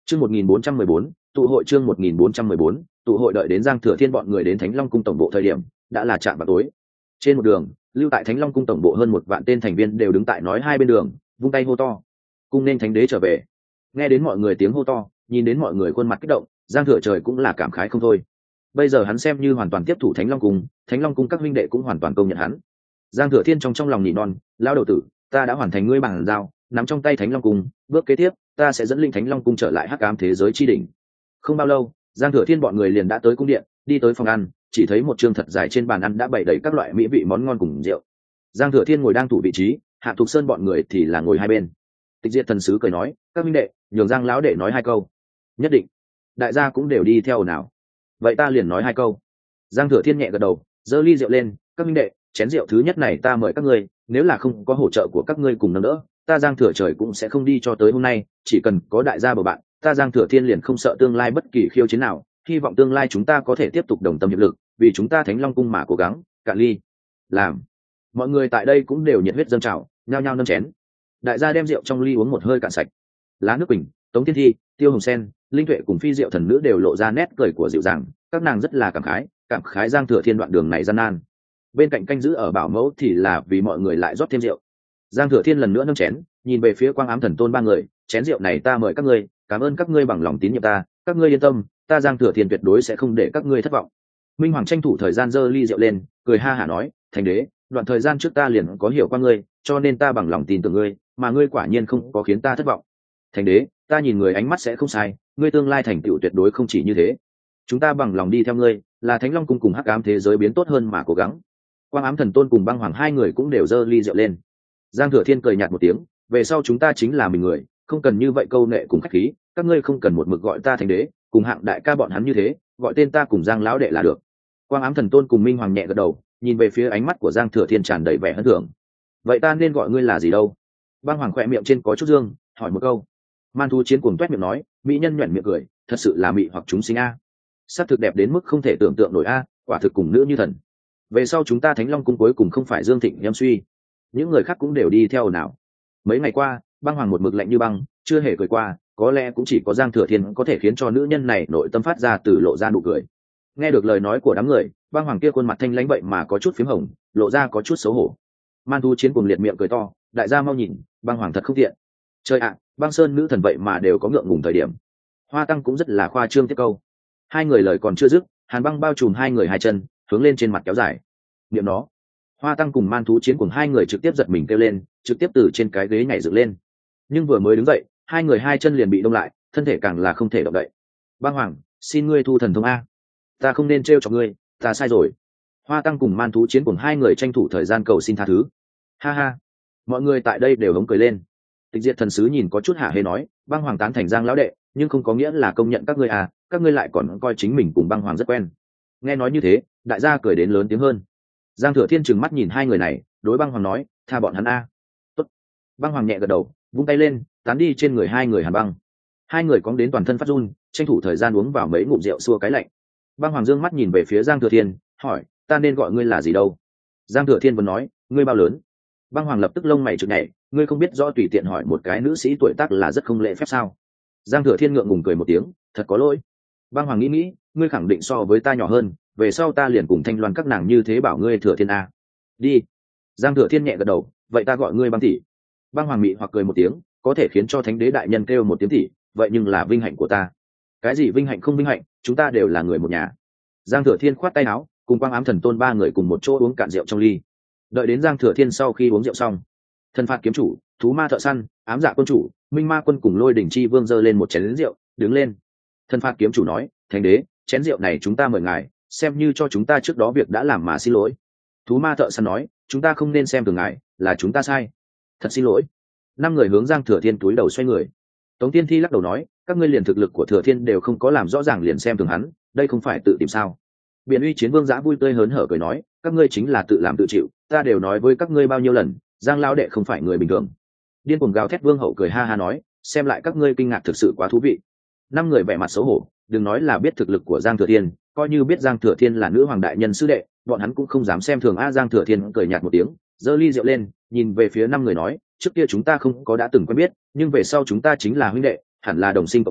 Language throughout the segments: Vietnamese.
Chương 1414, tụ hội chương 1414, tụ hội đợi đến Giang Thừa Thiên bọn người đến Thánh Long cung tổng bộ thời điểm, đã là trạm vào tối. Trên một đường, lưu tại Thánh Long cung tổng bộ hơn 1 vạn tên thành viên đều đứng tại nói hai bên đường, vung tay hô to. Cung nên thánh đế trở về. Nghe đến mọi người tiếng hô to, nhìn đến mọi người khuôn mặt kích động, Giang Thừa Trời cũng là cảm khái không thôi. Bây giờ hắn xem như hoàn toàn tiếp thủ Thánh Long cung các huynh đệ cũng hoàn toàn công nhận hắn. Giang Thừa Thiên trong lòng nhị non, lao đầu tử, ta đã hoàn thành ngươi bằng giao, nắm trong tay Thánh Long cung, bước kế tiếp, ta sẽ dẫn linh Thánh Long cung trở lại hắc ám thế giới chi đỉnh. Không bao lâu, Giang Thừa Thiên bọn người liền đã tới cung điện, đi tới phòng ăn, chỉ thấy một chương thật dài trên bàn ăn đã bày đầy các loại mỹ vị món ngon cùng rượu. Giang Thừa Thiên ngồi đang thủ vị trí, Hạ Thục Sơn bọn người thì là ngồi hai bên. Tịch Diệt thần sứ cười nói, các minh đệ, nhường Giang lão đệ nói hai câu. Nhất định. Đại gia cũng đều đi theo nào. Vậy ta liền nói hai câu. Giang Thừa Thiên nhẹ gật đầu, giơ ly rượu lên, các minh đệ, chén rượu thứ nhất này ta mời các ngươi, nếu là không có hỗ trợ của các ngươi cùng nâng đỡ, ta Giang Thừa Trời cũng sẽ không đi cho tới hôm nay, chỉ cần có đại gia bầu bạn, ta Giang Thừa Thiên liền không sợ tương lai bất kỳ khiêu chiến nào, hy vọng tương lai chúng ta có thể tiếp tục đồng tâm hiệp lực, vì chúng ta Thánh Long cung mà cố gắng. Cạn ly. Làm. Mọi người tại đây cũng đều nhiệt huyết dâng trào, nhao nhao nâng chén. Đại gia đem rượu trong ly uống một hơi cạn sạch. Lá nước Bình, Tống Thiên Thi, Tiêu Hồng Sen, Linh Tuệ cùng Phi Diệu thần nữ đều lộ ra nét cười của dịu dàng, các nàng rất là cảm khái Giang Thừa Thiên đoạn đường này gian nan. Bên cạnh canh giữ ở bảo mẫu thì là vì mọi người lại rót thêm rượu. Giang Thừa Thiên lần nữa nâng chén, nhìn về phía Quang Ám Thần Tôn ba người, chén rượu này ta mời các ngươi, cảm ơn các ngươi bằng lòng tín nhiệm ta, các ngươi yên tâm, ta Giang Thừa Thiên tuyệt đối sẽ không để các ngươi thất vọng. Minh Hoàng tranh thủ thời gian giơ ly rượu lên, cười ha hả nói, thành đế, đoạn thời gian trước ta liền có hiểu qua ngươi, cho nên ta bằng lòng tin tưởng ngươi, mà ngươi quả nhiên không có khiến ta thất vọng. Thành đế, ta nhìn người ánh mắt sẽ không sai, ngươi tương lai thành tựu tuyệt đối không chỉ như thế. Chúng ta bằng lòng đi theo ngươi, là Thánh Long cung cùng hắc ám thế giới biến tốt hơn mà cố gắng. Quang Ám Thần Tôn cùng Băng Hoàng hai người cũng đều giơ ly rượu lên. Giang Thừa Thiên cười nhạt một tiếng, về sau chúng ta chính là mình người, không cần như vậy câu nệ cùng khách khí, các ngươi không cần một mực gọi ta thành đế, cùng hạng đại ca bọn hắn như thế, gọi tên ta cùng Giang lão đệ là được. Quang Ám Thần Tôn cùng Minh Hoàng nhẹ gật đầu, nhìn về phía ánh mắt của Giang Thừa Thiên tràn đầy vẻ hân thưởng. Vậy ta nên gọi ngươi là gì đâu? Băng Hoàng khỏe miệng trên có chút dương, hỏi một câu. Man thú chiến cuồng toét miệng nói, mỹ nhân nhuyễn miệng cười, thật sự là mị hoặc chúng sinh a. Sắc thực đẹp đến mức không thể tưởng tượng nổi a, quả thực cùng nữ như thần. Về sau chúng ta Thánh Long cung cuối cùng không phải Dương Thịnh nhâm suy, những người khác cũng đều đi theo nào. Mấy ngày qua, Băng Hoàng một mực lạnh như băng, chưa hề cười qua, có lẽ cũng chỉ có Giang Thừa Thiên có thể khiến cho nữ nhân này nội tâm phát ra từ lộ ra nụ cười. Nghe được lời nói của đám người, Băng Hoàng kia khuôn mặt thanh lãnh vậy mà có chút phím hồng, lộ ra có chút xấu hổ. Man thú chiến cuồng liệt miệng cười to, đại gia mau nhìn, Băng Hoàng thật không tiện. Trời ạ, Băng Sơn nữ thần vậy mà đều có ngượng ngùng thời điểm. Hoa Tăng cũng rất là khoa trương tiếp câu. Hai người lời còn chưa dứt, hàn băng bao trùm hai người hai chân, hướng lên trên mặt kéo dài. Niệm nó. Hoa Tăng cùng Man thú chiến cùng hai người trực tiếp giật mình kêu lên, trực tiếp từ trên cái ghế nhảy dựng lên. Nhưng vừa mới đứng dậy, hai người hai chân liền bị đông lại, thân thể càng là không thể động đậy. Băng Hoàng, xin ngươi thu thần thông a. Ta không nên trêu chọc ngươi, ta sai rồi. Hoa Tăng cùng Man thú chiến cùng hai người tranh thủ thời gian cầu xin tha thứ. Ha ha. Mọi người tại đây đều hống cười lên. Tịch Diệt thần sứ nhìn có chút hả hê nói, Băng Hoàng tán thành Giang lão đệ, nhưng không có nghĩa là công nhận các ngươi à, các ngươi lại còn coi chính mình cùng Băng Hoàng rất quen. Nghe nói như thế, đại gia cười đến lớn tiếng hơn. Giang Thừa Thiên trừng mắt nhìn hai người này, đối Băng Hoàng nói, tha bọn hắn a. Tốt. Băng Hoàng nhẹ gật đầu, vung tay lên, tán đi trên người hai người hàn băng. Hai người cóng đến toàn thân phát run, tranh thủ thời gian uống vào mấy ngụm rượu xua cái lạnh. Băng Hoàng dương mắt nhìn về phía Giang Thừa Thiên, hỏi, ta nên gọi ngươi là gì đâu? Giang Thừa Thiên vẫn nói, ngươi bao lớn? Băng Hoàng lập tức lông mày chực nhảy, ngươi không biết rõ tùy tiện hỏi một cái nữ sĩ tuổi tác là rất không lễ phép sao? Giang Thừa Thiên ngượng ngùng cười một tiếng, thật có lỗi. Băng Hoàng nghĩ, ngươi khẳng định so với ta nhỏ hơn, về sau ta liền cùng Thanh Loan các nàng như thế bảo ngươi Thừa Thiên a. Đi. Giang Thừa Thiên nhẹ gật đầu, vậy ta gọi ngươi Băng tỷ. Băng Hoàng mị hoặc cười một tiếng, có thể khiến cho Thánh Đế đại nhân kêu một tiếng tỷ, vậy nhưng là vinh hạnh của ta. Cái gì vinh hạnh không vinh hạnh, chúng ta đều là người một nhà. Giang Thừa Thiên khoát tay áo, cùng Quang Ám Thần Tôn ba người cùng một chỗ uống cạn rượu trong ly. Đợi đến Giang Thừa Thiên sau khi uống rượu xong, Thần Phạt kiếm chủ, Thú Ma thợ săn, Ám Dạ quân chủ, Minh Ma quân cùng Lôi Đỉnh chi vương giơ lên một chén rượu, đứng lên. Thần Phạt kiếm chủ nói, Thánh Đế, chén rượu này chúng ta mời ngài, xem như cho chúng ta trước đó việc đã làm mà xin lỗi. Thú Ma thợ săn nói, chúng ta không nên xem thường ngài, là chúng ta sai, thật xin lỗi. Năm người hướng Giang Thừa Thiên túi đầu xoay người. Tống Tiên Thi lắc đầu nói, các ngươi liền thực lực của Thừa Thiên đều không có làm rõ ràng liền xem thường hắn, đây không phải tự tìm sao? Biện Uy Chiến Vương Giã vui tươi hớn hở cười nói, các ngươi chính là tự làm tự chịu, ta đều nói với các ngươi bao nhiêu lần, Giang lão đệ không phải người bình thường. Điên cuồng gào thét Vương Hậu cười ha ha nói, xem lại các ngươi kinh ngạc thực sự quá thú vị. Năm người vẻ mặt xấu hổ, đừng nói là biết thực lực của Giang Thừa Thiên, coi như biết Giang Thừa Thiên là nữ hoàng đại nhân sư đệ, bọn hắn cũng không dám xem thường a. Giang Thừa Thiên cười nhạt một tiếng, giơ ly rượu lên, nhìn về phía năm người nói, trước kia chúng ta không có đã từng quen biết, nhưng về sau chúng ta chính là huynh đệ, hẳn là đồng sinh cộng tử,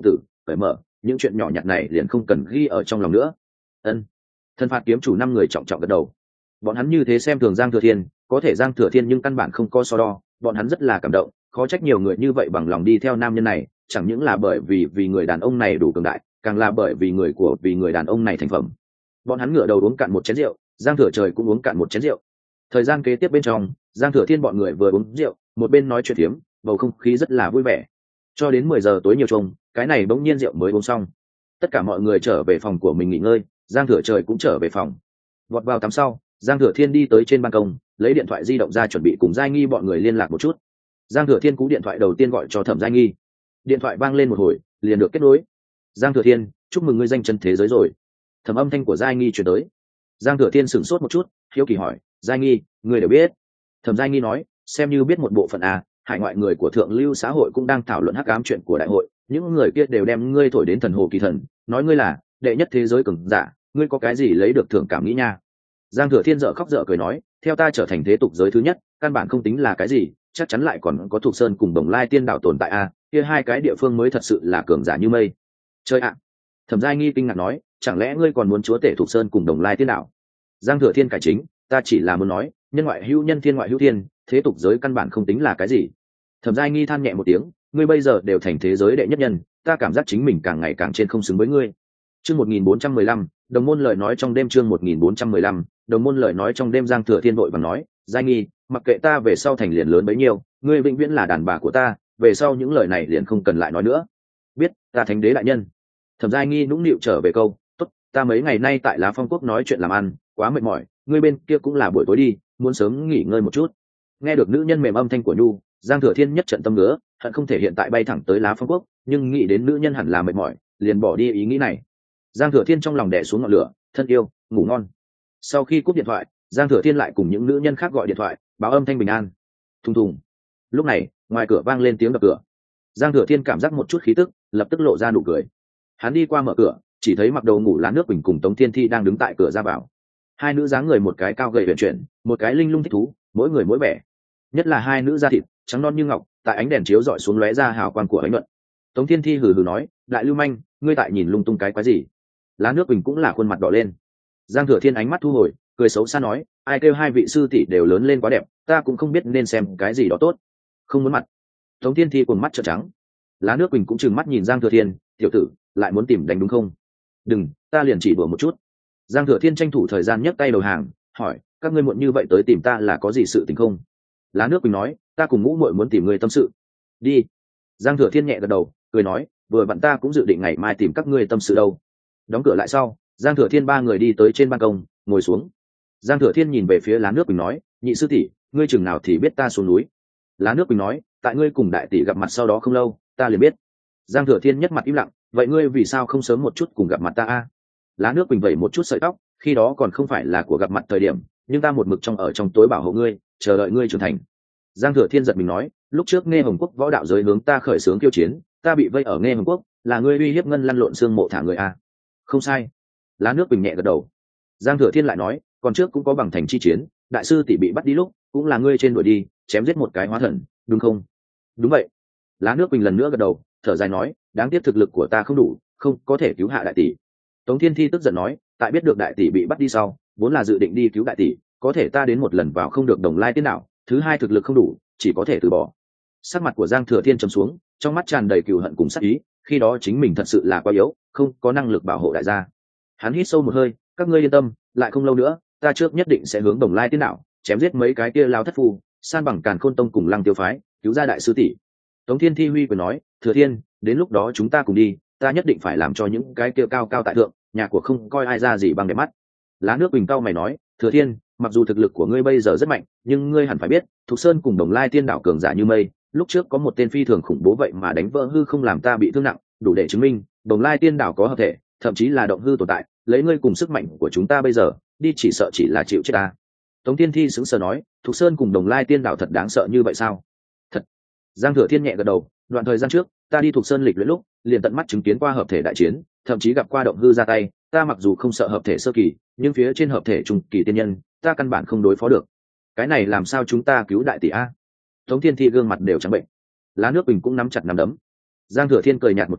cởi mở, những chuyện nhỏ nhặt này liền không cần ghi ở trong lòng nữa. Ân. Thần phạt kiếm chủ 5 người trọng trọng gật đầu. Bọn hắn như thế xem thường Giang Thừa Thiên, có thể Giang Thừa Thiên nhưng căn bản không có so đo, bọn hắn rất là cảm động, khó trách nhiều người như vậy bằng lòng đi theo nam nhân này, chẳng những là bởi vì người đàn ông này đủ cường đại, càng là bởi vì người đàn ông này thành phẩm. Bọn hắn ngửa đầu uống cạn một chén rượu, Giang Thừa Trời cũng uống cạn một chén rượu. Thời gian kế tiếp bên trong, Giang Thừa Thiên bọn người vừa uống rượu, một bên nói chuyện phiếm, bầu không khí rất là vui vẻ. Cho đến 10 giờ tối nhiều trông, cái này bỗng nhiên rượu mới uống xong. Tất cả mọi người trở về phòng của mình nghỉ ngơi, Giang Thừa Trời cũng trở về phòng. Vọt vào tắm sau, Giang Thừa Thiên đi tới trên ban công, lấy điện thoại di động ra chuẩn bị cùng Giai Nghi bọn người liên lạc một chút. Giang Thừa Thiên cú điện thoại đầu tiên gọi cho Thẩm Giai Nghi. Điện thoại vang lên một hồi, liền được kết nối. Giang Thừa Thiên, chúc mừng ngươi danh chân thế giới rồi. Thẩm âm thanh của Giai Nghi truyền tới. Giang Thừa Thiên sửng sốt một chút, hiếu kỳ hỏi, Giai Nghi, ngươi đều biết? Thẩm Giai Nghi nói, xem như biết một bộ phận à, hải ngoại người của thượng lưu xã hội cũng đang thảo luận hắc ám chuyện của đại hội, những người kia đều đem ngươi thổi đến thần hồ kỳ thần, nói ngươi là đệ nhất thế giới cường giả, ngươi có cái gì lấy được thưởng cảm nghĩ nha. Giang Thừa Thiên dở khóc dở cười nói, theo ta trở thành thế tục giới thứ nhất, căn bản không tính là cái gì, chắc chắn lại còn có Thục Sơn cùng Đồng Lai Tiên Đảo tồn tại à, kia hai cái địa phương mới thật sự là cường giả như mây. Chơi ạ. Thẩm Giai Nghi kinh ngạc nói, chẳng lẽ ngươi còn muốn chúa tể Thục Sơn cùng Đồng Lai Tiên Đảo? Giang Thừa Thiên cải chính, ta chỉ là muốn nói, nhân ngoại hữu nhân, thiên ngoại hữu thiên, thế tục giới căn bản không tính là cái gì. Thẩm Giai Nghi than nhẹ một tiếng, ngươi bây giờ đều thành thế giới đệ nhất nhân, ta cảm giác chính mình càng ngày càng trên không xứng với ngươi. Chương 1415, đồng môn lời nói trong đêm. Chương 1415, đồng môn lời nói trong đêm. Giang Thừa Thiên vội vàng nói, Giai Nghi, mặc kệ ta về sau thành liền lớn bấy nhiêu, ngươi vĩnh viễn là đàn bà của ta, về sau những lời này liền không cần lại nói nữa. Biết, ta thánh đế đại nhân. Thẩm Giai Nghi nũng nịu trở về câu, tốt, ta mấy ngày nay tại Lá Phong Quốc nói chuyện làm ăn, quá mệt mỏi, ngươi bên kia cũng là buổi tối đi, muốn sớm nghỉ ngơi một chút. Nghe được nữ nhân mềm âm thanh của Nhu, Giang Thừa Thiên nhất trận tâm ngứa, hận không thể hiện tại bay thẳng tới Lá Phong Quốc, nhưng nghĩ đến nữ nhân hẳn là mệt mỏi, liền bỏ đi ý nghĩ này. Giang Thừa Thiên trong lòng đè xuống ngọn lửa, thân yêu, ngủ ngon. Sau khi cúp điện thoại, Giang Thừa Thiên lại cùng những nữ nhân khác gọi điện thoại, báo âm thanh bình an. Thùng thùng. Lúc này, ngoài cửa vang lên tiếng đập cửa. Giang Thừa Thiên cảm giác một chút khí tức, lập tức lộ ra nụ cười. Hắn đi qua mở cửa, chỉ thấy mặc đầu ngủ lá nước bình cùng Tống Thiên Thi đang đứng tại cửa ra vào. Hai nữ dáng người một cái cao gầy uyển chuyển, một cái linh lung thích thú, mỗi người mỗi vẻ. Nhất là hai nữ da thịt trắng non như ngọc, tại ánh đèn chiếu rọi xuống lóe ra hào quang của ánh luận. Tống Thiên Thi hừ hừ nói, đại lưu manh, ngươi tại nhìn lung tung cái quái gì? Lá nước bình cũng là khuôn mặt đỏ lên. Giang Thừa Thiên ánh mắt thu hồi, cười xấu xa nói, ai kêu hai vị sư tỷ đều lớn lên quá đẹp, ta cũng không biết nên xem cái gì đó tốt. Không muốn mặt. Tống Thiên Thi cuồng mắt trợn trắng. Lá nước bình cũng trừng mắt nhìn Giang Thừa Thiên, tiểu tử, lại muốn tìm đánh đúng không? Đừng, ta liền chỉ đùa một chút. Giang Thừa Thiên tranh thủ thời gian nhấc tay đầu hàng, hỏi, các ngươi muộn như vậy tới tìm ta là có gì sự tình không? Lá nước bình nói, ta cùng ngũ muội muốn tìm ngươi tâm sự. Đi. Giang Thừa Thiên nhẹ gật đầu, cười nói, vừa vặn ta cũng dự định ngày mai tìm các ngươi tâm sự đâu. Đóng cửa lại sau, Giang Thừa Thiên ba người đi tới trên ban công, ngồi xuống. Giang Thừa Thiên nhìn về phía Lá nước bình nói, nhị sư tỷ, ngươi chừng nào thì biết ta xuống núi? Lá nước bình nói, tại ngươi cùng đại tỷ gặp mặt sau đó không lâu, ta liền biết. Giang Thừa Thiên nhất mặt im lặng, vậy ngươi vì sao không sớm một chút cùng gặp mặt ta a? Lá nước bình vẩy một chút sợi tóc, khi đó còn không phải là của gặp mặt thời điểm, nhưng ta một mực trong tối bảo hộ ngươi, chờ đợi ngươi trưởng thành. Giang Thừa Thiên giật mình nói, lúc trước Nghe Hồng Quốc võ đạo giới hướng ta khởi xướng kiêu chiến, ta bị vây ở Nghe Hồng Quốc, là ngươi uy hiếp ngân lăn lộn xương mộ thả người a? Không sai. Lá nước bình nhẹ gật đầu. Giang Thừa Thiên lại nói, còn trước cũng có bằng thành chi chiến, đại sư tỷ bị bắt đi lúc, cũng là ngươi trên đuổi đi, chém giết một cái hóa thần, đúng không? Đúng vậy. Lá nước bình lần nữa gật đầu, thở dài nói, đáng tiếc thực lực của ta không đủ, không có thể cứu hạ đại tỷ. Tống Thiên Thi tức giận nói, tại biết được đại tỷ bị bắt đi sau, vốn là dự định đi cứu đại tỷ, có thể ta đến một lần vào không được Đồng Lai Tiên Đảo, thứ hai thực lực không đủ, chỉ có thể từ bỏ. Sắc mặt của Giang Thừa Thiên trầm xuống, trong mắt tràn đầy cừu hận cùng sát ý, khi đó chính mình thật sự là quá yếu, không có năng lực bảo hộ đại gia. Hắn hít sâu một hơi, các ngươi yên tâm, lại không lâu nữa, ta trước nhất định sẽ hướng Đồng Lai Tiên Đảo, chém giết mấy cái kia lao thất phu, san bằng Càn Khôn Tông cùng Lăng Tiêu phái, cứu ra đại sư tỷ. Tống Thiên Thi huy cười nói, Thừa Thiên, đến lúc đó chúng ta cùng đi, ta nhất định phải làm cho những cái kia cao cao tại thượng, nhà của không coi ai ra gì bằng đẹp mắt. Lá nước bình cao mày nói, Thừa Thiên, mặc dù thực lực của ngươi bây giờ rất mạnh, nhưng ngươi hẳn phải biết, Thục Sơn cùng Đồng Lai Tiên Đảo cường giả như mây, lúc trước có một tên phi thường khủng bố vậy mà đánh vỡ hư không làm ta bị thương nặng, đủ để chứng minh Đồng Lai Tiên Đảo có hợp thể, thậm chí là động hư tồn tại, lấy ngươi cùng sức mạnh của chúng ta bây giờ, đi chỉ sợ chỉ là chịu chết ta. Tống Thiên Thi sững sờ nói, Thục Sơn cùng Đồng Lai Tiên Đảo thật đáng sợ như vậy sao? Thật. Giang Thừa Thiên nhẹ gật đầu, đoạn thời gian trước, ta đi Thục Sơn lịch luyện lúc, liền tận mắt chứng kiến qua hợp thể đại chiến, thậm chí gặp qua động hư ra tay, ta mặc dù không sợ hợp thể sơ kỳ, nhưng phía trên hợp thể trung kỳ tiên nhân, ta căn bản không đối phó được. Cái này làm sao chúng ta cứu đại tỷ a? Tống Thiên Thi gương mặt đều trắng bệnh. Lá nước bình cũng nắm chặt nắm đấm. Giang Thừa Thiên cười nhạt một tiếng,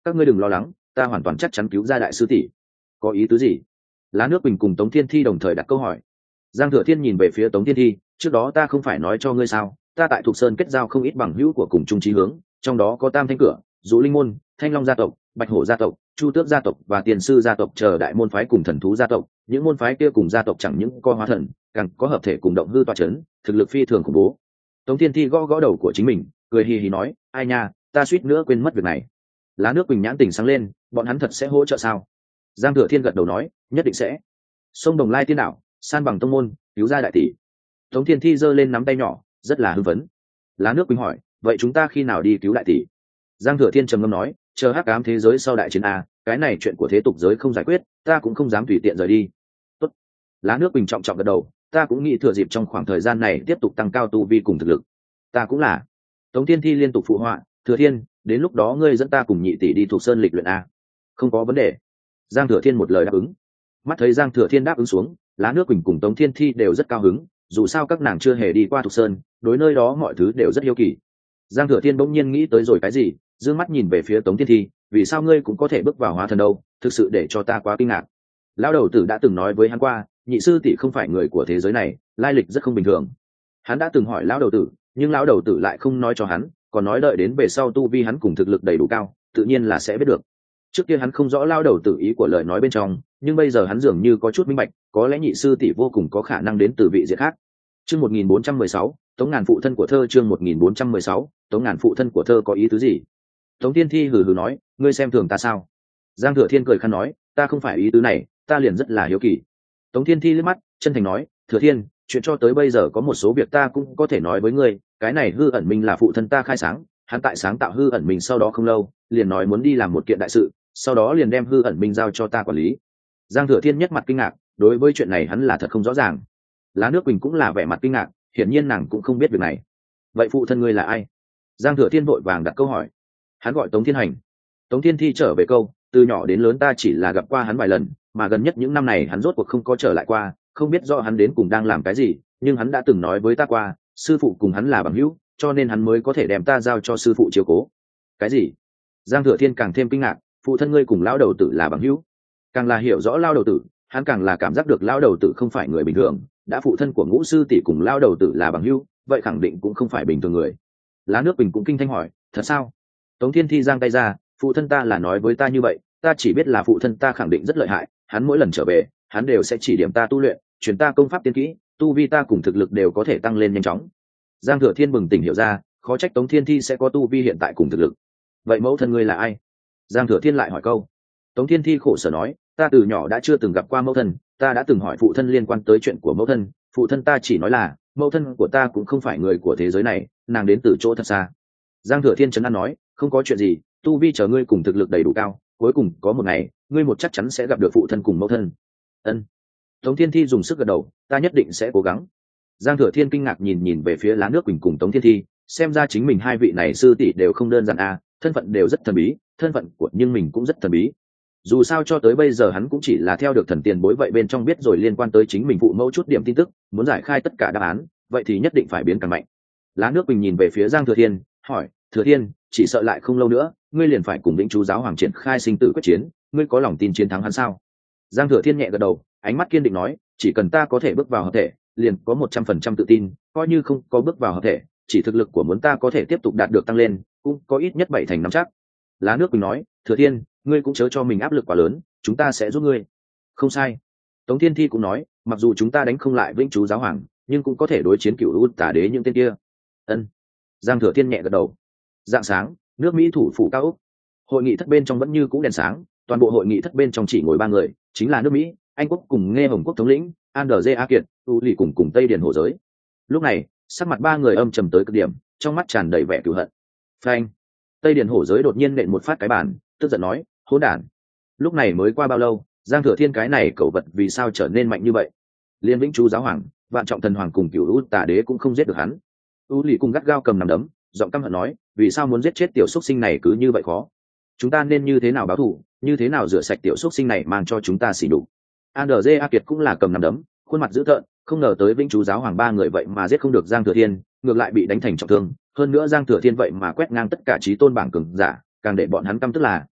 các ngươi đừng lo lắng, ta hoàn toàn chắc chắn cứu ra đại sư tỷ. Có ý tứ gì? Lá Nước Bình cùng Tống Thiên Thi đồng thời đặt câu hỏi. Giang Thừa Thiên nhìn về phía Tống Thiên Thi, trước đó ta không phải nói cho ngươi sao, ta tại Thục Sơn kết giao không ít bằng hữu của cùng chung chí hướng, trong đó có Tam Thanh Cửa, Dụ Linh môn, Thanh Long gia tộc, Bạch Hổ gia tộc, Chu Tước gia tộc và Tiền Sư gia tộc chờ đại môn phái cùng thần thú gia tộc. Những môn phái kia cùng gia tộc chẳng những có hóa thần, càng có hợp thể cùng động hư tọa chấn, thực lực phi thường khủng bố. Tống Thiên Thi gõ gõ đầu của chính mình, cười hì hì nói, ai nha, ta suýt nữa quên mất việc này. Lá Nước Bình nhãn tỉnh sáng lên, bọn hắn thật sẽ hỗ trợ sao? Giang Thừa Thiên gật đầu nói, nhất định sẽ. Sông Đồng Lai tiên đảo, san bằng tông môn, cứu ra đại tỷ. Tống Thiên Thi giơ lên nắm tay nhỏ, rất là hưng phấn. Lá Nước Bình hỏi, vậy chúng ta khi nào đi cứu đại tỷ? Giang Thừa Thiên trầm ngâm nói, chờ hắc ám thế giới sau đại chiến a, cái này chuyện của thế tục giới không giải quyết, ta cũng không dám tùy tiện rời đi. Tốt. Lá Nước Bình trọng trọng gật đầu, ta cũng nghĩ thừa dịp trong khoảng thời gian này tiếp tục tăng cao tu vi cùng thực lực. Ta cũng là. Tống Thiên Thi liên tục phụ họa, Thừa Thiên, đến lúc đó ngươi dẫn ta cùng nhị tỷ đi thuộc sơn lịch luyện a. Không có vấn đề. Giang Thừa Thiên một lời đáp ứng. Mắt thấy Giang Thừa Thiên đáp ứng xuống, Lá Nước Bình cùng Tống Thiên Thi đều rất cao hứng, dù sao các nàng chưa hề đi qua Thục Sơn, đối nơi đó mọi thứ đều rất hiếu kỳ. Giang Thừa Thiên bỗng nhiên nghĩ tới rồi cái gì, dương mắt nhìn về phía Tống Thiên Thi, vì sao ngươi cũng có thể bước vào hóa thần đâu, thực sự để cho ta quá kinh ngạc. Lão đầu tử đã từng nói với hắn qua, nhị sư tỷ không phải người của thế giới này, lai lịch rất không bình thường. Hắn đã từng hỏi lão đầu tử, nhưng lão đầu tử lại không nói cho hắn, còn nói đợi đến về sau tu vi hắn cùng thực lực đầy đủ cao, tự nhiên là sẽ biết được. Trước kia hắn không rõ lão đầu tử ý của lời nói bên trong, nhưng bây giờ hắn dường như có chút minh bạch, có lẽ nhị sư tỷ vô cùng có khả năng đến từ vị diện khác. Chương 1416, Tống Ngàn phụ thân của thơ. Chương 1416, Tống Ngàn phụ thân của thơ có ý tứ gì? Tống Thiên Thi hừ hừ nói, ngươi xem thường ta sao? Giang Thừa Thiên cười khăn nói, ta không phải ý tứ này, ta liền rất là hiếu kỳ. Tống Thiên Thi liếc mắt, chân thành nói, Thừa Thiên, chuyện cho tới bây giờ có một số việc ta cũng có thể nói với ngươi, cái này hư ẩn minh là phụ thân ta khai sáng, hắn tại sáng tạo hư ẩn minh sau đó không lâu, liền nói muốn đi làm một kiện đại sự, sau đó liền đem hư ẩn minh giao cho ta quản lý. Giang Thừa Thiên nhất mặt kinh ngạc, đối với chuyện này hắn là thật không rõ ràng. Lá Nước Bình cũng là vẻ mặt kinh ngạc, hiển nhiên nàng cũng không biết việc này. Vậy phụ thân ngươi là ai? Giang Thừa Thiên vội vàng đặt câu hỏi. Hắn gọi Tống Thiên Hành. Tống Thiên Thi trở về câu, từ nhỏ đến lớn ta chỉ là gặp qua hắn vài lần, mà gần nhất những năm này hắn rốt cuộc không có trở lại qua, không biết rõ hắn đến cùng đang làm cái gì, nhưng hắn đã từng nói với ta qua, sư phụ cùng hắn là bằng hữu, cho nên hắn mới có thể đem ta giao cho sư phụ chiếu cố. Cái gì? Giang Thừa Thiên càng thêm kinh ngạc, phụ thân ngươi cùng lão đầu tử là bằng hữu? Càng là hiểu rõ lão đầu tử, hắn càng là cảm giác được lão đầu tử không phải người bình thường, đã phụ thân của Ngũ sư tỷ cùng lão đầu tử là bằng hữu, vậy khẳng định cũng không phải bình thường người. Lá Nước Bình cũng kinh thanh hỏi, thật sao? Tống Thiên Thi giang tay ra, phụ thân ta là nói với ta như vậy, ta chỉ biết là phụ thân ta khẳng định rất lợi hại, hắn mỗi lần trở về, hắn đều sẽ chỉ điểm ta tu luyện, truyền ta công pháp tiên kỹ, tu vi ta cùng thực lực đều có thể tăng lên nhanh chóng. Giang Thừa Thiên bừng tỉnh hiểu ra, khó trách Tống Thiên Thi sẽ có tu vi hiện tại cùng thực lực. Vậy mẫu thân ngươi là ai? Giang Thừa Thiên lại hỏi câu. Tống Thiên Thi khổ sở nói, ta từ nhỏ đã chưa từng gặp qua mẫu thân, ta đã từng hỏi phụ thân liên quan tới chuyện của mẫu thân, phụ thân ta chỉ nói là mẫu thân của ta cũng không phải người của thế giới này, nàng đến từ chỗ thật xa. Giang Thừa Thiên trấn an nói, không có chuyện gì, tu vi chờ ngươi cùng thực lực đầy đủ cao, cuối cùng có một ngày ngươi một chắc chắn sẽ gặp được phụ thân cùng mẫu thân. Ân. Tống Thiên Thi dùng sức gật đầu, ta nhất định sẽ cố gắng. Giang Thừa Thiên kinh ngạc nhìn nhìn về phía Lá Nước Bình cùng Tống Thiên Thi, xem ra chính mình hai vị này sư tỷ đều không đơn giản a, thân phận đều rất thần bí, thân phận của nhưng mình cũng rất thần bí. Dù sao cho tới bây giờ hắn cũng chỉ là theo được thần tiền bối vậy bên trong biết rồi liên quan tới chính mình phụ mẫu chút điểm tin tức, muốn giải khai tất cả đáp án, vậy thì nhất định phải biến càng mạnh. Lá Nước Bình nhìn về phía Giang Thừa Thiên, hỏi, Thừa Thiên, chỉ sợ lại không lâu nữa, ngươi liền phải cùng Vĩnh Chú giáo hoàng triển khai sinh tử quyết chiến, ngươi có lòng tin chiến thắng hắn sao? Giang Thừa Thiên nhẹ gật đầu, ánh mắt kiên định nói, chỉ cần ta có thể bước vào hợp thể, liền có 100% tự tin, coi như không có bước vào hợp thể, chỉ thực lực của muốn ta có thể tiếp tục đạt được tăng lên, cũng có ít nhất 7 thành 5 chắc. Lá Nước Bình nói, Thừa Thiên, ngươi cũng chớ cho mình áp lực quá lớn, chúng ta sẽ giúp ngươi. Không sai. Tống Thiên Thi cũng nói, mặc dù chúng ta đánh không lại Vĩnh Chú giáo hoàng, nhưng cũng có thể đối chiến Cửu U Tà Đế những tên kia. Ân. Giang Thừa Thiên nhẹ gật đầu. Dạng sáng, nước Mỹ thủ phủ cao ốc. Hội nghị thất bên trong vẫn như cũ đèn sáng, toàn bộ hội nghị thất bên trong chỉ ngồi 3 người, chính là nước Mỹ, Anh quốc cùng Nghe Hồng quốc thống lĩnh, Andrze A Kiệt, U Lì cùng Tây Điền Hổ Giới. Lúc này, sắc mặt 3 người âm trầm tới cực điểm, trong mắt tràn đầy vẻ cừu hận. Phanh! Tây Điền Hổ Giới đột nhiên nện một phát cái bàn, tức giận nói, hỗn đản. Lúc này mới qua bao lâu, Giang Thừa Thiên cái này cẩu vật vì sao trở nên mạnh như vậy? Liên Vĩnh Chú giáo hoàng, Vạn Trọng Thần hoàng cùng Cửu U Tà Đế cũng không giết được hắn. U Lì cùng gắt gao cầm nắm đấm, giọng căm hận nói, vì sao muốn giết chết tiểu xuất sinh này cứ như vậy khó? Chúng ta nên như thế nào báo thù, như thế nào rửa sạch tiểu xuất sinh này mang cho chúng ta xỉ đục? Andrze A Kiệt cũng là cầm nắm đấm, khuôn mặt dữ tợn, không ngờ tới Vĩnh Chú giáo hoàng 3 người vậy mà giết không được Giang Thừa Thiên, ngược lại bị đánh thành trọng thương, hơn nữa Giang Thừa Thiên vậy mà quét ngang tất cả chí tôn bảng cường giả, càng để bọn hắn căm tức là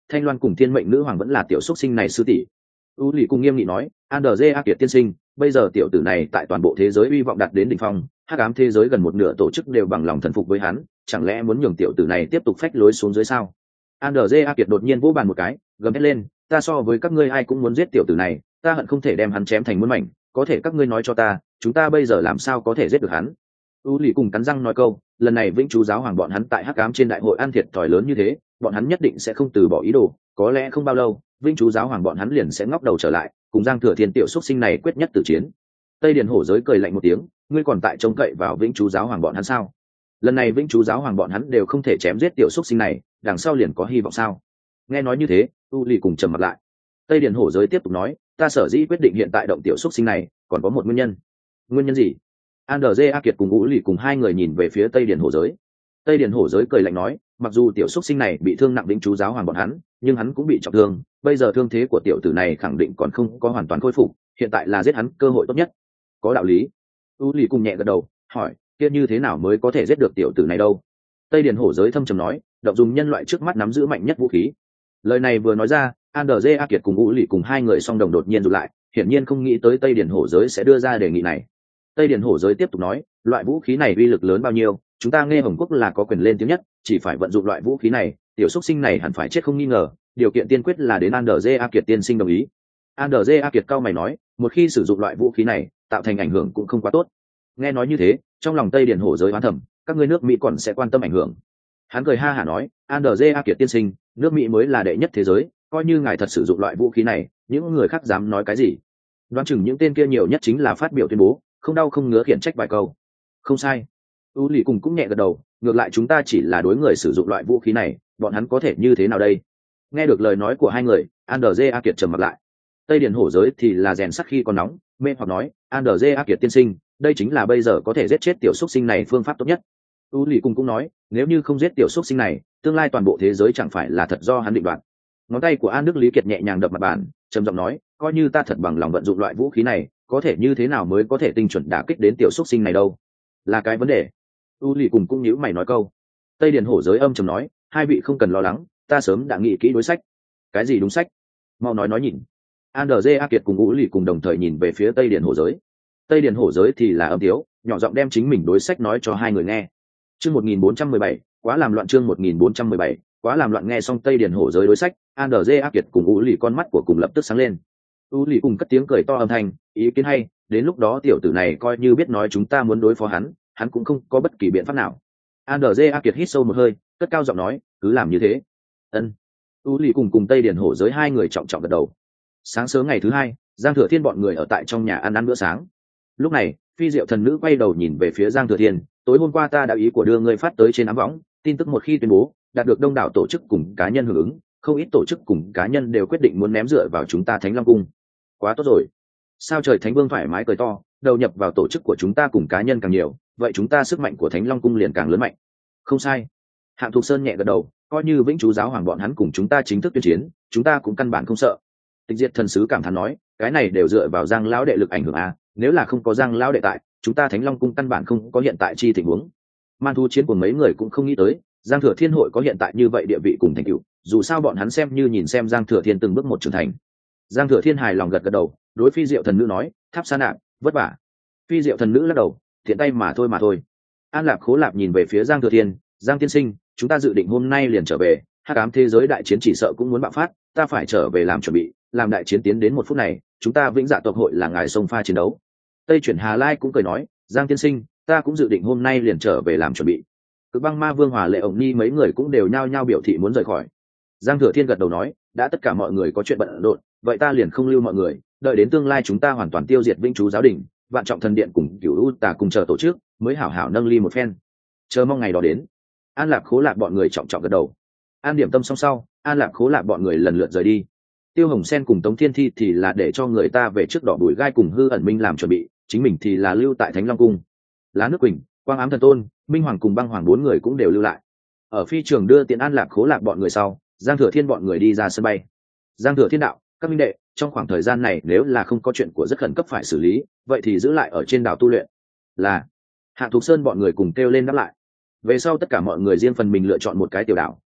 Thanh Loan cùng Thiên Mệnh Nữ Hoàng vẫn là tiểu xuất sinh này sư tỷ. U lì cùng nghiêm nghị nói, Andrze Kiệt tiên sinh, bây giờ tiểu tử này tại toàn bộ thế giới uy vọng đạt đến đỉnh phong, hắc ám thế giới gần một nửa tổ chức đều bằng lòng thần phục với hắn, chẳng lẽ muốn nhường tiểu tử này tiếp tục phách lối xuống dưới sao? Andrze Kiệt đột nhiên vỗ bàn một cái, gầm hét lên, ta so với các ngươi ai cũng muốn giết tiểu tử này, ta hận không thể đem hắn chém thành muôn mảnh, có thể các ngươi nói cho ta, chúng ta bây giờ làm sao có thể giết được hắn? U lì cùng cắn răng nói câu, lần này Vĩnh Chú giáo hoàng bọn hắn tại hắc ám trên đại hội ăn thiệt thòi lớn như thế, bọn hắn nhất định sẽ không từ bỏ ý đồ, có lẽ không bao lâu Vĩnh Chú giáo hoàng bọn hắn liền sẽ ngóc đầu trở lại, cùng Giang Thừa Thiên tiểu xuất sinh này quyết nhất tử chiến. Tây Điền Hổ giới cười lạnh một tiếng, ngươi còn tại trông cậy vào Vĩnh Chú giáo hoàng bọn hắn sao? Lần này Vĩnh Chú giáo hoàng bọn hắn đều không thể chém giết tiểu xuất sinh này, đằng sau liền có hy vọng sao? Nghe nói như thế, U lì cùng trầm mặt lại. Tây Điền Hổ giới tiếp tục nói, ta sở dĩ quyết định hiện tại động tiểu xuất sinh này, còn có một nguyên nhân. Nguyên nhân gì? Andrze Kiệt cùng U lì cùng hai người nhìn về phía Tây Điền Hổ giới. Tây Điền Hổ giới cười lạnh nói, mặc dù tiểu xuất sinh này bị thương nặng Vĩnh Chú giáo hoàng bọn hắn, nhưng hắn cũng bị trọng thương, bây giờ thương thế của tiểu tử này khẳng định còn không có hoàn toàn khôi phục, hiện tại là giết hắn cơ hội tốt nhất. Có đạo lý. U lì cùng nhẹ gật đầu, hỏi, kia như thế nào mới có thể giết được tiểu tử này đâu? Tây Điền Hổ giới thâm trầm nói, động dùng nhân loại trước mắt nắm giữ mạnh nhất vũ khí. Lời này vừa nói ra, Andrze Kiệt cùng U lì cùng hai người song đồng đột nhiên rụt lại, hiển nhiên không nghĩ tới Tây Điền Hổ giới sẽ đưa ra đề nghị này. Tây Điền Hổ giới tiếp tục nói, loại vũ khí này uy lực lớn bao nhiêu, chúng ta nghe Hồng Quốc là có quyền lên tiếng nhất, chỉ phải vận dụng loại vũ khí này, tiểu xuất sinh này hẳn phải chết không nghi ngờ, điều kiện tiên quyết là đến Andrze Kiệt tiên sinh đồng ý. Andrze Kiệt cao mày nói, một khi sử dụng loại vũ khí này, tạo thành ảnh hưởng cũng không quá tốt. Nghe nói như thế, trong lòng Tây Điền Hổ giới oán thầm, các ngươi nước Mỹ còn sẽ quan tâm ảnh hưởng? Hắn cười ha hả nói, Andrze Kiệt tiên sinh, nước Mỹ mới là đệ nhất thế giới, coi như ngài thật sử dụng loại vũ khí này, những người khác dám nói cái gì? Đoán chừng những tên kia nhiều nhất chính là phát biểu tuyên bố, không đau không ngứa khiển trách vài câu. Không sai. U lì cùng cũng nhẹ gật đầu, ngược lại chúng ta chỉ là đối người sử dụng loại vũ khí này, bọn hắn có thể như thế nào đây? Nghe được lời nói của hai người, Andrze Kiệt trầm mặt lại. Tây Điền Hổ giới thì là rèn sắt khi còn nóng, mê hoặc nói, Andrze Kiệt tiên sinh, đây chính là bây giờ có thể giết chết tiểu xuất sinh này phương pháp tốt nhất. U lì cùng cũng nói, nếu như không giết tiểu xuất sinh này, tương lai toàn bộ thế giới chẳng phải là thật do hắn định đoạt. Ngón tay của An Đức Lý Kiệt nhẹ nhàng đập mặt bàn, trầm giọng nói, coi như ta thật bằng lòng vận dụng loại vũ khí này, có thể như thế nào mới có thể tinh chuẩn đả kích đến tiểu xuất sinh này đâu? Là cái vấn đề. U lì cùng cũng nhíu mày nói câu. Tây Điền Hổ giới âm trầm nói, hai vị không cần lo lắng, ta sớm đã nghĩ kỹ đối sách. Cái gì đúng sách? Mau nói nhìn. Andrze Kiệt cùng U lì cùng đồng thời nhìn về phía Tây Điền Hổ giới. Tây Điền Hổ giới thì là âm tiếu, nhỏ giọng đem chính mình đối sách nói cho hai người nghe. Chương 1417, quá làm loạn. Chương 1417, quá làm loạn. Nghe xong Tây Điền Hổ giới đối sách, Andrze Kiệt cùng U lì con mắt của cùng lập tức sáng lên. U lì cùng cất tiếng cười to âm thanh, ý kiến hay, đến lúc đó tiểu tử này coi như biết nói chúng ta muốn đối phó hắn, hắn cũng không có bất kỳ biện pháp nào. Andrze Kiệt hít sâu một hơi, cất cao giọng nói, cứ làm như thế. Ân. U lì cùng Tây Điền Hổ giới hai người trọng trọng gật đầu. Sáng sớm ngày thứ hai, Giang Thừa Thiên bọn người ở tại trong nhà ăn bữa sáng. Lúc này, Phi Diệu thần nữ quay đầu nhìn về phía Giang Thừa Thiên, tối hôm qua ta đã ý của đưa ngươi phát tới trên ám võng, tin tức một khi tuyên bố, đạt được đông đảo tổ chức cùng cá nhân hưởng ứng, không ít tổ chức cùng cá nhân đều quyết định muốn ném dựa vào chúng ta Thánh Long cung. Quá tốt rồi. Sao trời Thánh Vương thoải mái cười to, đầu nhập vào tổ chức của chúng ta cùng cá nhân càng nhiều, vậy chúng ta sức mạnh của Thánh Long cung liền càng lớn mạnh. Không sai. Hạng Thục Sơn nhẹ gật đầu, coi như Vĩnh Chú giáo hoàng bọn hắn cùng chúng ta chính thức tuyên chiến, chúng ta cũng căn bản không sợ. Tịch Diệt thần sứ cảm thán nói, cái này đều dựa vào Giang lão đệ lực ảnh hưởng à, nếu là không có Giang lão đệ tại, chúng ta Thánh Long cung căn bản không có hiện tại chi tình huống. Man thú chiến của mấy người cũng không nghĩ tới, Giang Thừa Thiên hội có hiện tại như vậy địa vị cùng thành tựu, dù sao bọn hắn xem như nhìn xem Giang Thừa Thiên từng bước một trưởng thành. Giang Thừa Thiên hài lòng gật đầu, đối Phi Diệu thần nữ nói, Tháp Sa Nạp, vất vả. Phi Diệu thần nữ lắc đầu, thiện tay mà thôi. An Lạp Khố Lạp nhìn về phía Giang Thừa Thiên, Giang tiên sinh, chúng ta dự định hôm nay liền trở về, hắc ám thế giới đại chiến chỉ sợ cũng muốn bạo phát, ta phải trở về làm chuẩn bị, làm đại chiến tiến đến một phút này, chúng ta Vĩnh Dạ tộc hội là ngài sông pha chiến đấu. Tây Chuyển Hà Lai cũng cười nói, Giang tiên sinh, ta cũng dự định hôm nay liền trở về làm chuẩn bị. Cực Băng Ma Vương Hòa Lệ ổng Ni mấy người cũng đều nhao nhao biểu thị muốn rời khỏi. Giang Thừa Thiên gật đầu nói, đã tất cả mọi người có chuyện bận rộn, vậy ta liền không lưu mọi người, đợi đến tương lai chúng ta hoàn toàn tiêu diệt Vĩnh Chú giáo đình, Vạn Trọng thần điện cùng Cửu U Tà cùng chờ tổ chức, mới hảo hảo nâng ly một phen. Chờ mong ngày đó đến. An Lạp Khố Lạp bọn người trọng trọng gật đầu. An điểm tâm xong sau, An Lạp Khố Lạp bọn người lần lượt rời đi. Tiêu Hồng Sen cùng Tống Thiên Thi thì là để cho người ta về trước Đỏ Bùi Gai cùng Hư Ẩn Minh làm chuẩn bị, chính mình thì là lưu tại Thánh Long cung. Lá Nước Quỳnh, Quang Ám Thần Tôn, Minh Hoàng cùng Băng Hoàng bốn người cũng đều lưu lại. Ở phi trường đưa tiện An Lạp Khố Lạp bọn người sau, Giang Thừa Thiên bọn người đi ra sân bay. Giang Thừa Thiên đạo, các minh đệ, trong khoảng thời gian này nếu là không có chuyện của rất khẩn cấp phải xử lý, vậy thì giữ lại ở trên đảo tu luyện. Là. Hạ Thục Sơn bọn người cùng kêu lên đáp lại. Về sau tất cả mọi người riêng phần mình lựa chọn một cái tiểu đảo,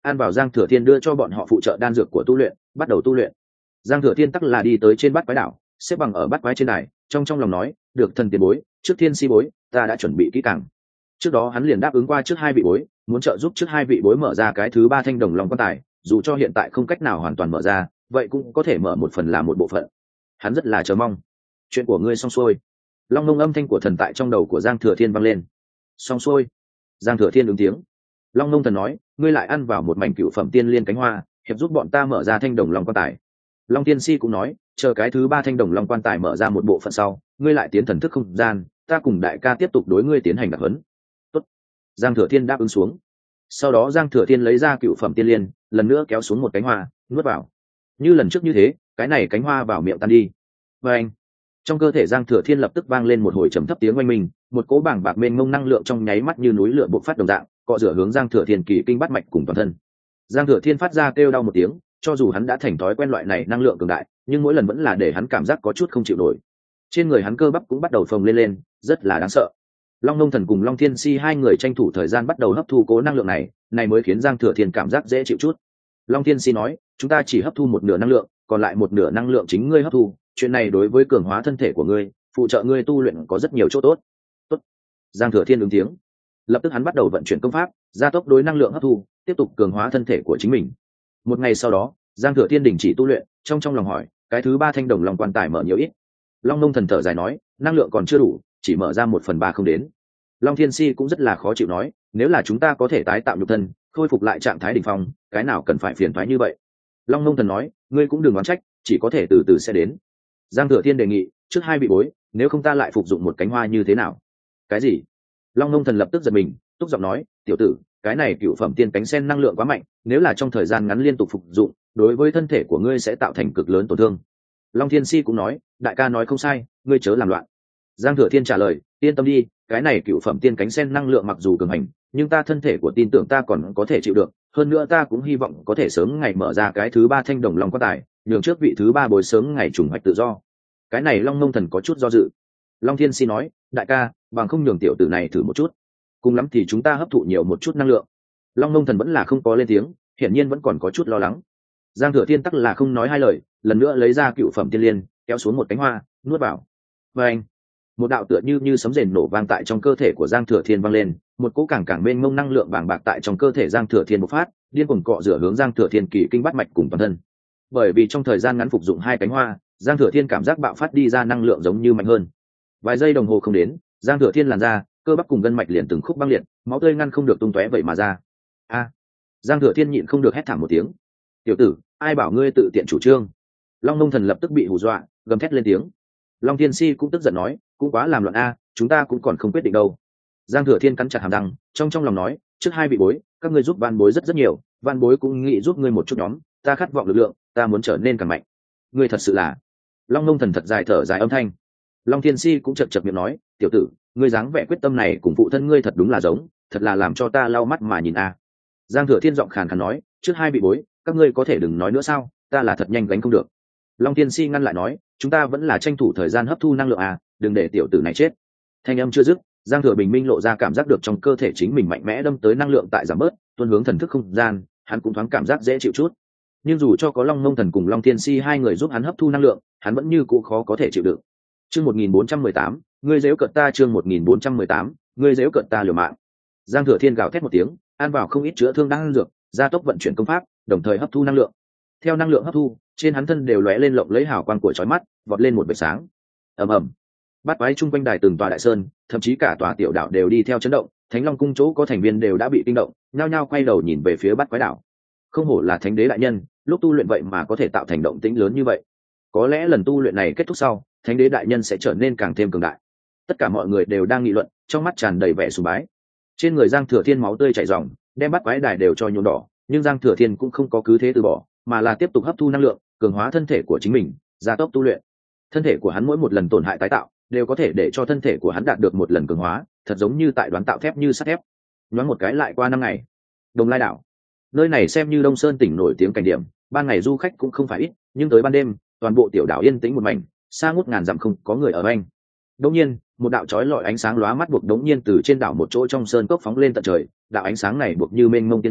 ăn vào Giang Thừa Thiên đưa cho bọn họ phụ trợ đan dược của tu luyện, bắt đầu tu luyện. Giang Thừa Thiên tắc là đi tới trên bát quái đảo, xếp bằng ở bát quái trên đài, trong lòng nói, được thần tiền bối, trước thiên si bối, ta đã chuẩn bị kỹ càng. Trước đó hắn liền đáp ứng qua trước hai vị bối, muốn trợ giúp trước hai vị bối mở ra cái thứ ba thanh đồng long quan tài, dù cho hiện tại không cách nào hoàn toàn mở ra, vậy cũng có thể mở một phần là một bộ phận. Hắn rất là chờ mong. Chuyện của ngươi xong xuôi. Long ngông âm thanh của thần tại trong đầu của Giang Thừa Thiên vang lên. Xong xuôi. Giang Thừa Thiên ứng tiếng. Long ngông thần nói, ngươi lại ăn vào một mảnh cựu phẩm tiên liên cánh hoa, hiệp giúp bọn ta mở ra thanh đồng long quan tài. Long tiên si cũng nói, chờ cái thứ ba thanh đồng long quan tài mở ra một bộ phận sau, ngươi lại tiến thần thức không gian, ta cùng đại ca tiếp tục đối ngươi tiến hành đặc huấn. Tốt. Giang Thừa Thiên đáp ứng xuống. Sau đó Giang Thừa Thiên lấy ra cựu phẩm tiên liên, lần nữa kéo xuống một cánh hoa, nuốt vào. Như lần trước như thế, cái này cánh hoa vào miệng tan đi. Và anh, trong cơ thể Giang Thừa Thiên lập tức vang lên một hồi trầm thấp tiếng oanh minh, một cỗ bảng bạc mênh mông năng lượng trong nháy mắt như núi lửa bộc phát đồng dạng, cọ rửa hướng Giang Thừa Thiên kỳ kinh bát mạch cùng toàn thân. Giang Thừa Thiên phát ra kêu đau một tiếng, cho dù hắn đã thành thói quen loại này năng lượng cường đại, nhưng mỗi lần vẫn là để hắn cảm giác có chút không chịu nổi. Trên người hắn cơ bắp cũng bắt đầu phồng lên, rất là đáng sợ. Long Nông Thần cùng Long Thiên Si hai người tranh thủ thời gian bắt đầu hấp thu cố năng lượng này mới khiến Giang Thừa Thiên cảm giác dễ chịu chút. Long Thiên Si nói, chúng ta chỉ hấp thu một nửa năng lượng, còn lại một nửa năng lượng chính ngươi hấp thu, chuyện này đối với cường hóa thân thể của ngươi, phụ trợ ngươi tu luyện có rất nhiều chỗ tốt. Tốt. Giang Thừa Thiên ứng tiếng. Lập tức hắn bắt đầu vận chuyển công pháp, gia tốc đối năng lượng hấp thu, tiếp tục cường hóa thân thể của chính mình. Một ngày sau đó, Giang Thừa Thiên đình chỉ tu luyện, trong lòng hỏi, cái thứ ba thanh đồng long quan tài mở nhiều ít? Long Nông Thần thở dài nói, năng lượng còn chưa đủ, chỉ mở ra 1/3 không đến. Long Thiên Si cũng rất là khó chịu nói, nếu là chúng ta có thể tái tạo nhục thân, khôi phục lại trạng thái đỉnh phong, cái nào cần phải phiền toái như vậy? Long Nông Thần nói, ngươi cũng đừng oán trách, chỉ có thể từ từ sẽ đến. Giang Thừa Thiên đề nghị, trước hai vị bối, nếu không ta lại phục dụng một cánh hoa như thế nào? Cái gì? Long Nông Thần lập tức giật mình, túc giọng nói, tiểu tử, cái này cựu phẩm tiên cánh sen năng lượng quá mạnh, nếu là trong thời gian ngắn liên tục phục dụng, đối với thân thể của ngươi sẽ tạo thành cực lớn tổn thương. Long Thiên Si cũng nói, đại ca nói không sai, ngươi chớ làm loạn. Giang Thừa Thiên trả lời, yên tâm đi, cái này cựu phẩm tiên cánh sen năng lượng mặc dù cường hành, nhưng ta thân thể của tin tưởng ta còn có thể chịu được, hơn nữa ta cũng hy vọng có thể sớm ngày mở ra cái thứ ba thanh đồng long quan tài, nhường trước vị thứ ba bồi sớm ngày trùng hoạch tự do. Cái này Long Nông Thần có chút do dự. Long Thiên Si nói, đại ca, bằng không nhường tiểu tử này thử một chút, cùng lắm thì chúng ta hấp thụ nhiều một chút năng lượng. Long Nông Thần vẫn là không có lên tiếng, hiển nhiên vẫn còn có chút lo lắng. Giang Thừa Thiên tắc là không nói hai lời, lần nữa lấy ra cựu phẩm tiên liên, kéo xuống một cánh hoa, nuốt vào. Và anh, một đạo tựa như sấm rền nổ vang tại trong cơ thể của Giang Thừa Thiên vang lên, một cỗ càng mênh mông năng lượng bàng bạc tại trong cơ thể Giang Thừa Thiên bộc phát, điên cuồng cọ rửa hướng Giang Thừa Thiên kỳ kinh bát mạch cùng toàn thân. Bởi vì trong thời gian ngắn phục dụng hai cánh hoa, Giang Thừa Thiên cảm giác bạo phát đi ra năng lượng giống như mạnh hơn. Vài giây đồng hồ không đến, Giang Thừa Thiên làn ra, cơ bắp cùng gân mạch liền từng khúc băng liệt, máu tươi ngăn không được tung tóe vậy mà ra. A! Giang Thừa Thiên nhịn không được hét thảm một tiếng. Tiểu tử, ai bảo ngươi tự tiện chủ trương? Long Nông Thần lập tức bị hù dọa, gầm thét lên tiếng. Long Thiên Si cũng tức giận nói, cũng quá làm loạn a, chúng ta cũng còn không quyết định đâu. Giang Thừa Thiên cắn chặt hàm răng, trong lòng nói, trước hai vị bối, các ngươi giúp Van Bối rất nhiều, Van Bối cũng nghĩ giúp ngươi một chút nhóm, ta khát vọng lực lượng, ta muốn trở nên càng mạnh. Ngươi thật sự là. Long Nông Thần thật dài thở dài âm thanh. Long Thiên Si cũng chật miệng nói, tiểu tử, ngươi dáng vẻ quyết tâm này cùng phụ thân ngươi thật đúng là giống, thật là làm cho ta lau mắt mà nhìn a. Giang Thừa Thiên giọng khàn khàn nói, trước hai vị bối, các ngươi có thể đừng nói nữa sao, ta là thật nhanh gánh không được. Long Thiên Si ngăn lại nói, chúng ta vẫn là tranh thủ thời gian hấp thu năng lượng à, đừng để tiểu tử này chết. Thanh âm chưa dứt, Giang Thừa Bình minh lộ ra cảm giác được trong cơ thể chính mình mạnh mẽ đâm tới năng lượng tại giảm bớt, tuôn hướng thần thức không gian, hắn cũng thoáng cảm giác dễ chịu chút. Nhưng dù cho có Long Nông Thần cùng Long Thiên Si hai người giúp hắn hấp thu năng lượng, hắn vẫn như cũ khó có thể chịu đựng. Chương 1418, ngươi giễu cợt ta, chương 1418, ngươi giễu cợt ta liều mạng. Giang Thừa Thiên gào thét một tiếng, ăn vào không ít chữa thương đang dược, gia tốc vận chuyển công pháp, đồng thời hấp thu năng lượng. Theo năng lượng hấp thu, trên hắn thân đều lóe lên lộng lấy hào quang của chói mắt, vọt lên một vệt sáng. Ầm ầm. Bát quái trung quanh đài từng tòa đại sơn, thậm chí cả tòa tiểu đảo đều đi theo chấn động, Thánh Long cung chỗ có thành viên đều đã bị kinh động, nhao nhao quay đầu nhìn về phía Bát quái đảo. Không hổ là thánh đế đại nhân, lúc tu luyện vậy mà có thể tạo thành động tĩnh lớn như vậy. Có lẽ lần tu luyện này kết thúc sau, thánh đế đại nhân sẽ trở nên càng thêm cường đại. Tất cả mọi người đều đang nghị luận, trong mắt tràn đầy vẻ sùng bái. Trên người Giang Thừa Thiên máu tươi chảy ròng, đem Bát quái đài đều cho nhuộm đỏ, nhưng Giang Thừa Thiên cũng không có cứ thế từ bỏ, mà là tiếp tục hấp thu năng lượng, cường hóa thân thể của chính mình, gia tốc tu luyện. Thân thể của hắn mỗi một lần tổn hại tái tạo, đều có thể để cho thân thể của hắn đạt được một lần cường hóa, thật giống như tại đoán tạo thép như sắt thép. Nhoáng một cái lại qua 5 ngày. Đồng Lai đảo, nơi này xem như Đông Sơn tỉnh nổi tiếng cảnh điểm, ban ngày du khách cũng không phải ít, nhưng tới ban đêm, toàn bộ tiểu đảo yên tĩnh một mảnh, xa ngút ngàn dặm không có người ở anh. Đột nhiên, một đạo chói lọi ánh sáng lóa mắt buộc đống nhiên từ trên đảo một chỗ trong sơn cốc phóng lên tận trời, đạo ánh sáng này buộc như mênh mông tiên quang,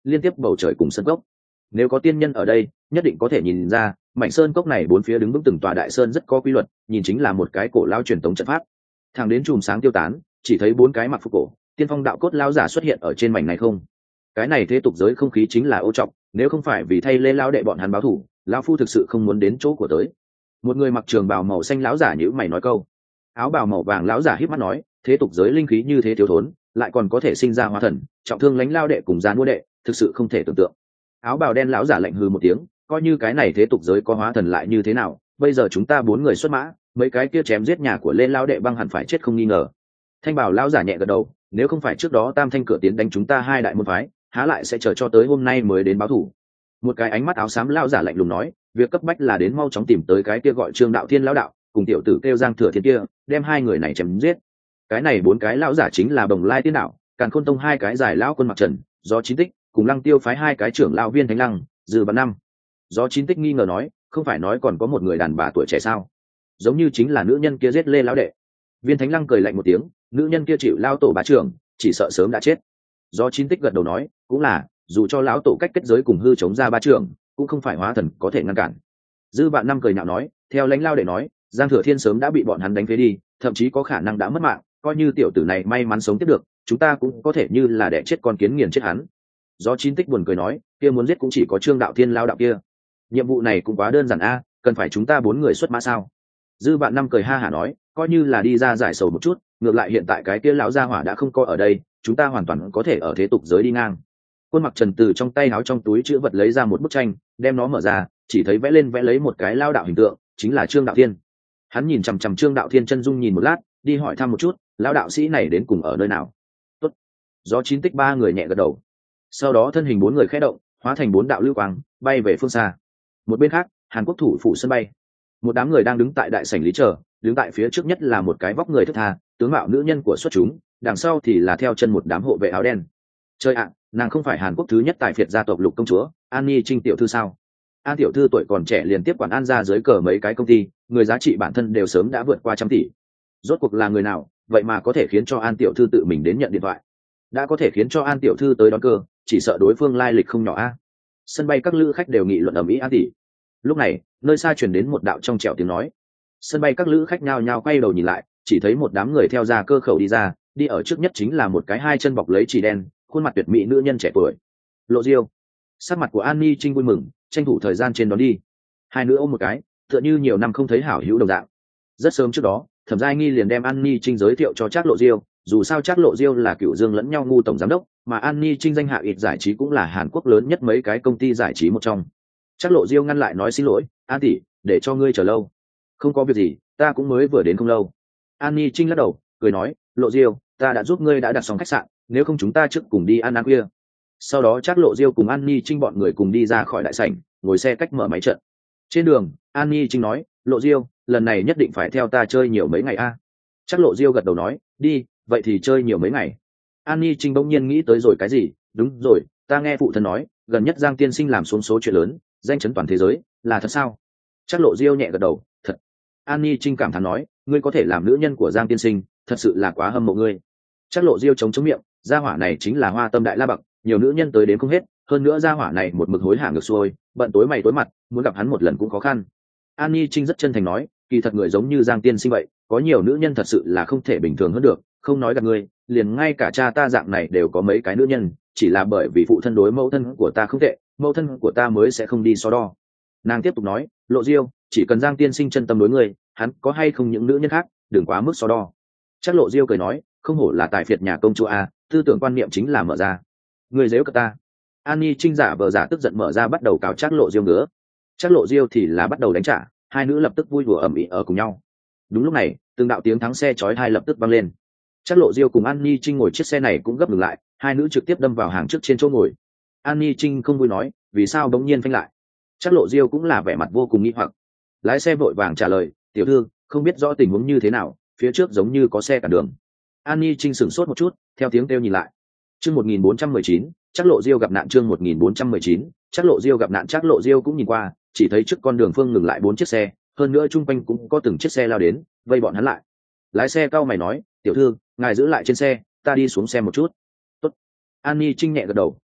liên tiếp bầu trời cùng sơn cốc. Nếu có tiên nhân ở đây nhất định có thể nhìn ra mảnh sơn cốc này bốn phía đứng vững từng tòa đại sơn rất có quy luật, nhìn chính là một cái cổ lao truyền thống trận pháp. Thẳng đến chùm sáng tiêu tán, chỉ thấy bốn cái mặc phục cổ tiên phong đạo cốt lao giả xuất hiện ở trên mảnh này không. Cái này thế tục giới không khí chính là ô trọng, nếu không phải vì thay lê lao đệ bọn hắn báo thủ, lão phu thực sự không muốn đến chỗ của tới. Một người mặc trường bào màu xanh lão giả nhữ mày nói câu. Áo bào màu vàng lão giả híp mắt nói, thế tục giới linh khí như thế thiếu thốn, lại còn có thể sinh ra hóa thần, trọng thương lãnh lao đệ cùng gián mua đệ, thực sự không thể tưởng tượng. Áo bào đen lão giả lạnh hừ một tiếng, coi như cái này thế tục giới có hóa thần lại như thế nào, bây giờ chúng ta bốn người xuất mã, mấy cái kia chém giết nhà của lên lao đệ băng hẳn phải chết không nghi ngờ. Thanh bào lão giả nhẹ gật đầu, nếu không phải trước đó tam thanh cửa tiến đánh chúng ta hai đại môn phái, há lại sẽ chờ cho tới hôm nay mới đến báo thủ. Một cái ánh mắt áo xám lão giả lạnh lùng nói, việc cấp bách là đến mau chóng tìm tới cái kia gọi Trương Đạo Thiên lão đạo, cùng tiểu tử kêu Giang Thừa Thiên kia, đem hai người này chém giết. Cái này bốn cái lão giả chính là Bồng Lai Tiên đạo, Càn Khôn Tông hai cái giải lão quân mặc trần, do chín tích cùng Lăng Tiêu phái hai cái trưởng lão viên Thánh Lăng, Dư Bắn Năm. Do chín tích nghi ngờ nói, không phải nói còn có một người đàn bà tuổi trẻ sao? Giống như chính là nữ nhân kia giết Lê lão đệ. Viên Thánh Lăng cười lạnh một tiếng, nữ nhân kia chịu lao tổ bá trưởng, chỉ sợ sớm đã chết. Do chín tích gật đầu nói, cũng là, dù cho lão tổ cách kết giới cùng hư chống ra bá trưởng, cũng không phải hóa thần có thể ngăn cản. Dư Vạn Năm cười nhạo nói, theo lãnh lao đệ nói, Giang Thừa Thiên sớm đã bị bọn hắn đánh phế đi, thậm chí có khả năng đã mất mạng, coi như tiểu tử này may mắn sống tiếp được, chúng ta cũng có thể như là đẻ chết con kiến nghiền chết hắn. Do chín tích buồn cười nói, kia muốn giết cũng chỉ có Trương Đạo Thiên lao đạo kia. Nhiệm vụ này cũng quá đơn giản a, cần phải chúng ta bốn người xuất mã sao? Dư Vạn Năm cười ha hả nói, coi như là đi ra giải sầu một chút, ngược lại hiện tại cái kia lão gia hỏa đã không có ở đây, chúng ta hoàn toàn có thể ở thế tục giới đi ngang. Quân mặc trần từ trong tay áo trong túi chữ vật lấy ra một bức tranh, đem nó mở ra, chỉ thấy vẽ lấy một cái lao đạo hình tượng, chính là Trương Đạo Thiên. Hắn nhìn chằm chằm Trương Đạo Thiên chân dung nhìn một lát, đi hỏi thăm một chút, lão đạo sĩ này đến cùng ở nơi nào. Tốt. Do chín tích ba người nhẹ gật đầu. Sau đó thân hình bốn người khẽ động, hóa thành bốn đạo lưu quang, bay về phương xa. Một bên khác, Hàn Quốc thủ phủ sân bay, một đám người đang đứng tại đại sảnh lý chờ, đứng tại phía trước nhất là một cái vóc người thướt tha, tướng mạo nữ nhân của xuất chúng, đằng sau thì là theo chân một đám hộ vệ áo đen. Chơi ạ, nàng không phải Hàn Quốc thứ nhất tại phiệt gia tộc Lục công chúa, An Nhi Trinh tiểu thư sao? An tiểu thư tuổi còn trẻ liền tiếp quản An gia dưới cờ mấy cái công ty, người giá trị bản thân đều sớm đã vượt qua 100 tỷ. Rốt cuộc là người nào, vậy mà có thể khiến cho An tiểu thư tự mình đến nhận điện thoại? Đã có thể khiến cho An tiểu thư tới đón cơ, chỉ sợ đối phương lai lịch không nhỏ a. Sân bay các lữ khách đều nghị luận ầm ĩ An tỷ. Lúc này, nơi xa truyền đến một đạo trong trẻo tiếng nói. Sân bay các lữ khách nhao nhao quay đầu nhìn lại, chỉ thấy một đám người theo ra cơ khẩu đi ra, đi ở trước nhất chính là một cái hai chân bọc lấy chỉ đen, khuôn mặt tuyệt mỹ nữ nhân trẻ tuổi. Lộ Diêu. Sắc mặt của An Nhi Trinh vui mừng, tranh thủ thời gian trên đón đi. Hai nữ ôm một cái, tựa như nhiều năm không thấy hảo hữu đồng dạng. Rất sớm trước đó, Thẩm Giai Nghi liền đem An Nhi Trinh giới thiệu cho Trác Lộ Diêu, dù sao Trác Lộ Diêu là cựu dương lẫn nhau ngu tổng giám đốc, mà An Nhi Trinh danh hạ ít giải trí cũng là Hàn Quốc lớn nhất mấy cái công ty giải trí một trong. Trác Lộ Diêu ngăn lại nói xin lỗi, An tỷ, để cho ngươi chờ lâu. Không có việc gì, ta cũng mới vừa đến không lâu. An Nhi Trinh lắc đầu, cười nói, Lộ Diêu, ta đã giúp ngươi đã đặt xong khách sạn, nếu không chúng ta trước cùng đi ăn khuya. Sau đó Trác Lộ Diêu cùng An Nhi Trinh bọn người cùng đi ra khỏi đại sảnh, ngồi xe cách mở máy trận. Trên đường, An Nhi Trinh nói, Lộ Diêu, lần này nhất định phải theo ta chơi nhiều mấy ngày a. Trác Lộ Diêu gật đầu nói, đi, vậy thì chơi nhiều mấy ngày. An Nhi Trinh bỗng nhiên nghĩ tới rồi cái gì, đúng rồi, ta nghe phụ thân nói, gần nhất Giang tiên sinh làm xuống số chuyện lớn, danh chấn toàn thế giới, là thật sao? Trác Lộ Diêu nhẹ gật đầu, thật. An Nhi Trinh cảm thán nói, ngươi có thể làm nữ nhân của Giang tiên sinh, thật sự là quá hâm mộ ngươi. Trác Lộ Diêu chống miệng, gia hỏa này chính là hoa tâm đại la bậc, nhiều nữ nhân tới đến không hết, hơn nữa gia hỏa này một mực hối hả ngược xuôi, bận tối mày tối mặt, muốn gặp hắn một lần cũng khó khăn. An Nhi Trinh rất chân thành nói, kỳ thật người giống như Giang tiên sinh vậy, có nhiều nữ nhân thật sự là không thể bình thường hơn được, không nói gặp ngươi, liền ngay cả cha ta dạng này đều có mấy cái nữ nhân, chỉ là bởi vì phụ thân đối mẫu thân của ta không tệ, mẫu thân của ta mới sẽ không đi so đo. Nàng tiếp tục nói, Lộ Diêu, chỉ cần Giang tiên sinh chân tâm đối ngươi, hắn có hay không những nữ nhân khác, đừng quá mức so đo. Trác Lộ Diêu cười nói, không hổ là tài phiệt nhà công chúa a, tư tưởng quan niệm chính là mở ra. Người dếu cợt ta. An Nhi Trinh giả vờ giả tức giận mở ra bắt đầu cáo Trác Lộ Diêu ngứa. Trác Lộ Diêu thì là bắt đầu đánh trả, hai nữ lập tức vui đùa ầm ĩ ở cùng nhau. Đúng lúc này, từng đạo tiếng thắng xe chói tai lập tức vang lên. Trác Lộ Diêu cùng An Nhi Trinh ngồi chiếc xe này cũng gấp ngừng lại, hai nữ trực tiếp đâm vào hàng trước trên chỗ ngồi. An Nhi Trinh không vui nói, vì sao bỗng nhiên phanh lại? Trác Lộ Diêu cũng là vẻ mặt vô cùng nghi hoặc. Lái xe vội vàng trả lời, tiểu thư, không biết rõ tình huống như thế nào, phía trước giống như có xe cản đường. An Nhi Trinh sửng sốt một chút, theo tiếng kêu nhìn lại. Chương 1419, Trác Lộ Diêu gặp nạn. Chương 1419, Trác Lộ Diêu gặp nạn. Trác Lộ Diêu cũng nhìn qua, chỉ thấy trước con đường phương ngừng lại 4 chiếc xe, hơn nữa chung quanh cũng có từng chiếc xe lao đến, vây bọn hắn lại. Lái xe cau mày nói, tiểu thư, ngài giữ lại trên xe, ta đi xuống xe một chút. Tốt. An Nhi Trinh nhẹ gật đầu,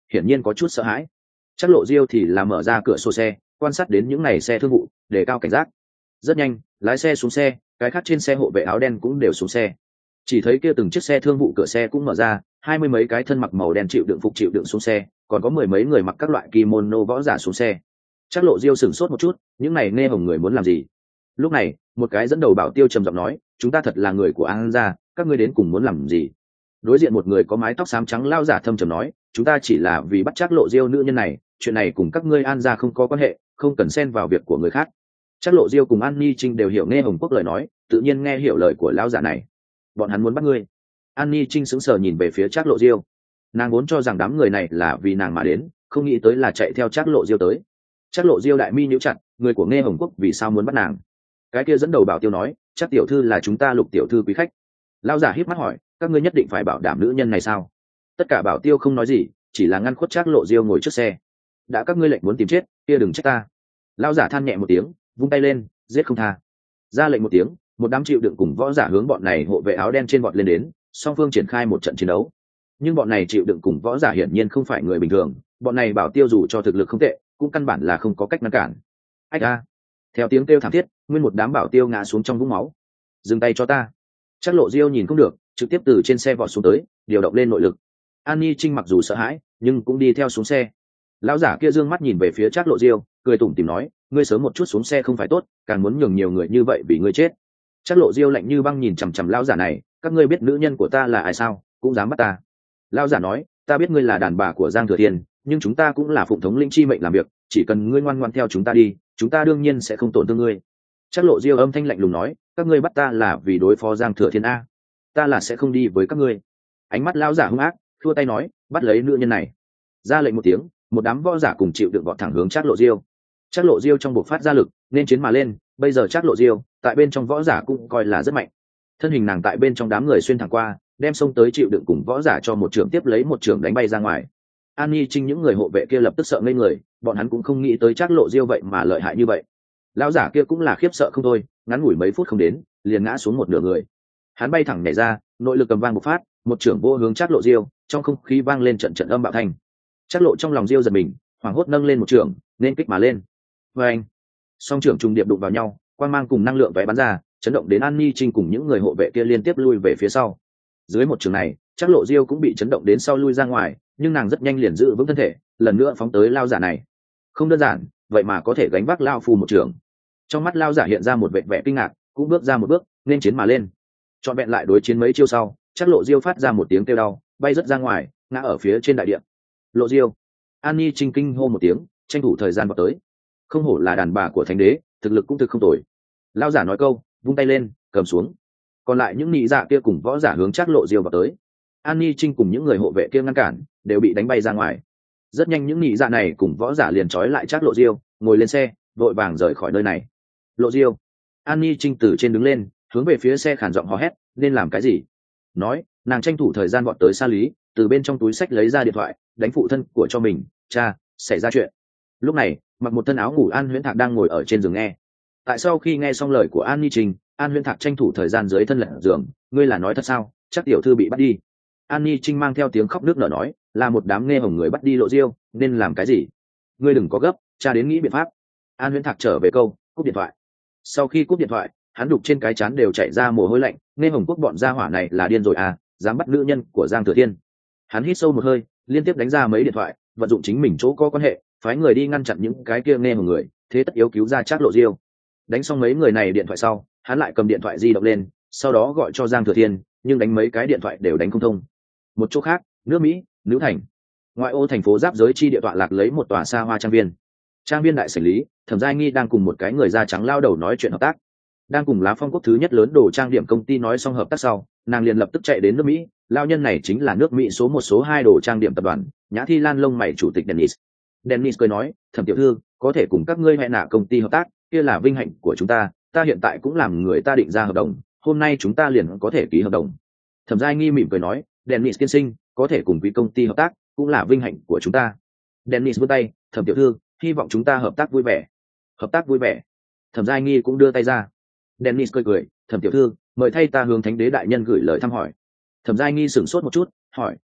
hiển nhiên có chút sợ hãi. Trác Lộ Diêu thì là mở ra cửa sổ xe, quan sát đến những này xe thương vụ, đề cao cảnh giác. Rất nhanh, lái xe xuống xe, cái khác trên xe hộ vệ áo đen cũng đều xuống xe. Chỉ thấy kia từng chiếc xe thương vụ cửa xe cũng mở ra, 20 mấy cái thân mặc màu đen chịu đựng xuống xe, còn có 10 mấy người mặc các loại kimono võ giả xuống xe. Trác Lộ Diêu sửng sốt một chút, những này nghe hồng người muốn làm gì? Lúc này, một cái dẫn đầu bảo tiêu trầm giọng nói, chúng ta thật là người của An gia, các ngươi đến cùng muốn làm gì? Đối diện một người có mái tóc xám trắng lao giả thâm trầm nói, chúng ta chỉ là vì bắt Trác Lộ Diêu nữ nhân này, chuyện này cùng các ngươi An gia không có quan hệ, không cần xen vào việc của người khác. Trác Lộ Diêu cùng An Ni Trinh đều hiểu nghe Hồng Quốc lời nói, tự nhiên nghe hiểu lời của lão giả này. Bọn hắn muốn bắt ngươi. An Ni Trinh sững sờ nhìn về phía Trác Lộ Diêu. Nàng vốn cho rằng đám người này là vì nàng mà đến, không nghĩ tới là chạy theo Trác Lộ Diêu tới. Trác Lộ Diêu đại mi nhíu chặt, người của nghe Hồng Quốc vì sao muốn bắt nàng? Cái kia dẫn đầu bảo tiêu nói, Trác tiểu thư là chúng ta Lục tiểu thư quý khách. Lão giả híp mắt hỏi, các ngươi nhất định phải bảo đảm nữ nhân này sao? Tất cả bảo tiêu không nói gì, chỉ là ngăn khuất Trác Lộ Diêu ngồi trước xe. Đã các ngươi lệnh muốn tìm chết, kia đừng trách ta. Lão giả than nhẹ một tiếng, vung tay lên, giết không tha. Ra lệnh một tiếng, một đám chịu đựng cùng võ giả hướng bọn này hộ vệ áo đen trên vọt lên đến, song phương triển khai một trận chiến đấu. Nhưng bọn này chịu đựng cùng võ giả hiển nhiên không phải người bình thường, bọn này bảo tiêu dù cho thực lực không tệ, cũng căn bản là không có cách ngăn cản. Ách a! Theo tiếng kêu thảm thiết, nguyên một đám bảo tiêu ngã xuống trong vũng máu. Dừng tay cho ta! Trác Lộ Diêu nhìn không được, trực tiếp từ trên xe vọt xuống tới, điều động lên nội lực. An Nhi Trinh mặc dù sợ hãi, nhưng cũng đi theo xuống xe. Lão giả kia dương mắt nhìn về phía Trác Lộ Diêu, cười tủm tỉm nói, ngươi sớm một chút xuống xe không phải tốt, càng muốn nhường nhiều người như vậy vì ngươi chết. Trác Lộ Diêu lạnh như băng nhìn chằm chằm lão giả này, các ngươi biết nữ nhân của ta là ai sao, cũng dám bắt ta? Lão giả nói, ta biết ngươi là đàn bà của Giang Thừa Thiên, nhưng chúng ta cũng là phụng thống lĩnh chi mệnh làm việc, chỉ cần ngươi ngoan ngoãn theo chúng ta đi, chúng ta đương nhiên sẽ không tổn thương ngươi. Trác Lộ Diêu âm thanh lạnh lùng nói, các ngươi bắt ta là vì đối phó Giang Thừa Thiên a, ta là sẽ không đi với các ngươi. Ánh mắt lão giả hung ác, thua tay nói, bắt lấy nữ nhân này. Ra lệnh một tiếng, một đám võ giả cùng chịu đựng vọt thẳng hướng Trác Lộ Diêu. Trác Lộ Diêu trong buộc phát ra lực, nên chiến mà lên, bây giờ Trác Lộ Diêu tại bên trong võ giả cũng coi là rất mạnh. Thân hình nàng tại bên trong đám người xuyên thẳng qua, đem xông tới chịu đựng cùng võ giả cho một trường tiếp lấy một trường đánh bay ra ngoài. An Nhi Trinh những người hộ vệ kia lập tức sợ ngây người, bọn hắn cũng không nghĩ tới Trác Lộ Diêu vậy mà lợi hại như vậy. Lão giả kia cũng là khiếp sợ không thôi, ngắn ngủi mấy phút không đến, liền ngã xuống một nửa người. Hắn bay thẳng nhảy ra, nội lực cầm vang bộc phát, một trưởng vô hướng Trác Lộ Diêu, trong không khí vang lên trận trận âm bạo thanh. Trác Lộ trong lòng Diêu giật mình, hoảng hốt nâng lên một trưởng, nên kích mà lên. Oeng! Song trưởng trùng điệp đụng vào nhau, quang mang cùng năng lượng vẽ bắn ra, chấn động đến An Nhi Trinh cùng những người hộ vệ kia liên tiếp lui về phía sau. Dưới một trường này, Trác Lộ Diêu cũng bị chấn động đến sau lui ra ngoài, nhưng nàng rất nhanh liền giữ vững thân thể, lần nữa phóng tới lao giả này. Không đơn giản, vậy mà có thể gánh vác lao phù một trường. Trong mắt lao giả hiện ra một vẻ vẻ kinh ngạc, cũng bước ra một bước, nên chiến mà lên. Chọn vẹn lại đối chiến mấy chiêu sau, Trác Lộ Diêu phát ra một tiếng kêu đau, bay rất ra ngoài, ngã ở phía trên đại địa. Lộ Diêu! An Nhi Trinh kinh hô một tiếng, tranh thủ thời gian vào tới. Không hổ là đàn bà của thánh đế, thực lực cũng thực không tồi. Lao giả nói câu, vung tay lên, cầm xuống. Còn lại những nị dạ kia cùng võ giả hướng Trác Lộ Diêu vào tới. An Nhi Trinh cùng những người hộ vệ kia ngăn cản, đều bị đánh bay ra ngoài. Rất nhanh những nị dạ này cùng võ giả liền trói lại Trác Lộ Diêu, ngồi lên xe, vội vàng rời khỏi nơi này. Lộ Diêu! An Nhi Trinh từ trên đứng lên, hướng về phía xe khản giọng hò hét, nên làm cái gì? Nói, nàng tranh thủ thời gian vọt tới Sa Lý, từ bên trong túi xách lấy ra điện thoại, đánh phụ thân của cho mình, cha, xảy ra chuyện. Lúc này, mặc một thân áo ngủ An Huyễn Thạc đang ngồi ở trên giường nghe. Tại sau khi nghe xong lời của An Nhi Trinh, An Huyễn Thạc tranh thủ thời gian dưới thân lật giường, ngươi là nói thật sao? Chắc tiểu thư bị bắt đi. An Nhi Trinh mang theo tiếng khóc nước nở nói, là một đám nghe hồng người bắt đi Lộ Diêu, nên làm cái gì? Ngươi đừng có gấp, cha đến nghĩ biện pháp. An Huyễn Thạc trở về câu, cúp điện thoại. Sau khi cúp điện thoại, hắn đục trên cái trán đều chảy ra mồ hôi lạnh, nghe hồng quốc bọn gia hỏa này là điên rồi à, dám bắt nữ nhân của Giang Thừa Thiên. Hắn hít sâu một hơi, liên tiếp đánh ra mấy điện thoại, vận dụng chính mình chỗ có quan hệ, phái người đi ngăn chặn những cái kia nghe hồng người, thế tất yếu cứu ra Trác Lộ Diêu. Đánh xong mấy người này điện thoại sau, hắn lại cầm điện thoại di động lên, sau đó gọi cho Giang Thừa Thiên, nhưng đánh mấy cái điện thoại đều đánh không thông. Một chỗ khác, nước Mỹ, Nữ Thành, ngoại ô thành phố giáp giới chi địa tọa lạc lấy một tòa xa hoa trang viên. Trang viên đại sảnh lý, Thẩm Giai Nghi đang cùng một cái người da trắng lao đầu nói chuyện hợp tác. Đang cùng Lá Phong quốc thứ nhất lớn đồ trang điểm công ty nói xong hợp tác sau, nàng liền lập tức chạy đến nước Mỹ. Lao nhân này chính là nước Mỹ số 1 số 2 đồ trang điểm tập đoàn, Nhã Thi Lan lông mày chủ tịch Dennis. Dennis cười nói, Thẩm tiểu thư, có thể cùng các ngươi hẹn nạ công ty hợp tác, kia là vinh hạnh của chúng ta. Ta hiện tại cũng làm người ta định ra hợp đồng, hôm nay chúng ta liền có thể ký hợp đồng. Thẩm Giai Nghi mỉm cười nói, Dennis tiên sinh, có thể cùng quý công ty hợp tác, cũng là vinh hạnh của chúng ta. Dennis vươn tay, Thẩm tiểu thư, hy vọng chúng ta hợp tác vui vẻ. Hợp tác vui vẻ. Thẩm Giai Nghi cũng đưa tay ra. Dennis cười, Thẩm tiểu thư, mời thay ta hướng Thánh đế đại nhân gửi lời thăm hỏi. Thẩm Giai Nghi sửng sốt một chút, hỏi,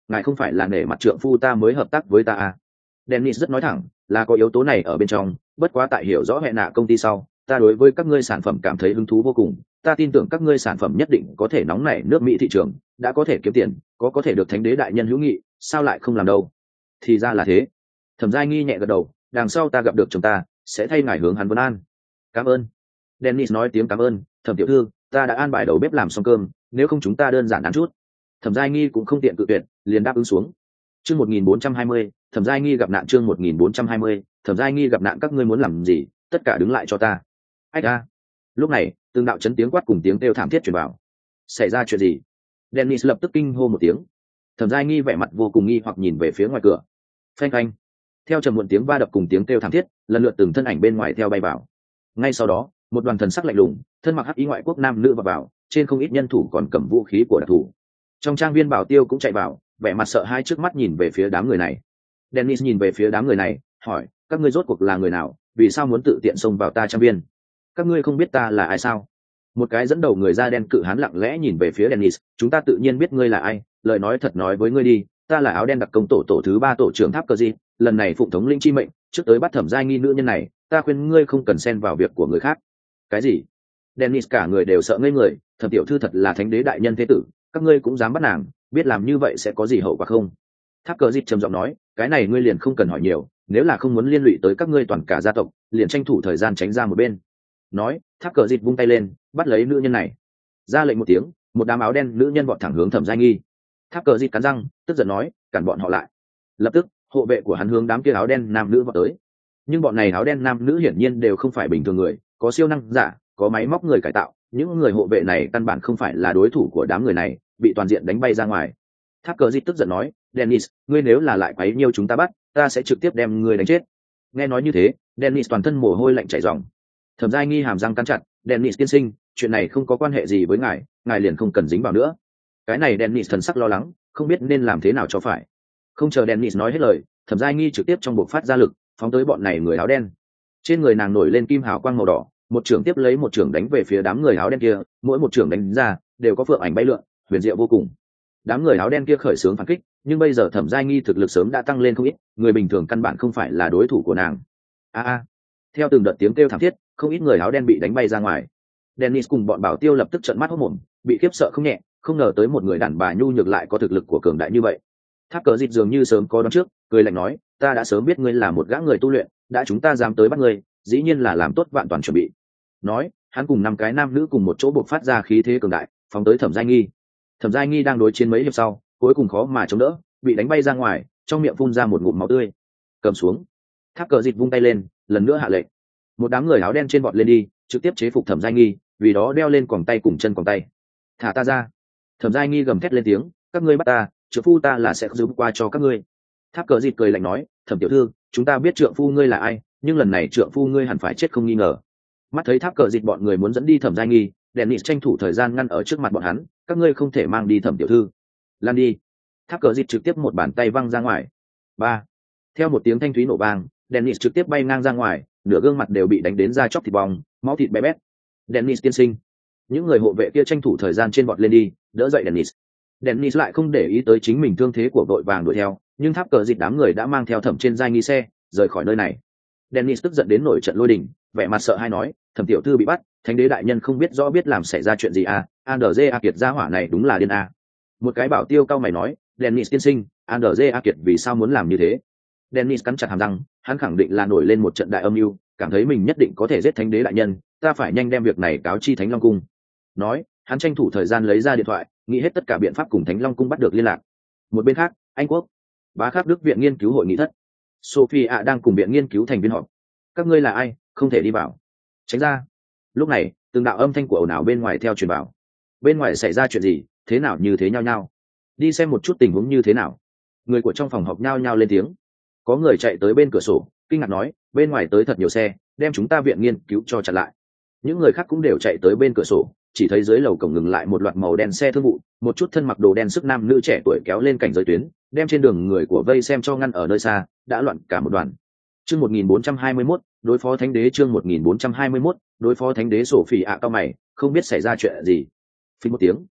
ngài không phải là nể mặt trượng phu ta mới hợp tác với ta à. Dennis rất nói thẳng, là có yếu tố này ở bên trong, bất quá tại hiểu rõ hệ nạ công ty sau, ta đối với các ngươi sản phẩm cảm thấy hứng thú vô cùng, ta tin tưởng các ngươi sản phẩm nhất định có thể nóng nảy nước Mỹ thị trường, đã có thể kiếm tiền, có thể được thánh đế đại nhân hữu nghị, sao lại không làm đâu. Thì ra là thế. Thẩm Giai Nghi nhẹ gật đầu, đằng sau ta gặp được chồng ta, sẽ thay ngài hướng hắn vấn an. Cảm ơn. Dennis nói tiếng cảm ơn, Thẩm tiểu thư, ta đã an bài đầu bếp làm xong cơm, nếu không chúng ta đơn giản ăn chút. Thẩm Giai Nghi cũng không tiện cự tuyệt, liền đáp ứng xuống. Chương 1420, Thẩm Giai Nghi gặp nạn. Chương 1420, Thẩm Giai Nghi gặp nạn. Các ngươi muốn làm gì, tất cả đứng lại cho ta. Ách a. Lúc này, từng đạo chấn tiếng quát cùng tiếng kêu thảm thiết truyền vào. Xảy ra chuyện gì? Dennis lập tức kinh hô một tiếng. Thẩm Giai Nghi vẻ mặt vô cùng nghi hoặc nhìn về phía ngoài cửa. Phanh phanh. Theo trầm muộn tiếng va đập cùng tiếng kêu thảm thiết, lần lượt từng thân ảnh bên ngoài theo bay vào. Ngay sau đó, một đoàn thần sắc lạnh lùng, thân mặc hắc y ngoại quốc nam nữ vào, trên không ít nhân thủ còn cầm vũ khí của đặc thủ. Trong trang viên bảo tiêu cũng chạy vào, vẻ mặt sợ hãi trước mắt nhìn về phía đám người này. Dennis nhìn về phía đám người này, hỏi, các ngươi rốt cuộc là người nào, vì sao muốn tự tiện xông vào ta trang viên? Các ngươi không biết ta là ai sao? Một cái dẫn đầu người da đen cự hán lặng lẽ nhìn về phía Dennis, chúng ta tự nhiên biết ngươi là ai, lời nói thật nói với ngươi đi, ta là áo đen đặc công tổ thứ 3 tổ trưởng Tháp Cờ Di, lần này phụng thống lĩnh chi mệnh, trước tới bắt Thẩm Giai Nghi nữ nhân này, ta khuyên ngươi không cần xen vào việc của người khác. Cái gì? Dennis cả người đều sợ ngây người, Thẩm tiểu thư thật là thánh đế đại nhân thế tử, các ngươi cũng dám bắt nàng, biết làm như vậy sẽ có gì hậu quả không? Tháp Cờ Di trầm giọng nói, cái này ngươi liền không cần hỏi nhiều, nếu là không muốn liên lụy tới các ngươi toàn cả gia tộc, liền tranh thủ thời gian tránh ra một bên. Nói, Tháp Cờ Di vung tay lên, bắt lấy nữ nhân này. Ra lệnh một tiếng, một đám áo đen nữ nhân vọt thẳng hướng Thẩm Giai Nghi. Tháp Cờ Di cắn răng, tức giận nói, cản bọn họ lại. Lập tức, hộ vệ của hắn hướng đám kia áo đen nam nữ vọt tới. Nhưng bọn này áo đen nam nữ hiển nhiên đều không phải bình thường người, có siêu năng giả, có máy móc người cải tạo, những người hộ vệ này căn bản không phải là đối thủ của đám người này, bị toàn diện đánh bay ra ngoài. Tháp Cờ Di tức giận nói, Dennis, ngươi nếu là lại quấy nhiêu chúng ta bắt, ta sẽ trực tiếp đem ngươi đánh chết. Nghe nói như thế, Dennis toàn thân mồ hôi lạnh chảy ròng. Thẩm Giai Nghi hàm răng cắn chặt, Dennis tiên sinh, chuyện này không có quan hệ gì với ngài liền không cần dính vào nữa. Cái này Dennis thần sắc lo lắng, không biết nên làm thế nào cho phải. Không chờ Dennis nói hết lời, Thẩm Giai Nghi trực tiếp trong buộc phát ra lực, phóng tới bọn này người áo đen. Trên người nàng nổi lên kim hào quang màu đỏ, một trưởng tiếp lấy một trưởng đánh về phía đám người áo đen kia, mỗi một trưởng đánh ra đều có phượng ảnh bay lượn, huyền diệu vô cùng. Đám người áo đen kia khởi xướng phản kích, nhưng bây giờ Thẩm Giai Nghi thực lực sớm đã tăng lên không ít, người bình thường căn bản không phải là đối thủ của nàng. Theo từng đợt tiếng kêu thảm thiết, không ít người áo đen bị đánh bay ra ngoài. Dennis cùng bọn bảo tiêu lập tức trợn mắt hốt mồm, bị khiếp sợ không nhẹ, không ngờ tới một người đàn bà nhu nhược lại có thực lực của cường đại như vậy. Tháp Cờ Dịch dường như sớm có đoán trước, cười lạnh nói, ta đã sớm biết ngươi là một gã người tu luyện, đã chúng ta dám tới bắt ngươi, dĩ nhiên là làm tốt vạn toàn chuẩn bị. Nói, hắn cùng 5 cái nam nữ cùng một chỗ bộc phát ra khí thế cường đại, phóng tới Thẩm Giai Nghi. Thẩm Giai Nghi đang đối chiến mấy hiệp sau, cuối cùng khó mà chống đỡ, bị đánh bay ra ngoài, trong miệng phun ra một ngụm máu tươi. Cầm xuống. Tháp Cờ Dịch vung tay lên, lần nữa hạ lệnh. Một đám người áo đen trên vọt lên đi, trực tiếp chế phục Thẩm Giai Nghi, vì đó đeo lên quòng tay cùng chân quòng tay. Thả ta ra. Thẩm Giai Nghi gầm thét lên tiếng, các ngươi bắt ta, trượng phu ta là sẽ giúp qua cho các ngươi. Tháp Cờ Dịch cười lạnh nói, Thẩm tiểu thư, chúng ta biết trượng phu ngươi là ai, nhưng lần này trượng phu ngươi hẳn phải chết không nghi ngờ. Mắt thấy Tháp Cờ Dịch bọn người muốn dẫn đi Thẩm Giai Nghi, Dennis tranh thủ thời gian ngăn ở trước mặt bọn hắn, các ngươi không thể mang đi Thẩm tiểu thư. Lan đi. Tháp Cờ Dịch trực tiếp một bàn tay văng ra ngoài. Ba. Theo một tiếng thanh thúy nổ vang, Dennis trực tiếp bay ngang ra ngoài, nửa gương mặt đều bị đánh đến da chóc thịt bong, máu thịt bé bét. Dennis tiên sinh. Những người hộ vệ kia tranh thủ thời gian trên bọt lên đi, đỡ dậy Dennis. Dennis lại không để ý tới chính mình thương thế của vội vàng đuổi theo, nhưng Tháp Cờ Dịch đám người đã mang theo Thẩm trên Giai Nghi xe, rời khỏi nơi này. Dennis tức giận đến nổi trận lôi đình, vẻ mặt sợ hãi nói, Thẩm tiểu thư bị bắt, thánh đế đại nhân không biết rõ biết làm xảy ra chuyện gì à, Andrze Kiệt gia hỏa này đúng là điên à. Một cái bảo tiêu cao mày nói, Dennis tiên sinh, Andrze Kiệt vì sao muốn làm như thế? Dennis cắn chặt hàm răng, hắn khẳng định là nổi lên một trận đại âm mưu, cảm thấy mình nhất định có thể giết thánh đế đại nhân, ta phải nhanh đem việc này cáo chi Thánh Long cung. Nói, hắn tranh thủ thời gian lấy ra điện thoại, nghĩ hết tất cả biện pháp cùng Thánh Long cung bắt được liên lạc. Một bên khác, Anh quốc, Bá Khắc Đức viện nghiên cứu hội nghị thất, Sophia đang cùng viện nghiên cứu thành viên họp. Các ngươi là ai, không thể đi vào. Tránh ra. Lúc này, từng đạo âm thanh của ồn ào bên ngoài theo truyền vào. Bên ngoài xảy ra chuyện gì, thế nào như thế nhau nhau? Đi xem một chút tình huống như thế nào. Người của trong phòng họp nhao nhao lên tiếng. Có người chạy tới bên cửa sổ, kinh ngạc nói, bên ngoài tới thật nhiều xe, đem chúng ta viện nghiên cứu cho chặn lại. Những người khác cũng đều chạy tới bên cửa sổ, chỉ thấy dưới lầu cổng ngừng lại một loạt màu đen xe thương vụ, một chút thân mặc đồ đen sức nam nữ trẻ tuổi kéo lên cảnh giới tuyến, đem trên đường người của vây xem cho ngăn ở nơi xa, đã loạn cả một đoàn. Chương 1421, đối phó thánh đế. Chương 1421, đối phó thánh đế. Sophie cao mày, không biết xảy ra chuyện gì. Phí một tiếng,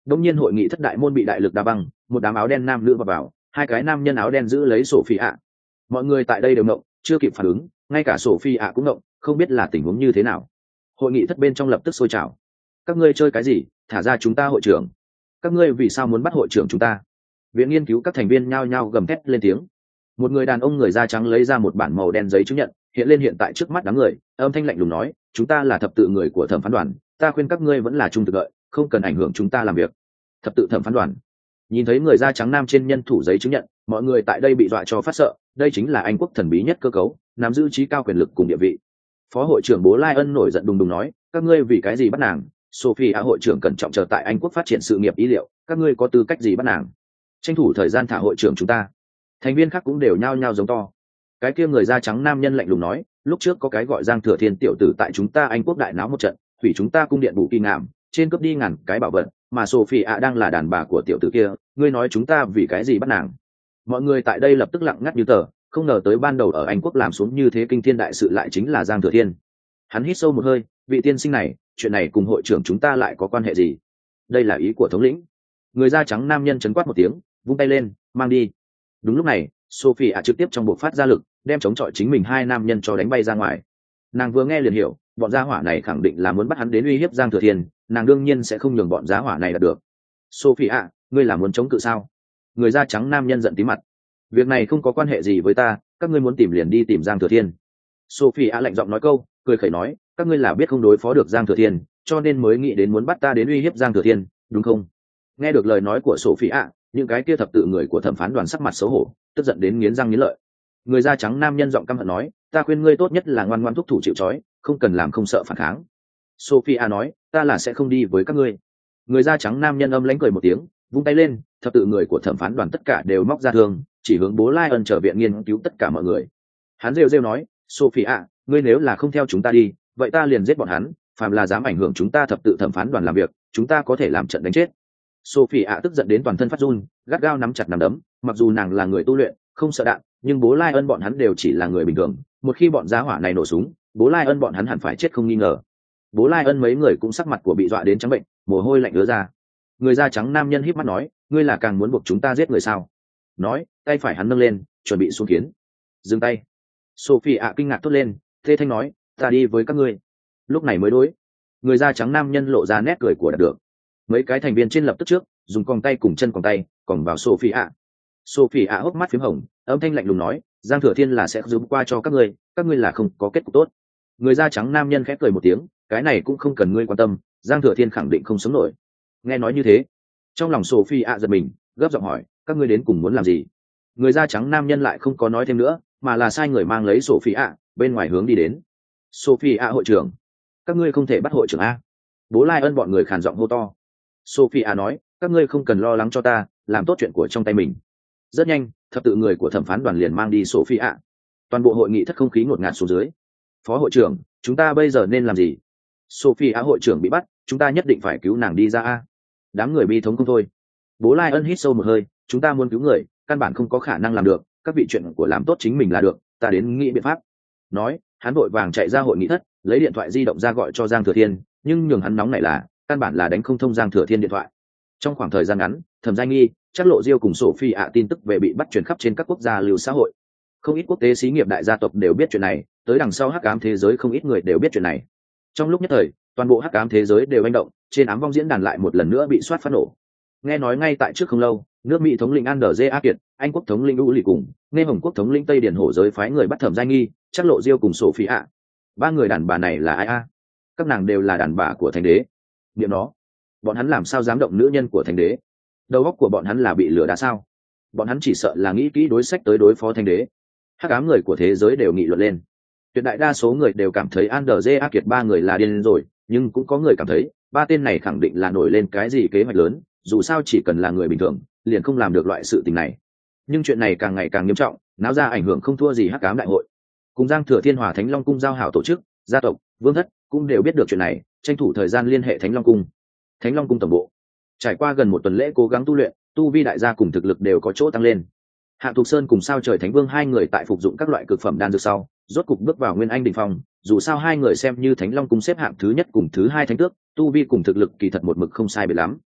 đông nhiên hội nghị thất đại môn bị đại lực đá văng, một đám áo đen nam nữ vào, hai cái nam nhân áo đen giữ lấy Sophie ạ. Mọi người tại đây đều ngộng, chưa kịp phản ứng, ngay cả Sophie ạ cũng ngộng, không biết là tình huống như thế nào. Hội nghị thất bên trong lập tức sôi trào. Các ngươi chơi cái gì? Thả ra chúng ta hội trưởng. Các ngươi vì sao muốn bắt hội trưởng chúng ta? Viện nghiên cứu các thành viên nhao nhao gầm thét lên tiếng. Một người đàn ông người da trắng lấy ra một bản màu đen giấy chứng nhận, hiện lên hiện tại trước mắt đám người, âm thanh lạnh lùng nói, chúng ta là thập tự người của thẩm phán đoàn, ta khuyên các ngươi vẫn là trung thực đợi, không cần ảnh hưởng chúng ta làm việc. Thập tự thẩm phán đoàn. Nhìn thấy người da trắng nam trên nhân thủ giấy chứng nhận, mọi người tại đây bị dọa cho phát sợ, đây chính là Anh quốc thần bí nhất cơ cấu, nắm giữ trí cao quyền lực cùng địa vị. Phó hội trưởng Bố Lai Ân nổi giận đùng đùng nói, các ngươi vì cái gì bắt nàng? Sophie hội trưởng cẩn trọng chờ tại Anh quốc phát triển sự nghiệp y liệu, các ngươi có tư cách gì bắt nàng? Tranh thủ thời gian thả hội trưởng chúng ta. Thành viên khác cũng đều nhao nhao giống to. Cái kia người da trắng nam nhân lạnh lùng nói, lúc trước có cái gọi Giang Thừa Thiên tiểu tử tại chúng ta Anh quốc đại náo một trận, hủy chúng ta cung điện bù kỳ ngạm, trên cướp đi ngàn cái bảo vật, mà Sophie đang là đàn bà của tiểu tử kia, ngươi nói chúng ta vì cái gì bắt nàng? Mọi người tại đây lập tức lặng ngắt như tờ, không ngờ tới ban đầu ở Anh quốc làm xuống như thế kinh thiên đại sự lại chính là Giang Thừa Thiên. Hắn hít sâu một hơi, vị tiên sinh này, chuyện này cùng hội trưởng chúng ta lại có quan hệ gì? Đây là ý của thống lĩnh. Người da trắng nam nhân chấn quát một tiếng, vung tay lên, mang đi. Đúng lúc này, Sophie trực tiếp trong buộc phát ra lực, đem chống chọi chính mình hai nam nhân cho đánh bay ra ngoài. Nàng vừa nghe liền hiểu, bọn gia hỏa này khẳng định là muốn bắt hắn đến uy hiếp Giang Thừa Thiên, nàng đương nhiên sẽ không nhường bọn gia hỏa này đạt được. Sophie ngươi là muốn chống cự sao? Người da trắng nam nhân giận tí mặt. Việc này không có quan hệ gì với ta, các ngươi muốn tìm liền đi tìm Giang Thừa Thiên. Sophie lạnh giọng nói câu, cười khẩy nói, các ngươi là biết không đối phó được Giang Thừa Thiên, cho nên mới nghĩ đến muốn bắt ta đến uy hiếp Giang Thừa Thiên, đúng không? Nghe được lời nói của Sophie những cái kia thập tự người của thẩm phán đoàn sắc mặt xấu hổ, tức giận đến nghiến răng nghiến lợi. Người da trắng nam nhân giọng căm hận nói, ta khuyên ngươi tốt nhất là ngoan ngoãn thúc thủ chịu trói, không cần làm không sợ phản kháng. Sophie nói, ta là sẽ không đi với các ngươi. Người da trắng nam nhân âm lãnh cười một tiếng, vung tay lên, thập tự người của thẩm phán đoàn tất cả đều móc ra thương, chỉ hướng Bố Lai Ân trở viện nghiên cứu tất cả mọi người. Hắn rêu nói, Sophie ngươi nếu là không theo chúng ta đi, vậy ta liền giết bọn hắn, phàm là dám ảnh hưởng chúng ta thập tự thẩm phán đoàn làm việc, chúng ta có thể làm trận đánh chết. Sophie tức giận đến toàn thân phát run, gắt gao nắm chặt nắm đấm, mặc dù nàng là người tu luyện, không sợ đạn, nhưng Bố Lai Ân bọn hắn đều chỉ là người bình thường, một khi bọn giá hỏa này nổ súng, Bố Lai Ân bọn hắn hẳn phải chết không nghi ngờ. Bố Lai Ân mấy người cũng sắc mặt của bị dọa đến trắng bệnh, mồ hôi lạnh ứa ra. Người da trắng nam nhân híp mắt nói, ngươi là càng muốn buộc chúng ta giết người sao? Nói, tay phải hắn nâng lên, chuẩn bị xuống kiến. Dừng tay. Sophie kinh ngạc thốt lên, thê thanh nói, ta đi với các ngươi. Lúc này mới đối. Người da trắng nam nhân lộ ra nét cười của đạt được. Mấy cái thành viên trên lập tức trước, dùng còng tay cùng chân còng tay, còng vào Sophie. Sophie hốc mắt phím hồng, âm thanh lạnh lùng nói, Giang Thừa Thiên là sẽ giúp qua cho các ngươi là không có kết cục tốt. Người da trắng nam nhân khẽ cười một tiếng, cái này cũng không cần ngươi quan tâm, Giang Thừa Thiên khẳng định không sống nổi. Nghe nói như thế, trong lòng Sophie giật mình, gấp giọng hỏi, các ngươi đến cùng muốn làm gì? Người da trắng nam nhân lại không có nói thêm nữa, mà là sai người mang lấy Sophie bên ngoài hướng đi đến. Sophie hội trưởng, các ngươi không thể bắt hội trưởng a. Bố Lai Ân bọn người khàn giọng hô to. Sophie nói, các ngươi không cần lo lắng cho ta, làm tốt chuyện của trong tay mình. Rất nhanh, thập tự người của thẩm phán đoàn liền mang đi Sophie. Toàn bộ hội nghị thất không khí ngột ngạt xuống dưới. Phó hội trưởng, chúng ta bây giờ nên làm gì? Sophie hội trưởng bị bắt, chúng ta nhất định phải cứu nàng đi ra a. Đám người bi thống không thôi. Bố Lai Ân hít sâu một hơi, chúng ta muốn cứu người, căn bản không có khả năng làm được, các vị chuyện của làm tốt chính mình là được, ta đến nghĩ biện pháp. Nói, hắn vội vàng chạy ra hội nghị thất, lấy điện thoại di động ra gọi cho Giang Thừa Thiên, nhưng nhường hắn nóng này là, căn bản là đánh không thông Giang Thừa Thiên điện thoại. Trong khoảng thời gian ngắn, Thẩm Giai Nghi, Trác Lộ Diêu cùng Sophie tin tức về bị bắt truyền khắp trên các quốc gia lưu xã hội. Không ít quốc tế xí nghiệp đại gia tộc đều biết chuyện này, tới đằng sau hắc ám thế giới không ít người đều biết chuyện này. Trong lúc nhất thời, toàn bộ hắc ám thế giới đều hành động, trên ám vong diễn đàn lại một lần nữa bị soát phát nổ. Nghe nói ngay tại trước không lâu, nước Mỹ thống lĩnh Andrzej Kiệt, Anh quốc thống lĩnh U Lì cùng, Nghe Hồng quốc thống lĩnh Tây Điển Hổ giới phái người bắt Thẩm Giai Nghi, Trác Lộ Diêu cùng Sophie. Ba người đàn bà này là ai a? Các nàng đều là đàn bà của thánh đế. Niệm nó, bọn hắn làm sao dám động nữ nhân của thánh đế? Đầu óc của bọn hắn là bị lừa đá sao? Bọn hắn chỉ sợ là nghĩ kỹ đối sách tới đối phó thánh đế. Hắc ám người của thế giới đều nghị luận lên. Tuyệt đại đa số người đều cảm thấy Andrzej Kiệt ba người là điên rồi, nhưng cũng có người cảm thấy ba tên này khẳng định là nổi lên cái gì kế hoạch lớn, dù sao chỉ cần là người bình thường liền không làm được loại sự tình này. Nhưng chuyện này càng ngày càng nghiêm trọng, náo ra ảnh hưởng không thua gì hắc ám đại hội. Cùng Giang Thừa Thiên Hòa Thánh Long cung giao hảo tổ chức, gia tộc, vương thất cũng đều biết được chuyện này, tranh thủ thời gian liên hệ Thánh Long cung. Thánh Long cung tổng bộ trải qua gần một tuần lễ cố gắng tu luyện, tu vi đại gia cùng thực lực đều có chỗ tăng lên. Hạng Thục Sơn cùng Sao Trời Thánh Vương hai người tại phục dụng các loại cực phẩm đan dược sau, rốt cục bước vào Nguyên Anh đỉnh phong, dù sao hai người xem như Thánh Long cung xếp hạng thứ nhất cùng thứ hai thánh tước, tu vi cùng thực lực kỳ thật một mực không sai biệt lắm.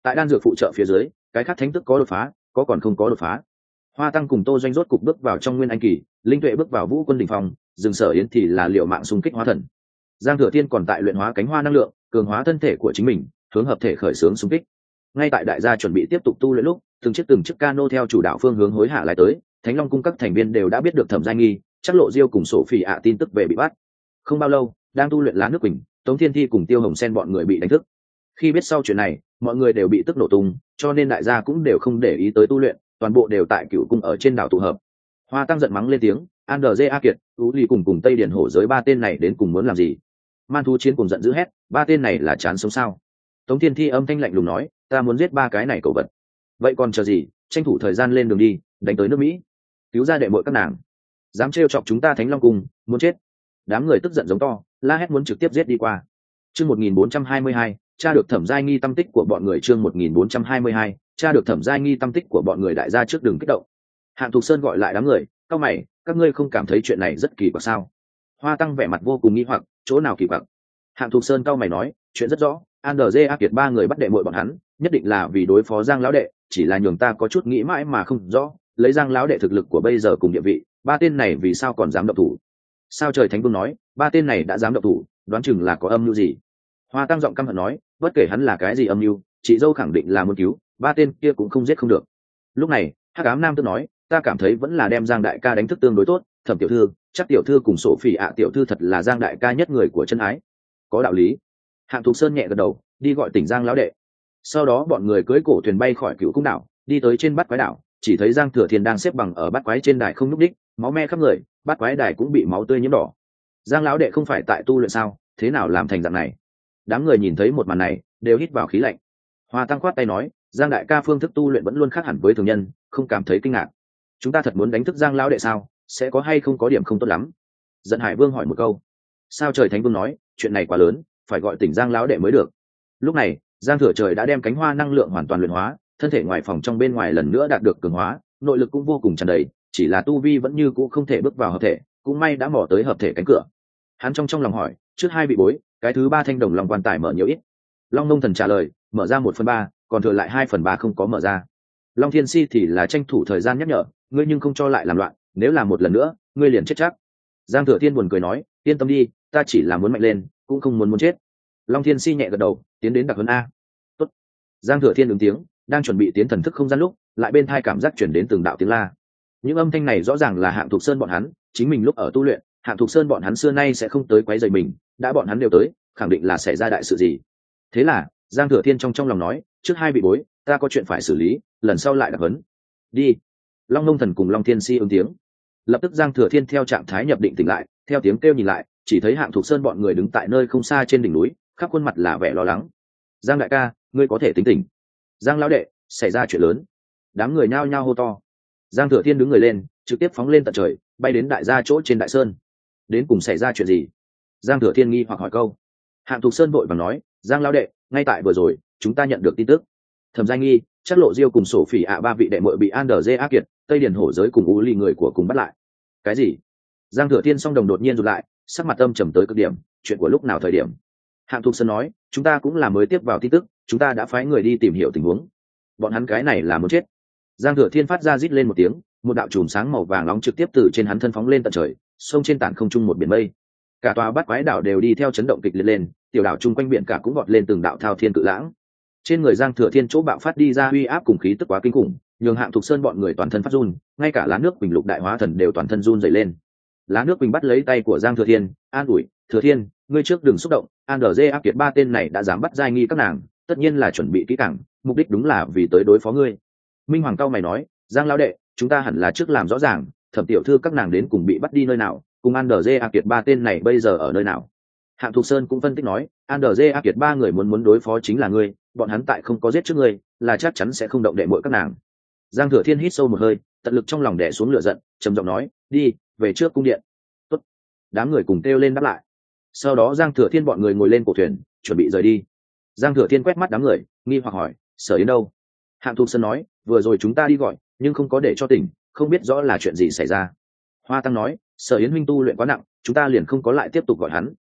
tại đan dược phụ trợ phía dưới, cái khác thánh tức có đột phá, có còn không có đột phá. Hoa Tăng cùng Tô Doanh rốt cục bước vào trong nguyên anh kỳ, Linh Tuệ bước vào vũ quân đỉnh phong, dừng Sở Yến thì là liệu mạng xung kích hóa thần. Giang Thừa Thiên còn tại luyện hóa cánh hoa năng lượng, cường hóa thân thể của chính mình, hướng hợp thể khởi xướng xung kích. Ngay tại đại gia chuẩn bị tiếp tục tu luyện lúc, từng chiếc cano theo chủ đạo phương hướng hối hạ lại tới, Thánh Long cung các thành viên đều đã biết được Thẩm Giai Nghi, chắc Lộ Diêu cùng Sổ Phỉ ạ tin tức về bị bắt. Không bao lâu, đang tu luyện Lá Nước Quỳnh, Tống Thiên Thi cùng Tiêu Hồng Sen bọn người bị đánh thức. Khi biết sau chuyện này, mọi người đều bị tức nổ tung, cho nên đại gia cũng đều không để ý tới tu luyện, toàn bộ đều tại Cựu cung ở trên đảo tụ hợp. Hoa Tăng giận mắng lên tiếng, Andrze A Kiệt, Tú Ly cùng Tây Điển Hổ giới ba tên này đến cùng muốn làm gì? Man thú chiến cùng giận dữ hét, ba tên này là chán sống sao? Tống Thiên Thi âm thanh lạnh lùng nói, ta muốn giết ba cái này cẩu vật. Vậy còn chờ gì, tranh thủ thời gian lên đường đi, đánh tới nước Mỹ, cứu ra đệ muội các nàng. Dám trêu chọc chúng ta Thánh Long cung, muốn chết. Đám người tức giận giống to, la hét muốn trực tiếp giết đi qua. Chương 1422, tra được Thẩm Giai Nghi tâm tích của bọn người. Chương 1422, tra được Thẩm Giai Nghi tâm tích của bọn người. Đại gia trước đường kích động. Hạng Thục Sơn gọi lại đám người, cao mày, các ngươi không cảm thấy chuyện này rất kỳ quặc sao? Hoa Tăng vẻ mặt vô cùng nghi hoặc, chỗ nào kỳ quặc? Hạng Thục Sơn cao mày nói, chuyện rất rõ, Andrze A Kiệt ba người bắt đệ muội bọn hắn, nhất định là vì đối phó Giang lão đệ, chỉ là nhường ta có chút nghĩ mãi mà không rõ, lấy Giang lão đệ thực lực của bây giờ cùng địa vị, ba tên này vì sao còn dám động thủ? Sao Trời Thánh Vương nói, ba tên này đã dám động thủ, đoán chừng là có âm mưu gì? Hoa Tăng giọng căm hận nói, bất kể hắn là cái gì âm mưu, chị dâu khẳng định là muốn cứu, ba tên kia cũng không giết không được. Lúc này, Hắc Ám Nam Tử nói, ta cảm thấy vẫn là đem Giang đại ca đánh thức tương đối tốt, Thẩm tiểu thư, chắc tiểu thư cùng Sổ Phỉ ạ tiểu thư thật là Giang đại ca nhất người của chân ái. Có đạo lý. Hạng Thục Sơn nhẹ gật đầu, đi gọi tỉnh Giang lão đệ. Sau đó bọn người cưỡi cổ thuyền bay khỏi Cựu cung đảo, đi tới trên Bát Quái đảo, chỉ thấy Giang Thừa Thiên đang xếp bằng ở Bát Quái trên đài không nhúc đích, máu me khắp người, Bát Quái đài cũng bị máu tươi nhiễm đỏ. Giang lão đệ không phải tại tu luyện sao, thế nào làm thành dạng này? Đám người nhìn thấy một màn này, đều hít vào khí lạnh. Hoa Tăng khoát tay nói, Giang đại ca phương thức tu luyện vẫn luôn khác hẳn với thường nhân, không cảm thấy kinh ngạc. Chúng ta thật muốn đánh thức Giang lão đệ sao? Sẽ có hay không có điểm không tốt lắm? Dận Hải Vương hỏi một câu. Sao Trời Thánh Vương nói, chuyện này quá lớn, phải gọi tỉnh Giang lão đệ mới được. Lúc này, Giang Thừa Trời đã đem cánh hoa năng lượng hoàn toàn luyện hóa, thân thể ngoài phòng trong bên ngoài lần nữa đạt được cường hóa, nội lực cũng vô cùng tràn đầy, chỉ là tu vi vẫn như cũ không thể bước vào hợp thể, cũng may đã mò tới hợp thể cánh cửa. Hắn trong lòng hỏi, trước hai vị bối, cái thứ ba thanh đồng long quan tài mở nhiều ít? Long Nông Thần trả lời, mở ra 1/3, còn thừa lại 2/3 không có mở ra. Long Thiên Si thì là tranh thủ thời gian nhắc nhở, ngươi nhưng không cho lại làm loạn, nếu làm một lần nữa, ngươi liền chết chắc. Giang Thừa Thiên buồn cười nói, yên tâm đi, ta chỉ là muốn mạnh lên, cũng không muốn chết. Long Thiên Si nhẹ gật đầu, tiến đến đặc huấn a. Tốt. Giang Thừa Thiên ứng tiếng, đang chuẩn bị tiến thần thức không gian lúc, lại bên tai cảm giác chuyển đến từng đạo tiếng la. Những âm thanh này rõ ràng là Hạng Thục Sơn bọn hắn, chính mình lúc ở tu luyện, Hạng Thục Sơn bọn hắn xưa nay sẽ không tới quấy rầy mình, đã bọn hắn đều tới, khẳng định là xảy ra đại sự gì. Thế là, Giang Thừa Thiên trong lòng nói, trước hai vị bối, ta có chuyện phải xử lý, lần sau lại đặc huấn. Đi. Long Nông Thần cùng Long Thiên Si ứng tiếng. Lập tức Giang Thừa Thiên theo trạng thái nhập định tỉnh lại, theo tiếng kêu nhìn lại, chỉ thấy Hạng Thục Sơn bọn người đứng tại nơi không xa trên đỉnh núi, khắp khuôn mặt là vẻ lo lắng. Giang đại ca, ngươi có thể tính tỉnh. Giang lão đệ, xảy ra chuyện lớn. Đám người nhao nhao hô to. Giang Thừa Thiên đứng người lên, trực tiếp phóng lên tận trời, bay đến đại gia chỗ trên đại sơn. Đến cùng xảy ra chuyện gì? Giang Thừa Thiên nghi hoặc hỏi câu. Hạng Thục Sơn vội vàng nói, Giang lão đệ, ngay tại vừa rồi, chúng ta nhận được tin tức. Thẩm Giai Nghi, chắc Lộ Diêu cùng Sổ Phỉ ạ ba vị đệ muội bị Andrze A Kiệt, Tây Điển Hổ giới cùng Ú Ly người của cùng bắt lại. Cái gì? Giang Thừa Thiên song đồng đột nhiên rụt lại, sắc mặt âm trầm tới cực điểm, chuyện của lúc nào thời điểm? Hạng Thục Sơn nói, chúng ta cũng là mới tiếp vào tin tức, chúng ta đã phái người đi tìm hiểu tình huống. Bọn hắn cái này là muốn chết. Giang Thừa Thiên phát ra rít lên một tiếng, một đạo chùm sáng màu vàng nóng trực tiếp từ trên hắn thân phóng lên tận trời, xông trên tảng không trung một biển mây. Cả tòa Bát Quái đảo đều đi theo chấn động kịch liệt lên, tiểu đảo chung quanh biển cả cũng vọt lên từng đạo thao thiên cự lãng. Trên người Giang Thừa Thiên chỗ bạo phát đi ra uy áp cùng khí tức quá kinh khủng, nhường Hạng Thục Sơn bọn người toàn thân phát run, ngay cả Lá Nước Bình Lục đại hóa thần đều toàn thân run rẩy lên. Lá Nước Bình bắt lấy tay của Giang Thừa Thiên, an ủi, Thừa Thiên, ngươi trước đừng xúc động, Andrze A Kiệt ba tên này đã dám bắt Giai Nghi các nàng, tất nhiên là chuẩn bị kỹ càng, mục đích đúng là vì tới đối phó ngươi. Minh Hoàng cao mày nói, Giang lão đệ, chúng ta hẳn là trước làm rõ ràng, Thẩm tiểu thư các nàng đến cùng bị bắt đi nơi nào, cùng Andrze A Kiệt ba tên này bây giờ ở nơi nào. Hạng Thục Sơn cũng phân tích nói, Andrze A Kiệt ba người muốn đối phó chính là ngươi, bọn hắn tại không có giết trước ngươi, là chắc chắn sẽ không động đệ muội các nàng. Giang Thừa Thiên hít sâu một hơi, tận lực trong lòng đè xuống lửa giận, trầm giọng nói, đi, về trước cung điện. Tốt. Đám người cùng kêu lên đáp lại. Sau đó Giang Thừa Thiên bọn người ngồi lên cổ thuyền, chuẩn bị rời đi. Giang Thừa Thiên quét mắt đám người, nghi hoặc hỏi, Sở Yến đâu? Hạng Thục Sơn nói, vừa rồi chúng ta đi gọi, nhưng không có để cho tỉnh, không biết rõ là chuyện gì xảy ra. Hoa Tăng nói, Sở Yến huynh tu luyện quá nặng, chúng ta liền không có lại tiếp tục gọi hắn.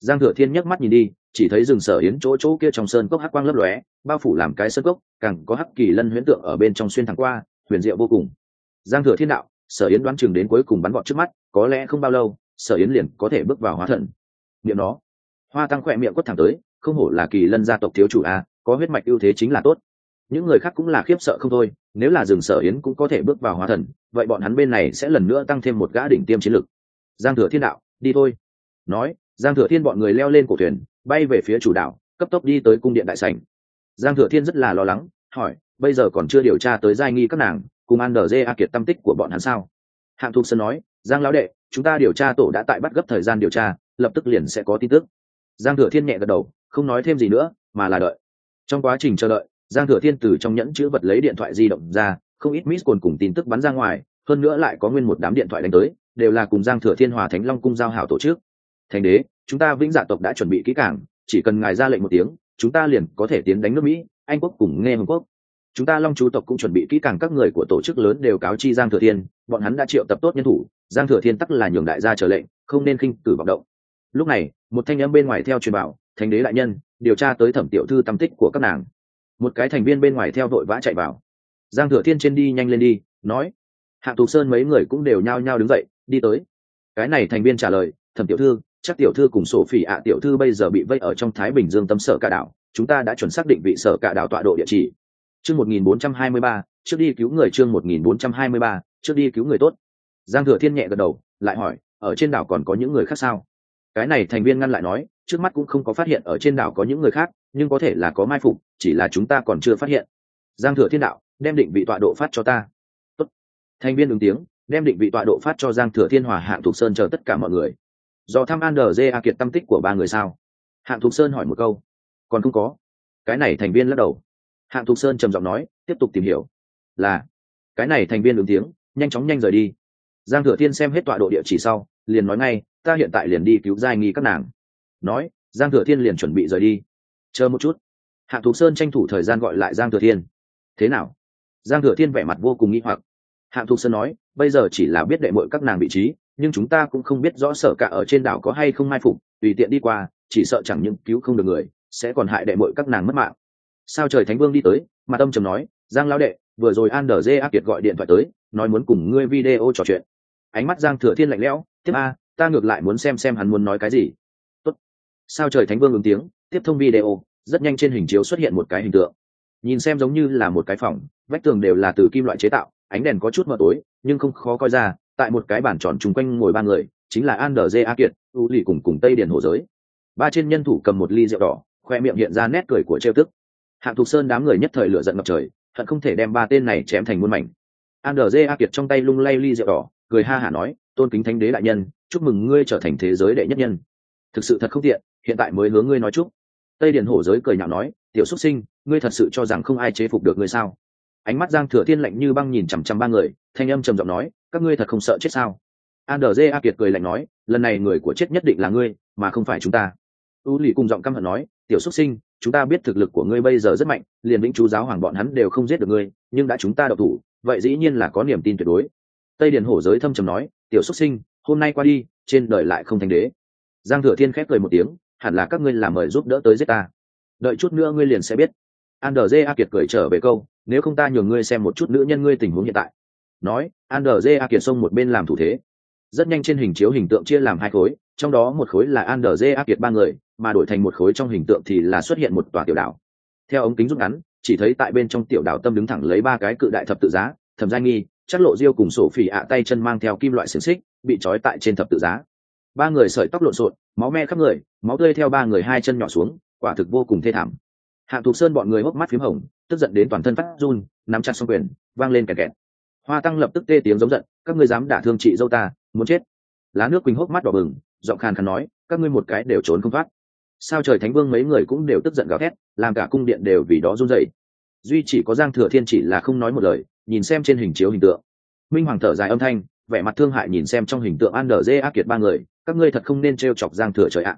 Giang Thừa Thiên nhấc mắt nhìn đi, chỉ thấy rừng Sở Yến chỗ chỗ kia trong sơn cốc hắc quang lấp lóe, bao phủ làm cái sơn cốc, càng có hắc kỳ lân huyễn tượng ở bên trong xuyên thẳng qua, huyền diệu vô cùng. Giang Thừa Thiên đạo, Sở Yến đoán chừng đến cuối cùng bắn gọn trước mắt, có lẽ không bao lâu, Sở Yến liền có thể bước vào hóa thần. Niệm đó, Hoa Tăng khỏe miệng quất thẳng tới, không hổ là kỳ lân gia tộc thiếu chủ a, có huyết mạch ưu thế chính là tốt. Những người khác cũng là khiếp sợ không thôi, nếu là rừng Sở Yến cũng có thể bước vào hóa thần, vậy bọn hắn bên này sẽ lần nữa tăng thêm một gã đỉnh tiêm chiến lực. Giang Thừa Thiên đạo, đi thôi. Nói, Giang Thừa Thiên bọn người leo lên cổ thuyền, bay về phía chủ đảo, cấp tốc đi tới cung điện đại sảnh. Giang Thừa Thiên rất là lo lắng, hỏi, bây giờ còn chưa điều tra tới giai nghi các nàng cùng A Kiệt tâm tích của bọn hắn sao? Hạng Thục Sơn nói, Giang lão đệ, chúng ta điều tra tổ đã tại bắt gấp thời gian điều tra, lập tức liền sẽ có tin tức. Giang Thừa Thiên nhẹ gật đầu, không nói thêm gì nữa, mà là đợi. Trong quá trình chờ đợi, Giang Thừa Thiên từ trong nhẫn chứa vật lấy điện thoại di động ra, không ít miss call cùng tin tức bắn ra ngoài, hơn nữa lại có nguyên một đám điện thoại đánh tới, đều là cùng Giang Thừa Thiên Hòa Thánh Long cung giao hảo tổ chức. Thành đế, chúng ta Vĩnh Dạ tộc đã chuẩn bị kỹ càng, chỉ cần ngài ra lệnh một tiếng, chúng ta liền có thể tiến đánh nước Mỹ, Anh quốc cùng nghe Hồng quốc. Chúng ta Long Chú tộc cũng chuẩn bị kỹ càng, các người của tổ chức lớn đều cáo chi Giang Thừa Thiên, bọn hắn đã triệu tập tốt nhân thủ, Giang Thừa Thiên tắc là nhường đại gia trở lệnh, không nên khinh cử vọng động. Lúc này, một thanh âm bên ngoài theo truyền bảo, Thánh đế đại nhân, điều tra tới Thẩm tiểu thư tâm tích của các nàng. Một cái thành viên bên ngoài theo vội vã chạy vào. Giang Thừa Thiên trên đi nhanh lên đi, nói. Hạ Tú Sơn mấy người cũng đều nhao nhao đứng dậy, đi tới. Cái này thành viên trả lời, Thẩm tiểu thư, chắc tiểu thư cùng sổ phỉ ạ tiểu thư bây giờ bị vây ở trong Thái Bình Dương tâm sở cả đảo, chúng ta đã chuẩn xác định vị sở cả đảo tọa độ địa chỉ. Chương 1423, trước đi cứu người. Chương 1423, trước đi cứu người tốt. Giang Thừa Thiên nhẹ gật đầu, lại hỏi, ở trên đảo còn có những người khác sao? Cái này thành viên ngăn lại nói, trước mắt cũng không có phát hiện ở trên đảo có những người khác, nhưng có thể là có mai phục, chỉ là chúng ta còn chưa phát hiện. Giang Thừa Thiên đạo, đem định vị tọa độ phát cho ta. Tốt. Thành viên ứng tiếng, đem định vị tọa độ phát cho Giang Thừa Thiên Hòa Hạng Thục Sơn chờ tất cả mọi người. Do thăm A Kiệt tâm tích của ba người sao? Hạng Thục Sơn hỏi một câu. Còn không có. Cái này thành viên lắc đầu. Hạng Thục Sơn trầm giọng nói, tiếp tục tìm hiểu. Là. Cái này thành viên ứng tiếng, nhanh chóng nhanh rời đi. Giang Thừa Thiên xem hết tọa độ địa chỉ sau, liền nói ngay, ta hiện tại liền đi cứu giai nghi các nàng. Nói, Giang Thừa Thiên liền chuẩn bị rời đi. Chờ một chút. Hạng Thục Sơn tranh thủ thời gian gọi lại Giang Thừa Thiên. Thế nào? Giang Thừa Thiên vẻ mặt vô cùng nghi hoặc. Hạng Thục Sơn nói, bây giờ chỉ là biết đệ muội các nàng vị trí, nhưng chúng ta cũng không biết rõ sở cả ở trên đảo có hay không mai phục, tùy tiện đi qua, chỉ sợ chẳng những cứu không được người, sẽ còn hại đệ muội các nàng mất mạng. Sao Trời Thánh Vương đi tới, mà tâm trầm nói, Giang lão đệ, vừa rồi A Kiệt gọi điện thoại tới, nói muốn cùng ngươi video trò chuyện. Ánh mắt Giang Thừa Thiên lạnh lẽo, tiếp a, ta ngược lại muốn xem hắn muốn nói cái gì. Tốt. Sao Trời Thánh Vương ứng tiếng, tiếp thông video, rất nhanh trên hình chiếu xuất hiện một cái hình tượng. Nhìn xem giống như là một cái phòng, vách tường đều là từ kim loại chế tạo, ánh đèn có chút mờ tối, nhưng không khó coi ra, tại một cái bàn tròn chung quanh ngồi ba người, chính là A Kiệt, U Lì cùng Tây Điền Hổ Giới. Ba trên nhân thủ cầm một ly rượu đỏ, khoe miệng hiện ra nét cười của trêu tức. Hạng Thục Sơn đám người nhất thời lửa giận ngập trời, hận không thể đem ba tên này chém thành muôn mảnh. A Kiệt trong tay lung lay ly rượu đỏ, cười ha hả nói, tôn kính thánh đế đại nhân, chúc mừng ngươi trở thành thế giới đệ nhất nhân. Thực sự thật không tiện, hiện tại mới hướng ngươi nói chúc. Tây Điền Hổ Giới cười nhạo nói, tiểu xuất sinh, ngươi thật sự cho rằng không ai chế phục được ngươi sao? Ánh mắt Giang Thừa Thiên lạnh như băng nhìn chằm chằm ba người, thanh âm trầm giọng nói, các ngươi thật không sợ chết sao? A Kiệt cười lạnh nói, lần này người của chết nhất định là ngươi, mà không phải chúng ta. U Lì cùng giọng căm hận nói, tiểu xuất sinh, chúng ta biết thực lực của ngươi bây giờ rất mạnh, liền Vĩnh Chú giáo hoàng bọn hắn đều không giết được ngươi, nhưng đã chúng ta độc thủ, vậy dĩ nhiên là có niềm tin tuyệt đối. Tây Điền Hổ Giới thâm trầm nói, tiểu xuất sinh, hôm nay qua đi, trên đời lại không thành đế. Giang Thừa Thiên khép cười một tiếng, hẳn là các ngươi làm mời giúp đỡ tới giết ta. Đợi chút nữa ngươi liền sẽ biết. A Kiệt cười trở về câu, nếu không ta nhường ngươi xem một chút nữ nhân ngươi tình huống hiện tại. Nói, A Kiệt xông một bên làm thủ thế. Rất nhanh trên hình chiếu hình tượng chia làm hai khối, trong đó một khối là A Kiệt ba người, mà đổi thành một khối trong hình tượng thì là xuất hiện một tòa tiểu đảo. Theo ống kính rút ngắn, chỉ thấy tại bên trong tiểu đảo tâm đứng thẳng lấy ba cái cự đại thập tự giá, Thẩm Giai Nghi, Trác Lộ Diêu cùng Sổ Phỉ ạ tay chân mang theo kim loại xiềng xích, bị trói tại trên thập tự giá. Ba người sợi tóc lộn xộn, máu me khắp người, máu tươi theo ba người hai chân nhỏ xuống, quả thực vô cùng thê thảm. Hạng Thục Sơn bọn người hốc mắt phím hồng, tức giận đến toàn thân phát run, nắm chặt song quyền, vang lên kẹt kẹt. Hoa Tăng lập tức tê tiếng giống giận, các ngươi dám đả thương chị dâu ta, muốn chết. Lá Nước Quỳnh hốc mắt đỏ bừng, giọng khàn khàn nói, các ngươi một cái đều trốn không thoát. Sao Trời Thánh Vương mấy người cũng đều tức giận gào thét, làm cả cung điện đều vì đó run rẩy. Duy chỉ có Giang Thừa Thiên chỉ là không nói một lời, nhìn xem trên hình chiếu hình tượng. Minh Hoàng thở dài âm thanh, vẻ mặt thương hại nhìn xem trong hình tượng A Kiệt ba người, các ngươi thật không nên trêu chọc Giang Thừa trời ạ.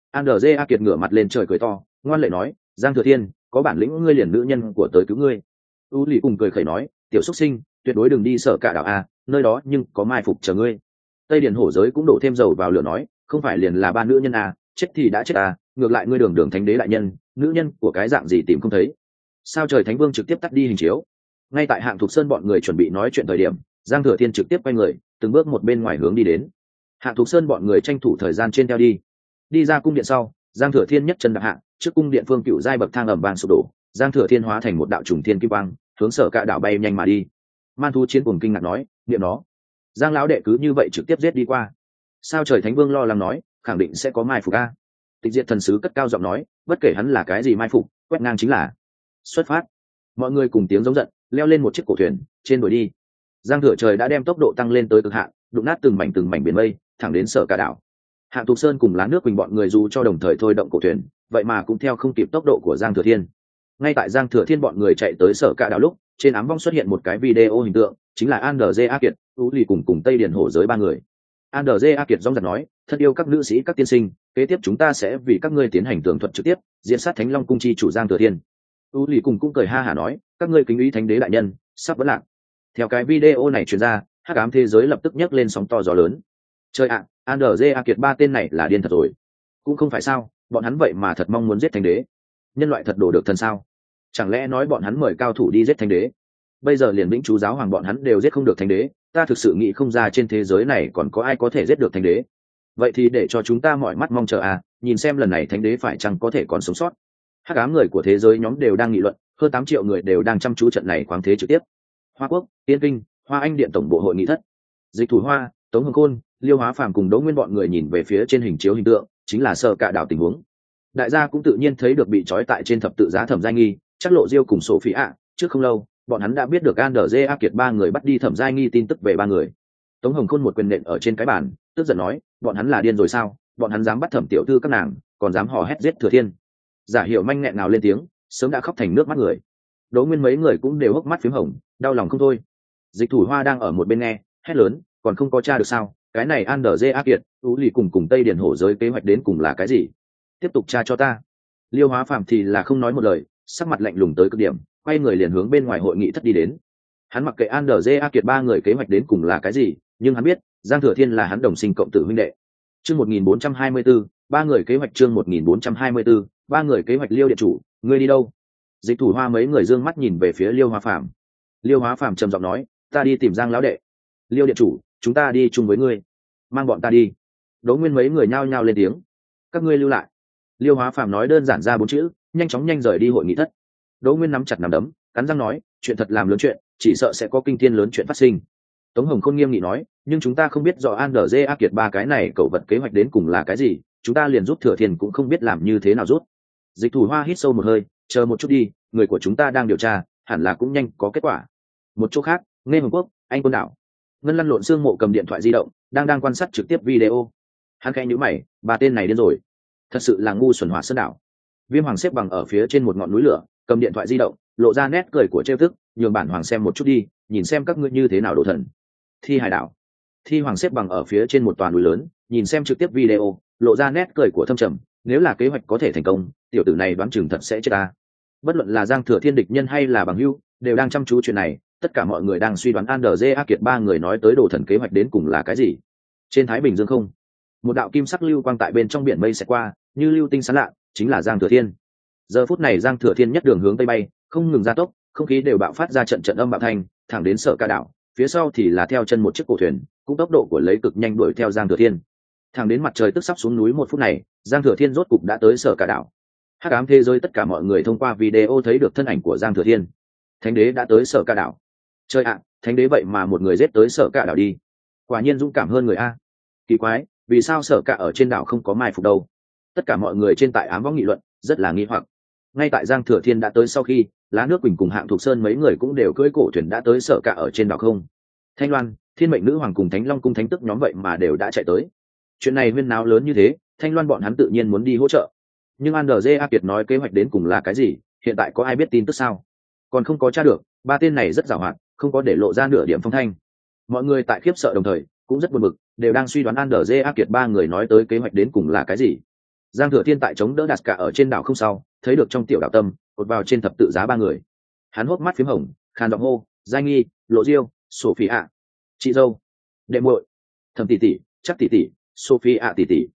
A Kiệt ngửa mặt lên trời cười to, ngoan lệ nói, Giang Thừa Thiên, có bản lĩnh ngươi liền nữ nhân của tới cứu ngươi. U Lì cùng cười khẩy nói, tiểu xuất sinh, tuyệt đối đừng đi sở cả đảo a, nơi đó nhưng có mai phục chờ ngươi. Tây Điền Hổ Giới cũng đổ thêm dầu vào lửa nói, không phải liền là ba nữ nhân a, chết thì đã chết à, ngược lại ngươi đường đường thánh đế đại nhân, nữ nhân của cái dạng gì tìm không thấy. Sao trời thánh vương trực tiếp tắt đi hình chiếu. Ngay tại Hạng Thục Sơn bọn người chuẩn bị nói chuyện thời điểm, Giang Thừa Thiên trực tiếp quay người, từng bước một bên ngoài hướng đi đến. Hạng Thục Sơn bọn người tranh thủ thời gian trên theo đi ra cung điện sau, Giang Thừa Thiên nhất chân đạp hạ, trước cung điện phương cựu giai bậc thang ầm vang sụp đổ, Giang Thừa Thiên hóa thành một đạo trùng thiên kim quang, hướng Sở Cạ đảo bay nhanh mà đi. Man thú chiến cuồng kinh ngạc nói, niệm nó. Giang lão đệ cứ như vậy trực tiếp giết đi qua. Sao trời thánh vương lo lắng nói, khẳng định sẽ có mai phục a. Tịch diệt thần sứ cất cao giọng nói, bất kể hắn là cái gì mai phục, quét ngang chính là. Xuất phát. Mọi người cùng tiếng giống giận, leo lên một chiếc cổ thuyền, trên đuổi đi. Giang Thừa Trời đã đem tốc độ tăng lên tới cực hạn, đụng nát từng mảnh biển mây, thẳng đến Sở Cạ đảo. Hạng Thục Sơn cùng Lá Nước Quỳnh bọn người dù cho đồng thời thôi động cổ thuyền, vậy mà cũng theo không kịp tốc độ của Giang Thừa Thiên. Ngay tại Giang Thừa Thiên bọn người chạy tới Sở Cạ đảo lúc, trên ám vong xuất hiện một cái video hình tượng, chính là Andrze A Kiệt, Tú Lì cùng Tây Điền Hổ giới ba người. Andrze A Kiệt rong rạc nói, thân yêu các nữ sĩ các tiên sinh, kế tiếp chúng ta sẽ vì các ngươi tiến hành tường thuật trực tiếp, diễn sát Thánh Long cung chi chủ Giang Thừa Thiên. Tú Lì cũng cười ha hả nói, các ngươi kính ý thánh đế đại nhân, sắp vẫn lạc. Theo cái video này truyền ra, hắc ám thế giới lập tức nhấc lên sóng to gió lớn. Trời ạ, Andrze A Kiệt ba tên này là điên thật rồi. Cũng không phải sao, bọn hắn vậy mà thật mong muốn giết thánh đế. Nhân loại thật đổ được thần sao? Chẳng lẽ nói bọn hắn mời cao thủ đi giết thánh đế? Bây giờ liền lĩnh chú giáo hoàng bọn hắn đều giết không được thánh đế, ta thực sự nghĩ không ra trên thế giới này còn có ai có thể giết được thánh đế. Vậy thì để cho chúng ta mọi mắt mong chờ à, nhìn xem lần này thánh đế phải chăng có thể còn sống sót. Hắc ám người của thế giới nhóm đều đang nghị luận, hơn 8 triệu người đều đang chăm chú trận này khoáng thế trực tiếp. Hoa Quốc, Tiên Kinh, Hoa Anh điện tổng bộ hội nghị thất. Dịch Thủ Hoa, Tống Hồng Khôn, Liêu Hóa Phàm cùng Đỗ Nguyên bọn người nhìn về phía trên hình chiếu hình tượng, chính là Sở Cạ đảo tình huống. Đại gia cũng tự nhiên thấy được bị trói tại trên thập tự giá Thẩm Giai Nghi, chắc Lộ Diêu cùng Sophie ạ, trước không lâu, bọn hắn đã biết được Andrze A Kiệt ba người bắt đi Thẩm Giai Nghi tin tức về ba người. Tống Hồng Khôn một quyền nện ở trên cái bàn, tức giận nói, bọn hắn là điên rồi sao? Bọn hắn dám bắt Thẩm tiểu thư các nàng, còn dám hò hét giết Thừa Thiên. Giả Hiểu Manh nghẹn ngào lên tiếng, sớm đã khóc thành nước mắt người. Đỗ Nguyên mấy người cũng đều hốc mắt phím hồng, đau lòng không thôi. Dịch Thủ Hoa đang ở một bên nghe, hét lớn, còn không có tra được sao? Cái này Andrze A Kiệt, Tú Lì cùng Tây Điền Hổ giới kế hoạch đến cùng là cái gì? Tiếp tục tra cho ta. Liêu Hóa Phàm thì là không nói một lời, sắc mặt lạnh lùng tới cực điểm, quay người liền hướng bên ngoài hội nghị thất đi đến. Hắn mặc kệ Andrze A Kiệt ba người kế hoạch đến cùng là cái gì, nhưng hắn biết Giang Thừa Thiên là hắn đồng sinh cộng tử huynh đệ. Chương 1424, ba người kế hoạch chương 1424, ba người kế hoạch. Liêu điện chủ, ngươi đi đâu? Dịch Thủ Hoa mấy người dương mắt nhìn về phía Liêu Hóa Phàm. Liêu Hóa Phàm trầm giọng nói, ta đi tìm Giang lão đệ. Liêu điện chủ, chúng ta đi chung với ngươi. Mang bọn ta đi. Đỗ Nguyên mấy người nhao nhao lên tiếng. Các ngươi lưu lại. Liêu Hóa Phàm nói đơn giản ra 4 chữ, nhanh chóng rời đi hội nghị thất. Đỗ Nguyên nắm chặt nắm đấm, cắn răng nói, chuyện thật làm lớn chuyện, chỉ sợ sẽ có kinh thiên lớn chuyện phát sinh. Tống Hồng Khôn nghiêm nghị nói, nhưng chúng ta không biết rõ Andrze A Kiệt ba cái này cậu vật kế hoạch đến cùng là cái gì, chúng ta liền rút Thừa Thiên cũng không biết làm như thế nào rút. Dịch Thủ Hoa hít sâu một hơi, chờ một chút đi, người của chúng ta đang điều tra, hẳn là cũng nhanh có kết quả. Một chỗ khác, Nghe Hồng Quốc, Anh Quân đảo. Ngân Lăn Lộn Xương Mộ cầm điện thoại di động, đang quan sát trực tiếp video. Hắn khẽ nhíu mày, ba tên này điên rồi, thật sự là ngu xuẩn. Hỏa Sơn đảo. Viêm Hoàng xếp bằng ở phía trên một ngọn núi lửa, cầm điện thoại di động, lộ ra nét cười của trêu tức, nhường bản hoàng xem một chút đi, nhìn xem các ngươi như thế nào đổ thần. Thi Hải đảo. Thi Hoàng xếp bằng ở phía trên một tòa núi lớn, nhìn xem trực tiếp video, lộ ra nét cười của thâm trầm, nếu là kế hoạch có thể thành công, tiểu tử này đoán chừng thật sẽ chết ta. Bất luận là Giang Thừa Thiên địch nhân hay là bằng hữu, đều đang chăm chú chuyện này, tất cả mọi người đang suy đoán Andrze A Kiệt ba người nói tới đồ thần kế hoạch đến cùng là cái gì. Trên Thái Bình Dương không, một đạo kim sắc lưu quang tại bên trong biển mây sẽ qua, như lưu tinh sáng lạ, chính là Giang Thừa Thiên. Giờ phút này Giang Thừa Thiên nhất đường hướng tây bay, không ngừng gia tốc, không khí đều bạo phát ra trận trận âm bạo thanh, thẳng đến Sở Cạ đảo, phía sau thì là theo chân một chiếc cổ thuyền, cũng tốc độ của lấy cực nhanh đuổi theo Giang Thừa Thiên. Thẳng đến mặt trời tức sắp xuống núi một phút này, Giang Thừa Thiên rốt cục đã tới Sở Cạ đảo. Hắc ám thế giới tất cả mọi người thông qua video thấy được thân ảnh của Giang Thừa Thiên. Thánh đế đã tới Sở Cạ đảo. Trời ạ, thánh đế vậy mà một người giết tới Sở Cạ đảo đi. Quả nhiên dũng cảm hơn người a. Kỳ quái, vì sao Sở Cạ ở trên đảo không có mai phục đâu? Tất cả mọi người trên tại ám võng nghị luận, rất là nghi hoặc. Ngay tại Giang Thừa Thiên đã tới sau khi, Lá Nước Quỳnh cùng Hạng Thục Sơn mấy người cũng đều cưỡi cổ thuyền đã tới Sở Cạ ở trên đảo không. Thanh Loan, Thiên Mệnh Nữ Hoàng cùng Thánh Long cung thánh tức nhóm vậy mà đều đã chạy tới. Chuyện này huyên náo lớn như thế, Thanh Loan bọn hắn tự nhiên muốn đi hỗ trợ. Nhưng Andrze A Kiệt nói kế hoạch đến cùng là cái gì, hiện tại có ai biết tin tức sao? Còn không có tra được, ba tên này rất giàu hoạt, không có để lộ ra nửa điểm phong thanh. Mọi người tại khiếp sợ đồng thời, cũng rất buồn bực, đều đang suy đoán Andrze A Kiệt ba người nói tới kế hoạch đến cùng là cái gì. Giang Thừa Thiên tại chống đỡ đặt cả ở trên đảo không sau, thấy được trong tiểu đảo tâm, cột vào trên thập tự giá ba người. Hắn hốc mắt phím hồng, khàn giọng hô, Giai Nghi, Lộ Diêu, Sophie ạ, chị dâu, đệ muội, Thẩm tỷ tỷ, chắc tỷ tỷ, Sophie ạ tỷ tỷ.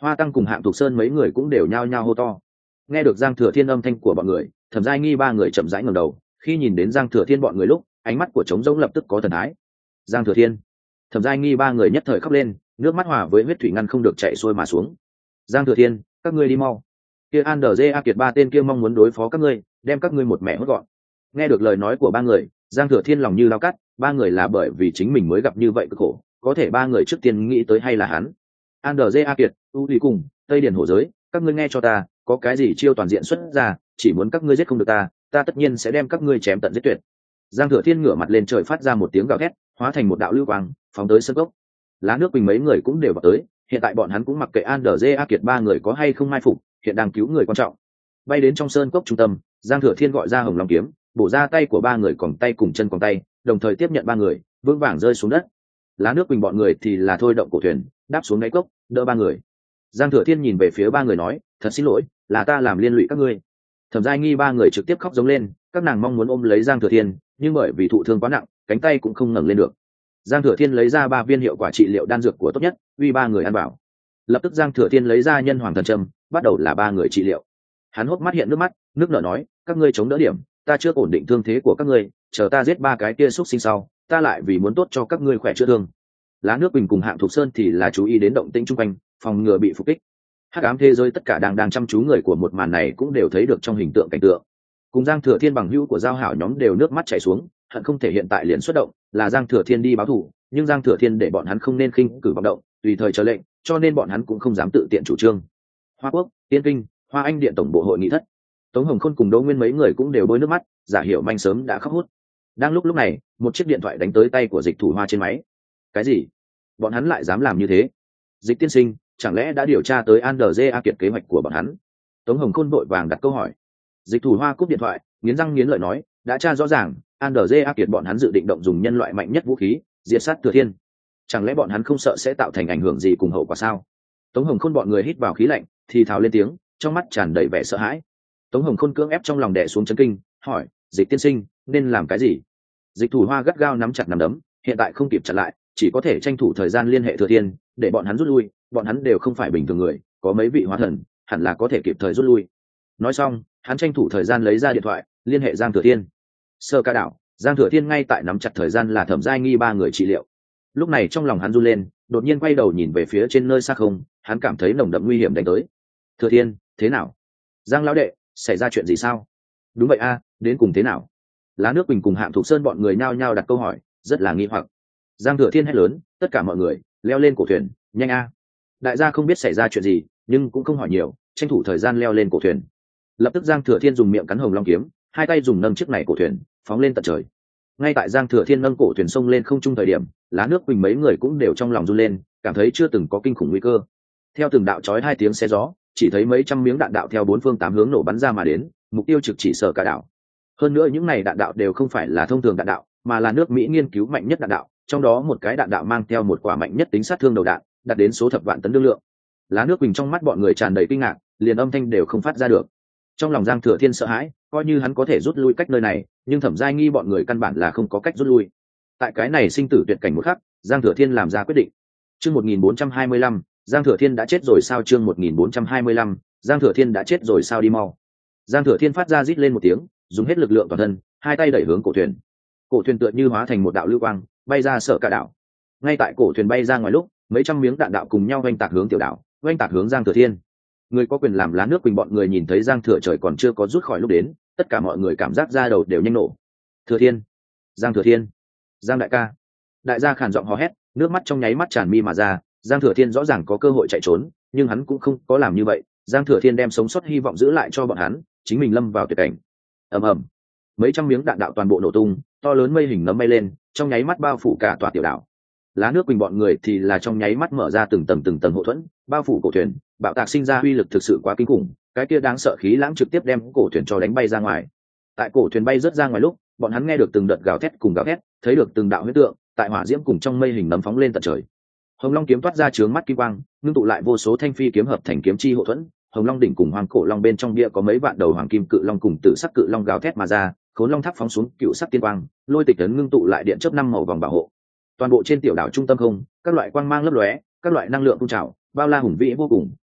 Hoa Tăng cùng Hạng Thục Sơn mấy người cũng đều nhao nhao hô to. Nghe được Giang Thừa Thiên âm thanh của bọn người, Thẩm Giai Nghi ba người chậm rãi ngẩng đầu, khi nhìn đến Giang Thừa Thiên bọn người lúc, ánh mắt của trống rỗng lập tức có thần thái. Giang Thừa Thiên, Thẩm Giai Nghi ba người nhất thời khóc lên, nước mắt hòa với huyết thủy ngăn không được chảy xuôi mà xuống. Giang Thừa Thiên, các ngươi đi mau. Kia Anderje A Kiệt ba tên kia mong muốn đối phó các ngươi, đem các ngươi một mẹ hốt gọn. Nghe được lời nói của ba người, Giang Thừa Thiên lòng như lao cắt, ba người là bởi vì chính mình mới gặp như vậy cực khổ, có thể ba người trước tiên nghĩ tới hay là hắn. Anderje A Kiệt, U Thủy cùng Tây Điển Hổ Giới, các ngươi nghe cho ta, có cái gì chiêu toàn diện xuất ra, chỉ muốn các ngươi giết không được ta, ta tất nhiên sẽ đem các ngươi chém tận giết tuyệt. Giang Thừa Thiên ngửa mặt lên trời phát ra một tiếng gào thét, hóa thành một đạo lưu quang, phóng tới sân gốc. Lá nước Bình mấy người cũng đều vào tới, hiện tại bọn hắn cũng mặc kệ Anderje A Kiệt ba người có hay không mai phục, hiện đang cứu người quan trọng. Bay đến trong sơn cốc trung tâm, Giang Thừa Thiên gọi ra Hồng Long kiếm, bổ ra tay của ba người còng tay cùng chân còng tay, đồng thời tiếp nhận ba người, vững vàng rơi xuống đất. Lá nước Bình bọn người thì là thôi động cổ thuyền, đáp xuống đáy cốc, đỡ ba người. Giang Thừa Thiên nhìn về phía ba người nói, thật xin lỗi, là ta làm liên lụy các ngươi. Thẩm Giai Nghi ba người trực tiếp khóc giống lên, các nàng mong muốn ôm lấy Giang Thừa Thiên, nhưng bởi vì thụ thương quá nặng, cánh tay cũng không ngẩng lên được. Giang Thừa Thiên lấy ra 3 viên hiệu quả trị liệu đan dược của tốt nhất, uy ba người ăn vào. Lập tức Giang Thừa Thiên lấy ra nhân hoàng thần châm, bắt đầu là ba người trị liệu. Hắn hốc mắt hiện nước mắt, nước nở nói, các ngươi chống đỡ điểm, ta chưa ổn định thương thế của các ngươi, chờ ta giết 3 cái kia xúc sinh sau, ta lại vì muốn tốt cho các ngươi khỏe chữa thương. Lá nước Bình cùng Hạng Thục Sơn thì là chú ý đến động tĩnh xung quanh, phòng ngừa bị phục kích. Hắc ám thế giới tất cả đang chăm chú người của một màn này cũng đều thấy được trong hình tượng cảnh tượng. Cùng Giang Thừa Thiên bằng hữu của giao hảo nhóm đều nước mắt chảy xuống, hận không thể hiện tại liền xuất động, là Giang Thừa Thiên đi báo thù, nhưng Giang Thừa Thiên để bọn hắn không nên khinh cử vọng động, tùy thời chờ lệnh, cho nên bọn hắn cũng không dám tự tiện chủ trương. Hoa Quốc, Tiên Kinh, Hoa Anh Điện tổng bộ hội nghị thất. Tống Hồng Khôn cùng Đỗ Nguyên mấy người cũng đều bôi nước mắt, giả hiểu manh sớm đã khóc hút. Đang lúc này, một chiếc điện thoại đánh tới tay của Dịch Thủ Hoa trên máy. Cái gì? Bọn hắn lại dám làm như thế? Dịch tiên sinh, chẳng lẽ đã điều tra tới Anderje A Kiệt kế hoạch của bọn hắn? Tống Hồng Khôn vội vàng đặt câu hỏi. Dịch Thủ Hoa cúp điện thoại, nghiến răng nghiến lợi nói, đã tra rõ ràng, Anderje A Kiệt bọn hắn dự định động dùng nhân loại mạnh nhất vũ khí, diệt sát Thừa Thiên. Chẳng lẽ bọn hắn không sợ sẽ tạo thành ảnh hưởng gì cùng hậu quả sao? Tống Hồng Khôn bọn người hít vào khí lạnh, thì thào lên tiếng, trong mắt tràn đầy vẻ sợ hãi. Tống Hồng Khôn cưỡng ép trong lòng đè xuống chấn kinh, hỏi, Dịch tiên sinh, nên làm cái gì? Dịch Thủ Hoa gắt gao nắm chặt nắm đấm, hiện tại không kịp chặn lại, chỉ có thể tranh thủ thời gian liên hệ Thừa Thiên, để bọn hắn rút lui, bọn hắn đều không phải bình thường người, có mấy vị hóa thần, hẳn là có thể kịp thời rút lui. Nói xong, hắn tranh thủ thời gian lấy ra điện thoại, liên hệ Giang Thừa Thiên. Sơ Ca đảo, Giang Thừa Thiên ngay tại nắm chặt thời gian là Thẩm Giai Nghi ba người trị liệu. Lúc này trong lòng hắn run lên, đột nhiên quay đầu nhìn về phía trên nơi xa không, hắn cảm thấy nồng đậm nguy hiểm đánh tới. Thừa Thiên, thế nào? Giang lão đệ, xảy ra chuyện gì sao? Đúng vậy a, đến cùng thế nào? Lá nước Bình cùng Hạng Thục Sơn bọn người nhao nhao đặt câu hỏi, rất là nghi hoặc. Giang Thừa Thiên hét lớn, tất cả mọi người leo lên cổ thuyền, nhanh a! Đại gia không biết xảy ra chuyện gì, nhưng cũng không hỏi nhiều, tranh thủ thời gian leo lên cổ thuyền. Lập tức Giang Thừa Thiên dùng miệng cắn Hồng Long kiếm, hai tay dùng nâng chiếc này cổ thuyền, phóng lên tận trời. Ngay tại Giang Thừa Thiên nâng cổ thuyền xông lên không trung thời điểm, Lá nước Bình mấy người cũng đều trong lòng run lên, cảm thấy chưa từng có kinh khủng nguy cơ. Theo từng đạo chói hai tiếng xé gió, chỉ thấy mấy trăm miếng đạn đạo theo 4 phương 8 hướng nổ bắn ra mà đến, mục tiêu trực chỉ Sở Cả đảo. Hơn nữa những này đạn đạo đều không phải là thông thường đạn đạo, mà là nước Mỹ nghiên cứu mạnh nhất đạn đạo, trong đó một cái đạn đạo mang theo một quả mạnh nhất tính sát thương đầu đạn, đạt đến số thập vạn tấn đương lượng. Lá nước Bình trong mắt bọn người tràn đầy kinh ngạc, liền âm thanh đều không phát ra được. Trong lòng Giang Thừa Thiên sợ hãi, coi như hắn có thể rút lui cách nơi này, nhưng Thẩm Giai Nghi bọn người căn bản là không có cách rút lui. Tại cái này sinh tử tuyệt cảnh một khắc, Giang Thừa Thiên làm ra quyết định. Chương 1425, Giang Thừa Thiên đã chết rồi sao? Chương 1425, Giang Thừa Thiên đã chết rồi sao? Đi mau. Giang Thừa Thiên phát ra rít lên một tiếng, dùng hết lực lượng toàn thân, hai tay đẩy hướng cổ thuyền. Cổ thuyền tựa như hóa thành một đạo lưu quang, bay ra Sở Cả đảo. Ngay tại cổ thuyền bay ra ngoài lúc, mấy trăm miếng đạn đạo cùng nhau oanh tạc hướng tiểu đảo, oanh tạc hướng Giang Thừa Thiên. Người có quyền làm Lá nước Bình bọn người nhìn thấy Giang Thừa trời còn chưa có rút khỏi lúc đến, tất cả mọi người cảm giác da đầu đều nhanh nổ. Thừa Thiên, Giang Thừa Thiên, Giang đại ca. Đại gia khàn giọng hò hét, nước mắt trong nháy mắt tràn mi mà ra. Giang Thừa Thiên rõ ràng có cơ hội chạy trốn, nhưng hắn cũng không có làm như vậy. Giang Thừa Thiên đem sống sót hy vọng giữ lại cho bọn hắn, chính mình lâm vào tuyệt cảnh. Ầm ầm, mấy trăm miếng đạn đạo toàn bộ nổ tung, to lớn mây hình nấm bay lên, trong nháy mắt bao phủ cả tòa tiểu đảo. Lá nước Bình bọn người thì là trong nháy mắt mở ra từng tầng hộ thuẫn, bao phủ cổ thuyền, bạo tạc sinh ra uy lực thực sự quá kinh khủng, cái kia đáng sợ khí lãng trực tiếp đem cổ thuyền cho đánh bay ra ngoài. Tại cổ thuyền bay rớt ra ngoài lúc, bọn hắn nghe được từng đợt gào thét cùng gào thét, thấy được từng đạo huyết tượng tại hỏa diễm cùng trong mây hình nấm phóng lên tận trời. Hồng Long kiếm toát ra chướng mắt kim quang, ngưng tụ lại vô số thanh phi kiếm hợp thành kiếm chi hộ thuẫn. Hồng Long đỉnh cùng Hoàng Cổ Long bên trong bia có mấy vạn đầu hoàng kim cự long cùng tử sắc cự long gào thét mà ra, Khốn Long tháp phóng xuống cựu sắc tiên quang, lôi tịch tấn ngưng tụ lại điện chớp 5 màu vòng bảo hộ. Toàn bộ trên tiểu đảo trung tâm không, các loại quang mang lấp lóe, các loại năng lượng phun trào, bao la hùng vĩ vô cùng,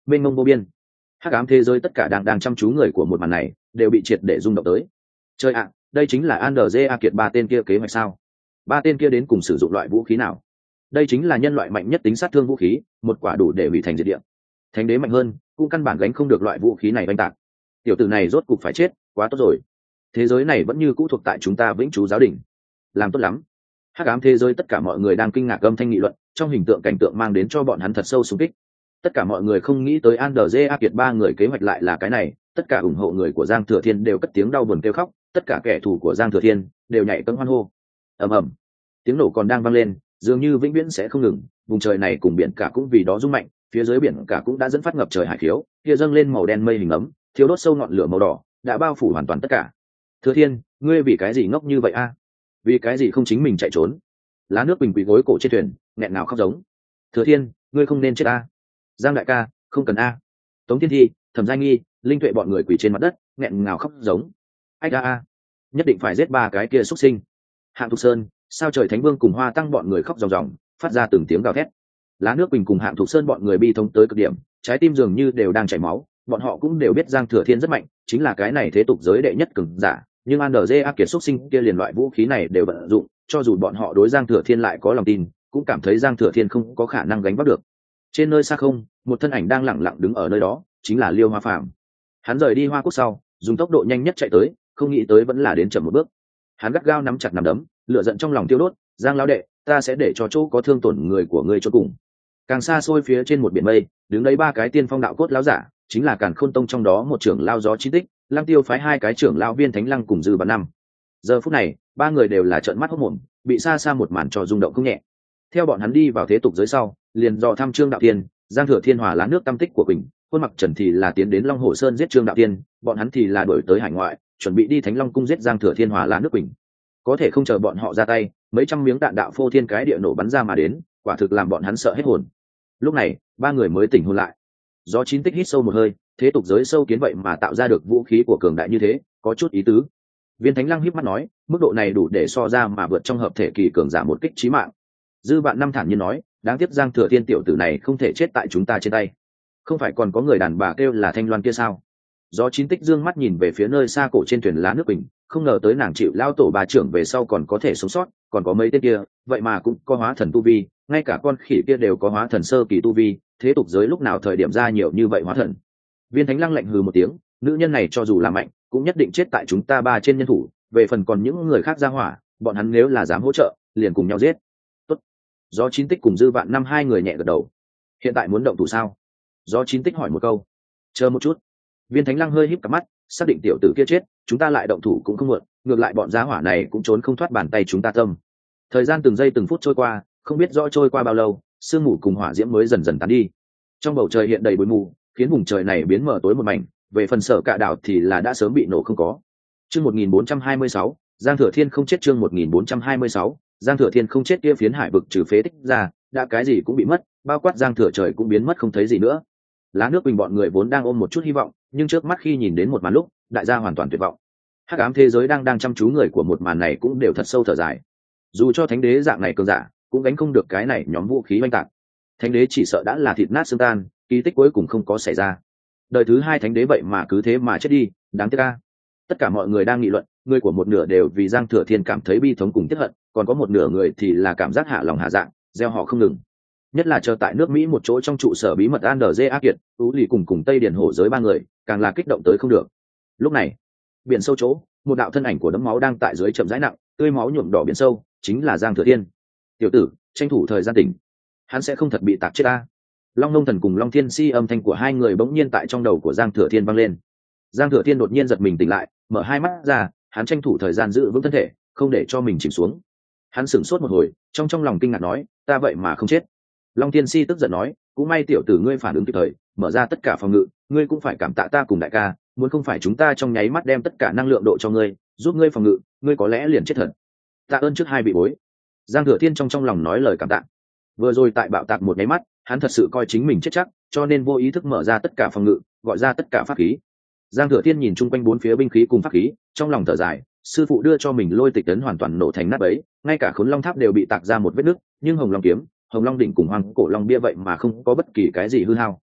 mênh mông vô biên. Hắc ám thế giới tất cả đang chăm chú người của một màn này đều bị triệt để rung động tới. Chơi ạ, đây chính là Andrze Kiệt ba tên kia kế hoạch sao? Ba tên kia đến cùng sử dụng loại vũ khí nào? Đây chính là nhân loại mạnh nhất tính sát thương vũ khí, một quả đủ để hủy thành diệt địa. Thánh đế mạnh hơn, cũng căn bản gánh không được loại vũ khí này oanh tạc. Tiểu tử này rốt cục phải chết, quá tốt rồi. Thế giới này vẫn như cũ thuộc tại chúng ta Vĩnh Chú giáo đình. Làm tốt lắm. Hắc ám thế giới tất cả mọi người đang kinh ngạc âm thanh nghị luận, trong hình tượng cảnh tượng mang đến cho bọn hắn thật sâu xung kích. Tất cả mọi người không nghĩ tới Andrze Kiệt ba người kế hoạch lại là cái này, tất cả ủng hộ người của Giang Thừa Thiên đều cất tiếng đau buồn kêu khóc, tất cả kẻ thù của Giang Thừa Thiên đều nhảy cẫng hoan hô. Ầm ầm, tiếng nổ còn đang vang lên, dường như vĩnh viễn sẽ không ngừng, vùng trời này cùng biển cả cũng vì đó rung mạnh, phía dưới biển cả cũng đã dẫn phát ngập trời hải khiếu, kia dâng lên màu đen mây hình ấm, thiếu đốt sâu ngọn lửa màu đỏ, đã bao phủ hoàn toàn tất cả. Thừa Thiên, ngươi vì cái gì ngốc như vậy a? Vì cái gì không chính mình chạy trốn? Lá nước bình quỳ gối cổ trên thuyền, nghẹn ngào khóc giống. Thừa Thiên, ngươi không nên chết a. Giang đại ca, không cần a. Tống Thiên Thi, Thẩm Giai Nghi, Linh Tuệ bọn người quỳ trên mặt đất, nghẹn ngào khóc giống. Ách a, nhất định phải giết ba cái kia xuất sinh. Hạng Thục Sơn, Sao Trời Thánh Vương cùng Hoa Tăng bọn người khóc ròng ròng, phát ra từng tiếng gào thét. Lá nước bình cùng Hạng Thục Sơn bọn người bi thống tới cực điểm, trái tim dường như đều đang chảy máu, bọn họ cũng đều biết Giang Thừa Thiên rất mạnh, chính là cái này thế tục giới đệ nhất cường giả, nhưng Andrze Kiệt xuất sinh kia liền loại vũ khí này đều vận dụng, cho dù bọn họ đối Giang Thừa Thiên lại có lòng tin, cũng cảm thấy Giang Thừa Thiên không có khả năng gánh vác được. Trên nơi xa không, một thân ảnh đang lẳng lặng đứng ở nơi đó, chính là Liêu Hoa Phàm. Hắn rời đi Hoa Quốc sau, dùng tốc độ nhanh nhất chạy tới, không nghĩ tới vẫn là đến chậm một bước. Hắn gắt gao nắm chặt nắm đấm, lửa giận trong lòng tiêu đốt. Giang lão đệ, ta sẽ để cho chỗ có thương tổn người của ngươi cho cùng. Càng xa xôi phía trên một biển mây, đứng đấy ba cái tiên phong đạo cốt lão giả, chính là Càn Khôn Tông trong đó một trưởng lao gió chi tích, Lăng Tiêu phái hai cái trưởng lão Viên Thánh Lăng cùng Dư Vạn Năm. Giờ phút này, ba người đều là trợn mắt hốt mồm, bị xa xa một màn trò rung động không nhẹ. Theo bọn hắn đi vào thế tục giới sau, liền dò thăm Trương Đạo Tiên, Giang Thừa Thiên hòa lá nước tâm tích của Quỳnh, Quân Mặc Trần thì là tiến đến Long Hồ Sơn giết Trương Đạo Tiên, bọn hắn thì là đuổi tới hải ngoại, chuẩn bị đi Thánh Long cung giết Giang Thừa Thiên hòa lá nước Quỳnh. Có thể không chờ bọn họ ra tay, mấy trăm miếng đạn đạo phô thiên cái địa nổ bắn ra mà đến, quả thực làm bọn hắn sợ hết hồn. Lúc này, ba người mới tỉnh hồn lại. Gió chín tích hít sâu một hơi, thế tục giới sâu kiến vậy mà tạo ra được vũ khí của cường đại như thế, có chút ý tứ. Viên Thánh Lăng híp mắt nói, mức độ này đủ để so ra mà vượt trong hợp thể kỳ cường giả một kích chí mạng. Dư Vạn Năm thản nhiên nói, đáng tiếc Giang Thừa Thiên tiểu tử này không thể chết tại chúng ta trên tay. Không phải còn có người đàn bà kêu là Thanh Loan kia sao? Gió chín tích dương mắt nhìn về phía nơi xa cổ trên thuyền lá nước bình, không ngờ tới nàng chịu lao tổ bà trưởng về sau còn có thể sống sót, còn có mấy tên kia, vậy mà cũng có hóa thần tu vi, ngay cả con khỉ kia đều có hóa thần sơ kỳ tu vi, thế tục giới lúc nào thời điểm ra nhiều như vậy hóa thần. Viên Thánh Lăng lạnh hừ một tiếng, nữ nhân này cho dù là mạnh, cũng nhất định chết tại chúng ta ba trên nhân thủ, về phần còn những người khác ra hỏa, bọn hắn nếu là dám hỗ trợ, liền cùng nhau giết. Tốt. Gió chín tích cùng Dư Vạn Năm hai người nhẹ gật đầu. Hiện tại muốn động thủ sao? Gió chín tích hỏi một câu. Chờ một chút. Viên Thánh Lăng hơi híp cặp mắt, xác định tiểu tử kia chết, chúng ta lại động thủ cũng không muộn, ngược lại bọn giá hỏa này cũng trốn không thoát bàn tay chúng ta tâm. Thời gian từng giây từng phút trôi qua, không biết rõ trôi qua bao lâu, sương mù cùng hỏa diễm mới dần dần tán đi. Trong bầu trời hiện đầy bụi mù, khiến vùng trời này biến mờ tối một mảnh, về phần Sở Cạ đảo thì là đã sớm bị nổ không có. Chương 1426, Giang Thừa Thiên không chết. Chương 1426, Giang Thừa Thiên không chết kia phiến hải vực trừ phế tích ra, đã cái gì cũng bị mất, bao quát Giang Thừa trời cũng biến mất không thấy gì nữa. Lá nước bình bọn người vốn đang ôm một chút hy vọng, nhưng trước mắt khi nhìn đến một màn lúc, đại gia hoàn toàn tuyệt vọng. Hắc ám thế giới đang chăm chú người của một màn này cũng đều thật sâu thở dài. Dù cho thánh đế dạng này cường giả, cũng gánh không được cái này nhóm vũ khí oanh tạc. Thánh đế chỉ sợ đã là thịt nát xương tan, kỳ tích cuối cùng không có xảy ra. Đời thứ hai thánh đế vậy mà cứ thế mà chết đi, đáng tiếc a. Tất cả mọi người đang nghị luận, người của một nửa đều vì Giang Thừa Thiên cảm thấy bi thống cùng tiếc hận, còn có một nửa người thì là cảm giác hạ lòng hạ dạng, gieo họ không ngừng. Nhất là chờ tại nước Mỹ một chỗ trong trụ sở bí mật Andrze Kiệt, Tú Lì cùng Tây Điển Hổ giới ba người, càng là kích động tới không được. Lúc này, biển sâu chỗ, một đạo thân ảnh của đấm máu đang tại dưới chậm rãi nặng, tươi máu nhuộm đỏ biển sâu, chính là Giang Thừa Thiên. Tiểu tử, tranh thủ thời gian tỉnh, hắn sẽ không thật bị tạc chết ta. Long Nông Thần cùng Long Thiên Si âm thanh của hai người bỗng nhiên tại trong đầu của Giang Thừa Thiên vang lên. Giang Thừa Thiên đột nhiên giật mình tỉnh lại, mở hai mắt ra, hắn tranh thủ thời gian giữ vững thân thể, không để cho mình chìm xuống. Hắn sửng sốt một hồi, trong lòng kinh ngạc nói, ta vậy mà không chết. Long Thiên Si tức giận nói, cũng may tiểu tử ngươi phản ứng kịp thời, mở ra tất cả phòng ngự, ngươi cũng phải cảm tạ ta cùng đại ca, muốn không phải chúng ta trong nháy mắt đem tất cả năng lượng độ cho ngươi, giúp ngươi phòng ngự, ngươi có lẽ liền chết thật. Tạ ơn trước hai vị bối. Giang Thừa Thiên trong lòng nói lời cảm tạ. Vừa rồi tại bạo tạc một nháy mắt, hắn thật sự coi chính mình chết chắc, cho nên vô ý thức mở ra tất cả phòng ngự, gọi ra tất cả pháp khí. Giang Thừa Thiên nhìn chung quanh bốn phía binh khí cùng pháp khí, trong lòng thở dài, sư phụ đưa cho mình lôi tịch tấn hoàn toàn nổ thành nát bấy, ngay cả Khốn Long Tháp đều bị tạc ra một vết nứt, nhưng Hồng Long kiếm, Hồng Long đỉnh cùng Hoàng Cổ Long bia vậy mà không có bất kỳ cái gì hư hao.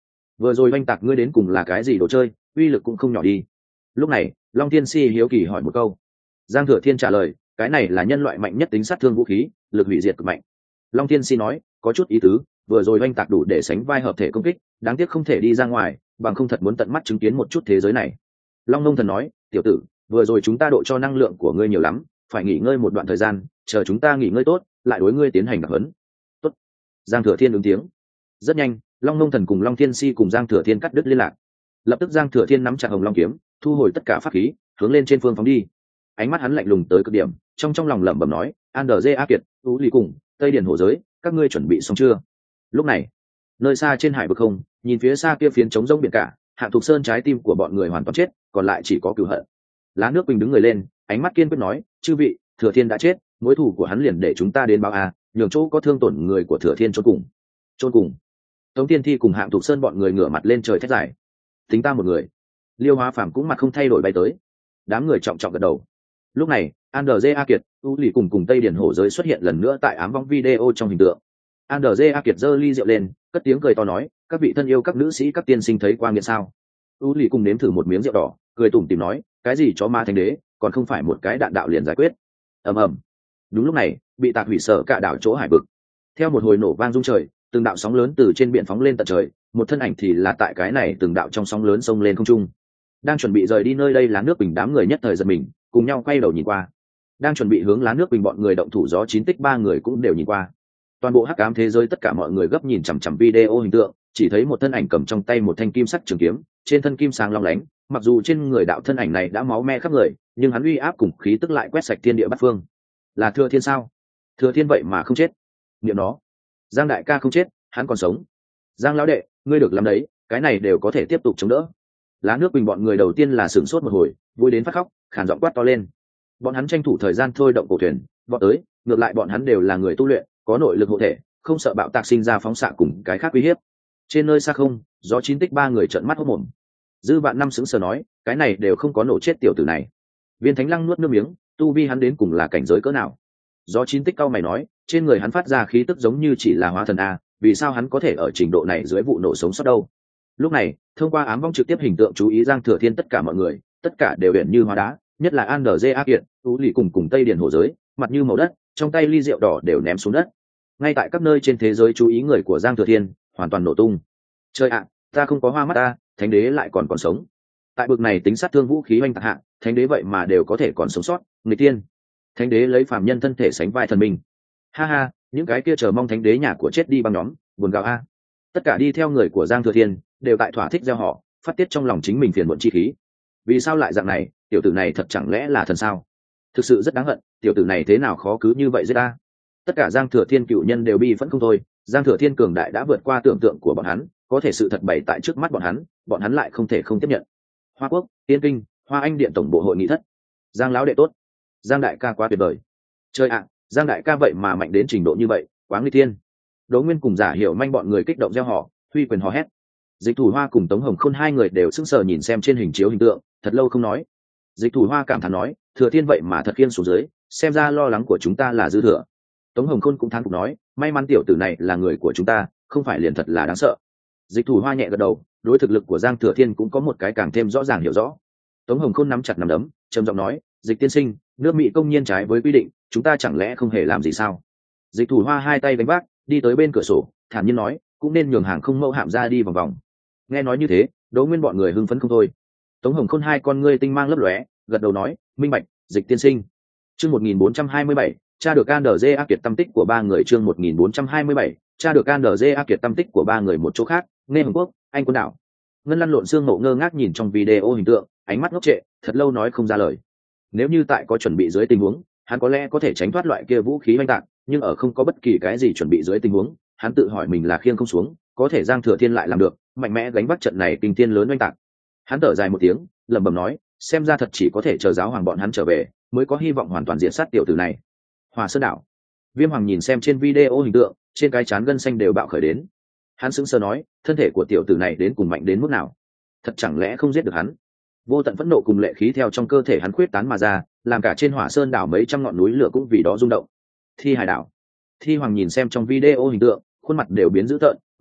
vừa rồi oanh tạc ngươi đến cùng là cái gì đồ chơi, uy lực cũng không nhỏ đi. Lúc này Long Thiên Si hiếu kỳ hỏi một câu. Giang Thừa Thiên trả lời, cái này là nhân loại mạnh nhất tính sát thương vũ khí, lực hủy diệt cực mạnh. Long Thiên Si nói, có chút ý tứ, vừa rồi oanh tạc đủ để sánh vai hợp thể công kích, đáng tiếc không thể đi ra ngoài, bằng không thật muốn tận mắt chứng kiến một chút thế giới này. Long Nông Thần nói, tiểu tử, vừa rồi chúng ta độ cho năng lượng của ngươi nhiều lắm, phải nghỉ ngơi một đoạn thời gian, chờ chúng ta nghỉ ngơi tốt, lại đối ngươi tiến hành đặc huấn. Tốt. Giang Thừa Thiên ứng tiếng. Rất nhanh, Long Nông Thần cùng Long Thiên Si cùng Giang Thừa Thiên cắt đứt liên lạc. Lập tức Giang Thừa Thiên nắm chặt Hồng Long kiếm, thu hồi tất cả pháp khí, hướng lên trên phương phóng đi. Ánh mắt hắn lạnh lùng tới cực điểm, trong lòng lẩm bẩm nói, Andrze A Kiệt, Tú Lì cùng Tây Điển Hổ Giới, các ngươi chuẩn bị xong chưa? Lúc này, nơi xa trên hải vực không, nhìn phía xa kia phiến trống rỗng biển cả, Hạng Thục Sơn trái tim của bọn người hoàn toàn chết, còn lại chỉ có cừu hận. Lá Nước Bình đứng người lên, ánh mắt kiên quyết nói, chư vị, Thừa Thiên đã chết, mối thù của hắn liền để chúng ta đến báo a, nhường chỗ có thương tổn người của Thừa Thiên chôn cùng. Chôn cùng. Tống Tiên Thi cùng Hạng Thục Sơn bọn người ngửa mặt lên trời thét giải. Tính ta một người. Liêu Hóa Phàm cũng mặt không thay đổi bay tới. Đám người trọng trọng gật đầu. Lúc này, Andrze A Kiệt, U Lì cùng Tây Điển Hổ Giới xuất hiện lần nữa tại ám vong video trong hình tượng. Andrze A Kiệt giơ ly rượu lên, cất tiếng cười to nói, các vị thân yêu các nữ sĩ các tiên sinh thấy qua nghiệt sao? U Lì cùng nếm thử một miếng rượu đỏ, cười tủm tỉm nói, cái gì chó ma thánh đế, còn không phải một cái đạn đạo liền giải quyết. Ầm ầm. Đúng lúc này, bị tạc hủy sở cả đảo chỗ hải vực. Theo một hồi nổ vang rung trời, từng đạo sóng lớn từ trên biển phóng lên tận trời, một thân ảnh thì là tại cái này từng đạo trong sóng lớn xông lên không trung. Đang chuẩn bị rời đi nơi đây Lá Nước Bình đám người nhất thời giật mình, cùng nhau quay đầu nhìn qua. Đang chuẩn bị hướng Lá Nước Bình bọn người động thủ gió chín tích ba người cũng đều nhìn qua. Toàn bộ hắc ám thế giới tất cả mọi người gấp nhìn chằm chằm video hình tượng, chỉ thấy một thân ảnh cầm trong tay một thanh kim sắc trường kiếm, trên thân kim sáng long lánh, mặc dù trên người đạo thân ảnh này đã máu me khắp người, nhưng hắn uy áp cùng khí tức lại quét sạch thiên địa bát phương. Là Thừa Thiên sao? Thừa Thiên vậy mà không chết. Niệm nó. Giang đại ca không chết, hắn còn sống. Giang lão đệ, ngươi được làm đấy, cái này đều có thể tiếp tục chống đỡ. Lá Nước Bình bọn người đầu tiên là sửng sốt một hồi, vui đến phát khóc, khàn giọng quát to lên. Bọn hắn tranh thủ thời gian thôi động cổ thuyền, bọn tới, ngược lại bọn hắn đều là người tu luyện, có nội lực hộ thể, không sợ bạo tạc sinh ra phóng xạ cùng cái khác uy hiếp. Trên nơi xa không, gió chín tích ba người trợn mắt hốt mồm. Dư Vạn Năm sững sờ nói, cái này đều không có nổ chết tiểu tử này. Viên Thánh Lăng nuốt nước miếng, tu vi hắn đến cùng là cảnh giới cỡ nào? Gió chín tích cao mày nói, trên người hắn phát ra khí tức giống như chỉ là hóa thần a, vì sao hắn có thể ở trình độ này dưới vụ nổ sống sót đâu? Lúc này, thông qua ám vong trực tiếp hình tượng chú ý Giang Thừa Thiên tất cả mọi người, tất cả đều uyển như hóa đá, nhất là Andrze A Kiệt, Tú Lì cùng Tây Điển Hổ Giới, mặt như màu đất, trong tay ly rượu đỏ đều ném xuống đất. Ngay tại các nơi trên thế giới chú ý người của Giang Thừa Thiên, hoàn toàn nổ tung. Trời ạ, ta không có hoa mắt ta, thánh đế lại còn sống. Tại bực này tính sát thương vũ khí oanh tạc hạ, thánh đế vậy mà đều có thể còn sống sót, người tiên. Thánh đế lấy phàm nhân thân thể sánh vai thần minh. Ha ha, những cái kia chờ mong thánh đế nhà của chết đi băng nhóm, buồn gạo a. Tất cả đi theo người của Giang Thừa Thiên, đều tại thỏa thích gieo họ, phát tiết trong lòng chính mình phiền muộn chi khí. Vì sao lại dạng này, tiểu tử này thật chẳng lẽ là thần sao? Thực sự rất đáng hận, tiểu tử này thế nào khó cứ như vậy giết ta. Tất cả Giang Thừa Thiên cựu nhân đều bi phẫn không thôi, Giang Thừa Thiên cường đại đã vượt qua tưởng tượng của bọn hắn, có thể sự thật bày tại trước mắt bọn hắn lại không thể không tiếp nhận. Hoa Quốc, Tiên Kinh, Hoa Anh điện tổng bộ hội nghị thất. Giang lão đệ tốt, Giang đại ca quá tuyệt vời. Trời ạ, Giang đại ca vậy mà mạnh đến trình độ như vậy, quá nguy thiên. Đỗ Nguyên cùng Giả Hiểu Manh bọn người kích động reo hò, huy quyền hò hét. Dịch Thủ Hoa cùng Tống Hồng Khôn hai người đều sững sờ nhìn xem trên hình chiếu hình tượng, thật lâu không nói. Dịch Thủ Hoa cảm thán nói, Thừa Thiên vậy mà thật khiên xuống dưới, xem ra lo lắng của chúng ta là dư thừa. Tống Hồng Khôn cũng thán phục nói, may mắn tiểu tử này là người của chúng ta, không phải liền thật là đáng sợ. Dịch Thủ Hoa nhẹ gật đầu, đối thực lực của Giang Thừa Thiên cũng có một cái càng thêm rõ ràng hiểu rõ. Tống Hồng Khôn nắm chặt nắm đấm, trầm giọng nói, Dịch tiên sinh, nước Mỹ công nhiên trái với quy định, chúng ta chẳng lẽ không hề làm gì sao? Dịch Thủ Hoa hai tay đánh vác, đi tới bên cửa sổ, thản nhiên nói, cũng nên nhường hàng không mẫu hạm ra đi vòng vòng. Nghe nói như thế, Đỗ Nguyên bọn người hưng phấn không thôi. Tống Hồng Khôn hai con ngươi tinh mang lấp lóe, gật đầu nói, minh bạch, Dịch tiên sinh. Chương 1427, tra được Andrze A Kiệt tâm tích của ba người. Chương 1427, tra được Andrze A Kiệt tâm tích của ba người. Một chỗ khác, Nghe Hồng Quốc, Anh Quân đảo. Ngân Lăn Lộn Xương Ngộ ngơ ngác nhìn trong video hình tượng, ánh mắt ngốc trệ, thật lâu nói không ra lời. Nếu như tại có chuẩn bị dưới tình huống, hắn có lẽ có thể tránh thoát loại kia vũ khí oanh tạc, nhưng ở không có bất kỳ cái gì chuẩn bị dưới tình huống, hắn tự hỏi mình là khiêng không xuống, có thể Giang Thừa Thiên lại làm được, mạnh mẽ gánh vác trận này kinh thiên lớn oanh tạc. Hắn thở dài một tiếng, lẩm bẩm nói, xem ra thật chỉ có thể chờ giáo hoàng bọn hắn trở về, mới có hy vọng hoàn toàn diệt sát tiểu tử này. Hỏa Sơn đảo. Viêm Hoàng nhìn xem trên video hình tượng, trên cái trán gân xanh đều bạo khởi đến. Hắn sững sờ nói, thân thể của tiểu tử này đến cùng mạnh đến mức nào? Thật chẳng lẽ không giết được hắn? Vô tận phẫn nộ cùng lệ khí theo trong cơ thể hắn khuyết tán mà ra, làm cả trên Hỏa Sơn đảo mấy trăm ngọn núi lửa cũng vì đó rung động. Thi Hải đảo. Thi Hoàng nhìn xem trong video hình tượng, khuôn mặt đều biến dữ tợn,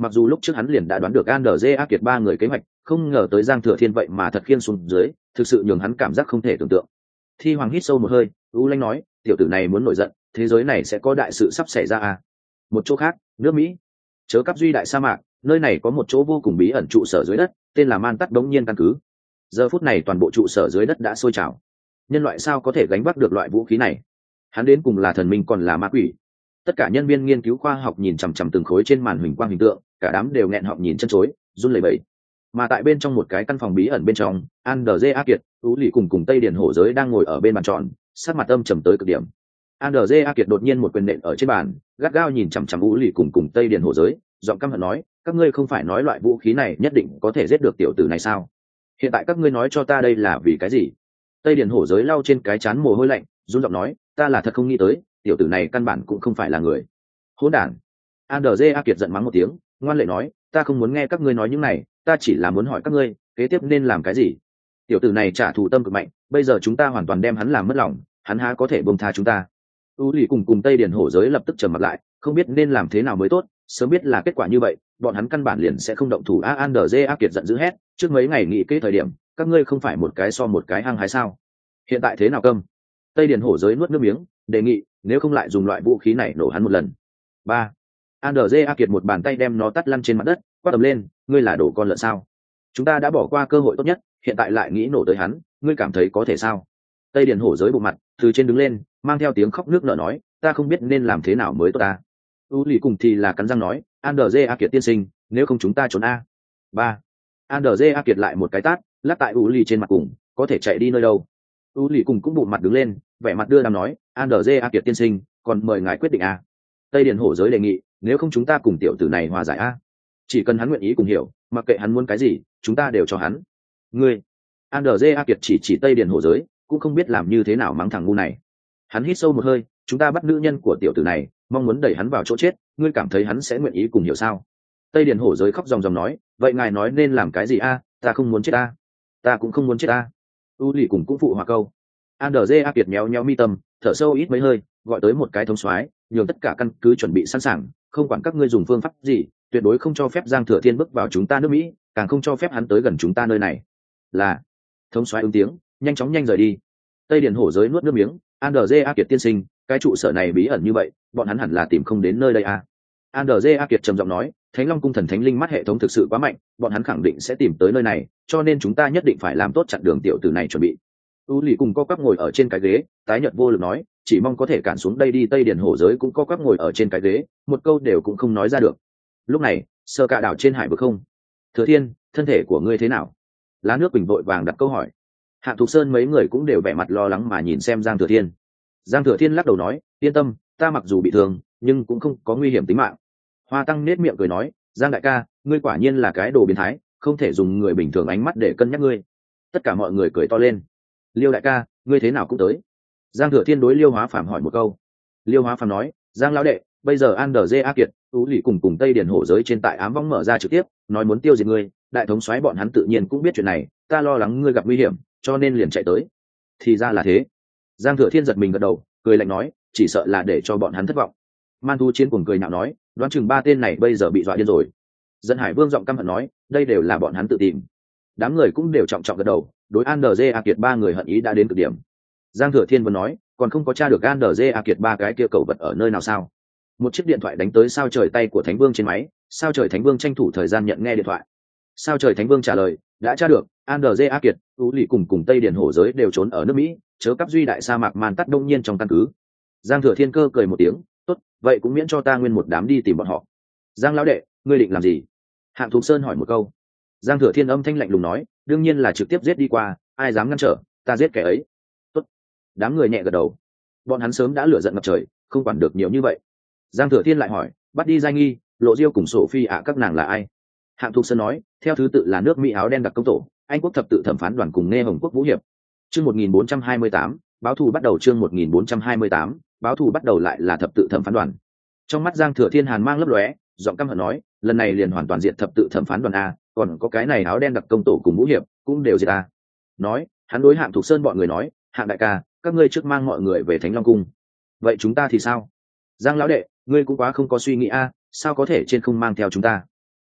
mặc dù lúc trước hắn liền đã đoán được Anderje A Kiệt ba người kế hoạch, không ngờ tới Giang Thừa Thiên vậy mà thật khiên xuống dưới, thực sự nhường hắn cảm giác không thể tưởng tượng. Thi Hoàng hít sâu một hơi, u lanh nói, tiểu tử này muốn nổi giận, thế giới này sẽ có đại sự sắp xảy ra à? Một chỗ khác, nước Mỹ, chớ cắp duy đại sa mạc, nơi này có một chỗ vô cùng bí ẩn trụ sở dưới đất, tên là Man Tắt Đống Nhiên căn cứ. Giờ phút này toàn bộ trụ sở dưới đất đã sôi trào. Nhân loại sao có thể gánh vác được loại vũ khí này? Hắn đến cùng là thần minh còn là ma quỷ? Tất cả nhân viên nghiên cứu khoa học nhìn chằm chằm từng khối trên màn huỳnh quang hình tượng, cả đám đều nghẹn họng nhìn chân chối, run lẩy bẩy. Mà tại bên trong một cái căn phòng bí ẩn bên trong, Anderje A Kiệt, Tú Lệ cùng Tây Điền Hổ Giới đang ngồi ở bên bàn tròn, sắc mặt âm trầm tới cực điểm. Anderje A Kiệt đột nhiên một quyền nện ở trên bàn, gắt gao nhìn chằm chằm Tú Lệ cùng Tây Điền Hổ Giới, giọng căm hận nói, các ngươi không phải nói loại vũ khí này nhất định có thể giết được tiểu tử này sao? Hiện tại các ngươi nói cho ta đây là vì cái gì? Tây Điền Hổ Giới lau trên cái trán mồ hôi lạnh, run giọng nói, ta là thật không nghĩ tới, tiểu tử này căn bản cũng không phải là người. Hỗn đản! Anderje A Kiệt giận mắng một tiếng, ngoan lệ nói, ta không muốn nghe các ngươi nói những này, ta chỉ là muốn hỏi các ngươi, kế tiếp nên làm cái gì? Tiểu tử này trả thù tâm cực mạnh, bây giờ chúng ta hoàn toàn đem hắn làm mất lòng, hắn há có thể buông tha chúng ta? U Lì cùng Tây Điền Hổ Giới lập tức trầm mặt lại, không biết nên làm thế nào mới tốt, sớm biết là kết quả như vậy, bọn hắn căn bản liền sẽ không động thủ. Anderje A Kiệt giận dữ hét, trước mấy ngày nghị kế thời điểm, các ngươi không phải một cái so một cái hăng hái sao? Hiện tại thế nào câm? Tây Điền Hổ Giới nuốt nước miếng, đề nghị, nếu không lại dùng loại vũ khí này nổ hắn một lần. 3. Anderje A Kiệt một bàn tay đem nó tắt lăn trên mặt đất, quát ầm lên, ngươi là đồ con lợn sao? Chúng ta đã bỏ qua cơ hội tốt nhất, hiện tại lại nghĩ nổ tới hắn, ngươi cảm thấy có thể sao? Tây Điền Hổ Giới bộ mặt, từ trên đứng lên, mang theo tiếng khóc nước nở nói, ta không biết nên làm thế nào mới tốt ta. U Lì cùng thì là cắn răng nói, Anderje A Kiệt tiên sinh, nếu không chúng ta trốn a. 3. Anderje A Kiệt lại một cái tát, lắc tại U Lì trên mặt cùng, có thể chạy đi nơi đâu? U Lì cùng cũng bụng mặt đứng lên, vẻ mặt đưa đàm nói, Anderje A Kiệt tiên sinh, còn mời ngài quyết định a. Tây Điền Hổ Giới đề nghị, nếu không chúng ta cùng tiểu tử này hòa giải a. Chỉ cần hắn nguyện ý cùng hiểu, mặc kệ hắn muốn cái gì, chúng ta đều cho hắn. Ngươi, Anderje A Kiệt chỉ Tây Điền Hổ Giới, cũng không biết làm như thế nào mắng thằng ngu này. Hắn hít sâu một hơi, chúng ta bắt nữ nhân của tiểu tử này, mong muốn đẩy hắn vào chỗ chết, ngươi cảm thấy hắn sẽ nguyện ý cùng hiểu sao? Tây Điền Hổ Giới khóc ròng ròng nói, vậy ngài nói nên làm cái gì a? Ta không muốn chết a. Ta cũng không muốn chết a. U Lì cùng cũng phụ hòa câu. Anderje A Kiệt méo méo mi tâm, thở sâu ít mấy hơi, gọi tới một cái thống soái, nhường tất cả căn cứ chuẩn bị sẵn sàng, không quản các ngươi dùng phương pháp gì, tuyệt đối không cho phép Giang Thừa Thiên bước vào chúng ta nước Mỹ, càng không cho phép hắn tới gần chúng ta nơi này. Là. Thống soái ứng tiếng, nhanh chóng rời đi. Tây Điền Hổ Giới nuốt nước miếng, Anderje A Kiệt tiên sinh, cái trụ sở này bí ẩn như vậy, bọn hắn hẳn là tìm không đến nơi đây a. Anderje A Kiệt trầm giọng nói, Thánh Long cung thần thánh linh mắt hệ thống thực sự quá mạnh, bọn hắn khẳng định sẽ tìm tới nơi này, cho nên chúng ta nhất định phải làm tốt chặn đường tiểu tử này chuẩn bị. U Lì cùng co quắp ngồi ở trên cái ghế, tái nhợt vô lực nói, chỉ mong có thể cản xuống đây đi. Tây Điền Hổ Giới cũng co quắp ngồi ở trên cái ghế, một câu đều cũng không nói ra được. Lúc này, Sơ Cạ đảo trên hải vực không. Thừa Thiên, thân thể của ngươi thế nào? Lá Nước Bình vội vàng đặt câu hỏi. Hạ Thục Sơn mấy người cũng đều vẻ mặt lo lắng mà nhìn xem Giang Thừa Thiên. Giang Thừa Thiên lắc đầu nói, yên tâm, ta mặc dù bị thương, nhưng cũng không có nguy hiểm tính mạng. Hoa Tăng nết miệng cười nói, Giang đại ca, ngươi quả nhiên là cái đồ biến thái, không thể dùng người bình thường ánh mắt để cân nhắc ngươi. Tất cả mọi người cười to lên. Liêu đại ca, ngươi thế nào cũng tới. Giang Thừa Thiên đối Liêu Hóa Phàm hỏi một câu. Liêu Hóa Phàm nói, Giang lão đệ, bây giờ Anderje A Kiệt, Tú Lỵ cùng Tây Điền Hổ Giới trên tại ám võng mở ra trực tiếp, nói muốn tiêu diệt ngươi, đại thống soái bọn hắn tự nhiên cũng biết chuyện này, ta lo lắng ngươi gặp nguy hiểm, cho nên liền chạy tới. Thì ra là thế. Giang Thừa Thiên giật mình gật đầu, cười lạnh nói, chỉ sợ là để cho bọn hắn thất vọng. Man Thu Chiến cuồng cười nhạo nói, đoán chừng 3 tên này bây giờ bị dọa điên rồi. Dân Hải Vương giọng căm hận nói, đây đều là bọn hắn tự tìm. Đám người cũng đều trọng trọng gật đầu, đối Anderje A Kiệt 3 người hận ý đã đến cực điểm. Giang Thừa Thiên vừa nói, còn không có tra được Anderje A Kiệt 3 cái kia cầu vật ở nơi nào sao? Một chiếc điện thoại đánh tới sao trời tay của Thánh Vương trên máy, sao trời Thánh Vương tranh thủ thời gian nhận nghe điện thoại. Sao trời Thánh Vương trả lời, đã tra được, Anderje A Kiệt, Tú Lỵ cùng Tây Điền Hổ Giới đều trốn ở nước Mỹ, chớ cắp duy đại sa mạc Man Tắt Đông Nhiên trong căn cứ. Giang Thừa Thiên cơ cười một tiếng, tốt, vậy cũng miễn cho ta nguyên một đám đi tìm bọn họ. Giang lão đệ, ngươi định làm gì? Hạng Thục Sơn hỏi một câu. Giang Thừa Thiên âm thanh lạnh lùng nói, đương nhiên là trực tiếp giết đi qua, ai dám ngăn trở, ta giết kẻ ấy. Tốt. Đám người nhẹ gật đầu. Bọn hắn sớm đã lửa giận ngập trời, không quản được nhiều như vậy. Giang Thừa Thiên lại hỏi, bắt đi Giai Nghi, Lộ Diêu cùng Sophie ạ các nàng là ai? Hạng Thục Sơn nói, theo thứ tự là nước Mỹ áo đen đặc công tổ, Anh quốc thập tự thẩm phán đoàn cùng Nghe Hồng quốc vũ hiệp. Chương 1428, báo thù bắt đầu. Chương 1428, báo thù bắt đầu lại là thập tự thẩm phán đoàn. Trong mắt Giang Thừa Thiên hàn mang lấp lóe, giọng căm hận nói, lần này liền hoàn toàn diệt thập tự thẩm phán đoàn a, còn có cái này áo đen đặc công tổ cùng vũ hiệp cũng đều diệt a. Nói, hắn đối Hạng Thục Sơn bọn người nói, Hạng đại ca, các ngươi trước mang mọi người về Thánh Long cung. Vậy chúng ta thì sao? Giang lão đệ, ngươi cũng quá không có suy nghĩ a, sao có thể trên không mang theo chúng ta?